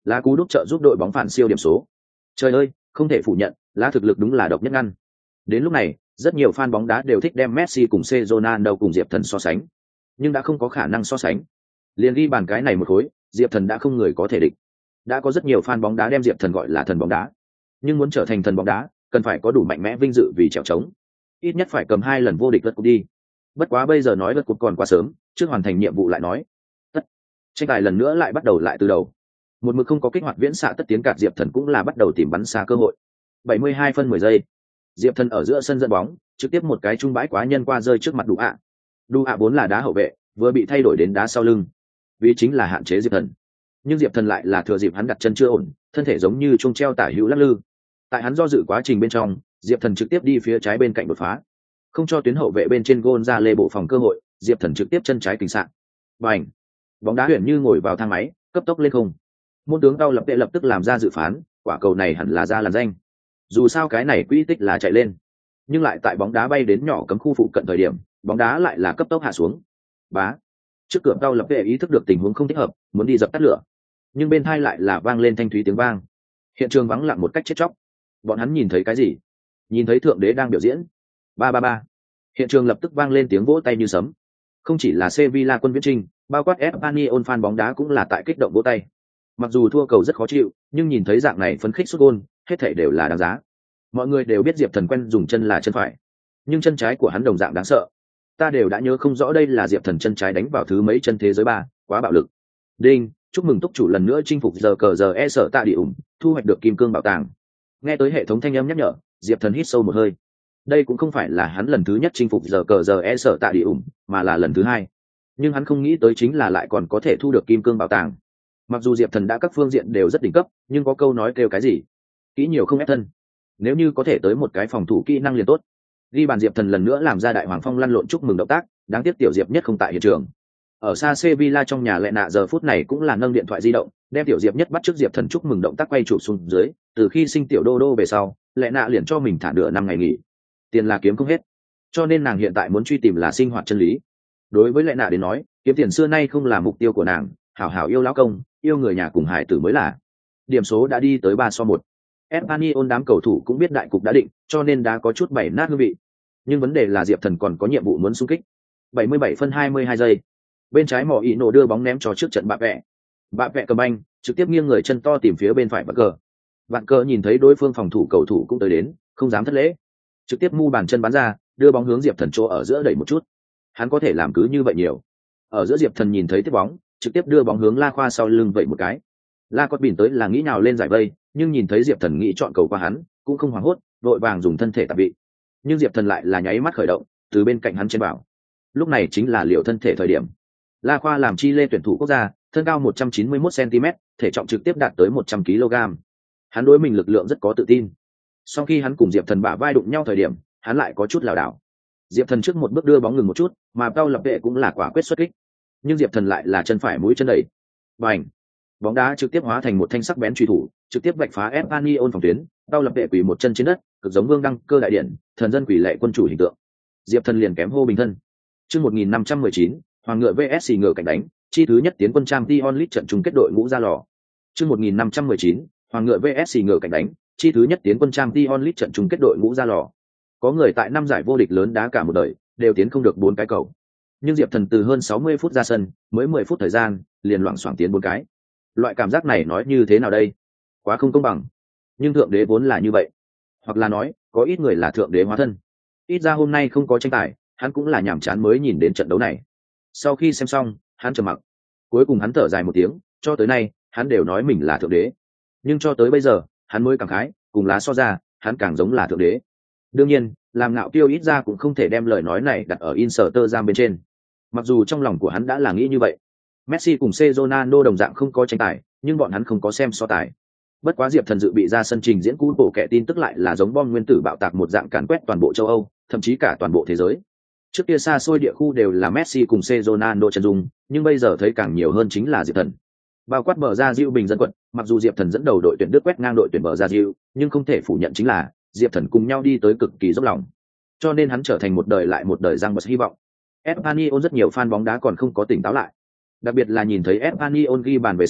A: Lá cú đúp trợ giúp đội bóng phản siêu điểm số. Trời ơi, không thể phủ nhận, lá thực lực đúng là độc nhất ngăn. Đến lúc này, rất nhiều fan bóng đá đều thích đem Messi cùng Ronaldo cùng Diệp Thần so sánh, nhưng đã không có khả năng so sánh. Liền ghi bàn cái này một khối, Diệp Thần đã không người có thể địch. Đã có rất nhiều fan bóng đá đem Diệp Thần gọi là thần bóng đá, nhưng muốn trở thành thần bóng đá, cần phải có đủ mạnh mẽ vinh dự vì trèo trống. Ít nhất phải cầm hai lần vô địch lượt cúp đi. Bất quá bây giờ nói lượt cúp còn quá sớm, trước hoàn thành nhiệm vụ lại nói. Tất. Tranh tài lần nữa lại bắt đầu lại từ đầu. Một mực không có kích hoạt viễn xạ tất tiến cạt Diệp Thần cũng là bắt đầu tìm bắn xa cơ hội. bảy mươi hai phân mười giây. Diệp Thần ở giữa sân dẫn bóng, trực tiếp một cái trung bãi quá nhân qua rơi trước mặt Đủ ạ. Đủ ạ vốn là đá hậu vệ, vừa bị thay đổi đến đá sau lưng, vì chính là hạn chế Diệp Thần. Nhưng Diệp Thần lại là thừa dịp hắn đặt chân chưa ổn, thân thể giống như chuông treo tả hữu lắc lư. Tại hắn do dự quá trình bên trong, Diệp Thần trực tiếp đi phía trái bên cạnh đột phá, không cho tuyến hậu vệ bên trên gôn ra lê bộ phòng cơ hội, Diệp Thần trực tiếp chân trái kình sạn. Bành! Bóng đá huyền như ngồi vào thang máy, cấp tốc lên không. Môn tướng Cao Lập Tệ lập tức làm ra dự phán, quả cầu này hẳn là ra làn danh. Dù sao cái này quỹ tích là chạy lên, nhưng lại tại bóng đá bay đến nhỏ cấm khu phụ cận thời điểm, bóng đá lại là cấp tốc hạ xuống. Bá! Trước cửa Cao Lập Tệ ý thức được tình huống không thích hợp, muốn đi dập tắt lửa, nhưng bên tai lại là vang lên thanh thúy tiếng vang. Hiện trường vắng lặng một cách chết chóc. Bọn hắn nhìn thấy cái gì? Nhìn thấy thượng đế đang biểu diễn. Ba ba ba. Hiện trường lập tức vang lên tiếng vỗ tay như sấm. Không chỉ là Sevilla quân viễn trinh, bao quát Espanyol fan bóng đá cũng là tại kích động vỗ tay. Mặc dù thua cầu rất khó chịu, nhưng nhìn thấy dạng này phấn khích sút gol, hết thảy đều là đáng giá. Mọi người đều biết Diệp Thần quen dùng chân là chân phải, nhưng chân trái của hắn đồng dạng đáng sợ. Ta đều đã nhớ không rõ đây là Diệp Thần chân trái đánh vào thứ mấy chân thế giới ba, quá bạo lực. Đinh, chúc mừng túc chủ lần nữa chinh phục giờ cờ giờ e sở tạ địa ủng, thu hoạch được kim cương bảo tàng. Nghe tới hệ thống thanh âm nhắc nhở, Diệp Thần hít sâu một hơi. Đây cũng không phải là hắn lần thứ nhất chinh phục giờ cờ giờ e sở tạ địa ủng, mà là lần thứ hai. Nhưng hắn không nghĩ tới chính là lại còn có thể thu được kim cương bảo tàng. Mặc dù Diệp Thần đã các phương diện đều rất đỉnh cấp, nhưng có câu nói kêu cái gì? Kỹ nhiều không ép thân. Nếu như có thể tới một cái phòng thủ kỹ năng liền tốt. Ghi bàn Diệp Thần lần nữa làm ra đại hoàng phong lăn lộn chúc mừng động tác, đáng tiếc tiểu Diệp nhất không tại hiện trường. Ở xa Sevilla trong nhà Lệ Nạ giờ phút này cũng là nâng điện thoại di động, đem tiểu Diệp nhất bắt trước Diệp Thần chúc mừng động tác quay chụp xuống dưới, từ khi sinh tiểu Đô Đô về sau, Lệ Nạ liền cho mình thả nửa năm ngày nghỉ. Tiền là kiếm không hết, cho nên nàng hiện tại muốn truy tìm là sinh hoạt chân lý. Đối với Lệ Nạ đến nói, kiếm tiền xưa nay không là mục tiêu của nàng, hảo hảo yêu lão công, yêu người nhà cùng hải tử mới là. Điểm số đã đi tới ba so một. Espanyol đám cầu thủ cũng biết đại cục đã định, cho nên đã có chút bảy nát hương vị. Nhưng vấn đề là Diệp Thần còn có nhiệm vụ muốn xung kích. bảy mươi bảy phân hai mươi hai giây. Bên trái Mỏ Ý nổ đưa bóng ném cho trước trận bạ vẹ. Bạ vẹ cầm banh, trực tiếp nghiêng người chân to tìm phía bên phải Vạn Cờ. Vạn Cờ nhìn thấy đối phương phòng thủ cầu thủ cũng tới đến, không dám thất lễ, trực tiếp mu bàn chân bắn ra, đưa bóng hướng Diệp Thần chỗ ở giữa đẩy một chút. Hắn có thể làm cứ như vậy nhiều. Ở giữa Diệp Thần nhìn thấy tiếp bóng, trực tiếp đưa bóng hướng La Khoa sau lưng vậy một cái. La Cốt Bỉn tới là nghĩ nào lên giải vây, nhưng nhìn thấy Diệp Thần nghĩ chọn cầu qua hắn, cũng không hoảng hốt, vội vàng dùng thân thể tạp bị. Nhưng Diệp Thần lại là nháy mắt khởi động, từ bên cạnh hắn trên bảo. Lúc này chính là liệu thân thể thời điểm. La Khoa làm Chile tuyển thủ quốc gia, thân cao một trăm chín mươi mốt xăng-ti-mét, thể trọng trực tiếp đạt tới một trăm ki lô gam. Hắn đối mình lực lượng rất có tự tin. Sau khi hắn cùng Diệp Thần bả vai đụng nhau thời điểm, hắn lại có chút lảo đảo. Diệp Thần trước một bước đưa bóng ngừng một chút, mà Cao Lập Vệ cũng là quả quyết xuất kích. Nhưng Diệp Thần lại là chân phải mũi chân đẩy. Bành! Bóng đá trực tiếp hóa thành một thanh sắc bén truy thủ, trực tiếp vạch phá Espanyol phòng tuyến, Cao Lập Vệ quỳ một chân trên đất, cực giống Vương Đăng Cơ đại điển, thần dân quỷ lệ quân chủ hình tượng. Diệp Thần liền kém hô bình thân. Chương một nghìn năm trăm mười chín, Hoàng ngựa vs xì ngựa cảnh đánh, chi thứ nhất tiến quân Champions League trận chung kết đội ngũ ra lò. Chương một nghìn năm trăm mười chín, Hoàng ngựa vs xì ngựa cảnh đánh, chi thứ nhất tiến quân Champions League trận chung kết đội ngũ ra lò. Có người tại năm giải vô địch lớn đá cả một đời, đều tiến không được bốn cái cầu. Nhưng Diệp Thần từ hơn sáu mươi phút ra sân, mới mười phút thời gian, liền loảng xoảng tiến bốn cái. Loại cảm giác này nói như thế nào đây? Quá không công bằng. Nhưng thượng đế vốn là như vậy. Hoặc là nói, có ít người là thượng đế hóa thân. Ít ra hôm nay không có tranh tài, hắn cũng là nhàm chán mới nhìn đến trận đấu này. Sau khi xem xong, hắn trầm mặc. Cuối cùng hắn thở dài một tiếng, cho tới nay, hắn đều nói mình là thượng đế. Nhưng cho tới bây giờ, hắn mới cảm khái, cùng lá so ra, hắn càng giống là thượng đế. Đương nhiên, làm ngạo kiêu ít ra cũng không thể đem lời nói này đặt ở Inter bên trên. Mặc dù trong lòng của hắn đã là nghĩ như vậy. Messi cùng Ronaldo đồng dạng không có tranh tài, nhưng bọn hắn không có xem so tài. Bất quá Diệp Thần dự bị ra sân trình diễn cú bộ kẻ tin tức lại là giống bom nguyên tử bạo tạc một dạng càn quét toàn bộ châu Âu, thậm chí cả toàn bộ thế giới. Trước kia xa xôi địa khu đều là Messi cùng Ronaldo chân dung, nhưng bây giờ thấy càng nhiều hơn chính là Diệp Thần. Bao quát bờ ra Diệu bình dân quận, mặc dù Diệp Thần dẫn đầu đội tuyển Đức quét ngang đội tuyển bờ ra Diệu, nhưng không thể phủ nhận chính là Diệp Thần cùng nhau đi tới cực kỳ dốc lòng. Cho nên hắn trở thành một đời lại một đời răng bật hy vọng. Espanyol rất nhiều fan bóng đá còn không có tỉnh táo lại. Đặc biệt là nhìn thấy Espanyol ghi bàn về sau,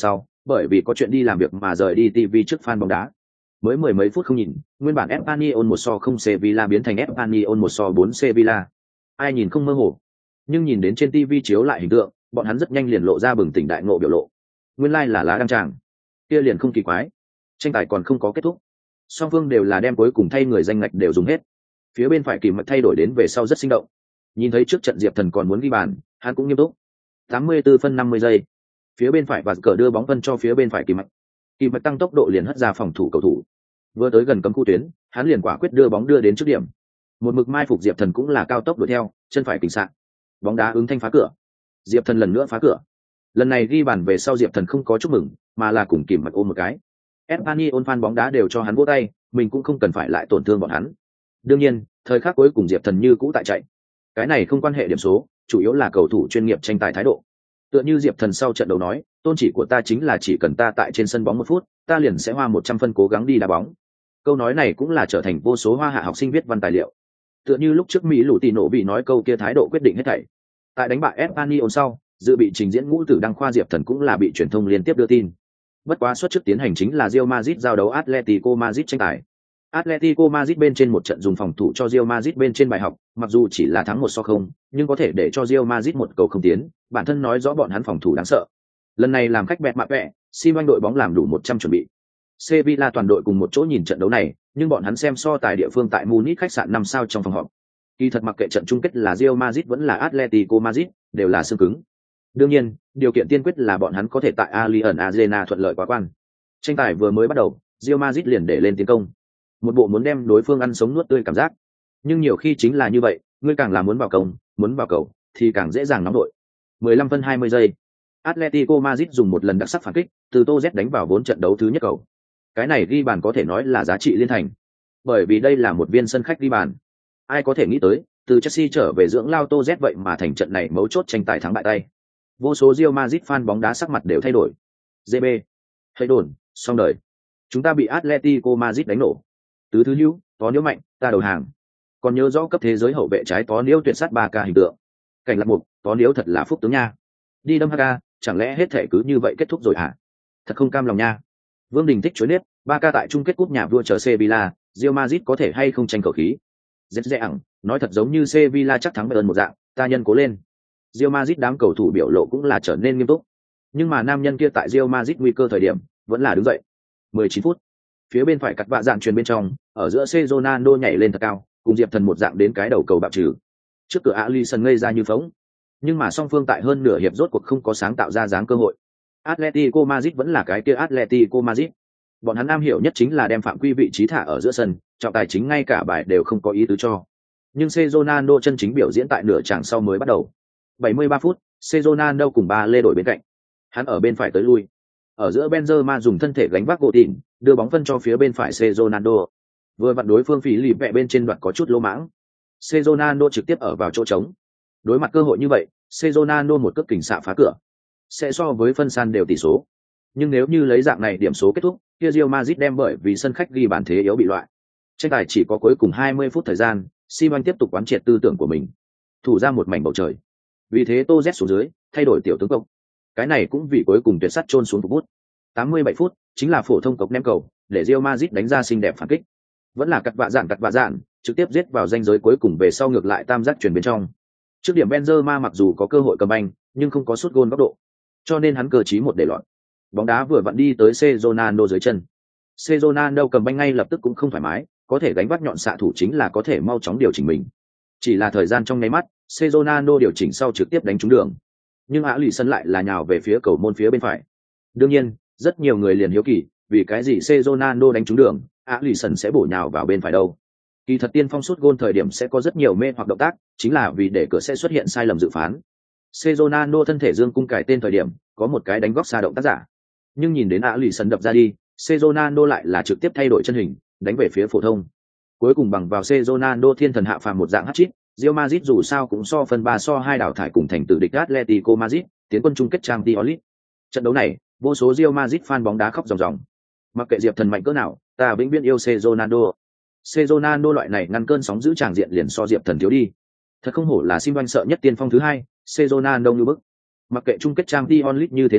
A: bởi vì có chuyện đi làm việc mà rời đi ti vi trước fan bóng đá. Mới mười mấy phút không nhìn, nguyên bản Espanyol một so không Sevilla biến thành Espanyol một so bốn Sevilla. Ai nhìn không mơ hồ. Nhưng nhìn đến trên ti vi chiếu lại hình tượng, bọn hắn rất nhanh liền lộ ra bừng tỉnh đại ngộ biểu lộ. Nguyên lai like là lá đăng tràng. Kia liền không kỳ quái. Tranh tài còn không có kết thúc. Song phương đều là đem cuối cùng thay người danh ngạch đều dùng hết. Phía bên phải kỳ mạch thay đổi đến về sau rất sinh động. Nhìn thấy trước trận Diệp Thần còn muốn ghi bàn, hắn cũng nghiêm túc. tám mươi tư phân năm mươi giây. Phía bên phải và cờ đưa bóng phân cho phía bên phải kỳ mạch. Kỳ mạch tăng tốc độ liền hất ra phòng thủ cầu thủ. Vừa tới gần cấm khu tuyến, hắn liền quả quyết đưa bóng đưa đến trước điểm. Một mực mai phục Diệp Thần cũng là cao tốc đuổi theo, chân phải kình sạn. Bóng đá ứng thanh phá cửa. Diệp Thần lần nữa phá cửa. Lần này ghi bàn về sau Diệp Thần không có chúc mừng, mà là cùng kìm mạch ôm một cái. Espanyol fan bóng đá đều cho hắn vỗ tay, mình cũng không cần phải lại tổn thương bọn hắn. Đương nhiên, thời khắc cuối cùng Diệp Thần như cũ tại chạy. Cái này không quan hệ điểm số, chủ yếu là cầu thủ chuyên nghiệp tranh tài thái độ. Tựa như Diệp Thần sau trận đấu nói, tôn chỉ của ta chính là chỉ cần ta tại trên sân bóng một phút, ta liền sẽ hoa một trăm phân cố gắng đi đá bóng. Câu nói này cũng là trở thành vô số hoa hạ học sinh viết văn tài liệu. Tựa như lúc trước Mỹ Lũ Tỷ nổ bị nói câu kia thái độ quyết định hết thảy. Tại đánh bại Espanyol sau, dự bị trình diễn ngũ tử đăng khoa Diệp Thần cũng là bị truyền thông liên tiếp đưa tin. Bất quá suất trước tiến hành chính là Real Madrid giao đấu Atletico Madrid tranh tài. Atletico Madrid bên trên một trận dùng phòng thủ cho Real Madrid bên trên bài học, mặc dù chỉ là thắng một so không, nhưng có thể để cho Real Madrid một cầu không tiến, bản thân nói rõ bọn hắn phòng thủ đáng sợ. Lần này làm khách bẹt mạ vẹ, Simon đội bóng làm đủ một trăm chuẩn bị. Sevilla toàn đội cùng một chỗ nhìn trận đấu này, nhưng bọn hắn xem so tài địa phương tại Munich khách sạn năm sao trong phòng họp. Kỳ thật mặc kệ trận chung kết là Real Madrid vẫn là Atletico Madrid, đều là xương cứng. Đương nhiên, điều kiện tiên quyết là bọn hắn có thể tại Allianz Arena thuận lợi quá quan. Tranh tài vừa mới bắt đầu, Real Madrid liền để lên tiến công. Một bộ muốn đem đối phương ăn sống nuốt tươi cảm giác. Nhưng nhiều khi chính là như vậy, ngươi càng là muốn vào công, muốn vào cầu, thì càng dễ dàng nóng đội. mười lăm phân hai mươi giây. Atletico Madrid dùng một lần đặc sắc phản kích, từ Tô Z đánh vào vốn trận đấu thứ nhất cầu. Cái này ghi bàn có thể nói là giá trị liên thành. Bởi vì đây là một viên sân khách ghi bàn. Ai có thể nghĩ tới, từ Chelsea trở về dưỡng lao Tô Z vậy mà thành trận này mấu chốt tranh tài thắng bại tay. Vô số Real Madrid fan bóng đá sắc mặt đều thay đổi. giê bê, hay đồn, xong đời. Chúng ta bị Atletico Madrid đánh nổ. Tứ thứ hữu, tó niếu mạnh, ta đầu hàng. Còn nhớ rõ cấp thế giới hậu vệ trái tó niếu tuyệt sát ba ca hình tượng. Cảnh lạc mục, tó niếu thật là phúc tướng nha. Đi đâm Haka, chẳng lẽ hết thể cứ như vậy kết thúc rồi hả? Thật không cam lòng nha. Vương Đình thích chối nết, ba ca tại chung kết cúp nhà vua chờ Sevilla, Real Madrid có thể hay không tranh khẩu khí. Rất dễ ẳng, nói thật giống như Sevilla chắc thắng Bayern một dạng, ta nhân cố lên. Real Madrid đám cầu thủ biểu lộ cũng là trở nên nghiêm túc. Nhưng mà nam nhân kia tại Real Madrid nguy cơ thời điểm, vẫn là đứng dậy. mười chín phút. Phía bên phải cắt vạ dạn truyền bên trong, ở giữa C Ronaldo nhảy lên thật cao, cùng Diệp Thần một dạng đến cái đầu cầu bạo trừ. Trước cửa Alisson ngây ra như phóng. Nhưng mà song phương tại hơn nửa hiệp rốt cuộc không có sáng tạo ra dáng cơ hội. Atletico Madrid vẫn là cái kia Atletico Madrid. Bọn hắn am hiểu nhất chính là đem phạm quy vị trí thả ở giữa sân, trọng tài chính ngay cả bài đều không có ý tứ cho. Nhưng C Ronaldo chân chính biểu diễn tại nửa chặng sau mới bắt đầu. bảy mươi ba phút, C Ronaldo cùng ba lê đổi bên cạnh. Hắn ở bên phải tới lui. Ở giữa Benzema dùng thân thể gánh vác gỗ tịn, đưa bóng phân cho phía bên phải C Ronaldo. Vừa vặn đối phương phí lì vẹ bên trên đoạn có chút lỗ mãng. C Ronaldo trực tiếp ở vào chỗ trống. Đối mặt cơ hội như vậy, C Ronaldo một cước kình xạ phá cửa. Sẽ so với phân san đều tỷ số. Nhưng nếu như lấy dạng này điểm số kết thúc, kia Real Madrid đem bởi vì sân khách ghi bàn thế yếu bị loại. Tranh tài chỉ có cuối cùng hai mươi phút thời gian, Simon tiếp tục quán triệt tư tưởng của mình. Thủ ra một mảnh bầu trời. Vì thế Tô Z xuống dưới, thay đổi tiểu tướng cộc. Cái này cũng vì cuối cùng tuyệt sắt chôn xuống phục bút. tám mươi bảy phút, chính là phổ thông cộc ném cầu, để Real Madrid đánh ra xinh đẹp phản kích. Vẫn là cắt vạ dạn cắt vạ dạn, trực tiếp giết vào ranh giới cuối cùng về sau ngược lại tam giác chuyển bên trong. Trước điểm Benzema mặc dù có cơ hội cầm banh, nhưng không có sút gôn góc độ, cho nên hắn cơ chí một để loạn. Bóng đá vừa vặn đi tới C Ronaldo dưới chân. C Ronaldo cầm banh ngay lập tức cũng không thoải mái, có thể gánh vác nhọn xạ thủ chính là có thể mau chóng điều chỉnh mình. Chỉ là thời gian trong nháy mắt, C Ronaldo điều chỉnh sau trực tiếp đánh trúng đường. Nhưng Alisson lại là nhào về phía cầu môn phía bên phải. Đương nhiên, rất nhiều người liền hiếu kỳ, vì cái gì C Ronaldo đánh trúng đường, Alisson sẽ bổ nhào vào bên phải đâu? Kỳ thật tiên phong sút gôn thời điểm sẽ có rất nhiều mê hoặc động tác, chính là vì để cửa sẽ xuất hiện sai lầm dự phán. C Ronaldo thân thể dương cung cải tên thời điểm, có một cái đánh góc xa động tác giả. Nhưng nhìn đến Alisson đập ra đi, C Ronaldo lại là trực tiếp thay đổi chân hình, đánh về phía phổ thông. Cuối cùng bằng vào C Ronaldo thiên thần hạ phàm một dạng hat-trick, Real Madrid dù sao cũng so phân ba so hai đảo thải cùng thành tử địch Atletico Madrid, tiến quân chung kết Champions League. Trận đấu này, vô số Real Madrid fan bóng đá khóc ròng ròng. Mặc kệ Diệp Thần mạnh cỡ nào, ta vĩnh viễn yêu C Ronaldo. C Ronaldo loại này ngăn cơn sóng giữ tràng diện liền so Diệp Thần thiếu đi. Thật không hổ là Sim Oanh sợ nhất tiên phong thứ hai, C Ronaldo như bức. Mặc kệ chung kết Champions League như thế nào,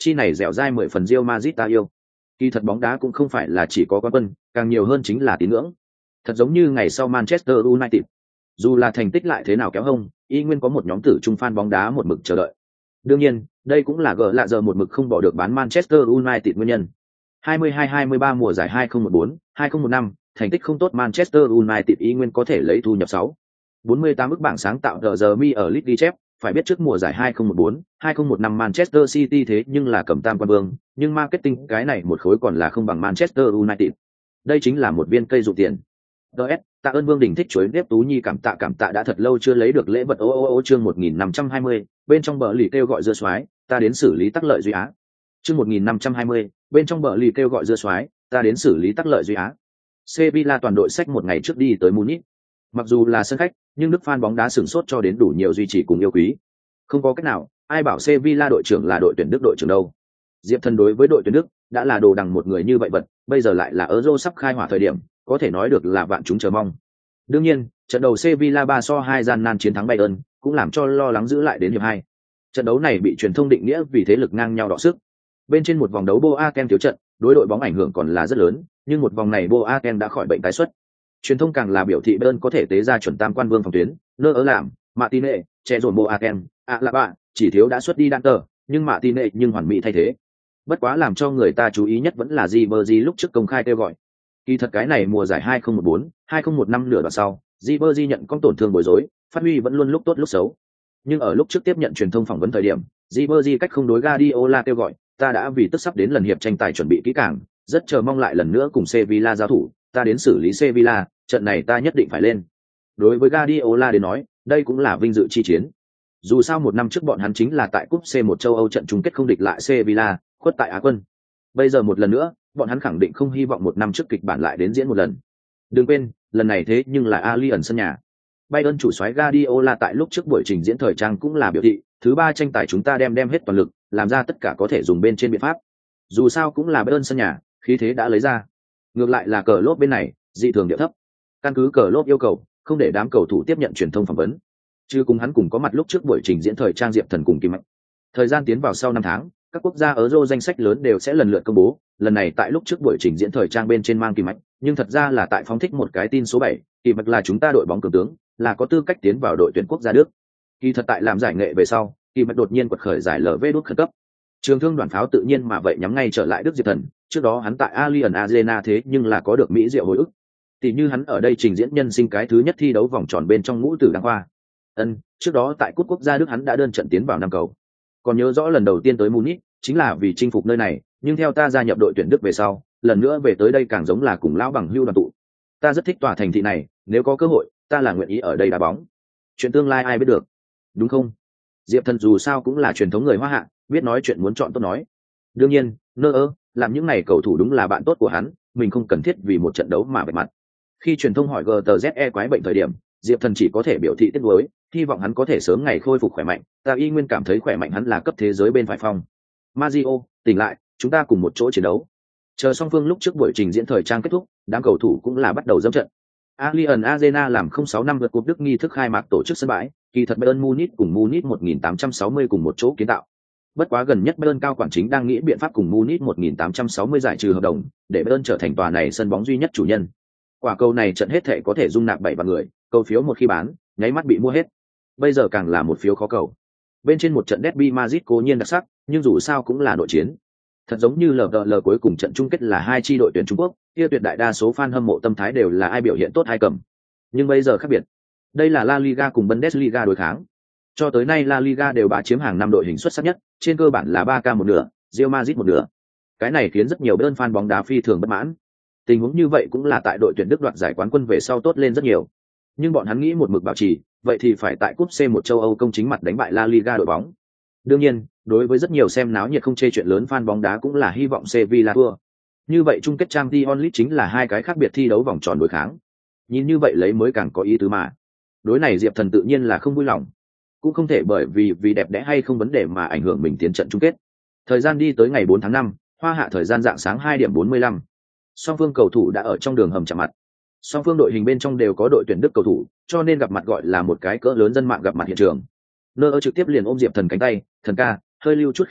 A: chi này dẻo dai mười phần Real Madrid ta yêu. Kỳ thật bóng đá cũng không phải là chỉ có quán quân, càng nhiều hơn chính là tín ngưỡng. Thật giống như ngày sau Manchester United, dù là thành tích lại thế nào kéo hông, y nguyên có một nhóm tử trung fan bóng đá một mực chờ đợi. Đương nhiên, đây cũng là gỡ lạ giờ một mực không bỏ được bán Manchester United nguyên nhân. hai mươi hai hai mươi ba mùa giải hai không một bốn hai không một năm, thành tích không tốt Manchester United y nguyên có thể lấy thu nhập sáu bốn mươi tám ức bảng sáng tạo tờ giờ mi ở League ghi chép, phải biết trước mùa giải hai không một bốn hai không một năm Manchester City thế nhưng là cầm tam quan vương, nhưng marketing cái này một khối còn là không bằng Manchester United. Đây chính là một viên cây dụ tiền. đê ét, tạ ơn Vương Đình thích chuối nếp Tú Nhi cảm tạ cảm tạ đã thật lâu chưa lấy được lễ vật ô ô ô chương một nghìn năm trăm hai mươi, bên trong bờ lì kêu gọi dưa xoái, ta đến xử lý tắc lợi duy á. Chương một nghìn năm trăm hai mươi, bên trong bờ lì kêu gọi dưa xoái, ta đến xử lý tắc lợi duy á. Sevilla toàn đội sách một ngày trước đi tới Munich. Mặc dù là sân khách, nhưng Đức fan bóng đá sửng sốt cho đến đủ nhiều duy trì cùng yêu quý. Không có cách nào, ai bảo Sevilla đội trưởng là đội tuyển Đức đội trưởng đâu. Diệp Thần đối với đội tuyển Đức đã là đồ đằng một người như vậy vật, bây giờ lại là Euro sắp khai hỏa thời điểm, có thể nói được là vạn chúng chờ mong. Đương nhiên, trận đầu Sevilla ba so hai gian nan chiến thắng Bayern, cũng làm cho lo lắng giữ lại đến hiệp hai. Trận đấu này bị truyền thông định nghĩa vì thế lực ngang nhau đọ sức. Bên trên một vòng đấu Boateng thiếu trận, đối đội bóng ảnh hưởng còn là rất lớn, nhưng một vòng này Boateng đã khỏi bệnh tái xuất. Truyền thông càng là biểu thị Bayern có thể tế ra chuẩn tam quan vương phòng tuyến, nơ ở làm, Martinez, che dồn Boateng, à là bạn, chỉ thiếu đã xuất đi Danter, nhưng Martinez nhưng hoàn mỹ thay thế. Bất quá làm cho người ta chú ý nhất vẫn là Ribery lúc trước công khai kêu gọi. Kỳ thật cái này mùa giải hai không một bốn hai không một năm nửa đoạn sau, Ribery nhận con tổn thương bối rối, phát huy vẫn luôn lúc tốt lúc xấu. Nhưng ở lúc trước tiếp nhận truyền thông phỏng vấn thời điểm, Ribery cách không đối Guardiola kêu gọi, ta đã vì tức sắp đến lần hiệp tranh tài chuẩn bị kỹ càng, rất chờ mong lại lần nữa cùng Sevilla giao thủ, ta đến xử lý Sevilla, trận này ta nhất định phải lên. Đối với Guardiola đến nói, đây cũng là vinh dự chi chiến. Dù sao một năm trước bọn hắn chính là tại cúp xê một châu Âu trận chung kết không địch lại Sevilla, khuất tại Á quân. Bây giờ một lần nữa, bọn hắn khẳng định không hy vọng một năm trước kịch bản lại đến diễn một lần. Đừng quên, lần này thế nhưng là Allianz sân nhà. Bayern chủ soái Guardiola tại lúc trước buổi trình diễn thời trang cũng là biểu thị, thứ ba tranh tài chúng ta đem đem hết toàn lực, làm ra tất cả có thể dùng bên trên biện pháp. Dù sao cũng là Bayern sân nhà, khí thế đã lấy ra. Ngược lại là cờ lốp bên này, dị thường điệu thấp. Căn cứ cờ lốp yêu cầu, không để đám cầu thủ tiếp nhận truyền thông phỏng vấn. Chứ cùng hắn cùng có mặt lúc trước buổi trình diễn thời trang Diệp Thần cùng Kim Mạnh. Thời gian tiến vào sau năm tháng, các quốc gia Euro danh sách lớn đều sẽ lần lượt công bố, lần này tại lúc trước buổi trình diễn thời trang bên trên mang Kim Mạnh, nhưng thật ra là tại phóng thích một cái tin số bảy, Kim Mạnh là chúng ta đội bóng cường tướng, là có tư cách tiến vào đội tuyển quốc gia Đức. Kỳ thật tại làm giải nghệ về sau, Kim Mạnh đột nhiên quật khởi giải lờ vê đút khẩn cấp. Trường thương đoàn pháo tự nhiên mà vậy nhắm ngay trở lại Đức Diệp Thần, trước đó hắn tại Allianz Arena thế nhưng là có được mỹ diệu hồi ức. Tỷ như hắn ở đây trình diễn nhân sinh cái thứ nhất thi đấu vòng tròn bên trong ngũ tử đăng hoa. Ân, trước đó tại cúp quốc gia Đức hắn đã đơn trận tiến vào năm cầu. Còn nhớ rõ lần đầu tiên tới Munich, chính là vì chinh phục nơi này, nhưng theo ta gia nhập đội tuyển Đức về sau, lần nữa về tới đây càng giống là cùng lão bằng hưu đoàn tụ. Ta rất thích tòa thành thị này, nếu có cơ hội, ta là nguyện ý ở đây đá bóng. Chuyện tương lai ai biết được, đúng không? Diệp Thần dù sao cũng là truyền thống người Hoa Hạ, biết nói chuyện muốn chọn tốt nói. Đương nhiên, nơ ơ, làm những này cầu thủ đúng là bạn tốt của hắn, mình không cần thiết vì một trận đấu mà bạch mặt. Khi truyền thông hỏi giê tê zét e quái bệnh thời điểm, Diệp Thần chỉ có thể biểu thị tiếc nuối, hy vọng hắn có thể sớm ngày khôi phục khỏe mạnh, ta y nguyên cảm thấy khỏe mạnh hắn là cấp thế giới bên phải phong. Mario, tỉnh lại, chúng ta cùng một chỗ chiến đấu. Chờ song phương lúc trước buổi trình diễn thời trang kết thúc, đám cầu thủ cũng là bắt đầu dẫm trận. Allianz Arena làm không sáu năm vượt cúp Đức nghi thức khai mạc tổ chức sân bãi, kỳ thật Bayern Munich cùng Munich một nghìn tám trăm sáu mươi cùng một chỗ kiến tạo. Bất quá gần nhất Bayern cao quản chính đang nghĩ biện pháp cùng Munich một nghìn tám trăm sáu mươi giải trừ hợp đồng, để Bayern trở thành tòa này sân bóng duy nhất chủ nhân. Quả cầu này trận hết thể có thể dung nạp bảy vạn người, cầu phiếu một khi bán, nháy mắt bị mua hết. Bây giờ càng là một phiếu khó cầu. Bên trên một trận derby Madrid cố nhiên đặc sắc, nhưng dù sao cũng là nội chiến. Thật giống như lờ đờ lờ cuối cùng trận chung kết là hai chi đội tuyển Trung Quốc, kia tuyệt đại đa số fan hâm mộ tâm thái đều là ai biểu hiện tốt hay cầm. Nhưng bây giờ khác biệt. Đây là La Liga cùng Bundesliga đối kháng. Cho tới nay La Liga đều bá chiếm hàng năm đội hình xuất sắc nhất, trên cơ bản là ba ca một nửa, Real Madrid một nửa. Cái này khiến rất nhiều bên fan bóng đá phi thường bất mãn. Tình huống như vậy cũng là tại đội tuyển Đức đoạt giải quán quân về sau tốt lên rất nhiều. Nhưng bọn hắn nghĩ một mực bảo trì, vậy thì phải tại cúp xê một châu Âu công chính mặt đánh bại La Liga đội bóng. Đương nhiên, đối với rất nhiều xem náo nhiệt không chê chuyện lớn fan bóng đá cũng là hy vọng Sevilla thua. Như vậy chung kết Champions League chính là hai cái khác biệt thi đấu vòng tròn đối kháng. Nhìn như vậy lấy mới càng có ý tứ mà. Đối này Diệp Thần tự nhiên là không vui lòng. Cũng không thể bởi vì vì đẹp đẽ hay không vấn đề mà ảnh hưởng mình tiến trận chung kết. Thời gian đi tới ngày bốn tháng năm, Hoa Hạ thời gian rạng sáng hai điểm bốn mươi lăm. Song phương cầu thủ đã ở trong đường hầm chạm mặt. Song phương đội hình bên trong đều có đội tuyển Đức cầu thủ, cho nên gặp mặt gọi là một cái cỡ lớn dân mạng gặp mặt hiện trường. Nơ trực tiếp liền ôm Diệp Thần cánh tay, "Thần ca, hơi lưu chút khí lực,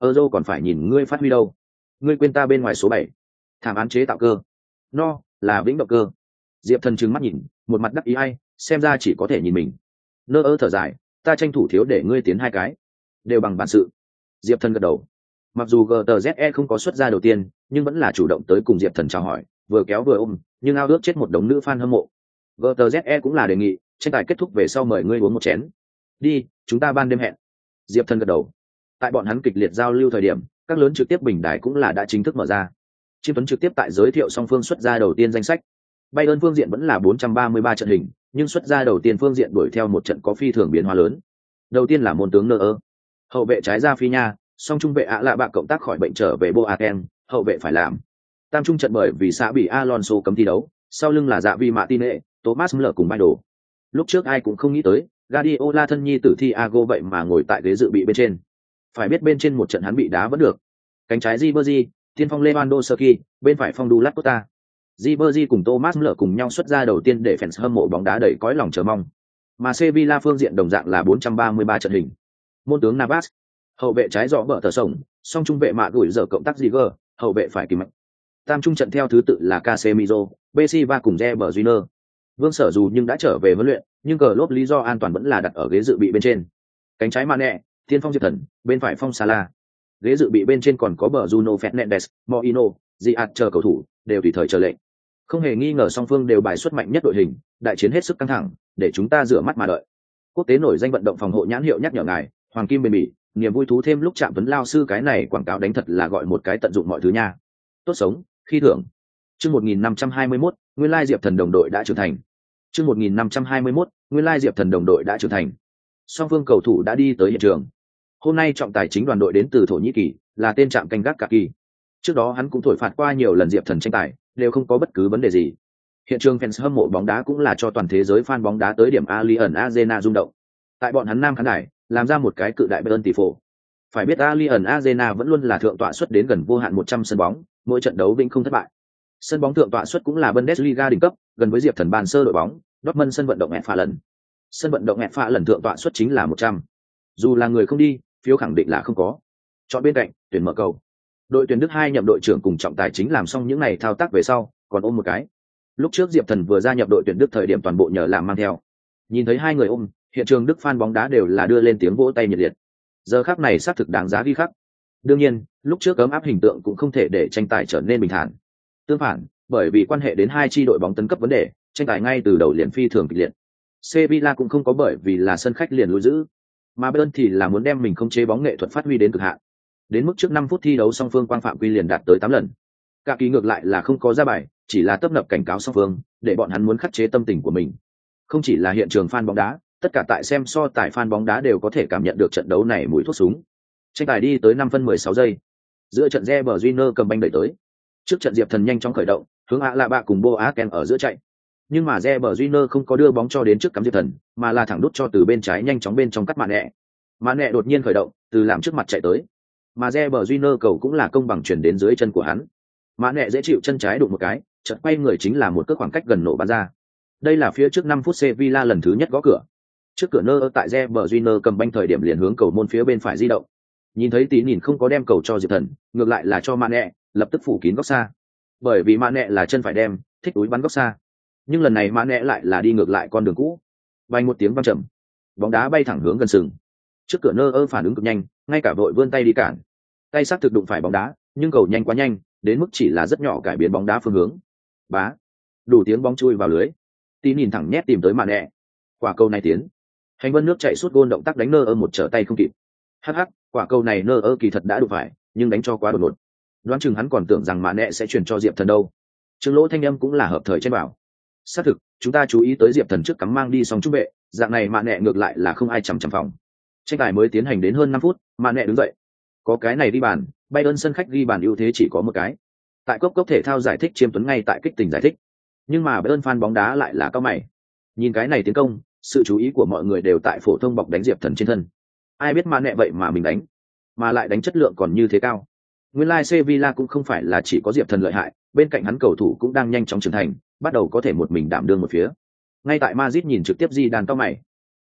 A: Euro còn phải nhìn ngươi phát huy đâu. Ngươi quên ta bên ngoài số bảy, thảm án chế tạo cơ. No, là vĩnh động cơ. Diệp Thần trừng mắt nhìn, một mặt đắc ý ai, xem ra chỉ có thể nhìn mình. Nơ ơ thở dài, ta tranh thủ thiếu để ngươi tiến hai cái, đều bằng bản sự. Diệp Thần gật đầu. Mặc dù giê tê zét e không có xuất ra đầu tiên, nhưng vẫn là chủ động tới cùng Diệp Thần chào hỏi, vừa kéo vừa ôm, nhưng ao ước chết một đống nữ fan hâm mộ. giê tê zét e cũng là đề nghị, tranh tài kết thúc về sau mời ngươi uống một chén. Đi, chúng ta ban đêm hẹn. Diệp Thần gật đầu. Tại bọn hắn kịch liệt giao lưu thời điểm, các lớn trực tiếp bình đài cũng là đã chính thức mở ra. Chiêm Tuấn trực tiếp tại giới thiệu song phương xuất ra đầu tiên danh sách. Bayern phương diện vẫn là bốn trăm ba mươi ba trận hình, nhưng xuất ra đầu tiên phương diện đuổi theo một trận có phi thường biến hóa lớn. Đầu tiên là môn tướng Nơ ơ, hậu vệ trái ra Phi Nha, song trung vệ ạ lạ bạ cộng tác khỏi bệnh trở về Boateng, hậu vệ phải làm. Tam trung trận bởi vì xã bị Alonso cấm thi đấu, sau lưng là Dạ Vi Martinez, Thomas Müller cùng Bayern. Lúc trước ai cũng không nghĩ tới, Guardiola thân nhi tử Thiago vậy mà ngồi tại ghế dự bị bên trên. Phải biết bên trên một trận hắn bị đá vẫn được. Cánh trái Ribery, tiên phong Lewandowski, bên phải phong Douglas Costa. Ribery cùng Thomas Müller cùng nhau xuất ra đầu tiên để fans hâm mộ bóng đá đầy cõi lòng chờ mong. Mà Sevilla phương diện đồng dạng là bốn trăm ba mươi ba trận hình. Môn tướng Navas, hậu vệ trái rõ bờ tờ sổng, song trung vệ mạ gửi giờ cộng tác Ziger, hậu vệ phải Kim Mạnh. Tam trung trận theo thứ tự là Casemiro, Bessiva cùng Reber Júnior. Vương Sở dù nhưng đã trở về huấn luyện, nhưng cờ lốp lý do an toàn vẫn là đặt ở ghế dự bị bên trên. Cánh trái Mane, tiên phong Diệp Thần, bên phải phong Salah. Ghế dự bị bên trên còn có bờ Bruno Fernandes, Morino, Ziyech chờ cầu thủ, đều tùy thời chờ lệnh. Không hề nghi ngờ song phương đều bài xuất mạnh nhất đội hình, đại chiến hết sức căng thẳng, để chúng ta rửa mắt mà đợi. Quốc tế nổi danh vận động phòng hộ nhãn hiệu nhắc nhở ngài, Hoàng Kim bền bỉ, niềm vui thú thêm lúc chạm vấn lao sư cái này quảng cáo đánh thật là gọi một cái tận dụng mọi thứ nha. Tốt sống, khi thưởng. Chương một nghìn năm trăm hai mươi mốt, nguyên lai Diệp Thần đồng đội đã trưởng thành. Chương một nghìn năm trăm hai mươi mốt, nguyên lai Diệp Thần đồng đội đã trưởng thành. Song phương cầu thủ đã đi tới hiện trường. Hôm nay trọng tài chính đoàn đội đến từ Thổ Nhĩ Kỳ, là tên trạm canh gác Cả Kỳ. Trước đó hắn cũng thổi phạt qua nhiều lần Diệp Thần tranh tài, đều không có bất cứ vấn đề gì. Hiện trường fans hâm mộ bóng đá cũng là cho toàn thế giới fan bóng đá tới điểm Allianz Arena rung động. Tại bọn hắn nam khán đài, làm ra một cái cự đại Bayern tỷ phổ. Phải biết Allianz Arena vẫn luôn là thượng tọa suất đến gần vô hạn một trăm sân bóng, mỗi trận đấu vĩnh không thất bại. Sân bóng thượng tọa suất cũng là Bundesliga đỉnh cấp, gần với Diệp Thần bàn sơ đội bóng, Dortmund sân vận động hẹp phạ lần. Sân vận động hẹp phạ lần thượng tọa suất chính là một trăm. Dù là người không đi, phiếu khẳng định là không có. Chọn bên cạnh, tuyển mở cầu. Đội tuyển Đức hai nhậm đội trưởng cùng trọng tài chính làm xong những này thao tác về sau, còn ôm một cái. Lúc trước Diệp Thần vừa gia nhập đội tuyển Đức thời điểm toàn bộ nhờ làm mang theo. Nhìn thấy hai người ôm, hiện trường Đức fan bóng đá đều là đưa lên tiếng vỗ tay nhiệt liệt. Giờ khắc này xác thực đáng giá ghi khắc. Đương nhiên, lúc trước cấm áp hình tượng cũng không thể để tranh tài trở nên bình thản. Tương phản, bởi vì quan hệ đến hai chi đội bóng tấn cấp vấn đề, tranh tài ngay từ đầu liền phi thường kịch liệt. Sevilla cũng không có bởi vì là sân khách liền lùi giữ, mà Bayern thì là muốn đem mình không chế bóng nghệ thuật phát huy đến cực hạn. Đến mức trước năm phút thi đấu song phương quang phạm quy liền đạt tới tám lần. Cả kỳ ngược lại là không có ra bài, chỉ là tấp nập cảnh cáo song phương, để bọn hắn muốn khắc chế tâm tình của mình. Không chỉ là hiện trường fan bóng đá, tất cả tại xem so tài fan bóng đá đều có thể cảm nhận được trận đấu này mùi thuốc súng. Tranh tài đi tới năm phân mười sáu giây. Giữa trận Reber Júnior cầm banh đẩy tới. Trước trận Diệp Thần nhanh chóng khởi động, hướng ạ lạ bạ cùng Boateng ở giữa chạy. Nhưng mà Reber Júnior không có đưa bóng cho đến trước cắm Diệp Thần, mà là thẳng đút cho từ bên trái nhanh chóng bên trong cắt Mane. Mane đột nhiên khởi động, từ làm trước mặt chạy tới. Mà Reber Júnior cầu cũng là công bằng chuyển đến dưới chân của hắn. Mane dễ chịu chân trái đụng một cái, chợt quay người chính là một cước khoảng cách gần nổ bắn ra. Đây là phía trước năm phút Sevilla lần thứ nhất gõ cửa. Trước cửa nơ tại Reber Júnior cầm banh thời điểm liền hướng cầu môn phía bên phải di động. Nhìn thấy tí nhìn không có đem cầu cho Diệp Thần, ngược lại là cho Mane, lập tức phủ kín góc xa. Bởi vì Mane là chân phải đem, thích túi bắn góc xa. Nhưng lần này Mane lại là đi ngược lại con đường cũ. Vang một tiếng vang trầm, bóng đá bay thẳng hướng gần sừng. Trước cửa nơ phản ứng cực nhanh, ngay cả vội vươn tay đi cản. Tay xác thực đụng phải bóng đá, nhưng cầu nhanh quá nhanh, đến mức chỉ là rất nhỏ cải biến bóng đá phương hướng. Bá, đủ tiếng bóng chui vào lưới. Tí nhìn thẳng nhét tìm tới Mane. Quả cầu này tiến. Hành vân nước chạy suốt gôn động tác đánh nơ một trở tay không kịp. Hắc hắc, quả cầu này nơ kỳ thật đã đụng phải, nhưng đánh cho quá đột ngột. Đoán chừng hắn còn tưởng rằng Mane sẽ chuyển cho Diệp Thần đâu. Trương Lỗ thanh âm cũng là hợp thời trên bảo. Xác thực, chúng ta chú ý tới Diệp Thần trước cắm mang đi xong trung vệ, dạng này Mane ngược lại là không ai chằm chằm phòng. Tranh tài mới tiến hành đến hơn năm phút, Mane đứng dậy. Có cái này đi bàn, Bayern sân khách ghi bàn ưu thế chỉ có một cái. Tại cốc cốc thể thao giải thích Chiêm Tuấn ngay tại kích tình giải thích. Nhưng mà Bayern fan bóng đá lại là cao mày. Nhìn cái này tiến công, sự chú ý của mọi người đều tại phổ thông bọc đánh Diệp Thần trên thân. Ai biết Mane vậy mà mình đánh, mà lại đánh chất lượng còn như thế cao. Nguyên lai Sevilla cũng không phải là chỉ có Diệp Thần lợi hại, bên cạnh hắn cầu thủ cũng đang nhanh chóng trưởng thành, bắt đầu có thể một mình đảm đương một phía. Ngay tại Madrid nhìn trực tiếp Zidane cao mày.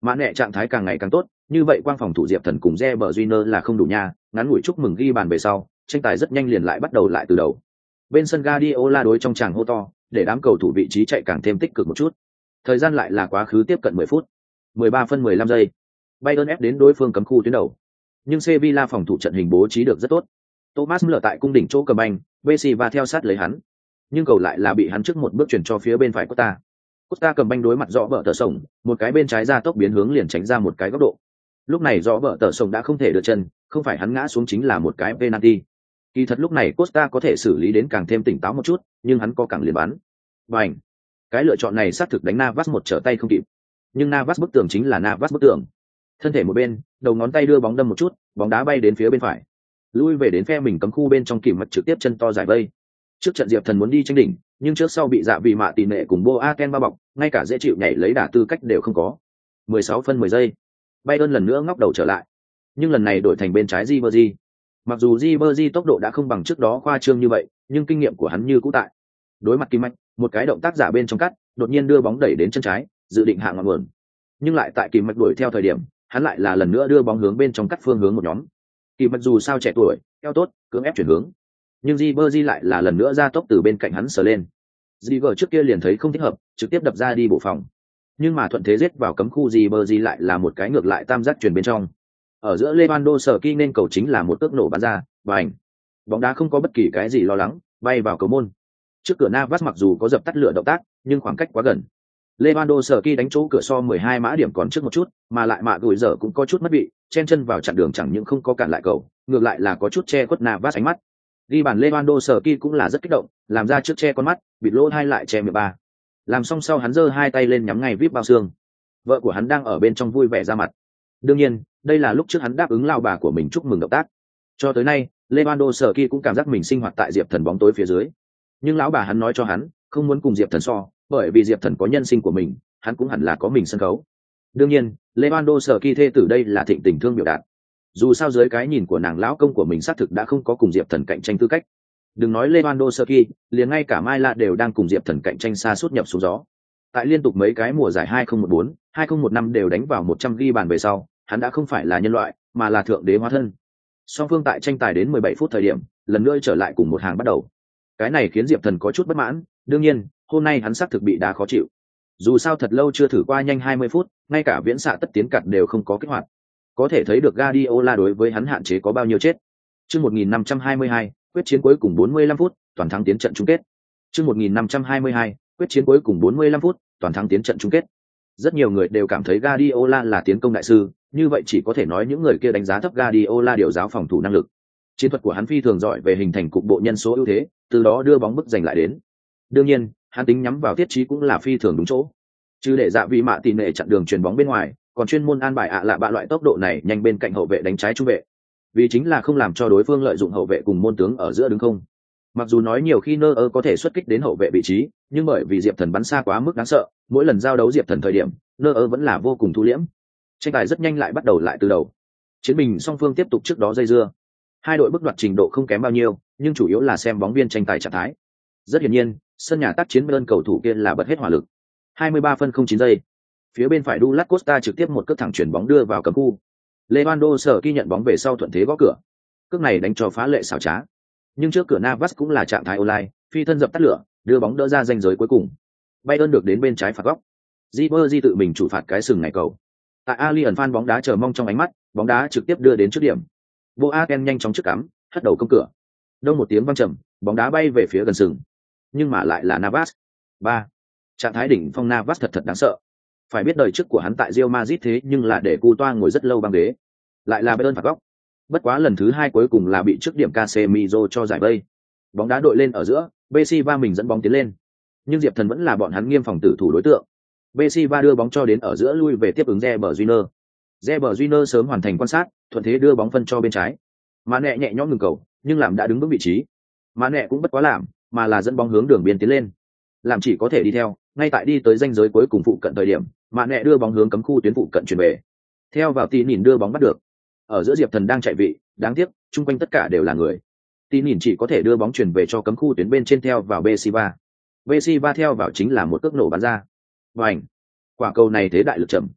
A: Mã nẹ trạng thái càng ngày càng tốt, như vậy quang phòng thủ Diệp Thần cùng Reber Júnior là không đủ nha, ngắn ngủi chúc mừng ghi bàn về sau, tranh tài rất nhanh liền lại bắt đầu lại từ đầu. Bên sân Guardiola đối trong tràng hô to, để đám cầu thủ vị trí chạy càng thêm tích cực một chút. Thời gian lại là quá khứ tiếp cận mười phút. mười ba phân mười lăm giây. Bayern ép đến đối phương cấm khu tuyến đầu. Nhưng Sevilla phòng thủ trận hình bố trí được rất tốt. Thomas Müller tại cung đỉnh chỗ cầm banh, Bessiva theo sát lấy hắn. Nhưng cầu lại là bị hắn trước một bước chuyển cho phía bên phải Costa. Costa cầm banh đối mặt rõ vợ tờ sổng, một cái bên trái ra tốc biến hướng liền tránh ra một cái góc độ. Lúc này rõ vợ tờ sổng đã không thể đưa chân, không phải hắn ngã xuống chính là một cái penalty. Kỳ thật lúc này Costa có thể xử lý đến càng thêm tỉnh táo một chút, nhưng hắn có càng liền bắn. Bành! Cái lựa chọn này xác thực đánh Navas một trở tay không kịp. Nhưng Navas bức tường chính là Navas bức tường. Thân thể một bên, đầu ngón tay đưa bóng đâm một chút, bóng đá bay đến phía bên phải. Lui về đến phe mình cấm khu bên trong kìm mặt trực tiếp chân to giải vây. Trước trận Diệp Thần muốn đi tranh đỉnh, nhưng trước sau bị Dạ Vị Mạ Tỷ Nệ cùng Boateng bao bọc, ngay cả dễ chịu nhảy lấy đà tư cách đều không có. mười sáu phân mười giây. Bayern lần nữa ngóc đầu trở lại. Nhưng lần này đổi thành bên trái Ribery. Mặc dù Ribery tốc độ đã không bằng trước đó khoa trương như vậy, nhưng kinh nghiệm của hắn như cũ tại. Đối mặt Kim Mạch, một cái động tác giả bên trong cắt, đột nhiên đưa bóng đẩy đến chân trái, dự định hạ ngọn nguồn. Nhưng lại tại Kim Mạch đuổi theo thời điểm, hắn lại là lần nữa đưa bóng hướng bên trong cắt phương hướng một nhóm. Kim Mạch dù sao trẻ tuổi, eo tốt, cưỡng ép chuyển hướng. Nhưng Ribery lại là lần nữa ra tốc từ bên cạnh hắn sờ lên. Ribery trước kia liền thấy không thích hợp, trực tiếp đập ra đi bộ phòng. Nhưng mà thuận thế giết vào cấm khu Ribery lại là một cái ngược lại tam giác chuyển bên trong. Ở giữa Lewandowski nên cầu chính là một cước nổ bắn ra, bành. Bóng đá không có bất kỳ cái gì lo lắng, bay vào cầu môn. Trước cửa Navas mặc dù có dập tắt lửa động tác, nhưng khoảng cách quá gần. Lewandowski đánh chỗ cửa so mười hai mã điểm còn trước một chút, mà lại mạ gùi giờ cũng có chút mất vị, chen chân vào chặn đường chẳng những không có cản lại cầu, ngược lại là có chút che khuất Navas ánh mắt. Ghi bàn Lewandowski cũng là rất kích động, làm ra trước che con mắt, bịt lỗ hai lại che miệng ba. Làm xong sau hắn giơ hai tay lên nhắm ngay vip bao xương. Vợ của hắn đang ở bên trong vui vẻ ra mặt. Đương nhiên, đây là lúc trước hắn đáp ứng lao bà của mình chúc mừng động tác. Cho tới nay, Lewandowski cũng cảm giác mình sinh hoạt tại Diệp Thần bóng tối phía dưới. Nhưng lão bà hắn nói cho hắn, không muốn cùng Diệp Thần so, bởi vì Diệp Thần có nhân sinh của mình, hắn cũng hẳn là có mình sân khấu. Đương nhiên, Lewandowski thê tử đây là thịnh tình thương biểu đạt. Dù sao dưới cái nhìn của nàng lão công của mình xác thực đã không có cùng Diệp Thần cạnh tranh tư cách. Đừng nói Lewandowski, liền ngay cả Mai Lạ đều đang cùng Diệp Thần cạnh tranh xa suốt nhập xuống gió. Tại liên tục mấy cái mùa giải hai không một bốn, hai không một năm đều đánh vào một trăm ghi bàn về sau, hắn đã không phải là nhân loại, mà là thượng đế hóa thân. Song phương tại tranh tài đến mười bảy phút thời điểm, lần nữa trở lại cùng một hàng bắt đầu. Cái này khiến Diệp Thần có chút bất mãn, đương nhiên, hôm nay hắn xác thực bị đá khó chịu. Dù sao thật lâu chưa thử qua nhanh hai mươi phút, ngay cả viễn xạ tất tiến cặt đều không có kích hoạt. Có thể thấy được Guardiola đối với hắn hạn chế có bao nhiêu chết. Chương một nghìn năm trăm hai mươi hai, quyết chiến cuối cùng bốn mươi lăm phút, toàn thắng tiến trận chung kết. Chương một nghìn năm trăm hai mươi hai, quyết chiến cuối cùng bốn mươi lăm phút, toàn thắng tiến trận chung kết. Rất nhiều người đều cảm thấy Guardiola là tiến công đại sư, như vậy chỉ có thể nói những người kia đánh giá thấp Guardiola điều giáo phòng thủ năng lực. Chiến thuật của hắn phi thường giỏi về hình thành cục bộ nhân số ưu thế, từ đó đưa bóng bức giành lại đến. Đương nhiên, hắn tính nhắm vào thiết trí cũng là phi thường đúng chỗ. Chứ để Dạ Vị Mạ Tỷ Nệ chặn đường chuyền bóng bên ngoài, còn chuyên môn an bài ạ lạ bạ loại tốc độ này nhanh bên cạnh hậu vệ đánh trái trung vệ. Vì chính là không làm cho đối phương lợi dụng hậu vệ cùng môn tướng ở giữa đứng không. Mặc dù nói nhiều khi Neuer có thể xuất kích đến hậu vệ vị trí, nhưng bởi vì Diệp Thần bắn xa quá mức đáng sợ, mỗi lần giao đấu Diệp Thần thời điểm, Neuer vẫn là vô cùng thu liễm. Tranh tài rất nhanh lại bắt đầu lại từ đầu. Chiến bình song phương tiếp tục trước đó dây dưa. Hai đội bước đoạt trình độ không kém bao nhiêu, nhưng chủ yếu là xem bóng viên tranh tài trạng thái. Rất hiển nhiên, sân nhà tác chiến bên cầu thủ kia là bật hết hỏa lực. hai mươi ba phân không chín giây. Phía bên phải Douglas Costa trực tiếp một cước thẳng chuyển bóng đưa vào cấm khu. Lewandowski nhận bóng về sau thuận thế gõ cửa. Cước này đánh cho phá lệ xảo trá. Nhưng trước cửa Navas cũng là trạng thái online, phi thân dập tắt lửa, đưa bóng đỡ ra ranh giới cuối cùng. Bayern được đến bên trái phạt góc. Ribery tự mình chủ phạt cái sừng này cầu. Tại Allianz fan bóng đá chờ mong trong ánh mắt, bóng đá trực tiếp đưa đến trước điểm. Boateng nhanh chóng trước cắm, hất đầu công cửa. Đông một tiếng vang trầm, bóng đá bay về phía gần sừng. Nhưng mà lại là Navas. ba. Trạng thái đỉnh phong Navas thật thật đáng sợ. Phải biết đời trước của hắn tại Real Madrid thế nhưng là để cu toa ngồi rất lâu băng ghế. Lại là Bayern phạt góc. Bất quá lần thứ hai cuối cùng là bị trước điểm Casemiro cho giải vây. Bóng đá đội lên ở giữa, Bessiva mình dẫn bóng tiến lên. Nhưng Diệp Thần vẫn là bọn hắn nghiêm phòng tử thủ đối tượng. Bessiva đưa bóng cho đến ở giữa lui về tiếp ứng Reber Júnior. Reber Júnior sớm hoàn thành quan sát, thuận thế đưa bóng phân cho bên trái. Mã Nẹ nhẹ nhõm ngừng cầu, nhưng làm đã đứng vững vị trí. Mã Nẹ cũng bất quá làm, mà là dẫn bóng hướng đường biên tiến lên. Làm chỉ có thể đi theo, ngay tại đi tới ranh giới cuối cùng phụ cận thời điểm, Mã Nẹ đưa bóng hướng cấm khu tuyến phụ cận chuyển về. Theo vào tí nhìn đưa bóng bắt được. Ở giữa Diệp Thần đang chạy vị, đáng tiếc, chung quanh tất cả đều là người. Tí nhìn chỉ có thể đưa bóng chuyển về cho cấm khu tuyến bên trên theo vào Bessiva. Bessiva theo vào chính là một cước nổ bắn ra. Vành. Quả cầu này thế đại lực chậm.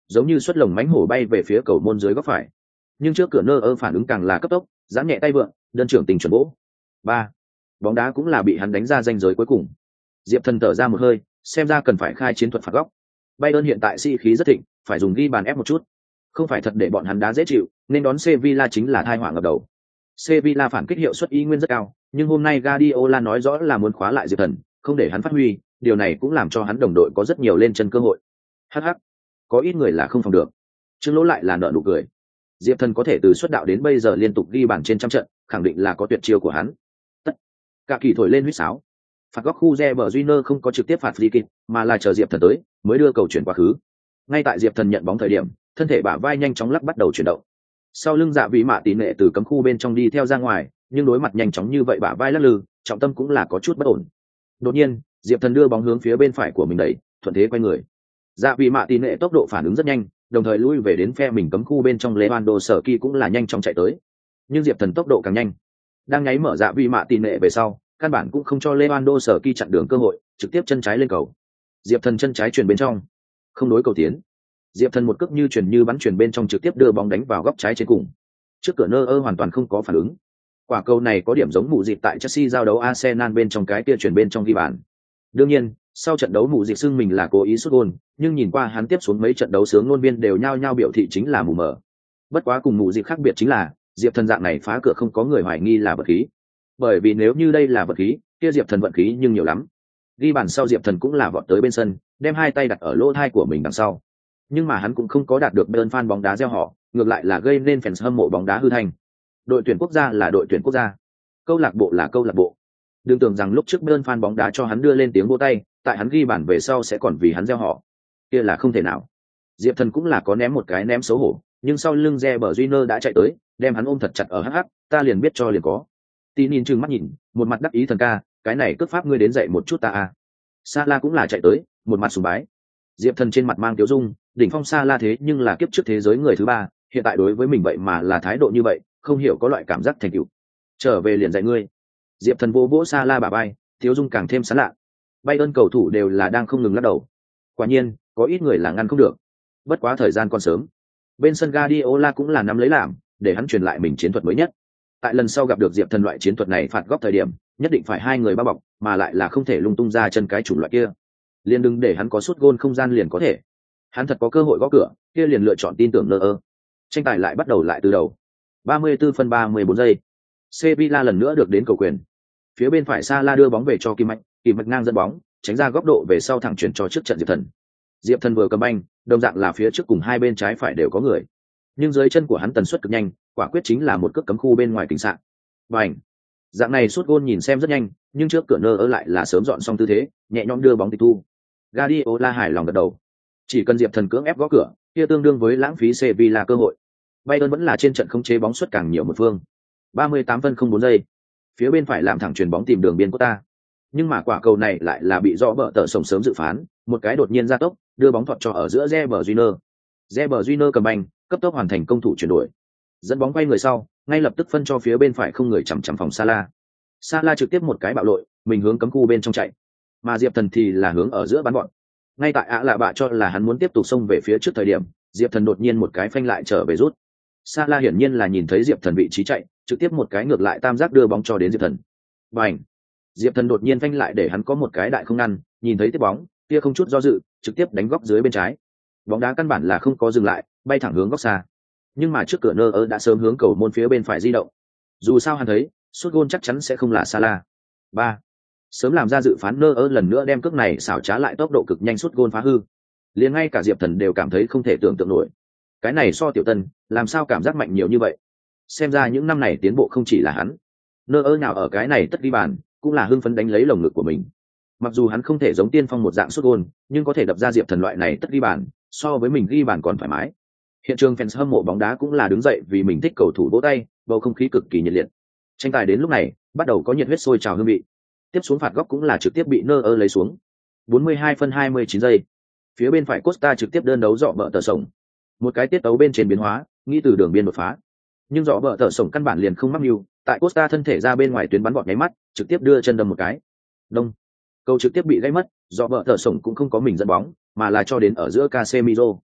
A: giống như xuất lồng mánh hổ bay về phía cầu môn dưới góc phải. Nhưng trước cửa nơ ơ phản ứng càng là cấp tốc, giãn nhẹ tay vượng, đơn trưởng tình chuẩn bố. Ba, bóng đá cũng là bị hắn đánh ra ranh giới cuối cùng. Diệp Thần thở ra một hơi, xem ra cần phải khai chiến thuật phạt góc. Bayern hiện tại sĩ khí rất thịnh, phải dùng ghi bàn ép một chút. Không phải thật để bọn hắn đá dễ chịu, nên đón Sevilla chính là tai họa ngập đầu. Sevilla phản kích hiệu suất y nguyên rất cao, nhưng hôm nay Guardiola nói rõ là muốn khóa lại Diệp Thần, không để hắn phát huy, điều này cũng làm cho hắn đồng đội có rất nhiều lên chân cơ hội. Hắc hắc, có ít người là không phòng được. Trương Lỗ lại là nở nụ cười. Diệp Thần có thể từ xuất đạo đến bây giờ liên tục ghi bàn trên trăm trận, khẳng định là có tuyệt chiêu của hắn. Tất cả kỳ thổi lên huýt sáo. Phạt góc khu Reber Júnior không có trực tiếp phạt free kick, mà là chờ Diệp Thần tới, mới đưa cầu chuyển quá khứ. Ngay tại Diệp Thần nhận bóng thời điểm, thân thể bả vai nhanh chóng lắc bắt đầu chuyển động. Sau lưng Dạ Vị Mạ Tỷ Nệ từ cấm khu bên trong đi theo ra ngoài, nhưng đối mặt nhanh chóng như vậy bả vai lắc lư, trọng tâm cũng là có chút bất ổn. Đột nhiên, Diệp Thần đưa bóng hướng phía bên phải của mình đẩy, thuận thế quay người. Dạ Vị Mạ Tỷ Nệ tốc độ phản ứng rất nhanh, đồng thời lui về đến phe mình cấm khu bên trong, Lewandowski cũng là nhanh chóng chạy tới. Nhưng Diệp Thần tốc độ càng nhanh, đang nháy mở Dạ Vị Mạ Tỷ Nệ về sau, căn bản cũng không cho Lewandowski chặn đường cơ hội, trực tiếp chân trái lên cầu. Diệp Thần chân trái chuyền bên trong, không đối cầu tiến. Diệp Thần một cước như chuyền như bắn chuyền bên trong, trực tiếp đưa bóng đánh vào góc trái trên cùng. Trước cửa nơ ơ hoàn toàn không có phản ứng. Quả cầu này có điểm giống mụ dịp tại Chelsea giao đấu Arsenal bên trong cái kia chuyền bên trong ghi bàn. Đương nhiên, sau trận đấu mụ dịp xưng mình là cố ý sút gol, nhưng nhìn qua hắn tiếp xuống mấy trận đấu sướng ngôn viên đều nhao nhao biểu thị chính là mù mờ. Bất quá cùng mụ dịp khác biệt chính là, Diệp Thần dạng này phá cửa không có người hoài nghi là vật khí. Bởi vì nếu như đây là vật khí, kia Diệp Thần vận khí nhưng nhiều lắm. Ghi bàn sau Diệp Thần cũng là vọt tới bên sân, đem hai tay đặt ở lỗ thai của mình đằng sau. Nhưng mà hắn cũng không có đạt được bên fan bóng đá gieo họ, ngược lại là gây nên fans hâm mộ bóng đá hư thành. Đội tuyển quốc gia là đội tuyển quốc gia, câu lạc bộ là câu lạc bộ. Đừng tưởng rằng lúc trước bên fan bóng đá cho hắn đưa lên tiếng vỗ tay, tại hắn ghi bàn về sau sẽ còn vì hắn gieo họ, kia là không thể nào. Diệp Thần cũng là có ném một cái ném xấu hổ, nhưng sau lưng Reber Júnior đã chạy tới, đem hắn ôm thật chặt ở hắc hắc, ta liền biết cho liền có. Tin nhìn trừng mắt nhìn, một mặt đắc ý thần ca, cái này cướp pháp ngươi đến dạy một chút ta à. Salah cũng là chạy tới, một mặt sùng bái. Diệp Thần trên mặt mang tiếu dung, đỉnh phong Salah thế nhưng là kiếp trước thế giới người thứ ba, hiện tại đối với mình vậy mà là thái độ như vậy, không hiểu có loại cảm giác thành tựu. Trở về liền dạy ngươi. Diệp Thần vô vỗ Salah bả vai, tiếu dung càng thêm sán lạ. Bayern cầu thủ đều là đang không ngừng lắc đầu. Quả nhiên, có ít người là ngăn không được. Bất quá thời gian còn sớm. Bên sân Guardiola cũng là nắm lấy làm, để hắn truyền lại mình chiến thuật mới nhất. Tại lần sau gặp được Diệp Thần loại chiến thuật này phạt góc thời điểm, nhất định phải hai người bao bọc, mà lại là không thể lung tung ra chân cái chủng loại kia. Liền đừng để hắn có sút gôn không gian liền có thể. Hắn thật có cơ hội gõ cửa, kia liền lựa chọn tin tưởng nơ ơ. Tranh tài lại bắt đầu lại từ đầu. ba mươi tư phân ba mươi bốn giây. Sevilla lần nữa được đến cầu quyền. Phía bên phải Salah đưa bóng về cho Kim Mạch, Kim Mạch ngang dẫn bóng, tránh ra góc độ về sau thẳng chuyển cho trước trận Diệp Thần. Diệp Thần vừa cầm banh, đồng dạng là phía trước cùng hai bên trái phải đều có người. Nhưng dưới chân của hắn tần suất cực nhanh, quả quyết chính là một cước cấm khu bên ngoài kính sạn. Bành! Dạng này sút gôn nhìn xem rất nhanh, nhưng trước cửa nơ ơ lại là sớm dọn xong tư thế, nhẹ nhõm đưa bóng tịch thu. Guardiola hài lòng gật đầu. Chỉ cần Diệp Thần cưỡng ép gõ cửa, kia tương đương với lãng phí Sevilla cơ hội. Bayern vẫn là trên trận không chế bóng suất càng nhiều một phương. ba mươi tám phân không bốn giây. Phía bên phải làm thẳng chuyền bóng tìm đường biên của ta. Nhưng mà quả cầu này lại là bị rõ bợ tợ sổng sớm dự phán, một cái đột nhiên ra tốc, đưa bóng thọt cho ở giữa Reber Júnior. Reber Júnior cầm banh, cấp tốc hoàn thành công thủ chuyển đổi. Dẫn bóng quay người sau, ngay lập tức phân cho phía bên phải không người chằm chằm phòng Salah. Salah trực tiếp một cái bạo lội, mình hướng cấm khu bên trong chạy. Mà Diệp Thần thì là hướng ở giữa bắn gọn. Ngay tại ạ lạ bạ cho là hắn muốn tiếp tục xông về phía trước thời điểm, Diệp Thần đột nhiên một cái phanh lại trở về rút. Salah hiển nhiên là nhìn thấy Diệp Thần vị trí chạy, trực tiếp một cái ngược lại tam giác đưa bóng cho đến Diệp Thần. Bành! Diệp Thần đột nhiên phanh lại để hắn có một cái đại không ngăn, nhìn thấy tiếp bóng, kia không chút do dự, trực tiếp đánh góc dưới bên trái. Bóng đá căn bản là không có dừng lại, bay thẳng hướng góc xa. Nhưng mà trước cửa nơ ơ đã sớm hướng cầu môn phía bên phải di động. Dù sao hắn thấy, sút gôn chắc chắn sẽ không là Salah. Ba. Sớm làm ra dự phán nơ ơ lần nữa đem cước này xảo trá lại tốc độ cực nhanh sút gôn phá hư. Liền ngay cả Diệp Thần đều cảm thấy không thể tưởng tượng nổi. Cái này so Tiểu Tân, làm sao cảm giác mạnh nhiều như vậy? Xem ra những năm này tiến bộ không chỉ là hắn. Nơ ơ nào ở cái này tất ghi bàn, cũng là hưng phấn đánh lấy lồng ngực của mình. Mặc dù hắn không thể giống Tiên Phong một dạng sút gôn, nhưng có thể đập ra Diệp Thần loại này tất ghi bàn, so với mình ghi bàn còn thoải mái. Hiện trường fans hâm mộ bóng đá cũng là đứng dậy vì mình thích cầu thủ vỗ tay, bầu không khí cực kỳ nhiệt liệt. Tranh tài đến lúc này, bắt đầu có nhiệt huyết sôi trào hương vị. Tiếp xuống phạt góc cũng là trực tiếp bị nơ ơ lấy xuống. bốn mươi hai phân hai mươi chín giây. Phía bên phải Costa trực tiếp đơn đấu dọ bợ tờ sổng. Một cái tiết tấu bên trên biến hóa, nghĩ từ đường biên đột phá. Nhưng dọ bợ tờ sổng căn bản liền không mắc mưu, tại Costa thân thể ra bên ngoài tuyến bắn vọt nháy mắt, trực tiếp đưa chân đâm một cái. Đông. Cầu trực tiếp bị gãy mất, dọ bợ tờ sổng cũng không có mình dẫn bóng, mà là cho đến ở giữa Casemiro.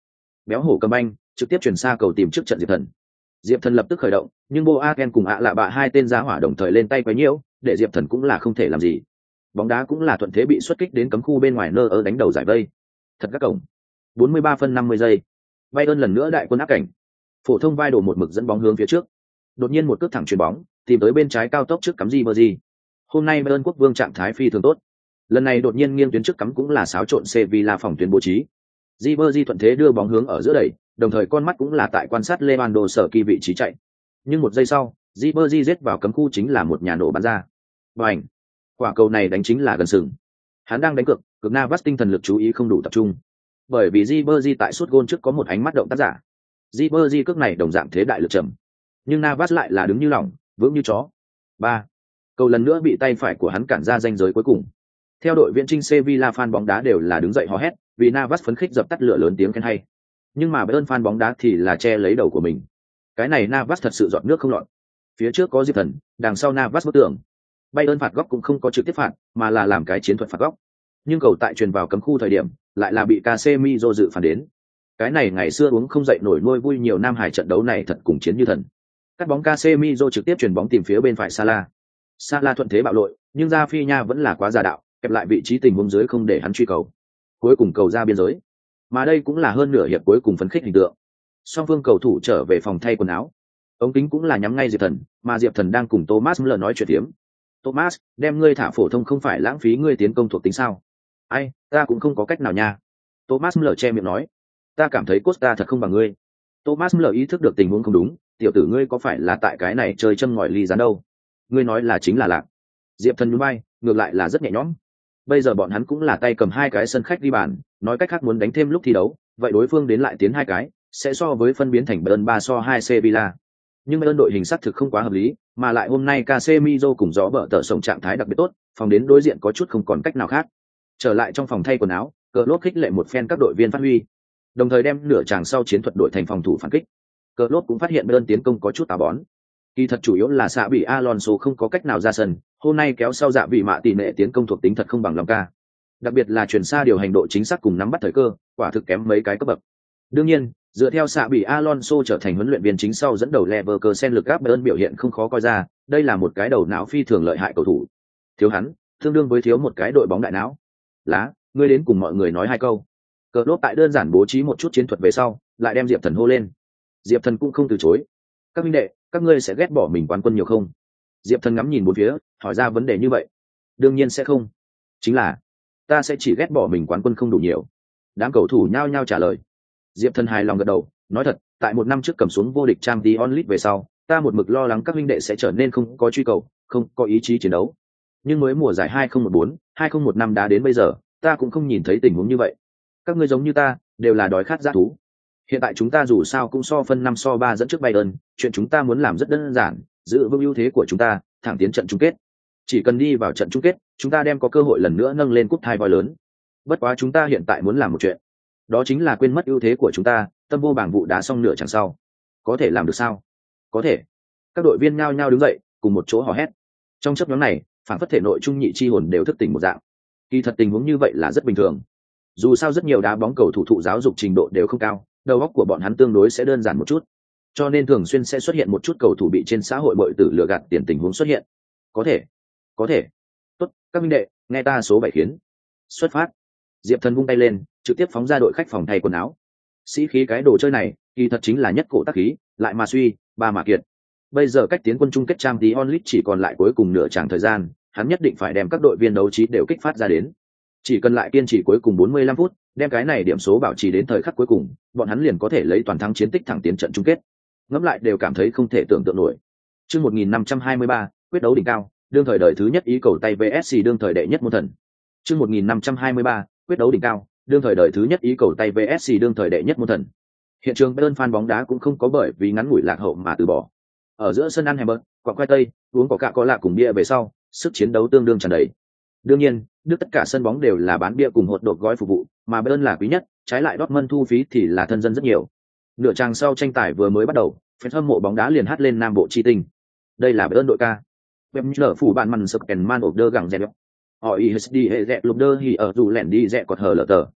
A: Béo hổ cầm banh trực tiếp chuyển xa cầu tìm trước trận Diệp Thần. Diệp Thần lập tức khởi động, nhưng Boateng cùng ạ lạ bạ hai tên giá hỏa đồng thời lên tay quấy nhiễu, để Diệp Thần cũng là không thể làm gì. Bóng đá cũng là thuận thế bị xuất kích đến cấm khu bên ngoài nơ ơ đánh đầu giải vây. Thật các cổng. bốn mươi ba phân năm mươi giây. Bayern lần nữa đại quân áp cảnh. Phổ thông vai đổ một mực dẫn bóng hướng phía trước. Đột nhiên một cước thẳng chuyền bóng, tìm tới bên trái cao tốc trước cắm Ribery. Hôm nay Bayern quốc vương trạng thái phi thường tốt. Lần này đột nhiên nghiêng tuyến trước cắm cũng là xáo trộn Sevilla phòng tuyến bố trí. Ribery thuận thế đưa bóng hướng ở giữa đẩy, đồng thời con mắt cũng là tại quan sát Lewandowski vị trí chạy. Nhưng một giây sau, Ribery giết vào cấm khu chính là một nhà nổ bắn ra. Bành! Quả cầu này đánh chính là gần sừng. Hắn đang đánh cược, cực Navas tinh thần lực chú ý không đủ tập trung. Bởi vì Ribery tại suốt gôn trước có một ánh mắt động tác giả. Ribery cước này đồng dạng thế đại lực trầm. Nhưng Navas lại là đứng như lỏng, vững như chó. Ba. Cầu lần nữa bị tay phải của hắn cản ra ranh giới cuối cùng. Theo đội viện trinh Sevilla fan bóng đá đều là đứng dậy hò hét, vì Navas phấn khích dập tắt lửa lớn tiếng khen hay. Nhưng mà Bayern fan bóng đá thì là che lấy đầu của mình. Cái này Navas thật sự giọt nước không lọt. Phía trước có Diệp Thần, đằng sau Navas bức tường. Bayern phạt góc cũng không có trực tiếp phạt, mà là làm cái chiến thuật phạt góc. Nhưng cầu tại truyền vào cấm khu thời điểm, lại là bị Casemiro dự phản đến. Cái này ngày xưa uống không dậy nổi nuôi vui nhiều Nam Hải trận đấu này thật cùng chiến như thần. Cắt bóng Casemiro trực tiếp truyền bóng tìm phía bên phải Salah. Salah thuận thế bạo lội, nhưng Rafinha vẫn là quá giả đạo, kẹp lại vị trí tình huống dưới không để hắn truy cầu. Cuối cùng cầu ra biên giới. Mà đây cũng là hơn nửa hiệp cuối cùng phấn khích hình tượng. Song phương cầu thủ trở về phòng thay quần áo. Ống kính cũng là nhắm ngay Diệp Thần, mà Diệp Thần đang cùng Thomas Müller nói chuyện tiếm. Thomas, đem ngươi thả phổ thông không phải lãng phí ngươi tiến công thuộc tính sao? Ai, ta cũng không có cách nào nha. Thomas Müller che miệng nói. Ta cảm thấy Costa thật không bằng ngươi. Thomas Müller ý thức được tình huống không đúng, tiểu tử ngươi có phải là tại cái này chơi châm ngòi ly rán đâu? Ngươi nói là chính là lạc. Diệp Thần nhún vai, ngược lại là rất nhẹ nhõm. Bây giờ bọn hắn cũng là tay cầm hai cái sân khách đi bàn, nói cách khác muốn đánh thêm lúc thi đấu, vậy đối phương đến lại tiến hai cái, sẽ so với phân biến thành Bayern ba so hai Sevilla. Nhưng Bayern đội hình sắc thực không quá hợp lý, mà lại hôm nay Casemiro cùng gió bợ tở sống trạng thái đặc biệt tốt, phòng đến đối diện có chút không còn cách nào khác. Trở lại trong phòng thay quần áo, cờ lốt khích lệ một phen các đội viên phát huy, đồng thời đem nửa tràng sau chiến thuật đội thành phòng thủ phản kích. Cờ lốt cũng phát hiện Bayern tiến công có chút táo bón. Kỳ thật chủ yếu là xạ bị Alonso không có cách nào ra sân, hôm nay kéo sau dạ vị mạ tỷ lệ tiến công thuộc tính thật không bằng lòng ca. Đặc biệt là chuyển xa điều hành độ chính xác cùng nắm bắt thời cơ, quả thực kém mấy cái cấp bậc. Đương nhiên, dựa theo xạ bị Alonso trở thành huấn luyện viên chính sau dẫn đầu Leverkusen lực áp Bayern biểu hiện không khó coi ra, đây là một cái đầu não phi thường lợi hại cầu thủ. Thiếu hắn, tương đương với thiếu một cái đội bóng đại não. Lá, ngươi đến cùng mọi người nói hai câu. Cờ lốp tại đơn giản bố trí một chút chiến thuật về sau, lại đem Diệp Thần hô lên. Diệp Thần cũng không từ chối. Các huynh đệ, các ngươi sẽ ghét bỏ mình quán quân nhiều không? Diệp Thần ngắm nhìn bốn phía, hỏi ra vấn đề như vậy. Đương nhiên sẽ không. Chính là, ta sẽ chỉ ghét bỏ mình quán quân không đủ nhiều. Đám cầu thủ nhao nhao trả lời. Diệp Thần hài lòng gật đầu, nói thật, tại một năm trước cầm xuống vô địch Champions League về sau, ta một mực lo lắng các huynh đệ sẽ trở nên không có truy cầu, không có ý chí chiến đấu. Nhưng mới mùa giải hai không một bốn, hai không một năm đã đến bây giờ, ta cũng không nhìn thấy tình huống như vậy. Các ngươi giống như ta, đều là đói khát dã thú. Hiện tại chúng ta dù sao cũng so phân năm so ba dẫn trước Bayern, chuyện chúng ta muốn làm rất đơn giản, giữ vững ưu thế của chúng ta, thẳng tiến trận chung kết. Chỉ cần đi vào trận chung kết, chúng ta đem có cơ hội lần nữa nâng lên cúp hai voi lớn. Bất quá chúng ta hiện tại muốn làm một chuyện, đó chính là quên mất ưu thế của chúng ta, tâm vô bảng vụ đá xong nửa chẳng sau. Có thể làm được sao? Có thể. Các đội viên nhao nhao đứng dậy, cùng một chỗ hò hét. Trong chấp nhóm này, phản phất thể nội trung nhị chi hồn đều thức tỉnh một dạng. Kỳ thật tình huống như vậy là rất bình thường. Dù sao rất nhiều đá bóng cầu thủ thụ giáo dục trình độ đều không cao, đầu óc của bọn hắn tương đối sẽ đơn giản một chút, cho nên thường xuyên sẽ xuất hiện một chút cầu thủ bị trên xã hội bội tử lừa gạt tiền tình huống xuất hiện. Có thể, có thể. Tốt, các minh đệ, nghe ta số bảy khiến. Xuất phát. Diệp Thần vung tay lên, trực tiếp phóng ra đội khách phòng thay quần áo. Sĩ khí cái đồ chơi này, kỳ thật chính là nhất cổ tác khí, lại mà suy, ba mà kiệt. Bây giờ cách tiến quân chung kết Champions League chỉ còn lại cuối cùng nửa chặng thời gian, hắn nhất định phải đem các đội viên đấu trí đều kích phát ra đến. Chỉ cần lại kiên trì cuối cùng bốn mươi lăm phút, đem cái này điểm số bảo trì đến thời khắc cuối cùng, bọn hắn liền có thể lấy toàn thắng chiến tích thẳng tiến trận chung kết. Ngẫm lại đều cảm thấy không thể tưởng tượng nổi. Chương một nghìn năm trăm hai mươi ba, quyết đấu đỉnh cao, đương thời đời thứ nhất ý cầu tay vê ét xê đương thời đệ nhất môn thần. Chương một nghìn năm trăm hai mươi ba, quyết đấu đỉnh cao, đương thời đời thứ nhất ý cầu tay vê ét xê đương thời đệ nhất môn thần. Hiện trường Bayern fan bóng đá cũng không có bởi vì ngắn ngủi lạc hậu mà từ bỏ. Ở giữa sân ăn hamburger, quả khoai tây, uống có cạ có lạ cùng bia về sau, sức chiến đấu tương đương tràn đầy. Đương nhiên, Đức tất cả sân bóng đều là bán bia cùng hột đột gói phục vụ, mà Bayern là quý nhất, trái lại Dortmund thu phí thì là thân dân rất nhiều. Nửa trang sau tranh tài vừa mới bắt đầu, fan hâm mộ bóng đá liền hát lên Nam Bộ chi tình. Đây là Bayern đội ca. Bem lở phủ bạn màn sập kèn man ộp đơ gẳng dẹp. Họ i hét đi hệ dẹp lục đơ hỉ ở dù lẻn đi dẹp cọt hờ lở tờ.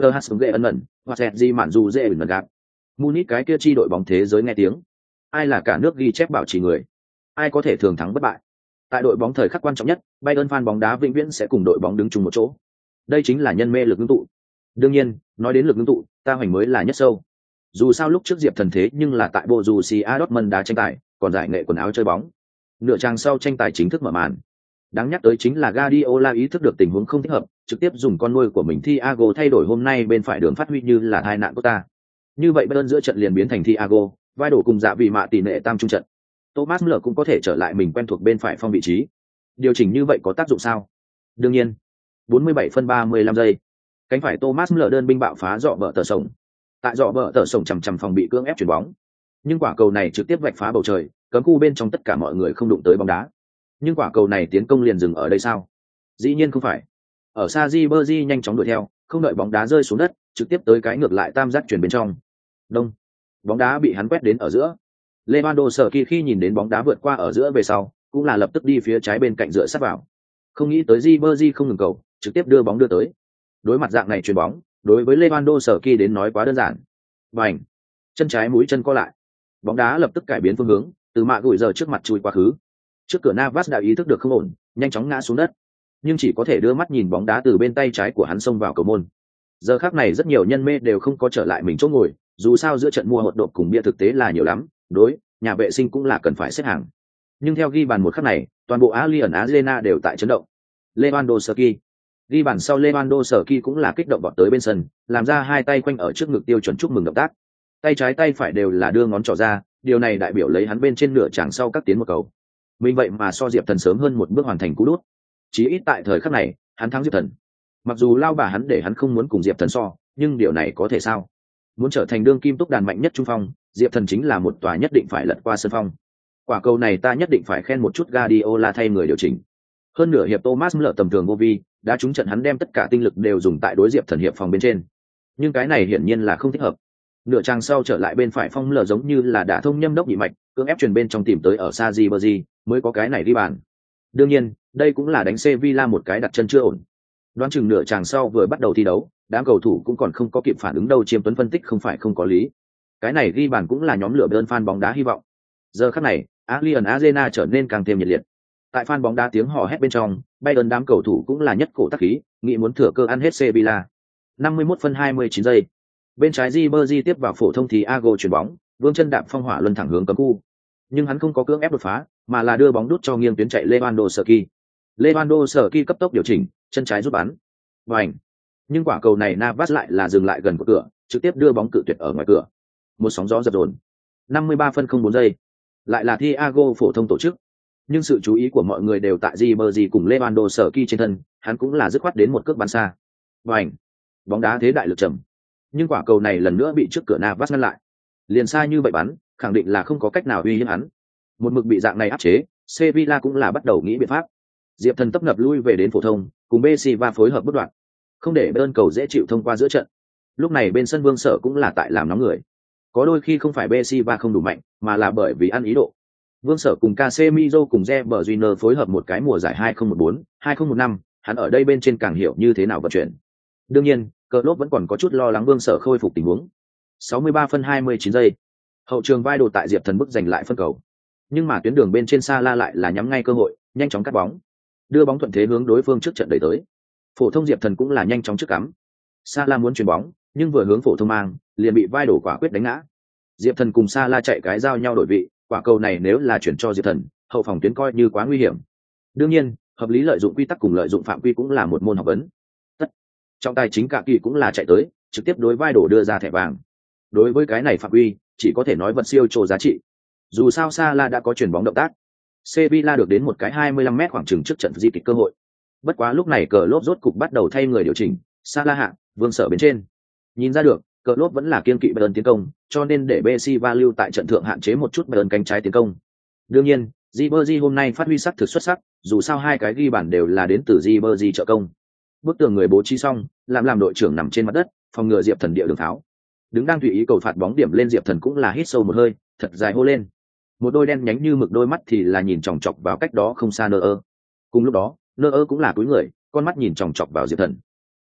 A: vờ hát ghệ ân ẩn hoặc dẹt gì mạn dù dễ ẩn gạt Munich cái kia chi đội bóng thế giới nghe tiếng, ai là cả nước ghi chép bảo trì người, ai có thể thường thắng bất bại. Tại đội bóng thời khắc quan trọng nhất, Bayern fan bóng đá vĩnh viễn sẽ cùng đội bóng đứng chung một chỗ. Đây chính là nhân mê lực ngưng tụ. Đương nhiên, nói đến lực ngưng tụ, ta hoành mới là nhất sâu. Dù sao lúc trước Diệp Thần thế nhưng là tại Borussia Dortmund đá tranh tài, còn giải nghệ quần áo chơi bóng. Nửa trang sau tranh tài chính thức mở màn. Đáng nhắc tới chính là Guardiola ý thức được tình huống không thích hợp, trực tiếp dùng con nuôi của mình Thiago thay đổi hôm nay bên phải đường phát huy như là tai nạn của ta. Như vậy Bayern giữa trận liền biến thành Thiago, vai đổ cùng dạ vị mạ tỷ lệ tam trung trận. Thomas Müller cũng có thể trở lại mình quen thuộc bên phải phong vị trí. Điều chỉnh như vậy có tác dụng sao? Đương nhiên. bốn mươi bảy phân ba mươi lăm giây. Cánh phải Thomas Müller đơn binh bạo phá dọ bờ tờ sổng. Tại dọ bờ tờ sổng chằm chằm phòng bị cưỡng ép chuyển bóng. Nhưng quả cầu này trực tiếp vạch phá bầu trời, cấm khu bên trong tất cả mọi người không đụng tới bóng đá. Nhưng quả cầu này tiến công liền dừng ở đây sao? Dĩ nhiên không phải. Ở xa Ribery nhanh chóng đuổi theo, không đợi bóng đá rơi xuống đất, trực tiếp tới cái ngược lại tam giác chuyển bên trong. Đông. Bóng đá bị hắn quét đến ở giữa. Lewandowski khi nhìn đến bóng đá vượt qua ở giữa về sau, cũng là lập tức đi phía trái bên cạnh dựa sát vào. Không nghĩ tới Ribery không ngừng cầu, trực tiếp đưa bóng đưa tới. Đối mặt dạng này chuyền bóng, đối với Lewandowski đến nói quá đơn giản. Bành! Chân trái mũi chân co lại. Bóng đá lập tức cải biến phương hướng, từ mạ gùi giờ trước mặt chui quá khứ. Trước cửa Navas đã ý thức được không ổn, nhanh chóng ngã xuống đất. Nhưng chỉ có thể đưa mắt nhìn bóng đá từ bên tay trái của hắn xông vào cầu môn. Giờ khắc này rất nhiều nhân mê đều không có trở lại mình chỗ ngồi, dù sao giữa trận mua hột độp cùng bia thực tế là nhiều lắm, đối, nhà vệ sinh cũng là cần phải xếp hàng. Nhưng theo ghi bàn một khắc này, toàn bộ Allianz Arena đều tại chấn động. Lewandowski ghi bàn sau Lewandowski cũng là kích động vọt tới bên sân, làm ra hai tay quanh ở trước ngực tiêu chuẩn chúc mừng động tác. Tay trái tay phải đều là đưa ngón trỏ ra, điều này đại biểu lấy hắn bên trên nửa chàng sau các tiến một cầu. Mình vậy mà so Diệp Thần sớm hơn một bước hoàn thành cú đút. Chí ít tại thời khắc này, hắn thắng Diệp Thần. Mặc dù lao bà hắn để hắn không muốn cùng Diệp Thần so, nhưng điều này có thể sao? Muốn trở thành đương kim túc đàn mạnh nhất trung phong, Diệp Thần chính là một tòa nhất định phải lật qua sân phong. Quả cầu này ta nhất định phải khen một chút Guardiola thay người điều chỉnh. Hơn nửa hiệp Thomas Müller tầm thường vô vi, đã trúng trận hắn đem tất cả tinh lực đều dùng tại đối Diệp Thần hiệp phòng bên trên. Nhưng cái này hiển nhiên là không thích hợp. Nửa trang sau trở lại bên phải phong Müller giống như là đã thông nhâm đốc nhị mạch, cưỡng ép truyền bên trong tìm tới ở xa Ribery, mới có cái này đi bàn. Đương nhiên, đây cũng là đánh Sevilla một cái đặt chân chưa ổn. Đoán chừng nửa chàng sau vừa bắt đầu thi đấu, đám cầu thủ cũng còn không có kịp phản ứng đâu. Chiêm Tuấn phân tích không phải không có lý. Cái này ghi bàn cũng là nhóm lửa bên fan bóng đá hy vọng. Giờ khắc này, Allianz Arena trở nên càng thêm nhiệt liệt. Tại fan bóng đá tiếng hò hét bên trong, Bayern đám cầu thủ cũng là nhất cổ tác khí, nghĩ muốn thừa cơ ăn hết Sevilla. năm mươi mốt phân hai mươi chín giây. Bên trái Ribery tiếp vào phổ thông thì Thiago chuyển bóng, vương chân đạp phong hỏa luân thẳng hướng cấm khu. Nhưng hắn không có cưỡng ép đột phá, mà là đưa bóng đút cho nghiêng tuyến chạy Lewandowski. Lewandowski cấp tốc điều chỉnh, chân trái rút bắn. Vành. Nhưng quả cầu này Navas lại là dừng lại gần của cửa, trực tiếp đưa bóng cự tuyệt ở ngoài cửa. Một sóng gió dập dồn. năm mươi ba phân không bốn giây. Lại là Thiago phổ thông tổ chức. Nhưng sự chú ý của mọi người đều tại Ribery cùng Lewandowski trên thân, hắn cũng là dứt khoát đến một cước bắn xa. Vành. Bóng đá thế đại lực trầm. Nhưng quả cầu này lần nữa bị trước cửa Navas ngăn lại. Liền xa như vậy bắn, khẳng định là không có cách nào uy hiếp hắn. Một mực bị dạng này áp chế, Sevilla cũng là bắt đầu nghĩ biện pháp. Diệp Thần tấp nập lui về đến phổ thông, cùng bê xê va phối hợp bất đoạn, không để bên cầu dễ chịu thông qua giữa trận. Lúc này bên sân Vương Sở cũng là tại làm nóng người. Có đôi khi không phải bê xê va không đủ mạnh, mà là bởi vì ăn ý độ. Vương Sở cùng Casemiro cùng Reber Júnior phối hợp một cái mùa giải hai không một bốn, hai không một năm, hắn ở đây bên trên càng hiểu như thế nào vận chuyển. Đương nhiên, Klopp vẫn còn có chút lo lắng Vương Sở khôi phục tình huống. sáu mươi ba phân hai mươi chín giây. Hậu trường vai đồ tại Diệp Thần bức giành lại phân cầu. Nhưng mà tuyến đường bên trên Salah lại là nhắm ngay cơ hội, nhanh chóng cắt bóng, đưa bóng thuận thế hướng đối phương trước trận đẩy tới. Phổ thông Diệp Thần cũng là nhanh chóng trước cắm. Salah muốn chuyền bóng, nhưng vừa hướng phổ thông mang, liền bị vai đổ quả quyết đánh ngã. Diệp Thần cùng Salah chạy cái giao nhau đổi vị, quả cầu này nếu là chuyển cho Diệp Thần, hậu phòng tuyến coi như quá nguy hiểm. Đương nhiên, hợp lý lợi dụng quy tắc cùng lợi dụng phạm quy cũng là một môn học vấn. Tất. Trọng tài chính cả kỳ cũng là chạy tới, trực tiếp đối vai đổ đưa ra thẻ vàng. Đối với cái này phạm quy, chỉ có thể nói vật siêu trồ giá trị. Dù sao Salah đã có chuyền bóng động tác, Sevilla được đến một cái hai mươi lăm mét khoảng chừng trước trận di kịch cơ hội. Bất quá lúc này cờ lốp rốt cục bắt đầu thay người điều chỉnh, Salah hạ, Vương Sở bên trên. Nhìn ra được, cờ lốp vẫn là kiên kỵ Bayern tiến công, cho nên để bê xê va lưu tại trận thượng hạn chế một chút Bayern cánh trái tiến công. Đương nhiên, Ribery hôm nay phát huy sắc thực xuất sắc, dù sao hai cái ghi bàn đều là đến từ Ribery trợ công. Bức tường người bố trí xong, làm làm đội trưởng nằm trên mặt đất, phòng ngừa Diệp Thần địa đường tháo. Đứng đang tùy ý cầu phạt bóng điểm lên Diệp Thần cũng là hít sâu một hơi, thật dài hô lên. Một đôi đen nhánh như mực đôi mắt thì là nhìn chòng chọc vào cách đó không xa Nơ ơ. Cùng lúc đó, Nơ ơ cũng là cúi người, con mắt nhìn chòng chọc vào Diệp Thần.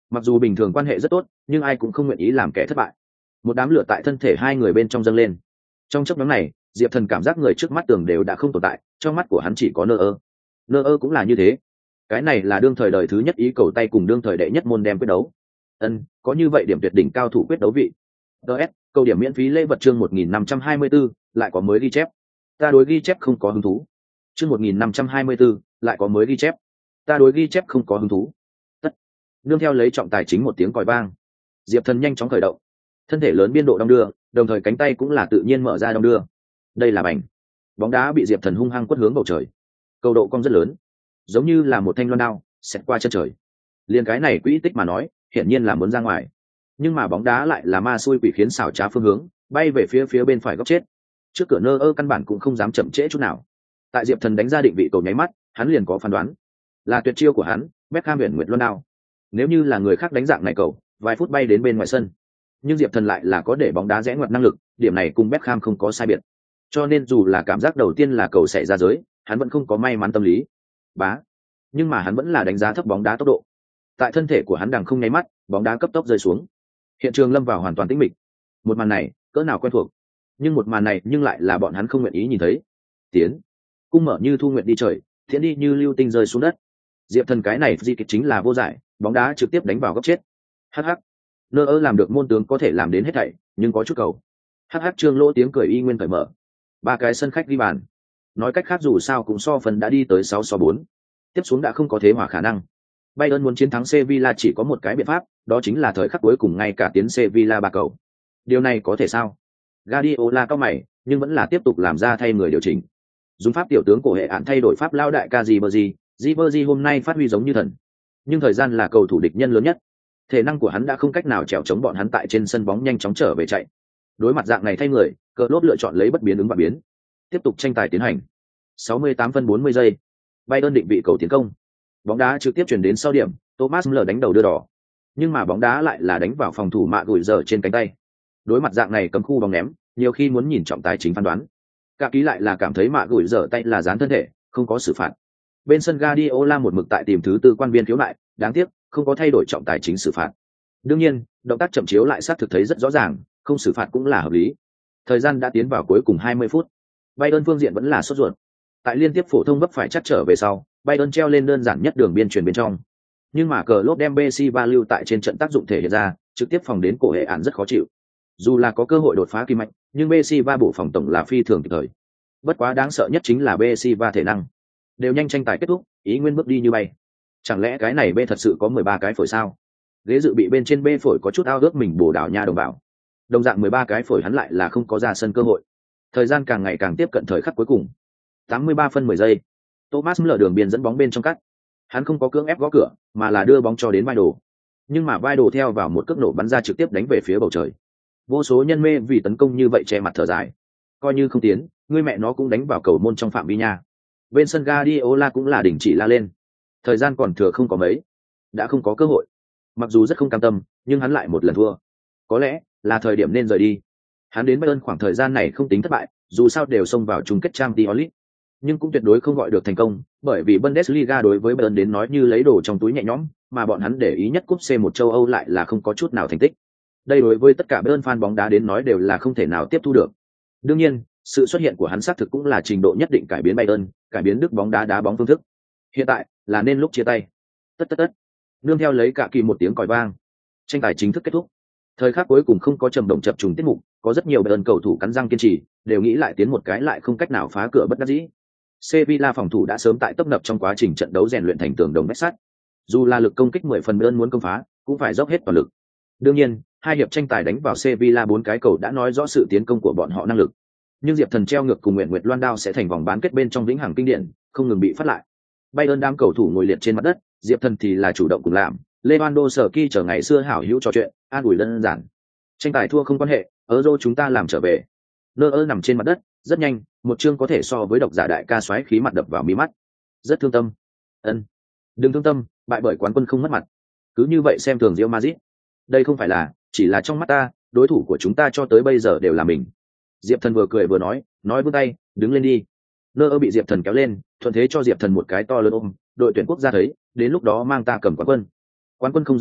A: Mặc dù bình thường quan hệ rất tốt, nhưng ai cũng không nguyện ý làm kẻ thất bại. Một đám lửa tại thân thể hai người bên trong dâng lên. Trong chốc ngắn này, Diệp Thần cảm giác người trước mắt tường đều đã không tồn tại, trong mắt của hắn chỉ có nơ ơ. Nơ ơ cũng là như thế. Cái này là đương thời đời thứ nhất ý cầu tay cùng đương thời đệ nhất môn đem quyết đấu. Ân, có như vậy điểm tuyệt đỉnh cao thủ quyết đấu vị. ds câu điểm miễn phí lễ vật chương một nghìn năm trăm hai mươi 1 lại có mới ghi chép. Ta đối ghi chép không có hứng thú. Chương một nghìn năm trăm hai mươi 1 lại có mới ghi chép. Ta đối ghi chép không có hứng thú. Tất. Nương theo lấy trọng tài chính một tiếng còi vang, Diệp Thần nhanh chóng khởi động. Thân thể lớn biên độ đong đưa, đồng thời cánh tay cũng là tự nhiên mở ra đong đưa. Đây là bành. Bóng đá bị Diệp Thần hung hăng quất hướng bầu trời. Cầu độ cong rất lớn, giống như là một thanh loan đao xẹt qua chân trời. Liên cái này quỹ tích mà nói, hiển nhiên là muốn ra ngoài. Nhưng mà bóng đá lại là ma xui quỷ khiến xảo trá phương hướng, bay về phía phía bên phải góc chết. Trước cửa nơ ơ căn bản cũng không dám chậm trễ chút nào. Tại Diệp Thần đánh ra định vị cầu nháy mắt, hắn liền có phán đoán. Là tuyệt chiêu của hắn, Beckham huyền nguyệt loan đao. Nếu như là người khác đánh dạng này cầu, vài phút bay đến bên ngoài sân. Nhưng Diệp Thần lại là có để bóng đá rẽ ngoặt năng lực, điểm này cùng Beckham không có sai biệt. Cho nên dù là cảm giác đầu tiên là cầu sẽ ra giới, hắn vẫn không có may mắn tâm lý. Bá. Nhưng mà hắn vẫn là đánh giá thấp bóng đá tốc độ. Tại thân thể của hắn đằng không nháy mắt, bóng đá cấp tốc rơi xuống. Hiện trường lâm vào hoàn toàn tĩnh mịch. Một màn này, cỡ nào quen thuộc. Nhưng một màn này nhưng lại là bọn hắn không nguyện ý nhìn thấy. Tiến. Cung mở như thu nguyện đi trời, thiện đi như lưu tinh rơi xuống đất. Diệp Thần cái này di kịch chính là vô giải, bóng đá trực tiếp đánh vào góc chết. Hắc hắc. Nơ ơ làm được môn tướng có thể làm đến hết thảy, nhưng có chút cầu. Hắc hắc Trương Lỗ tiếng cười y nguyên cởi mở. Ba cái sân khách ghi bàn. Nói cách khác dù sao cũng so phần đã đi tới sáu so bốn. Tiếp xuống đã không có thế hòa khả năng. Bayern muốn chiến thắng Sevilla chỉ có một cái biện pháp, đó chính là thời khắc cuối cùng ngay cả tiến Sevilla ba cầu. Điều này có thể sao? Guardiola cao mày, nhưng vẫn là tiếp tục làm ra thay người điều chỉnh. Dùng pháp tiểu tướng cổ hệ án thay đổi pháp lao đại ca Ribery, Ribery hôm nay phát huy giống như thần. Nhưng thời gian là cầu thủ địch nhân lớn nhất. Thể năng của hắn đã không cách nào chèo chống bọn hắn tại trên sân bóng nhanh chóng trở về chạy. Đối mặt dạng này thay người, Klopp lựa chọn lấy bất biến ứng và biến. Tiếp tục tranh tài tiến hành. sáu mươi tám phân bốn mươi giây. Bayern định vị cầu tiến công. Bóng đá trực tiếp chuyển đến sau điểm, Thomas Müller đánh đầu đưa đỏ. Nhưng mà bóng đá lại là đánh vào phòng thủ mạ gùi giờ trên cánh tay. Đối mặt dạng này cấm khu bóng ném, nhiều khi muốn nhìn trọng tài chính phán đoán. Cả ký lại là cảm thấy mạ gùi giờ tay là dán thân thể, không có xử phạt. Bên sân Guardiola một mực tại tìm thứ tư quan viên khiếu lại, đáng tiếc không có thay đổi trọng tài chính xử phạt. Đương nhiên, động tác chậm chiếu lại sát thực thấy rất rõ ràng, không xử phạt cũng là hợp lý. Thời gian đã tiến vào cuối cùng hai mươi phút. Bayern phương diện vẫn là sốt ruột. Tại liên tiếp phổ thông vấp phải chắc trở về sau, Bayern treo lên đơn giản nhất đường biên truyền bên trong. Nhưng mà cờ lốp đem bê xê ba lưu tại trên trận tác dụng thể hiện ra, trực tiếp phòng đến cổ hệ án rất khó chịu. Dù là có cơ hội đột phá kim mạnh, nhưng bê xê ba bổ phòng tổng là phi thường kịp thời. Bất quá đáng sợ nhất chính là bê xê ba thể năng. Đều nhanh tranh tài kết thúc, ý nguyên bước đi như bay. Chẳng lẽ cái này B thật sự có mười ba cái phổi sao? Ghế dự bị bên trên B phổi có chút ao ước mình bổ đảo nha đồng bào. Đồng dạng mười ba cái phổi hắn lại là không có ra sân cơ hội. Thời gian càng ngày càng tiếp cận thời khắc cuối cùng. tám mươi ba phân mười giây. Thomas Müller đường biên dẫn bóng bên trong cắt. Hắn không có cưỡng ép gõ cửa, mà là đưa bóng cho đến vai đồ. Nhưng mà vai đồ theo vào một cước nổ bắn ra trực tiếp đánh về phía bầu trời. Vô số nhân mê vì tấn công như vậy che mặt thở dài. Coi như không tiến, người mẹ nó cũng đánh vào cầu môn trong phạm vi nha. Bên sân Guardiola cũng là đình chỉ la lên. Thời gian còn thừa không có mấy, đã không có cơ hội. Mặc dù rất không cam tâm, nhưng hắn lại một lần thua. Có lẽ là thời điểm nên rời đi. Hắn đến Bayern khoảng thời gian này không tính thất bại, dù sao đều xông vào chung kết Champions League, nhưng cũng tuyệt đối không gọi được thành công, bởi vì Bundesliga đối với Bayern đến nói như lấy đồ trong túi nhẹ nhõm, mà bọn hắn để ý nhất cúp C một châu Âu lại là không có chút nào thành tích. Đây đối với tất cả Bayern fan bóng đá đến nói đều là không thể nào tiếp thu được. Đương nhiên, sự xuất hiện của hắn xác thực cũng là trình độ nhất định cải biến Bayern, cải biến đức bóng đá đá bóng phương thức. Hiện tại là nên lúc chia tay. Tất tất tất. Nương theo lấy cả kỳ một tiếng còi vang, tranh tài chính thức kết thúc. Thời khắc cuối cùng không có trầm động chập trùng tiết mục, có rất nhiều Bayern cầu thủ cắn răng kiên trì, đều nghĩ lại tiến một cái lại không cách nào phá cửa bất đắc dĩ. Sevilla phòng thủ đã sớm tại tấp nập trong quá trình trận đấu rèn luyện thành tường đồng vách sắt. Dù là lực công kích mười phần Bayern muốn công phá, cũng phải dốc hết toàn lực. Đương nhiên, hai hiệp tranh tài đánh vào Sevilla bốn cái cầu đã nói rõ sự tiến công của bọn họ năng lực. Nhưng Diệp Thần treo ngược cùng Nguyện Nguyệt Loan đao sẽ thành vòng bán kết bên trong vĩnh hằng kinh điển, không ngừng bị phát lại. Bayern đám cầu thủ ngồi liệt trên mặt đất, Diệp Thần thì là chủ động cùng làm. Lewandowski chờ ngày xưa hảo hữu trò chuyện, an ủi đơn giản. Tranh tài thua không quan hệ, Euro chúng ta làm trở về. Nơ ơ nằm trên mặt đất, rất nhanh, một chương có thể so với độc giả đại ca xoáy khí mặt đập vào mí mắt. Rất thương tâm. Ân, đừng thương tâm, bại bởi quán quân không mất mặt. Cứ như vậy xem thường Real Madrid. Đây không phải là, chỉ là trong mắt ta, đối thủ của chúng ta cho tới bây giờ đều là mình. Diệp Thần vừa cười vừa nói, nói vươn tay, đứng lên đi. Nơ ơ bị Diệp Thần kéo lên, thuận thế cho Diệp Thần một cái to lớn ôm. Đội tuyển quốc gia thấy, đến lúc đó mang ta cầm quán quân. Quán quân không dám nói,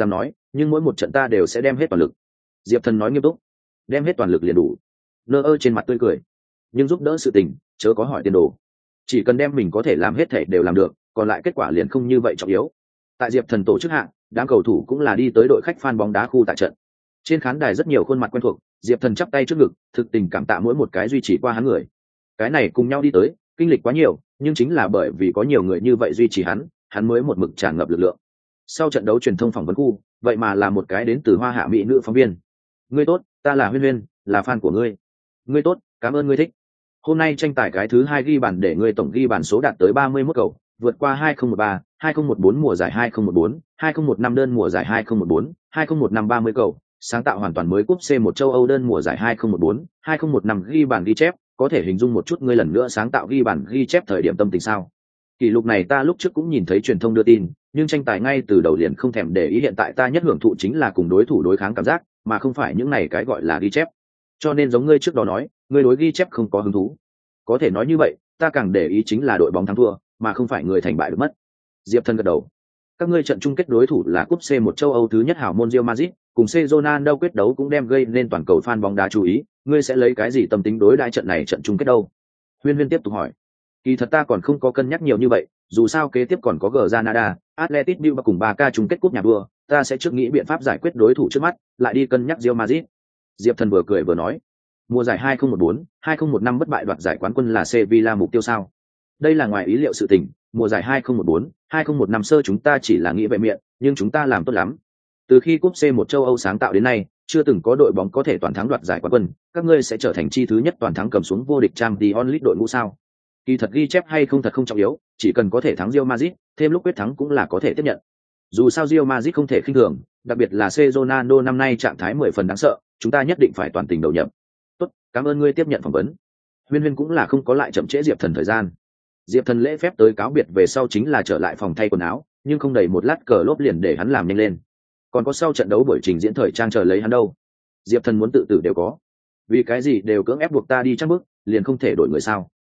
A: nhưng mỗi một trận ta đều sẽ đem hết toàn lực. Diệp Thần nói nghiêm túc. Đem hết toàn lực liền đủ. Nơ ơ trên mặt tươi cười. Nhưng giúp đỡ sự tình chớ có hỏi tiền đồ, chỉ cần đem mình có thể làm hết thể đều làm được, còn lại kết quả liền không như vậy trọng yếu. Tại Diệp Thần tổ chức hạng, đám cầu thủ cũng là đi tới đội khách fan bóng đá khu tại trận. Trên khán đài rất nhiều khuôn mặt quen thuộc, Diệp Thần chắp tay trước ngực, thực tình cảm tạ mỗi một cái duy trì qua hắn người. Cái này cùng nhau đi tới, kinh lịch quá nhiều, nhưng chính là bởi vì có nhiều người như vậy duy trì hắn, hắn mới một mực tràn ngập lực lượng. Sau trận đấu truyền thông phỏng vấn khu, vậy mà là một cái đến từ Hoa Hạ mỹ nữ phóng viên. Ngươi tốt, ta là Huyên Huyên, là fan của ngươi. Ngươi tốt, cảm ơn ngươi thích. Hôm nay tranh tài cái thứ hai ghi bàn để ngươi tổng ghi bàn số đạt tới ba mươi mốt cầu, vượt qua hai không một ba, hai không một bốn mùa giải hai không một bốn, hai không một năm đơn mùa giải hai không một bốn, hai không một năm ba mươi cầu, sáng tạo hoàn toàn mới cúp C một châu Âu đơn mùa giải hai không một bốn, hai không một năm ghi bàn ghi chép, có thể hình dung một chút ngươi lần nữa sáng tạo ghi bàn ghi chép thời điểm tâm tình sao? Kỷ lục này ta lúc trước cũng nhìn thấy truyền thông đưa tin, nhưng tranh tài ngay từ đầu liền không thèm để ý, hiện tại ta nhất hưởng thụ chính là cùng đối thủ đối kháng cảm giác, mà không phải những này cái gọi là ghi chép. Cho nên giống ngươi trước đó nói, ngươi đối ghi chép không có hứng thú. Có thể nói như vậy, ta càng để ý chính là đội bóng thắng thua, mà không phải người thành bại được mất. Diệp Thần gật đầu. Các ngươi trận chung kết đối thủ là cúp C một châu Âu thứ nhất hảo môn Real Madrid, cùng C Ronaldo quyết đấu cũng đem gây nên toàn cầu fan bóng đá chú ý, ngươi sẽ lấy cái gì tâm tính đối đãi trận này trận chung kết đâu? Huyên Huyên tiếp tục hỏi. Kỳ thật ta còn không có cân nhắc nhiều như vậy, dù sao kế tiếp còn có Granada, Atletico Bilbao cùng Barca chung kết cúp nhà vua, ta sẽ trước nghĩ biện pháp giải quyết đối thủ trước mắt, lại đi cân nhắc Real Madrid. Diệp Thần vừa cười vừa nói, mùa giải hai không một bốn, hai không một năm bất bại đoạt giải quán quân là Sevilla mục tiêu sao? Đây là ngoài ý liệu sự tình, mùa giải hai không một bốn, hai không một năm sơ chúng ta chỉ là nghĩ vệ miệng, nhưng chúng ta làm tốt lắm. Từ khi cúp C một châu Âu sáng tạo đến nay, chưa từng có đội bóng có thể toàn thắng đoạt giải quán quân, các ngươi sẽ trở thành chi thứ nhất toàn thắng cầm xuống vô địch Champions League đội ngũ sao? Kỳ thật ghi chép hay không thật không trọng yếu, chỉ cần có thể thắng Real Madrid, thêm lúc quyết thắng cũng là có thể tiếp nhận. Dù sao Real Madrid không thể khinh thường, đặc biệt là C Ronaldo năm nay trạng thái mười phần đáng sợ, chúng ta nhất định phải toàn tình đầu nhập. Tốt, cảm ơn ngươi tiếp nhận phỏng vấn. Huyên Huyên cũng là không có lại chậm trễ Diệp Thần thời gian. Diệp Thần lễ phép tới cáo biệt về sau chính là trở lại phòng thay quần áo, nhưng không đầy một lát cờ lốp liền để hắn làm nhanh lên. Còn có sau trận đấu buổi trình diễn thời trang chờ lấy hắn đâu. Diệp Thần muốn tự tử đều có. Vì cái gì đều cưỡng ép buộc ta đi chắc bước, liền không thể đổi người sao?